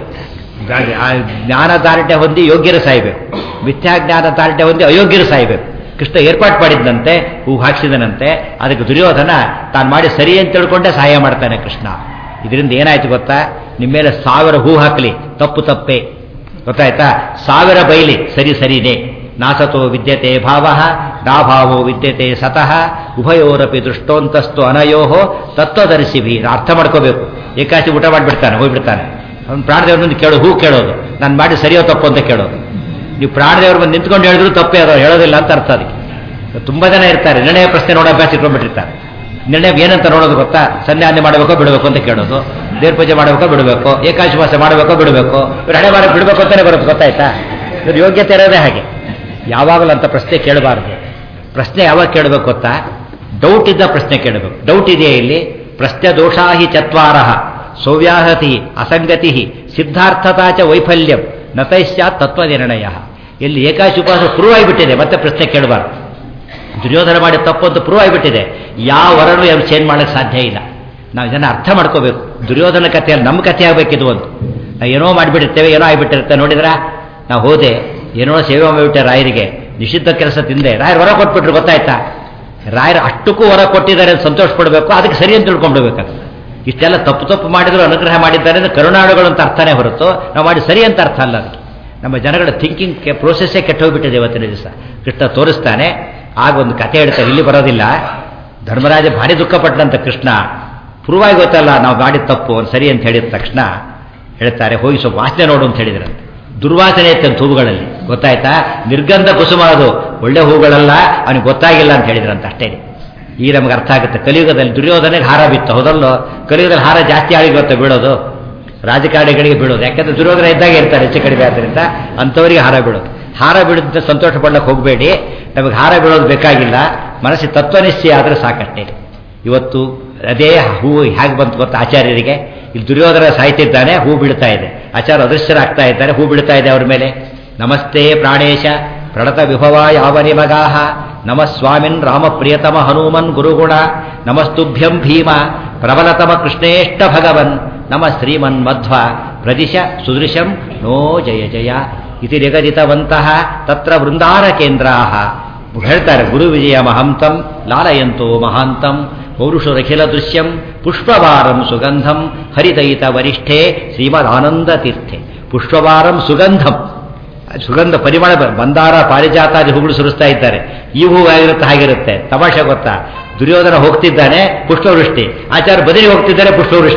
ಜ್ಞಾನ ದಾರ್ಢ್ಯ ಹೊಂದಿ ಯೋಗ್ಯರು ಸಾಯ್ಬೇಕು, ಮಿಥ್ಯಾಜ್ಞಾನ ದಾರ್ಢ್ಯ ಹೊಂದಿ ಅಯೋಗ್ಯರು ಸಾಯ್ಬೇಕು. ಕೃಷ್ಣ ಏರ್ಪಾಟ್ ಮಾಡಿದ್ದಂತೆ, ಹೂ ಹಾಕ್ಸಿದನಂತೆ. ಅದಕ್ಕೆ ದುರ್ಯೋಧನ ತಾನು ಮಾಡಿ ಸರಿ ಅಂತ ತಿಳ್ಕೊಂಡೆ ಸಹಾಯ ಮಾಡ್ತಾನೆ ಕೃಷ್ಣ. ಇದರಿಂದ ಏನಾಯ್ತು ಗೊತ್ತಾ? ನಿಮ್ಮ ಮೇಲೆ 1000 ಹೂ ಹಾಕಲಿ ತಪ್ಪು ತಪ್ಪೇ, ಗೊತ್ತಾಯ್ತಾ? 1000 ಬೈಲಿ ಸರಿನೇ. ನಾಸತೋ ವಿದ್ಯತೆ ಭಾವ ನಾಭಾವೋ ವಿದ್ಯತೆ ಸತಃ ಉಭಯೋರಪಿ ದೃಷ್ಟೋಂತಸ್ತು ಅನಯೋಹೋ ತತ್ವದರ್ಶಿಭಿ. ಅರ್ಥ ಮಾಡ್ಕೋಬೇಕು. ಏಕಾಶಿ ಊಟ ಮಾಡಿಬಿಡ್ತಾನೆ, ಹೋಗ್ಬಿಡ್ತಾನೆ. ಅವ್ನು ಪ್ರಾಣದೇವ್ರ ಕೇಳೋ, ಹೂ ಕೇಳೋದು, ನಾನು ಮಾಡಿ ಸರಿಯೋ ತಪ್ಪು ಅಂತ ಕೇಳೋದು. ನೀವು ಪ್ರಾಣದೇವ್ರ ಬಂದು ನಿಂತ್ಕೊಂಡು ಹೇಳಿದ್ರು ತಪ್ಪೇ, ಅದು ಹೇಳೋದಿಲ್ಲ ಅಂತ ಅರ್ಥ. ಅದಕ್ಕೆ ತುಂಬ ಜನ ಇರ್ತಾರೆ, ನಿರ್ಣಯ ಪ್ರಶ್ನೆ ನೋಡೋ ಅಭ್ಯಾಸ ಇಟ್ಕೊಂಡ್ಬಿಟ್ಟಿರ್ತಾರೆ. ನಿರ್ಣಯ ಏನಂತ ನೋಡೋದು ಗೊತ್ತಾ? ಸಂಧ್ಯಾವಂದನೆ ಮಾಡಬೇಕೋ ಬಿಡಬೇಕು ಅಂತ ಕೇಳೋದು, ದೇವ್ರ ಪೂಜೆ ಮಾಡಬೇಕೋ ಬಿಡಬೇಕು, ಏಕಾಶಿ ವಾಸ ಮಾಡಬೇಕೋ ಬಿಡಬೇಕು, ಇವ್ರು ಹಣೆ ಬಾರ ಬಿಡಬೇಕು ಅಂತಾನೆ ಬರುತ್ತೆ. ಗೊತ್ತಾಯ್ತಾ? ಇವ್ರ ಯೋಗ್ಯತೆ ಇರೋದೇ ಹಾಗೆ. ಯಾವಾಗಲೂ ಅಂತ ಪ್ರಶ್ನೆ ಕೇಳಬಾರ್ದು. ಪ್ರಶ್ನೆ ಯಾವಾಗ ಕೇಳಬೇಕು ಗೊತ್ತಾ? ಡೌಟ್ ಇದ್ದ ಪ್ರಶ್ನೆ ಕೇಳಬೇಕು. ಡೌಟ್ ಇದೆಯೇ ಇಲ್ಲಿ? ಪ್ರಶ್ನೆ ದೋಷಾಹಿ ಚತ್ವಾರಃ ಸೌವ್ಯಾಹತಿ ಅಸಂಗತಿ ಸಿದ್ಧಾರ್ಥತಾ ಚ ವೈಫಲ್ಯಂ ನತೈಶ್ಚಾತ್ ತತ್ವ ನಿರ್ಣಯ. ಇಲ್ಲಿ ಏಕಾಶಿ ಉಪವಾಸ ಪ್ರೂವ್ ಆಗಿಬಿಟ್ಟಿದೆ, ಮತ್ತೆ ಪ್ರಶ್ನೆ ಕೇಳಬಾರ್ದು. ದುರ್ಯೋಧನ ಮಾಡಿ ತಪ್ಪು ಅಂತ ಪ್ರೂವ್ ಆಗಿಬಿಟ್ಟಿದೆ. ಯಾವ ವರನು ಯಾರು ಚೇಂಜ್ ಮಾಡೋಕ್ಕೆ ಸಾಧ್ಯ ಇಲ್ಲ. ನಾವು ಇದನ್ನು ಅರ್ಥ ಮಾಡ್ಕೋಬೇಕು. ದುರ್ಯೋಧನ ಕಥೆಯಲ್ಲಿ ನಮ್ಮ ಕಥೆ ಆಗಬೇಕಿದು ಒಂದು. ನಾವು ಏನೋ ಮಾಡಿಬಿಟ್ಟಿರ್ತೇವೆ, ಏನೋ ಆಗಿಬಿಟ್ಟಿರುತ್ತೆ. ನೋಡಿದ್ರ ನಾವು ಹೋದೆ, ಏನೋ ಸೇವೆ ಮಾಡಿಬಿಟ್ಟೆ ರಾಯರಿಗೆ, ನಿಷಿದ್ಧ ಕೆಲಸ ತಿಂದೆ, ರಾಯರು ಹೊರ ಕೊಟ್ಬಿಟ್ರು. ಗೊತ್ತಾಯ್ತಾ? ರಾಯರು ಅಷ್ಟಕ್ಕೂ ಹೊರ ಕೊಟ್ಟಿದ್ದಾರೆ ಅಂತ ಸಂತೋಷ ಪಡಬೇಕು, ಅದಕ್ಕೆ ಸರಿ ಅಂತ ತಿಳ್ಕೊಂಡ್ಬಿಡ್ಬೇಕಾಗ್ತದೆ. ಇಷ್ಟೆಲ್ಲ ತಪ್ಪು ಮಾಡಿದ್ರು ಅನುಗ್ರಹ ಮಾಡಿದ್ದಾರೆ ಅಂದರೆ ಕರುಣಾಳುಗಳು ಅಂತ ಅರ್ಥನೇ ಹೊರತು ನಾವು ಮಾಡಿ ಸರಿ ಅಂತ ಅರ್ಥ ಅಲ್ಲ. ಅದಕ್ಕೆ ನಮ್ಮ ಜನಗಳ ಥಿಂಕಿಂಗ್ ಪ್ರೋಸೆಸ್ಸೇ ಕೆಟ್ಟೋಗ್ಬಿಟ್ಟಿದೆ ಇವತ್ತಿನ ದಿವಸ. ಕೃಷ್ಣ ತೋರಿಸ್ತಾನೆ. ಆಗ ಒಂದು ಕಥೆ ಹೇಳ್ತಾರೆ, ಇಲ್ಲಿ ಬರೋದಿಲ್ಲ. ಧರ್ಮರಾಜ ಭಾರಿ ದುಃಖಪಟ್ಟಂತ ಕೃಷ್ಣ ಪ್ರೂವ್ ಆಗಿ ಗೊತ್ತಲ್ಲ ನಾವು ಮಾಡಿದ ತಪ್ಪು ಒಂದು ಸರಿ ಅಂತ ಹೇಳಿದ ತಕ್ಷಣ ಹೇಳ್ತಾರೆ, ಹೋಗಿ ಸ್ವಲ್ಪ ವಾಸನೆ ನೋಡು ಅಂತ ಹೇಳಿದ್ರಂತೆ. ದುರ್ವಾಸನೆ ಇತ್ತಂತ ಹೂವುಗಳಲ್ಲಿ, ಗೊತ್ತಾಯ್ತಾ? ನಿರ್ಗಂಧ ಕುಸುಮ, ಅದು ಒಳ್ಳೆ ಹೂಗಳಲ್ಲ, ಅವನಿಗೆ ಗೊತ್ತಾಗಿಲ್ಲ ಅಂತ ಹೇಳಿದ್ರಂತ. ಅಷ್ಟೇ. ಈ ನಮಗೆ ಅರ್ಥ ಆಗುತ್ತೆ. ಕಲಿಯುಗದಲ್ಲಿ ದುರ್ಯೋಧನೆಗೆ ಹಾರ ಬಿತ್ತು, ಹೌದಲ್ಲೋ? ಕಲಿಯುಗದಲ್ಲಿ ಹಾರ ಜಾಸ್ತಿ ಆಳಿಗೊತ್ತೆ ಬೀಳೋದು, ರಾಜಕಾರಣಿಗಳಿಗೆ ಬೀಳೋದು. ಯಾಕಂದ್ರೆ ದುರ್ಯೋಧನ ಇದ್ದಾಗೆ ಇರ್ತಾರೆ ಹೆಚ್ಚು ಕಡಿಮೆ. ಆದ್ದರಿಂದ ಅಂಥವರಿಗೆ ಹಾರ ಬೀಳೋದು. ಹಾರ ಬೀಳೋದಂತ ಸಂತೋಷ ಪಡ್ಲಿಕ್ಕೆ ಹೋಗಬೇಡಿ. ನಮಗೆ ಹಾರ ಬೀಳೋದು ಬೇಕಾಗಿಲ್ಲ, ಮನಸ್ಸಿಗೆ ತತ್ವನಿಶ್ಚಯ ಆದರೆ ಸಾಕಷ್ಟೇ. ಇವತ್ತು ಅದೇ ಹೂವು ಹೇಗೆ ಬಂತು ಗೊತ್ತಾ ಆಚಾರ್ಯರಿಗೆ? ಇಲ್ಲಿ ದುರ್ಯೋಧನ ಸಾಯ್ತಿದ್ದಾನೆ, ಹೂ ಬೀಳ್ತಾ ಇದೆ. ಆಚಾರ್ಯ ಅದೃಶ್ಯರಾಗ್ತಾ ಇದ್ದಾರೆ, ಹೂ ಬೀಳ್ತಾ ಇದೆ ಅವ್ರ ಮೇಲೆ. ನಮಸ್ತೆ ಪ್ರಾಣೇಶ ಪ್ರಣತ ವಿಭವ ಯಾವನಿ ಮಗಾಹ ನಮಃ ಸ್ವಾಮಿನ್ ರಾಮ ಪ್ರಿಯತಮ ಹನುಮನ್ ಗುರುಗುಣ ನಮಸ್ತುಭ್ಯಂ ಭೀಮ ಪ್ರಬಲತಮ ಕೃಷ್ಣೇಷ್ಟ ಭಗವನ್ ನಮ ಶ್ರೀಮನ್ ಮಧ್ವ ಪ್ರದಿಶ ಸುದೃಶಂ ನೋ ಜಯ ಜಯ ಇತಿ ನಿಗದಿತವಂತಹ ತತ್ರ ವೃಂದಾರ ಕೇಂದ್ರಾಹ. ಹೇಳ್ತಾರೆ, ಗುರು ವಿಜಯ ಮಹಂತಂ ಲಾಲಯಂತೋ ಮಹಾಂತಂ ಪೌರುಷರಖಿಲ ದೃಶ್ಯಂ ಪುಷ್ಪವಾರಂ ಸುಗಂಧಂ ಹರಿದಯಿತ ವರಿಷ್ಠೆ ಶ್ರೀಮದಾನಂದ ತೀರ್ಥೆ. ಪುಷ್ಪವಾರಂ ಸುಗಂಧಂ, ಸುಗಂಧ ಪರಿಮಳ, ಮಂದಾರ ಪಾರಿಜಾತಾದಿ ಹೂಗಳು ಸುರಿಸ್ತಾ ಇದ್ದಾರೆ. ಈ ಹೂವು ಆಗಿರುತ್ತೆ ಹಾಗಿರುತ್ತೆ. ತಮಾಷೆ ಗೊತ್ತಾ? ದುರ್ಯೋಧನ ಹೋಗ್ತಿದ್ದಾನೆ, ಪುಷ್ಪವೃಷ್ಟಿ. ಆಚಾರ್ಯ ಬದಲಿ ಹೋಗ್ತಿದ್ದಾರೆ, ಪುಷ್ಪವೃಷ್ಟಿ.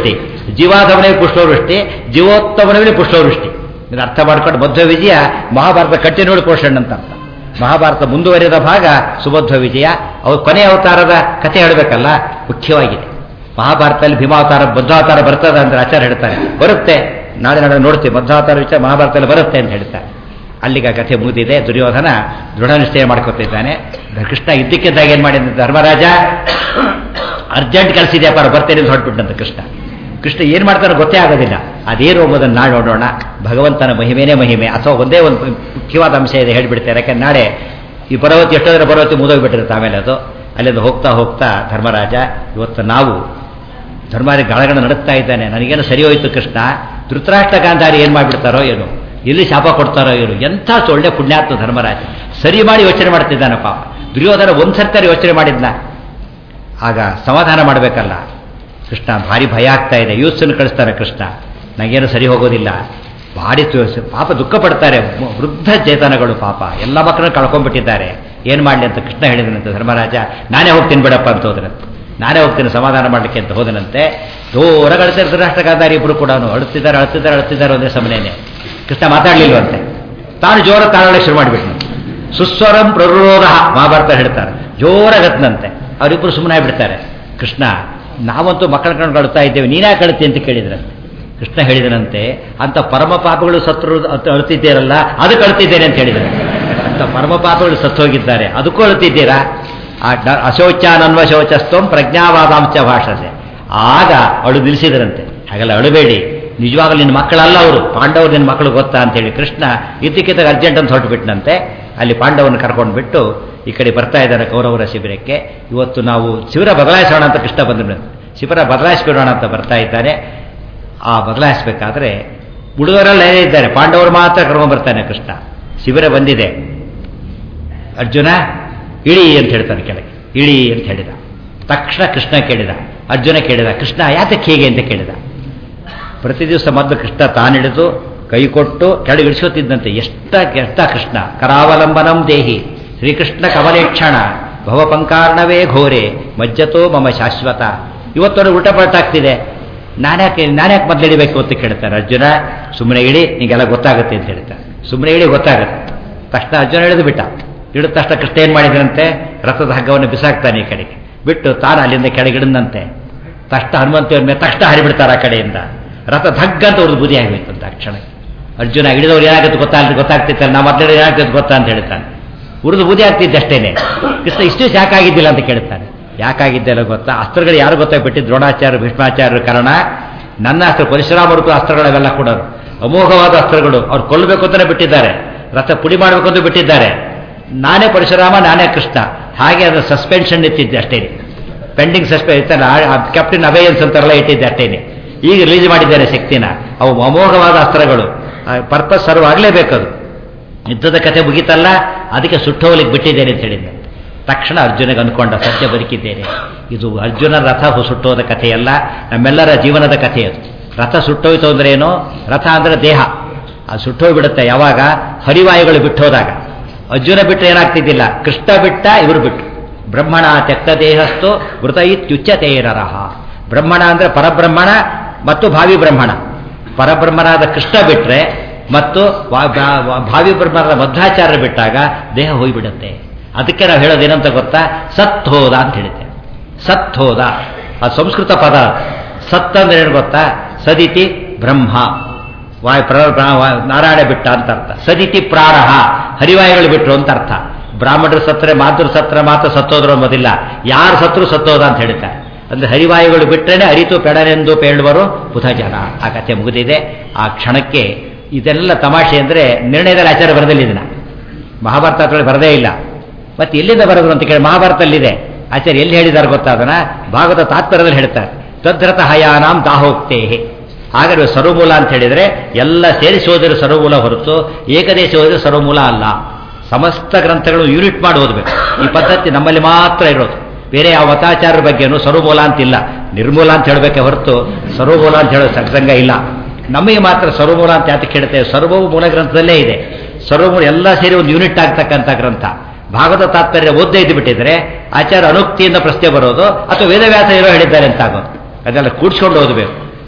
ಜೀವಾಧವನೇ ಪುಷ್ಪವೃಷ್ಟಿ, ಜೀವೋತ್ತಮನವೇ ಪುಷ್ಪವೃಷ್ಟಿ. ಇದು ಅರ್ಥ ಮಾಡ್ಕೊಂಡು ಮಧ್ವ ವಿಜಯ ಮಹಾಭಾರತ ಕಂಟಿನ್ಯೂಡ್ ಪೋರ್ಷನ್ ಅಂತ ಅರ್ಥ. ಮಹಾಭಾರತ ಮುಂದುವರಿದ ಭಾಗ ಸುಮಧ್ವ ವಿಜಯ. ಅವ್ರ ಕೊನೆಯ ಅವತಾರದ ಕಥೆ ಹೇಳಬೇಕಲ್ಲ, ಮುಖ್ಯವಾಗಿದೆ. ಮಹಾಭಾರತದಲ್ಲಿ ಭೀಮಾವತಾರ ಬದ್ಧಾವತಾರ ಬರ್ತದೆ ಅಂದ್ರೆ ಆಚಾರ್ಯ ಹೇಳ್ತಾರೆ, ಬರುತ್ತೆ, ನಾಳೆ ನೋಡ್ತೀವಿ ಮಧ್ವಾವತಾರ ವಿಚಾರ ಮಹಾಭಾರತದಲ್ಲಿ ಬರುತ್ತೆ ಅಂತ ಹೇಳ್ತಾರೆ. ಅಲ್ಲಿಗೆ ಕಥೆ ಮುಗಿದಿದೆ. ದುರ್ಯೋಧನ ದೃಢ ನಿಶ್ಚಯ ಮಾಡ್ಕೊತಿದ್ದಾನೆ. ಕೃಷ್ಣ ಇದ್ದಕ್ಕಿದ್ದಾಗ ಏನು ಮಾಡಿದ, ಧರ್ಮರಾಜ ಅರ್ಜೆಂಟ್ ಕಳಿಸಿದ್ಯಪ್ಪ ಬರ್ತೇನೆ ಅಂತ ಹೊರಟ್ಬಿಟ್ಟಂತ ಕೃಷ್ಣ. ಕೃಷ್ಣ ಏನು ಮಾಡ್ತಾರೋ ಗೊತ್ತೇ ಆಗೋದಿಲ್ಲ. ಅದೇನು ಎಂಬುದನ್ನು ನಾಳೆ ನೋಡೋಣ. ಭಗವಂತನ ಮಹಿಮೆನೇ ಮಹಿಮೆ. ಅಥವಾ ಒಂದೇ ಒಂದು ಮುಖ್ಯವಾದ ಅಂಶ ಇದೆ ಹೇಳ್ಬಿಡ್ತಾರೆ. ಯಾಕಂದ್ರೆ ನಾಳೆ ಈ ಪರ್ವತಿ ಎಷ್ಟೋದ್ರೆ ಪರ್ವತಿ ಮುದೋಗ್ಬಿಟ್ಟಿರುತ್ತೆ. ಆಮೇಲೆ ಅದು ಅಲ್ಲಿಂದ ಹೋಗ್ತಾ ಹೋಗ್ತಾ ಧರ್ಮರಾಜ, ಇವತ್ತು ನಾವು ಧರ್ಮರಾಜ ಗಾಳಗಣ ನಡೆಸ್ತಾ ಇದ್ದಾನೆ, ನನಗೇನು ಸರಿ ಹೋಯ್ತು ಕೃಷ್ಣ, ಧೃತರಾಷ್ಟ್ರ ಗಾಂಧಾರಿ ಏನು ಮಾಡಿಬಿಡ್ತಾರೋ ಏನು, ಎಲ್ಲಿ ಶಾಪ ಕೊಡ್ತಾರೋ ಏನು, ಎಂಥ ಒಳ್ಳೆ ಪುಣ್ಯಾತ್ಮ ಧರ್ಮರಾಜ ಸರಿ ಮಾಡಿ ಯೋಚನೆ ಮಾಡ್ತಿದ್ದಾನೆ. ಪಾಪ ದುರ್ಯೋಧನ ಒಂದ್ಸರ್ತಾರೆ ಯೋಚನೆ ಮಾಡಿದ್ನ. ಆಗ ಸಮಾಧಾನ ಮಾಡಬೇಕಲ್ಲ. ಕೃಷ್ಣ ಭಾರಿ ಭಯ ಆಗ್ತಾ ಇದೆ. ಯೂತ್ಸನ್ನು ಕಳಿಸ್ತಾರೆ ಕೃಷ್ಣ, ನನಗೇನು ಸರಿ ಹೋಗೋದಿಲ್ಲ, ಭಾರಿ ಪಾಪ ದುಃಖ ಪಡ್ತಾರೆ ವೃದ್ಧ ಚೇತನಗಳು. ಪಾಪ ಎಲ್ಲ ಮಕ್ಕಳನ್ನು ಕಳ್ಕೊಂಡ್ಬಿಟ್ಟಿದ್ದಾರೆ, ಏನು ಮಾಡಲಿ ಅಂತ ಕೃಷ್ಣ ಹೇಳಿದನಂತೆ. ಧರ್ಮರಾಜ ನಾನೇ ಹೋಗ್ತೀನಿ ಬಿಡಪ್ಪ ಅಂತ ಹೋದನಂತೆ. ನಾನೇ ಹೋಗ್ತೀನಿ ಸಮಾಧಾನ ಮಾಡಲಿಕ್ಕೆ ಅಂತ ಹೋದನಂತೆ. ದೂರ ಕಳಿಸ್ತಾರೆ ಧೃತರಾಷ್ಟ್ರ ಗಾಂಧಾರಿ ಇಬ್ಬರು ಕೂಡ ಅಳುತ್ತಿದ್ದಾರೆ ಒಂದೇ ಸಮನೇನೆ. ಕೃಷ್ಣ ಮಾತಾಡಲಿಲ್ವಂತೆ. ತಾನು ಜೋರ ತಾಳಕ್ಕೆ ಶುರು ಮಾಡಿಬಿಟ್ನು. ಸುಸ್ವರಂ ಪ್ರರೋಧ ಮಹಾಭಾರತ ಹೇಳ್ತಾರೆ. ಜೋರಾಗತ್ನಂತೆ. ಅವರಿಬ್ಬರು ಸುಮ್ಮನೆ ಬಿಡ್ತಾರೆ. ಕೃಷ್ಣ ನಾವಂತೂ ಮಕ್ಕಳ ಕಣ್ಣು ಕಳ್ತಾ ಇದ್ದೇವೆ, ನೀನೇ ಕಳ್ತಿ ಅಂತ ಕೇಳಿದ್ರಂತೆ. ಕೃಷ್ಣ ಹೇಳಿದನಂತೆ, ಅಂತ ಪರಮ ಪಾಪಗಳು ಸತ್ರು ಅಳುತ್ತಿದ್ದೀರಲ್ಲ, ಅದಕ್ಕೆ ಅಳುತ್ತಿದ್ದೇನೆ ಅಂತ ಹೇಳಿದರೆ. ಅಂತ ಪರಮ ಪಾಪಗಳು ಸತ್ತು ಹೋಗಿದ್ದಾರೆ, ಅದಕ್ಕೂ ಅಳುತ್ತಿದ್ದೀರಾ? ಅಶೌಚಾನನ್ವ ಶೌಚಸ್ತಂ ಪ್ರಜ್ಞಾವಾದಾಂಶ ಭಾಷಸೆ. ಆಗ ಅಳು ನಿಲ್ಲಿಸಿದರಂತೆ. ಹಾಗೆಲ್ಲ ಅಳುಬೇಡಿ, ನಿಜವಾಗಲೂ ನಿನ್ನ ಮಕ್ಕಳಲ್ಲ ಅವರು, ಪಾಂಡವರು ನಿನ್ನ ಮಕ್ಕಳು ಗೊತ್ತಾ ಅಂತೇಳಿ ಕೃಷ್ಣ ಇದ್ದಕ್ಕಿದ್ದಾಗ ಅರ್ಜೆಂಟ್ ಅಂತ ಹೊರಟುಬಿಟ್ನಂತೆ. ಅಲ್ಲಿ ಪಾಂಡವರನ್ನು ಕರ್ಕೊಂಡು ಬಿಟ್ಟು ಈ ಕಡೆ ಬರ್ತಾ ಇದ್ದಾರೆ ಕೌರವರ ಶಿಬಿರಕ್ಕೆ. ಇವತ್ತು ನಾವು ಶಿಬಿರ ಬದಲಾಯಿಸೋಣ ಅಂತ ಕೃಷ್ಣ ಬಂದ ಶಿಬಿರ ಬದಲಾಯಿಸ್ಬಿಡೋಣ ಅಂತ ಬರ್ತಾ ಇದ್ದಾರೆ. ಆ ಬದಲಾಯಿಸಬೇಕಾದ್ರೆ ಉಳಿದವರೆಲ್ಲ ಏನೇ ಇದ್ದಾರೆ, ಪಾಂಡವರು ಮಾತ್ರ ಕರ್ಕೊಂಡು ಬರ್ತಾನೆ ಕೃಷ್ಣ. ಶಿಬಿರ ಬಂದಿದೆ. ಅರ್ಜುನ ಇಳಿ ಅಂತ ಹೇಳ್ತಾನೆ ಕೆಳಗೆ, ಇಳಿ ಅಂತ ಹೇಳಿದ ತಕ್ಷಣ ಕೃಷ್ಣ ಕೇಳಿದ, ಅರ್ಜುನ ಕೇಳಿದ, ಕೃಷ್ಣ ಯಾತಕ್ಕೆ ಹೀಗೆ ಅಂತ ಕೇಳಿದ. ಪ್ರತಿ ದಿವಸ ಮೊದಲು ಕೃಷ್ಣ ತಾನಿಡಿದು ಕೈ ಕೊಟ್ಟು ಕೆಳಗಿಳಿಸೋತಿದ್ದಂತೆ. ಎಷ್ಟ ಕೃಷ್ಣ ಕರಾವಲಂಬನಂ ದೇಹಿ ಶ್ರೀಕೃಷ್ಣ ಕಮಲೇಕ್ಷಣ ಭವಪಂಕಾರ್ಣವೇ ಘೋರೆ ಮಜ್ಜತೋ ಮಮ ಶಾಶ್ವತ. ಇವತ್ತವನು ಉಲ್ಟ ಪಲ್ಟಾಗ್ತಿದೆ, ನಾನ್ಯಾಕೆ ಮೊದಲು ಇಳಿಬೇಕು ಅಂತ ಕೇಳ್ತಾರೆ. ಅರ್ಜುನ ಸುಮ್ಮನೆ ಇಳಿ, ನಿಗೆಲ್ಲ ಗೊತ್ತಾಗುತ್ತೆ ಅಂತ ಹೇಳ್ತಾರೆ. ಸುಮ್ಮನೆ ಇಳಿ ಗೊತ್ತಾಗುತ್ತೆ. ತಕ್ಷಣ ಅರ್ಜುನ ಇಳಿದು ಬಿಟ್ಟ. ಇಳಿದ ತಕ್ಷಣ ಕೃಷ್ಣ ಏನು ಮಾಡಿದ್ರಂತೆ, ರಥದ ಹಗ್ಗವನ್ನು ಬಿಸಾಕ್ತಾನೆ ಈ ಕಡೆಗೆ ಬಿಟ್ಟು ತಾನು ಅಲ್ಲಿಂದ ಕೆಳಗಿಡಿದಂತೆ. ತಕ್ಷಣ ಹನುಮಂತೇವ್ರ ಮೇಲೆ ತಕ್ಷಣ ಹರಿಬಿಡ್ತಾರೆ ಆ ಕಡೆಯಿಂದ. ರಥ ಧಗ್ಗ ಅಂತ ಅವ್ರದ್ದು ಬುದ್ಧಿ ಆಗಬೇಕಂತ ಆ ಕ್ಷಣ. ಅರ್ಜುನ ಹಿಡಿದವ್ರು ಏನಾಗುತ್ತೆ ಗೊತ್ತಾಗ್ತಿತ್ತಲ್ಲ, ನಾ ಮೊದಲು ಏನಾಗ್ತದೆ ಗೊತ್ತಾ ಅಂತ ಹೇಳ್ತಾನೆ. ಉರಿದು ಬುದ್ಧಿ ಆಗ್ತಿದ್ದೆ ಅಷ್ಟೇನೆ. ಕೃಷ್ಣ ಇಷ್ಟು ಯಾಕಾಗಿದ್ದಿಲ್ಲ ಅಂತ ಕೇಳ್ತಾನೆ. ಯಾಕಾಗಿದ್ದೆಲ್ಲ ಗೊತ್ತಾ, ಅಸ್ತ್ರಗಳು ಯಾರು ಗೊತ್ತಾಗ್ಬಿಟ್ಟಿದ್ದು, ದ್ರೋಣಾಚಾರ್ಯ ಭೀಷ್ಮಾಚಾರ್ಯರ ಕಾರಣ. ನನ್ನ ಅಸ್ತ್ರ ಪರಶುರಾಮರು ಅಸ್ತ್ರಗಳೆಲ್ಲ ಕೂಡ ಅಮೋಘವಾದ ಅಸ್ತ್ರಗಳು. ಅವ್ರು ಕೊಲ್ಲಬೇಕು ಅಂತಲೇ ಬಿಟ್ಟಿದ್ದಾರೆ, ರಥ ಪುಡಿ ಮಾಡಬೇಕು ಅಂತ ಬಿಟ್ಟಿದ್ದಾರೆ. ನಾನೇ ಪರಶುರಾಮ, ನಾನೇ ಕೃಷ್ಣ. ಹಾಗೆ ಅದು ಸಸ್ಪೆನ್ಷನ್ ಇಟ್ಟಿದ್ದೆ ಅಷ್ಟೇನೆ, ಪೆಂಡಿಂಗ್ ಸಸ್ಪೆನ್ಸ್ ಕ್ಯಾಪ್ಟನ್ ಅಬೇಯನ್ಸ್ ಅಂತಾರಲ್ಲ ಇಟ್ಟಿದ್ದೆ ಅಷ್ಟೇನೆ. ಈಗ ರಿಲೀಸ್ ಮಾಡಿದ್ದಾರೆ ಶಕ್ತಿನ. ಅವು ಅಮೋಘವಾದ ಅಸ್ತ್ರಗಳು, ಪರ್ಪಸ್ ಸರ್ವ್ ಆಗಲೇಬೇಕದು. ಯುದ್ಧದ ಕಥೆ ಮುಗಿತಲ್ಲ, ಅದಕ್ಕೆ ಸುಟ್ಟೋಗ್ಲಿಕ್ಕೆ ಬಿಟ್ಟಿದ್ದೇನೆ ಅಂತ ಹೇಳಿದ್ದೆ. ತಕ್ಷಣ ಅರ್ಜುನಿಗೆ ಅಂದ್ಕೊಂಡ, ಸತ್ಯ ಬದುಕಿದ್ದೇನೆ. ಇದು ಅರ್ಜುನ ರಥ ಸುಟ್ಟೋದ ಕಥೆಯಲ್ಲ, ನಮ್ಮೆಲ್ಲರ ಜೀವನದ ಕಥೆ ಅದು. ರಥ ಸುಟ್ಟೋಯ್ತು ಅಂದ್ರೆ ಏನು, ರಥ ಅಂದ್ರೆ ದೇಹ, ಅದು ಸುಟ್ಟೋಗ್ಬಿಡುತ್ತೆ ಯಾವಾಗ, ಹರಿವಾಯುಗಳು ಬಿಟ್ಟೋದಾಗ. ಅರ್ಜುನ ಬಿಟ್ಟರೆ ಏನಾಗ್ತಿದ್ದಿಲ್ಲ, ಕೃಷ್ಣ ಬಿಟ್ಟ, ಇವರು ಬಿಟ್ಟು. ಬ್ರಹ್ಮಣ ತ್ಯಕ್ತ ದೇಹಸ್ಥೋ ಮೃತ ಇತ್ಯುಚ್ಯತೇರರಹ. ಬ್ರಹ್ಮಣ ಅಂದ್ರೆ ಪರಬ್ರಹ್ಮಣ ಮತ್ತು ಭಾವಿ ಬ್ರಹ್ಮಣ. ಪರಬ್ರಹ್ಮನಾದ ಕೃಷ್ಣ ಬಿಟ್ರೆ ಮತ್ತು ಭಾವಿ ಬ್ರಹ್ಮನಾದ ಮಧ್ವಾಚಾರ್ಯ ಬಿಟ್ಟಾಗ ದೇಹ ಹೋಗಿಬಿಡುತ್ತೆ. ಅದಕ್ಕೆ ನಾವು ಹೇಳೋದೇನಂತ ಗೊತ್ತಾ, ಸತ್ ಹೋದ ಅಂತ ಹೇಳಿದ್ದೆ. ಸತ್ ಹೋದ ಅದು ಸಂಸ್ಕೃತ ಪದ. ಸತ್ ಅಂದ್ರೆ ಏನು ಗೊತ್ತಾ, ಸದಿತಿ ಬ್ರಹ್ಮ, ನಾರಾಯಣ ಬಿಟ್ಟ ಅಂತ ಅರ್ಥ. ಸದಿತಿ ಪ್ರಾಣ, ಹರಿವಾಯುಗಳು ಬಿಟ್ಟರು ಅಂತ ಅರ್ಥ. ಬ್ರಾಹ್ಮಣರು ಸತ್ತರೆ ಮಾತೃ ಸತ್ರ ಮಾತ್ರ ಸತ್ತೋದ್ರು ಅನ್ನೋದಿಲ್ಲ, ಯಾರು ಸತ್ರು ಸತ್ತೋದ ಅಂತ ಹೇಳ್ತಾರೆ. ಅಂದ್ರೆ ಹರಿವಾಯುಗಳು ಬಿಟ್ಟರೆ ಅರಿತು ಪೆಡನೆಂದು ಪೇಳುವರು ಬುಧ ಜನ. ಆ ಕಥೆ ಮುಗಿದಿದೆ. ಆ ಕ್ಷಣಕ್ಕೆ ಇದೆಲ್ಲ ತಮಾಷೆ ಅಂದರೆ ನಿರ್ಣಯದಲ್ಲಿ ಆಚಾರ್ಯ ಬರದಲ್ಲಿ ಇದನ್ನ ಮಹಾಭಾರತ ಅದರಲ್ಲಿ ಬರದೇ ಇಲ್ಲ. ಮತ್ತೆ ಎಲ್ಲಿಂದ ಬರೋದು ಅಂತ ಕೇಳಿ ಮಹಾಭಾರತದಲ್ಲಿದೆ. ಆಚಾರ್ಯ ಎಲ್ಲಿ ಹೇಳಿದ್ದಾರೆ ಗೊತ್ತಾ, ಅದನ್ನ ಭಾಗವತ ತಾತ್ಪರ್ಯದಲ್ಲಿ ಹೇಳ್ತಾರೆ. ತದ್ರತ ಹಯಾನಾಂ ದಾಹೋಕ್ತೇಹಿ. ಹಾಗಾದ್ರೆ ಸರ್ವಮೂಲ ಅಂತ ಹೇಳಿದರೆ ಎಲ್ಲ ಸೇರಿಸಿ ಓದಿರೋ ಸರ್ವಮೂಲ ಹೊರತು ಏಕದೇಶ ಓದಿರೋ ಸರ್ವಮೂಲ ಅಲ್ಲ. ಸಮಸ್ತ ಗ್ರಂಥಗಳು ಯೂನಿಟ್ ಮಾಡಿ ಓದಬೇಕು. ಈ ಪದ್ಧತಿ ನಮ್ಮಲ್ಲಿ ಮಾತ್ರ ಇರೋದು. ಬೇರೆ ಯಾವ ಮತಾಚಾರ್ಯರ ಬಗ್ಗೆನೂ ಸರ್ವಮೂಲ ಅಂತಿಲ್ಲ, ನಿರ್ಮೂಲ ಅಂತ ಹೇಳಬೇಕೆ ಹೊರತು ಸರ್ವಮೂಲ ಅಂತ ಹೇಳೋ ಸತ್ಸಂಗ ಇಲ್ಲ. ನಮಗೆ ಮಾತ್ರ ಸರ್ವಮೂಲ ಅಂತ ಯಾತಕ್ಕೆ ಹೇಳ್ತೇವೆ, ಸರ್ವವು ಮೂಲ ಗ್ರಂಥದಲ್ಲೇ ಇದೆ. ಸರ್ವಮೂಲ ಎಲ್ಲ ಸೇರಿ ಒಂದು ಯೂನಿಟ್ ಆಗ್ತಕ್ಕಂಥ ಗ್ರಂಥ. ಭಾಗವತ ತಾತ್ಪರ್ಯ ಓದ್ದೇ ಇದ್ದು ಬಿಟ್ಟಿದ್ರೆ ಆಚಾರ್ಯ ಅನುಕ್ತಿಯಿಂದ ಪ್ರಶ್ನೆ ಬರೋದು, ಅಥವಾ ವೇದವ್ಯಾಸ ಏನೋ ಹೇಳಿದ್ದಾರೆ ಅಂತ ಆಗೋದು. ಅದೆಲ್ಲ ಕೂಡ್ಸ್ಕೊಂಡು ಓದಬೇಕು.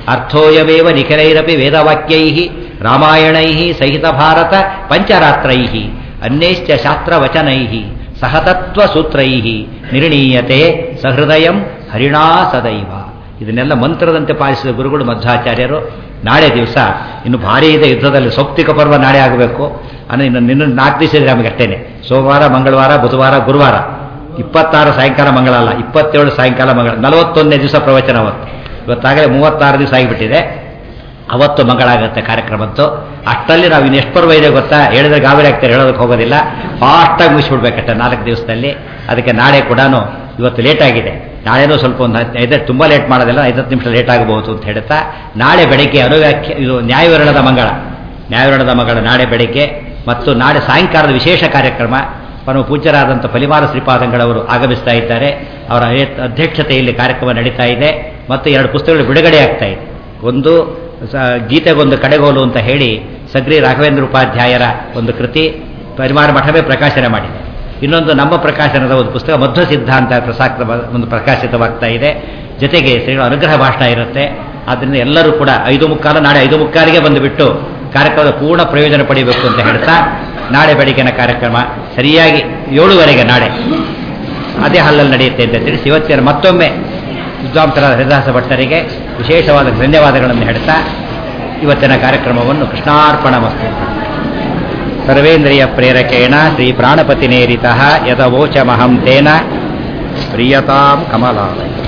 ಅರ್ಥೋಯಮೇವ ನಿಖಿಲೈರಪಿ ವೇದವಾಕ್ಯೈ ರಾಮಾಯಣೈ ಸಹಿತ ಭಾರತ ಪಂಚರಾತ್ರೈ ಅನ್ಯೈಶ್ಚ ಶಾಸ್ತ್ರವಚನೈ ಸಹತತ್ವಸೂತ್ರೈ ನಿರ್ಣೀಯತೆ ಸಹೃದಯಂ ಹರಿಣಾ ಸದೈವ. ಇದನ್ನೆಲ್ಲ ಮಂತ್ರದಂತೆ ಪಾಲಿಸಿದ ಗುರುಗಳು ಮಧ್ವಾಚಾರ್ಯರು. ನಾಳೆ ದಿವಸ ಇನ್ನು ಭಾರೀ ಇದೆ, ಯುದ್ಧದಲ್ಲಿ ಸೌಪ್ತಿಕ ಪರ್ವ ನಾಳೆ ಆಗಬೇಕು. ಅಂದರೆ ಇನ್ನು 4 ದಿವಸ ಇದ್ರೆ ನಮಗೆ ಅಷ್ಟೇನೆ. ಸೋಮವಾರ, ಮಂಗಳವಾರ, ಬುಧವಾರ, ಗುರುವಾರ. 26 ಸಾಯಂಕಾಲ ಮಂಗಳ ಅಲ್ಲ, 27 ಸಾಯಂಕಾಲ ಮಂಗಳ, 41ನೇ ದಿವಸ ಪ್ರವಚನ ಅವತ್ತು. ಇವತ್ತಾಗಲೇ 36 ದಿವಸ ಆಗಿಬಿಟ್ಟಿದೆ. ಅವತ್ತು ಮಂಗಳಾಗುತ್ತೆ ಕಾರ್ಯಕ್ರಮದ್ದು. ಅಷ್ಟರಲ್ಲಿ ನಾವು ಇನ್ನು ಎಷ್ಟು ಪರ್ವ ಇದೆ ಗೊತ್ತಾ? ಹೇಳಿದ್ರೆ ಗಾಬರಿ ಆಗ್ತಾರೆ, ಹೇಳೋದಕ್ಕೆ ಹೋಗೋದಿಲ್ಲ. ಫಾಸ್ಟಾಗಿ ಮುಗಿಸ್ಬಿಡ್ಬೇಕಷ್ಟೆ 4 ದಿವಸದಲ್ಲಿ. ಅದಕ್ಕೆ ನಾಳೆ ಕೂಡ ಇವತ್ತು ಲೇಟ್ ಆಗಿದೆ. ನಾಳೆನೂ ಸ್ವಲ್ಪ ಒಂದು 5 ತುಂಬ ಲೇಟ್ ಮಾಡೋದಿಲ್ಲ, 50 ನಿಮಿಷ ಲೇಟ್ ಆಗಬಹುದು ಅಂತ ಹೇಳ್ತಾ, ನಾಳೆ ಬೆಳಗ್ಗೆ ಅನುವ್ಯಾಖ್ಯ ಇದು ನ್ಯಾಯವಿರಣದ ಮಂಗಳ ನಾಳೆ ಬೆಳಗ್ಗೆ ಮತ್ತು ನಾಳೆ ಸಾಯಂಕಾಲದ ವಿಶೇಷ ಕಾರ್ಯಕ್ರಮ. ಪರಮ ಪೂಜ್ಯರಾದಂಥ ಫಲಿಮಾರ ಶ್ರೀಪಾದಂಗಳವರು ಆಗಮಿಸ್ತಾ ಇದ್ದಾರೆ. ಅವರ ಅಧ್ಯಕ್ಷತೆಯಲ್ಲಿ ಕಾರ್ಯಕ್ರಮ ನಡೀತಾ ಇದೆ ಮತ್ತು 2 ಪುಸ್ತಕಗಳು ಬಿಡುಗಡೆ ಆಗ್ತಾ ಇದೆ. ಒಂದು ಗೀತೆಗೊಂದು ಕಡೆಗೋಲು ಅಂತ ಹೇಳಿ ಸಗ್ರಿ ರಾಘವೇಂದ್ರ ಉಪಾಧ್ಯಾಯರ ಒಂದು ಕೃತಿ ಪರಿಮಾರ ಮಠವೇ ಪ್ರಕಾಶನ ಮಾಡಿದೆ. ಇನ್ನೊಂದು ನಮ್ಮ ಪ್ರಕಾಶನದ ಒಂದು ಪುಸ್ತಕ ಮಧ್ವ ಸಿದ್ಧಾಂತ ಒಂದು ಪ್ರಕಾಶಿತವಾಗ್ತಾ ಇದೆ. ಜೊತೆಗೆ ಶ್ರೀಗಳ ಅನುಗ್ರಹ ಭಾಷಣ ಇರುತ್ತೆ. ಆದ್ದರಿಂದ ಎಲ್ಲರೂ ಕೂಡ 5:45 ನಾಳೆ 5:45ಗೆ ಬಂದುಬಿಟ್ಟು ಕಾರ್ಯಕ್ರಮದ ಪೂರ್ಣ ಪ್ರಯೋಜನ ಪಡೆಯಬೇಕು ಅಂತ ಹೇಳ್ತಾ, ನಾಳೆ ಬೆಳಗ್ಗಿನ ಕಾರ್ಯಕ್ರಮ ಸರಿಯಾಗಿ 7:15 ನಾಳೆ ಅದೇ ಹಾಲಲ್ಲಿ ನಡೆಯುತ್ತೆ ಅಂತ ತಿಳಿಸಿ ಇವತ್ತಿನ ಮತ್ತೊಮ್ಮೆ ವಿದ್ವಾಂಸರಾದ ಹರಿದಾಸ ಭಟ್ಟರಿಗೆ ವಿಶೇಷವಾದ ಧನ್ಯವಾದಗಳನ್ನು ಹೇಳ್ತಾ ಇವತ್ತಿನ ಕಾರ್ಯಕ್ರಮವನ್ನು ಕೃಷ್ಣಾರ್ಪಣಮಸ್ತು. ಸರ್ವೇಂದ್ರಿಯ ಪ್ರೇರಕೇಣ ಶ್ರೀ ಪ್ರಾಣಪತಿನೇರಿತಃ ಯದವೋಚಮಹಂ ತೇನ ಪ್ರಿಯತಾಂ ಕಮಲಾಲಯ.